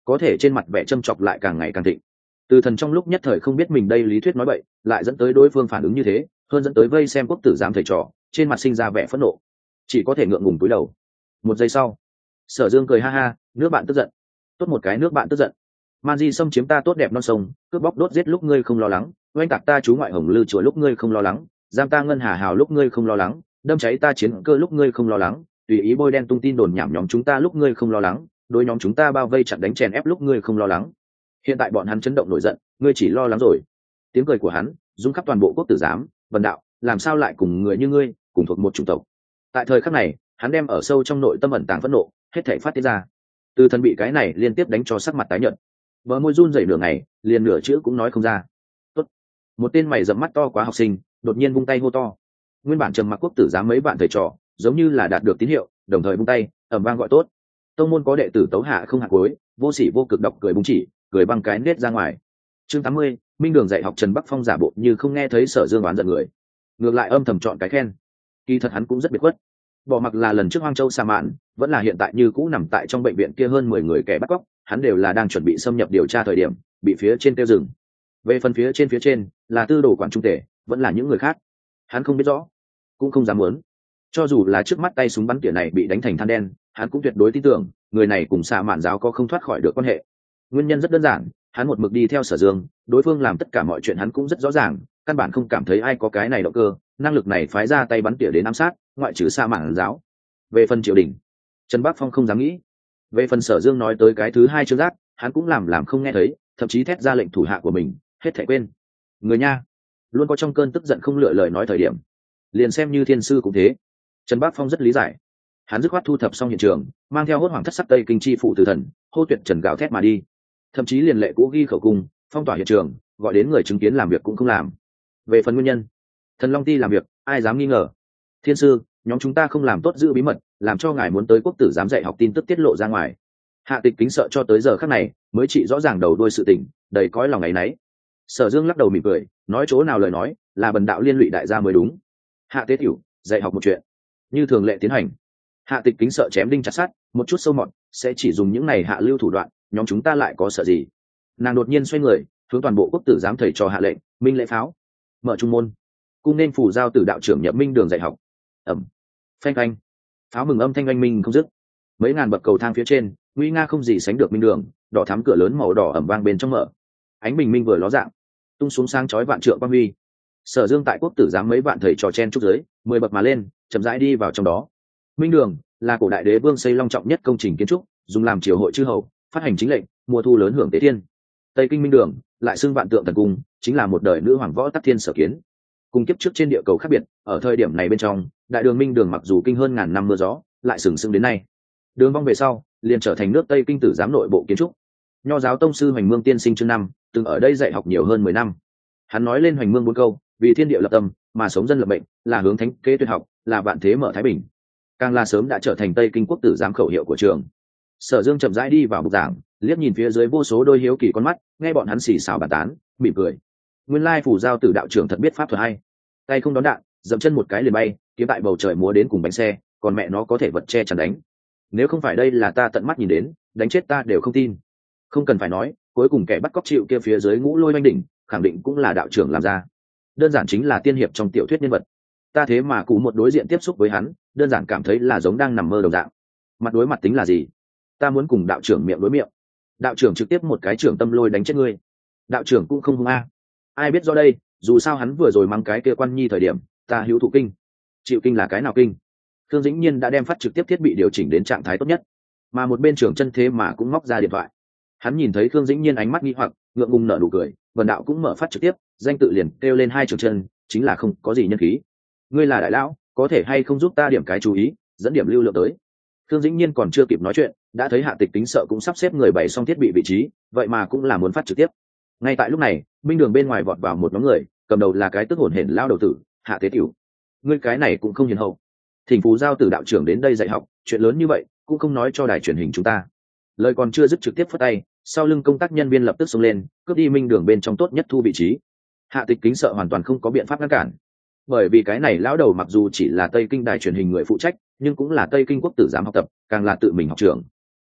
có thể trên mặt vẻ châm chọc lại càng ngày càng thịnh. Từ Thần trong lúc nhất thời không biết mình đây lý thuyết nói bậy, lại dẫn tới đối phương phản ứng như thế, hơn dẫn tới vây xem quốc tử giám thầy trò, trên mặt sinh ra vẻ phẫn nộ, chỉ có thể ngượng ngùng cúi đầu. Một giây sau, Sở Dương cười ha ha, nước bạn tức giận, tốt một cái nước bạn tức giận. Man Di xâm chiếm ta tốt đẹp non sông, cướp bóc đốt giết lúc ngươi không lo lắng, oanh tạc ta chú ngoại hồng lư chùa lúc ngươi không lo lắng, giam ta ngân hà hào lúc ngươi không lo lắng, đâm cháy ta chiến cơ lúc ngươi không lo lắng, tùy ý bôi đen tung tin đồn nhảm nhóm chúng ta lúc ngươi không lo lắng, đối nhóm chúng ta bao vây chặn đánh chèn ép lúc ngươi không lo lắng. Hiện tại bọn hắn chấn động nổi giận, ngươi chỉ lo lắng rồi. Tiếng cười của hắn rung khắp toàn bộ quốc tử giám, vần đạo làm sao lại cùng người như ngươi cùng thuộc một chủng tộc. Tại thời khắc này, hắn đem ở sâu trong nội tâm ẩn tàng phẫn nộ hết thảy phát tiết ra. Từ Thần bị cái này liên tiếp đánh cho sắc mặt tái nhợt, bờ môi run rẩy nửa ngày, liền nửa chữ cũng nói không ra. Tốt. Một tên mày rậm mắt to quá học sinh đột nhiên vung tay hô to. Nguyên bản trầm mặc quốc tử giám mấy bạn thầy trò giống như là đạt được tín hiệu, đồng thời vung tay ầm vang gọi tốt. Tông môn có đệ tử tấu hạ không hạ cuối, vô sỉ vô cực đọc cười búng chỉ, cười băng cái nết ra ngoài. Chương 80, Minh Đường dạy học Trần Bắc Phong giả bộ như không nghe thấy Sở Dương oán giận người, ngược lại âm thầm chọn cái khen. Kỳ thật hắn cũng rất biệt khuất, bỏ mặc là lần trước Hoang Châu Sa Mạn, vẫn là hiện tại như cũ nằm tại trong bệnh viện kia hơn 10 người kẻ bắt cóc, hắn đều là đang chuẩn bị xâm nhập điều tra thời điểm, bị phía trên tiêu dừng. Về phần phía trên là tư đồ quản trung tể, vẫn là những người khác, hắn không biết rõ, cũng không dám muốn. Cho dù là trước mắt tay súng bắn tỉa này bị đánh thành than đen, hắn cũng tuyệt đối tin tưởng người này cùng Sa Mạn giáo có không thoát khỏi được quan hệ. Nguyên nhân rất đơn giản, hắn một mực đi theo Sở Dương, đối phương làm tất cả mọi chuyện hắn cũng rất rõ ràng, căn bản không cảm thấy ai có cái này động cơ, năng lực này phái ra tay bắn tỉa đến ám sát, ngoại trừ Sa Mạn giáo. Về phần triều đình, Trần Bắc Phong không dám nghĩ. Về phần Sở Dương nói tới cái thứ hai chương giác, hắn cũng làm không nghe thấy, thậm chí thét ra lệnh thủ hạ của mình, hết thảy quên. Người nha, luôn có trong cơn tức giận không lựa lời nói thời điểm. Liền xem như thiên sư cũng thế. Trần Bắc Phong rất lý giải. Hắn dứt khoát thu thập xong hiện trường, mang theo hốt hoảng thất sắc Tây Kinh chi phụ tử thần, hô tuyệt Trần gào thét mà đi. Thậm chí liền lệ cũ ghi khẩu cung, phong tỏa hiện trường, gọi đến người chứng kiến làm việc cũng không làm. Về phần nguyên nhân, Thần Long Ti làm việc, ai dám nghi ngờ. Thiên sư, nhóm chúng ta không làm tốt giữ bí mật, làm cho ngài muốn tới quốc tử giám dạy học tin tức tiết lộ ra ngoài. Hạ Tịch kính sợ cho tới giờ khắc này mới chỉ rõ ràng đầu đuôi sự tình, đầy cõi lòng ấy nấy. Sở Dương lắc đầu mỉm cười, nói chỗ nào lời nói là bần đạo liên lụy đại gia mới đúng. Hạ Tế Tiểu dạy học một chuyện, như thường lệ tiến hành. Hạ Tịch kính sợ chém đinh chặt sắt, một chút sâu mọt, sẽ chỉ dùng những này hạ lưu thủ đoạn, nhóm chúng ta lại có sợ gì? Nàng đột nhiên xoay người, hướng toàn bộ quốc tử giám thầy trò hạ lệnh, minh lễ pháo, mở trung môn, cung nên phủ giao tử đạo trưởng nhập Minh Đường dạy học. Ẩm, phanh phanh, pháo mừng âm thanh oanh minh không dứt. Mấy ngàn bậc cầu thang phía trên, nguy nga không gì sánh được Minh Đường, đỏ thắm cửa lớn màu đỏ ẩm vang bên trong mở. Ánh bình minh vừa ló dạng, tung xuống sáng chói vạn trượng quang huy. Sở Dương tại quốc tử giám mấy vạn thầy trò chen trúc dưới, 10 bậc mà lên, chậm rãi đi vào trong đó. Minh Đường là cổ đại đế vương xây long trọng nhất công trình kiến trúc, dùng làm triều hội chư hầu, phát hành chính lệnh, mùa thu lớn hưởng tế thiên. Tây Kinh Minh Đường lại xưng vạn tượng thần cung, chính là một đời nữ hoàng võ tắc thiên sở kiến. Cùng kiếp trước trên địa cầu khác biệt, ở thời điểm này bên trong, đại đường Minh Đường mặc dù kinh hơn ngàn năm mưa gió, lại sừng sững đến nay. Đường vong về sau, liền trở thành nước Tây Kinh tử giám nội bộ kiến trúc. Nho giáo tông sư Hoành Mương tiên sinh chương năm, từng ở đây dạy học nhiều hơn 10 năm. Hắn nói lên Hoành Mương 4 câu, vì thiên địa lập tâm, mà sống dân lập mệnh, là hướng thánh kế tuyệt học, là vạn thế mở thái bình. Càng là sớm đã trở thành Tây Kinh quốc tử giám khẩu hiệu của trường. Sở Dương chậm rãi đi vào bục giảng, liếc nhìn phía dưới vô số đôi hiếu kỳ con mắt, nghe bọn hắn xì xào bàn tán, mỉm cười. Nguyên lai phủ giao tử đạo trưởng thật biết pháp thuật hay. Tay không đón đạn, dậm chân một cái liền bay, kiếm tại bầu trời múa đến cùng bánh xe, còn mẹ nó có thể vật che chắn đánh. Nếu không phải đây là ta tận mắt nhìn đến, đánh chết ta đều không tin. Không cần phải nói, cuối cùng kẻ bắt cóc chịu kia phía dưới ngũ lôi oanh đỉnh, khẳng định cũng là đạo trưởng làm ra. Đơn giản chính là tiên hiệp trong tiểu thuyết nhân vật. Ta thế mà cụ một đối diện tiếp xúc với hắn, đơn giản cảm thấy là giống đang nằm mơ đồng dạng. Mặt đối mặt tính là gì? Ta muốn cùng đạo trưởng miệng đối miệng. Đạo trưởng trực tiếp một cái trưởng tâm lôi đánh chết ngươi. Đạo trưởng cũng không hung a. Ai biết do đây, dù sao hắn vừa rồi mắng cái kia quan nhi thời điểm, ta hữu thụ kinh. Chịu kinh là cái nào kinh? Thương Dĩnh Nhiên đã đem phát trực tiếp thiết bị điều chỉnh đến trạng thái tốt nhất, mà một bên trưởng chân thế mà cũng móc ra điện thoại. Hắn nhìn thấy Thương Dĩnh Nhiên ánh mắt nghi hoặc, ngượng ngùng nở nụ cười, Vân đạo cũng mở phát trực tiếp, danh tự liền kêu lên hai trưởng chân, chính là không có gì nhân khí. Ngươi là đại lão, có thể hay không giúp ta điểm cái chú ý, dẫn điểm lưu lượng tới. Thương Dĩnh Nhiên còn chưa kịp nói chuyện, đã thấy Hạ Tịch tính sợ cũng sắp xếp người bày xong thiết bị vị trí, vậy mà cũng là muốn phát trực tiếp. Ngay tại lúc này, Minh Đường bên ngoài vọt vào một nhóm người, cầm đầu là cái tức hổn hển lao đầu tử, Hạ Tế Tiểu. Ngươi cái này cũng không hiền hậu. Thỉnh Phù giao tử đạo trưởng đến đây dạy học, chuyện lớn như vậy cũng không nói cho đài truyền hình chúng ta. Lời còn chưa dứt trực tiếp phất tay, sau lưng công tác nhân viên lập tức xông lên, cướp đi Minh Đường bên trong tốt nhất thu vị trí. Hạ Tịch kính sợ hoàn toàn không có biện pháp ngăn cản, bởi vì cái này lão đầu mặc dù chỉ là Tây Kinh đài truyền hình người phụ trách, nhưng cũng là Tây Kinh quốc tử giám học tập, càng là tự mình học trưởng.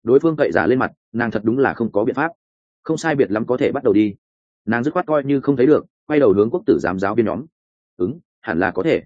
đối phương cậy giả lên mặt, nàng thật đúng là không có biện pháp. Không sai biệt lắm có thể bắt đầu đi. Nàng dứt khoát coi như không thấy được, quay đầu hướng quốc tử giám giáo viên nhóm. Hẳn là có thể.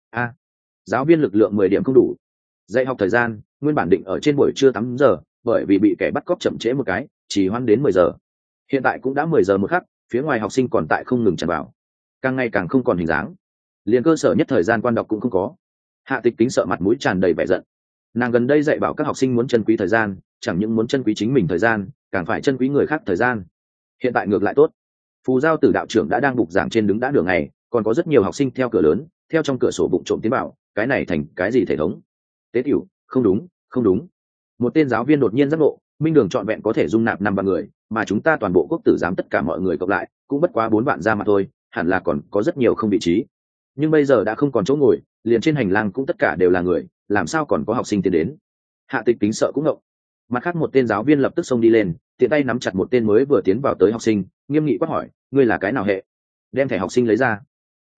Giáo viên lực lượng 10 điểm không đủ. Dạy học thời gian nguyên bản định ở trên buổi trưa 8 giờ, bởi vì bị kẻ bắt cóc chậm trễ một cái, chỉ hoãn đến 10 giờ. Hiện tại cũng đã 10 giờ một khắc, phía ngoài học sinh còn tại không ngừng tràn vào, càng ngày càng không còn hình dáng, liền cơ sở nhất thời gian quan đọc cũng không có. Hạ Tịch Kính sợ mặt mũi tràn đầy vẻ giận. Nàng gần đây dạy bảo các học sinh muốn trân quý thời gian, chẳng những muốn trân quý chính mình thời gian, càng phải trân quý người khác thời gian. Hiện tại ngược lại tốt, Phù Giao Tử đạo trưởng đã đang bục giảng trên đứng đã nửa ngày, còn có rất nhiều học sinh theo cửa lớn, theo trong cửa sổ bụng trộm tiến vào, cái này thành cái gì thể thống? Tế tiểu, không đúng, không đúng. Một tên giáo viên đột nhiên giác ngộ, minh đường trọn vẹn có thể dung nạp 5 vạn người, mà chúng ta toàn bộ quốc tử giám tất cả mọi người cộng lại, cũng bất quá 4 vạn ra mà thôi, hẳn là còn có rất nhiều không vị trí. Nhưng bây giờ đã không còn chỗ ngồi, liền trên hành lang cũng tất cả đều là người, làm sao còn có học sinh tiến đến? Hạ Tịch Kính sợ cũng ngộng. Mặt khác một tên giáo viên lập tức xông đi lên, tiện tay nắm chặt một tên mới vừa tiến vào tới học sinh, nghiêm nghị quát hỏi, ngươi là cái nào hệ? Đem thẻ học sinh lấy ra.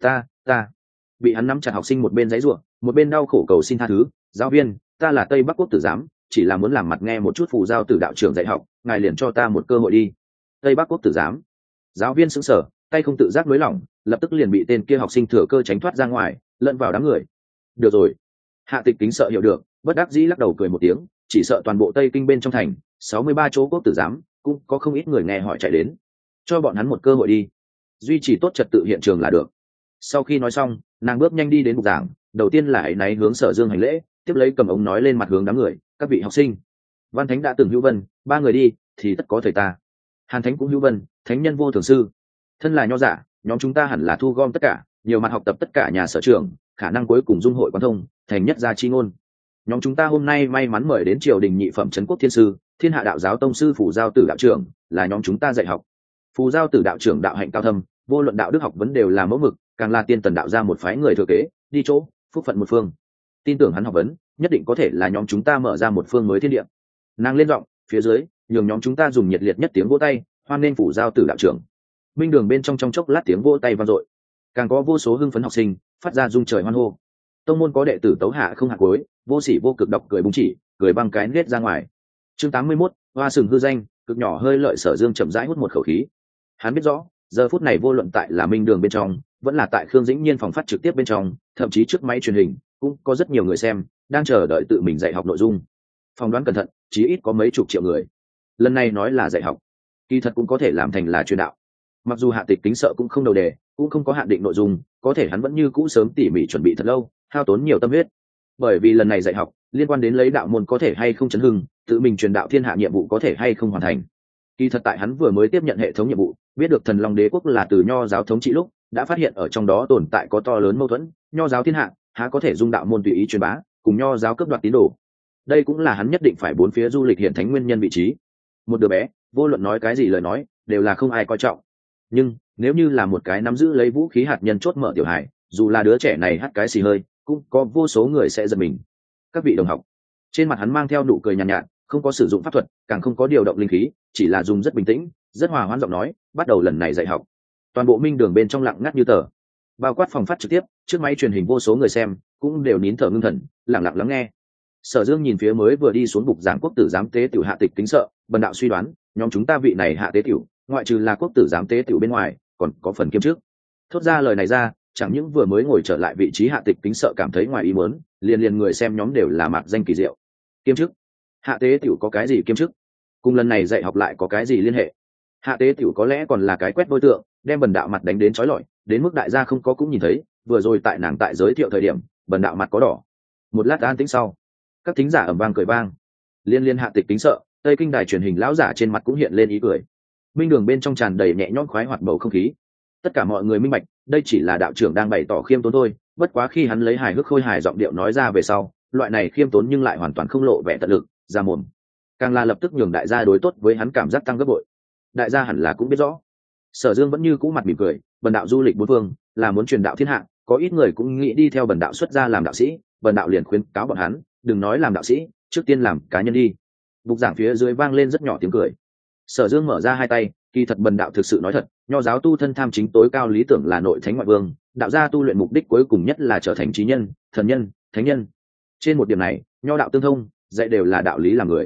Ta. Bị hắn nắm chặt học sinh một bên giãy giụa, một bên đau khổ cầu xin tha thứ, giáo viên, ta là Tây Bắc Quốc tử giám, chỉ là muốn làm mặt nghe một chút Phù Giao Tử đạo trưởng dạy học, ngài liền cho ta một cơ hội đi. Tây Bắc Quốc tử giám. Giáo viên sững sờ, tay không tự giác nới lỏng, lập tức liền bị tên kia học sinh thừa cơ tránh thoát ra ngoài, lẫn vào đám người. Được rồi. Hạ Tịch Kính sợ hiểu được, bất đắc dĩ lắc đầu cười một tiếng, chỉ sợ toàn bộ Tây Kinh bên trong thành 63 chỗ quốc tử giám cũng có không ít người nghe hỏi chạy đến, cho bọn hắn một cơ hội đi, duy trì tốt trật tự hiện trường là được. Sau khi nói xong, nàng bước nhanh đi đến bục giảng, đầu tiên là áy náy hướng Sở Dương hành lễ, tiếp lấy cầm ống nói lên mặt hướng đám người, các vị học sinh, Văn Thánh đã từng hữu vân, 3 người đi thì tất có thầy ta. Hàn Thánh cũng hữu vân, thánh nhân vô thường sư. Thân là nho giả, nhóm chúng ta hẳn là thu gom tất cả, nhiều mặt học tập tất cả nhà sở trường, khả năng cuối cùng dung hội quan thông, thành nhất gia chi ngôn. Nhóm chúng ta hôm nay may mắn mời đến triều đình nhị phẩm trấn quốc thiên sư, thiên hạ đạo giáo tông sư Phù Giao Tử đạo trưởng, là nhóm chúng ta dạy học. Phù Giao Tử đạo trưởng đạo hạnh cao thâm, vô luận đạo đức học vấn đều là mẫu mực, càng là tiên tần đạo ra một phái người thừa kế, đi chỗ phúc phận một phương. Tin tưởng hắn học vấn, nhất định có thể là nhóm chúng ta mở ra một phương mới thiên địa. Nàng lên giọng, phía dưới nhường nhóm chúng ta dùng nhiệt liệt nhất tiếng vỗ tay, hoan nghênh Phù Giao Tử đạo trưởng. Minh đường bên trong chốc lát tiếng vỗ tay vang dội, càng có vô số hưng phấn học sinh phát ra rung trời hoan hô. Tông môn có đệ tử tấu hạ không hạ cuối, vô sỉ vô cực đọc cười búng chỉ, cười băng cái nết ra ngoài. Chương 81, hoa sừng hư danh, cực nhỏ hơi lợi. Sở Dương chậm rãi hút một khẩu khí. Hắn biết rõ, giờ phút này vô luận tại là Minh đường bên trong, vẫn là tại Khương Dĩnh Nhiên phòng phát trực tiếp bên trong, thậm chí trước máy truyền hình, cũng có rất nhiều người xem, đang chờ đợi tự mình dạy học nội dung. Phỏng đoán cẩn thận, chí ít có mấy chục triệu người. Lần này nói là dạy học, kỳ thật cũng có thể làm thành là truyền đạo. Mặc dù Hạ Tịch Kính sợ cũng không đầu đề, cũng không có hạn định nội dung, có thể hắn vẫn như cũ sớm tỉ mỉ chuẩn bị thật lâu, hao tốn nhiều tâm huyết. Bởi vì lần này dạy học liên quan đến lấy đạo môn có thể hay không chấn hưng, tự mình truyền đạo thiên hạ nhiệm vụ có thể hay không hoàn thành. Kỳ thật tại hắn vừa mới tiếp nhận hệ thống nhiệm vụ, biết được Thần Long Đế quốc là từ nho giáo thống trị lúc, đã phát hiện ở trong đó tồn tại có to lớn mâu thuẫn, nho giáo thiên hạ há có thể dung đạo môn tùy ý truyền bá, cùng nho giáo cướp đoạt tín đồ. Đây cũng là hắn nhất định phải bốn phía du lịch hiện thánh nguyên nhân vị trí. Một đứa bé, vô luận nói cái gì lời nói, đều là không ai coi trọng. Nhưng nếu như là một cái nắm giữ lấy vũ khí hạt nhân chốt mở tiểu hài, dù là đứa trẻ này hắt cái xì hơi, cũng có vô số người sẽ giật mình. Các vị đồng học, trên mặt hắn mang theo nụ cười nhàn nhạt, không có sử dụng pháp thuật, càng không có điều động linh khí, chỉ là dùng rất bình tĩnh, rất hòa hoãn giọng nói, bắt đầu lần này dạy học. Toàn bộ Minh đường bên trong lặng ngắt như tờ, bao quát phòng phát trực tiếp, trước máy truyền hình vô số người xem cũng đều nín thở ngưng thần, lặng lặng lắng nghe. Sở Dương nhìn phía mới vừa đi xuống bục giảng quốc tử giám tế tiểu Hạ Tịch Kính sợ, bần đạo suy đoán, nhóm chúng ta vị này hạ tế tiểu, ngoại trừ là quốc tử giám tế tiểu bên ngoài, còn có phần kiêm chức. Thốt ra lời này ra, chẳng những vừa mới ngồi trở lại vị trí Hạ Tịch Kính sợ cảm thấy ngoài ý muốn, liền người xem nhóm đều là mạc danh kỳ diệu. Kiêm chức? Hạ tế tiểu có cái gì kiêm chức? Cùng lần này dạy học lại có cái gì liên hệ? Hạ tế tiểu có lẽ còn là cái quét vôi tượng, đem bần đạo mặt đánh đến chói lọi, đến mức đại gia không có cũng nhìn thấy, vừa rồi tại nàng tại giới thiệu thời điểm, bần đạo mặt có đỏ. Một lát an tĩnh sau, các thính giả ầm vang cười vang. Liên Hạ Tịch Kính sợ, Tây Kinh đài truyền hình lão giả trên mặt cũng hiện lên ý cười. Minh đường bên trong tràn đầy nhẹ nhõm khoái hoạt bầu không khí. Tất cả mọi người minh bạch, đây chỉ là đạo trưởng đang bày tỏ khiêm tốn thôi, bất quá khi hắn lấy hài hước khôi hài giọng điệu nói ra về sau, loại này khiêm tốn nhưng lại hoàn toàn không lộ vẻ tận lực, ra mồm. Càng là lập tức nhường đại gia đối tốt với hắn cảm giác tăng gấp bội. Đại gia hẳn là cũng biết rõ. Sở Dương vẫn như cũ mặt mỉm cười, bần đạo du lịch bốn phương, là muốn truyền đạo thiên hạ, có ít người cũng nghĩ đi theo bần đạo xuất gia làm đạo sĩ, bần đạo liền khuyến cáo bọn hắn, đừng nói làm đạo sĩ, trước tiên làm cá nhân đi. Bục giảng phía dưới vang lên rất nhỏ tiếng cười. Sở Dương mở ra hai tay, kỳ thật bần đạo thực sự nói thật, nho giáo tu thân tham chính tối cao lý tưởng là nội thánh ngoại vương, đạo gia tu luyện mục đích cuối cùng nhất là trở thành trí nhân, thần nhân, thánh nhân. Trên một điểm này, nho đạo tương thông, dạy đều là đạo lý làm người.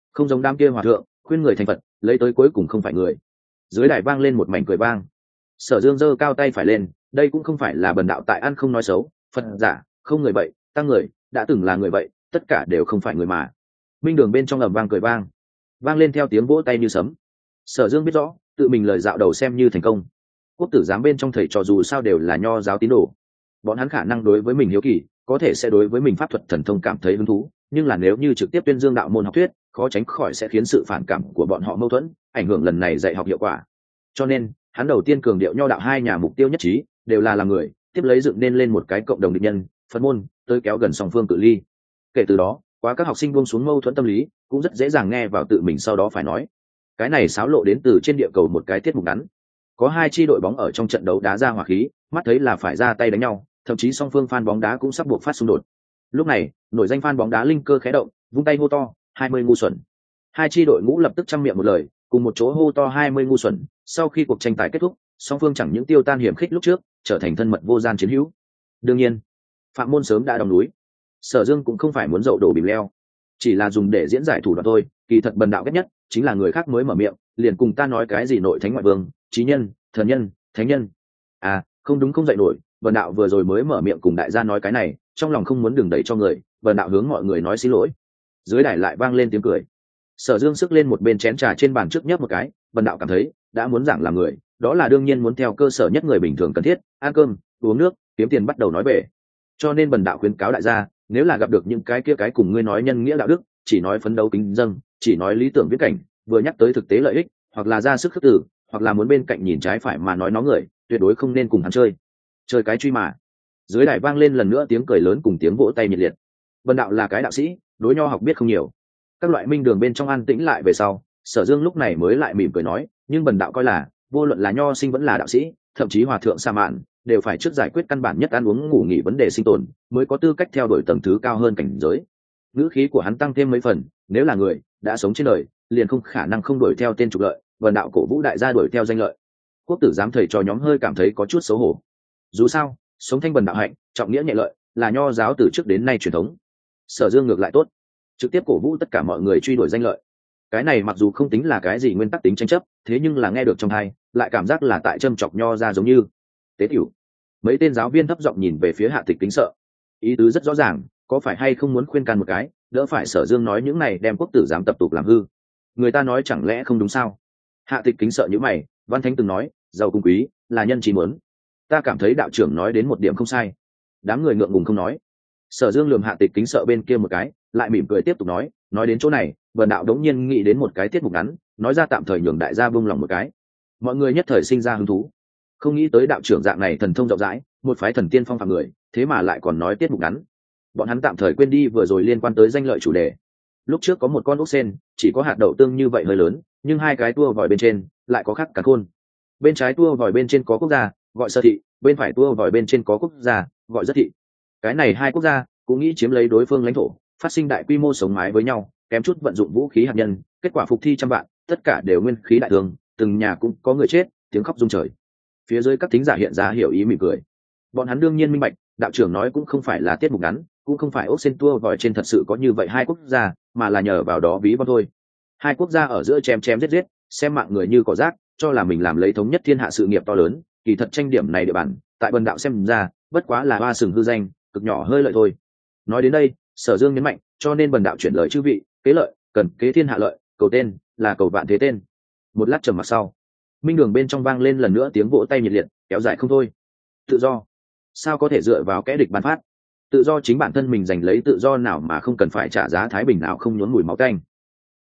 không giống đám kia hòa thượng khuyên người thành phật lấy tới cuối cùng không phải người. Dưới đài vang lên một mảnh cười vang. Sở Dương giơ cao tay phải lên, đây cũng không phải là bần đạo tại ăn không nói xấu, phật giả không người vậy, tăng người đã từng là người vậy, tất cả đều không phải người mà. Minh đường bên trong ầm vang cười vang lên theo tiếng vỗ tay như sấm. Sở Dương biết rõ tự mình lời dạo đầu xem như thành công. Quốc tử giám bên trong thầy trò dù sao đều là nho giáo tín đồ, bọn hắn khả năng đối với mình hiếu kỳ, có thể sẽ đối với mình pháp thuật thần thông cảm thấy hứng thú, nhưng là nếu như trực tiếp tuyên dương đạo môn học thuyết, khó tránh khỏi sẽ khiến sự phản cảm của bọn họ mâu thuẫn, ảnh hưởng lần này dạy học hiệu quả. Cho nên hắn đầu tiên cường điệu nho đạo hai nhà mục tiêu nhất trí, đều là làm người, tiếp lấy dựng nên lên một cái cộng đồng địch nhân, Phật môn, tới kéo gần song phương cự ly. Kể từ đó, quá các học sinh buông xuống mâu thuẫn tâm lý, cũng rất dễ dàng nghe vào tự mình sau đó phải nói. Cái này xáo lộ đến từ trên địa cầu một cái tiết mục ngắn. Có hai chi đội bóng ở trong trận đấu đá ra hỏa khí, mắt thấy là phải ra tay đánh nhau, thậm chí song phương fan bóng đá cũng sắp buộc phát xung đột. Lúc này, nổi danh fan bóng đá Linh Cơ khẽ động, vung tay hô to, 20 ngu xuẩn. Hai chi đội ngũ lập tức trăm miệng một lời, cùng một chỗ hô to 20 ngu xuẩn. Sau khi cuộc tranh tài kết thúc, song phương chẳng những tiêu tan hiểm khích lúc trước, trở thành thân mật vô gian chiến hữu. Đương nhiên, Phạm Môn sớm đã đóng núi. Sở Dương cũng không phải muốn dậu đổ bìm leo, chỉ là dùng để diễn giải thủ đoạn thôi. Kỳ thật bần đạo ghét nhất chính là người khác mới mở miệng, liền cùng ta nói cái gì nội thánh ngoại vương, chí nhân, thần nhân, thánh nhân. À, không đúng không dạy nổi, bần đạo vừa rồi mới mở miệng cùng đại gia nói cái này, trong lòng không muốn đừng đẩy cho người, bần đạo hướng mọi người nói xin lỗi. Dưới đài lại vang lên tiếng cười. Sở Dương sức lên một bên chén trà trên bàn trước nhấp một cái, bần đạo cảm thấy đã muốn giảng làm người, đó là đương nhiên muốn theo cơ sở nhất người bình thường cần thiết, ăn cơm, uống nước, kiếm tiền bắt đầu nói về. Cho nên bần đạo khuyến cáo đại gia, nếu là gặp được những cái kia cái cùng ngươi nói nhân nghĩa đạo đức, chỉ nói phấn đấu kính dâng, chỉ nói lý tưởng viết cảnh, vừa nhắc tới thực tế lợi ích, hoặc là ra sức khước từ, hoặc là muốn bên cạnh nhìn trái phải mà nói nó người, tuyệt đối không nên cùng hắn chơi cái truy mà. Dưới đài vang lên lần nữa tiếng cười lớn cùng tiếng vỗ tay nhiệt liệt. Bần đạo là cái đạo sĩ, đối nho học biết không nhiều. Các loại minh đường bên trong an tĩnh lại về sau, Sở Dương lúc này mới lại mỉm cười nói, nhưng bần đạo coi là vô luận là nho sinh vẫn là đạo sĩ, thậm chí hòa thượng sa mạn, đều phải trước giải quyết căn bản nhất ăn uống ngủ nghỉ vấn đề sinh tồn, mới có tư cách theo đuổi tầng thứ cao hơn cảnh giới. Ngữ khí của hắn tăng thêm mấy phần, nếu là người đã sống trên đời, liền không khả năng không đuổi theo tên trục lợi, bần đạo cổ vũ đại gia đuổi theo danh lợi. Quốc tử giám thầy cho nhóm hơi cảm thấy có chút xấu hổ. Dù sao, sống thanh bần đạo hạnh, trọng nghĩa nhẹ lợi, là nho giáo từ trước đến nay truyền thống. Sở Dương ngược lại tốt, trực tiếp cổ vũ tất cả mọi người truy đuổi danh lợi. Cái này mặc dù không tính là cái gì nguyên tắc tính tranh chấp, thế nhưng là nghe được trong tai, lại cảm giác là tại châm chọc nho ra giống như tế tiểu. Mấy tên giáo viên thấp giọng nhìn về phía Hạ Tịch Kính Sợ, ý tứ rất rõ ràng, có phải hay không muốn khuyên can một cái, đỡ phải Sở Dương nói những này đem quốc tử giám tập tục làm hư. Người ta nói chẳng lẽ không đúng sao? Hạ Tịch Kính Sợ nhíu mày, Văn Thánh từng nói, giàu cung quý là nhân trí muốn. Ta cảm thấy đạo trưởng nói đến một điểm không sai. Đám người ngượng ngùng không nói. Sở Dương lườm Hạ Tịch Kính Sợ bên kia một cái, lại mỉm cười tiếp tục nói đến chỗ này, bần đạo đống nhiên nghĩ đến một cái tiết mục ngắn, nói ra tạm thời nhường đại gia buông lòng một cái. Mọi người nhất thời sinh ra hứng thú, không nghĩ tới đạo trưởng dạng này thần thông rộng rãi, một phái thần tiên phong phạm người, thế mà lại còn nói tiết mục ngắn. Bọn hắn tạm thời quên đi vừa rồi liên quan tới danh lợi chủ đề. Lúc trước có một con ốc sên, chỉ có hạt đậu tương như vậy hơi lớn, nhưng hai cái tua vòi bên trên lại có khác cả khôn. Bên trái tua vòi bên trên có quốc gia gọi sơ thị, bên phải tua vòi bên trên có quốc gia gọi rất thị. Cái này hai quốc gia cũng nghĩ chiếm lấy đối phương lãnh thổ, phát sinh đại quy mô sống mái với nhau, kém chút vận dụng vũ khí hạt nhân, kết quả phục thi trăm vạn, tất cả đều nguyên khí đại thương, từng nhà cũng có người chết, tiếng khóc rung trời. Phía dưới các thính giả hiện ra hiểu ý mỉm cười. Bọn hắn đương nhiên minh bạch, đạo trưởng nói cũng không phải là tiết mục ngắn, cũng không phải ốc sen tua vòi trên thật sự có như vậy hai quốc gia, mà là nhờ vào đó ví von thôi. Hai quốc gia ở giữa chém chém giết giết, xem mạng người như cỏ rác, cho là mình làm lấy thống nhất thiên hạ sự nghiệp to lớn, kỳ thật tranh điểm này địa bàn, tại bần đạo xem ra, bất quá là hoa sừng hư danh, cực nhỏ hơi lợi thôi. Nói đến đây, Sở Dương nhấn mạnh, cho nên bần đạo chuyển lời chư vị, kế lợi, cần kế thiên hạ lợi, cầu tên, là cầu vạn thế tên. Một lát trầm mặc sau, minh đường bên trong vang lên lần nữa tiếng vỗ tay nhiệt liệt, kéo dài không thôi. Tự do, sao có thể dựa vào kẻ địch ban phát? Tự do chính bản thân mình giành lấy, tự do nào mà không cần phải trả giá thái bình nào không nhốn mùi máu tanh.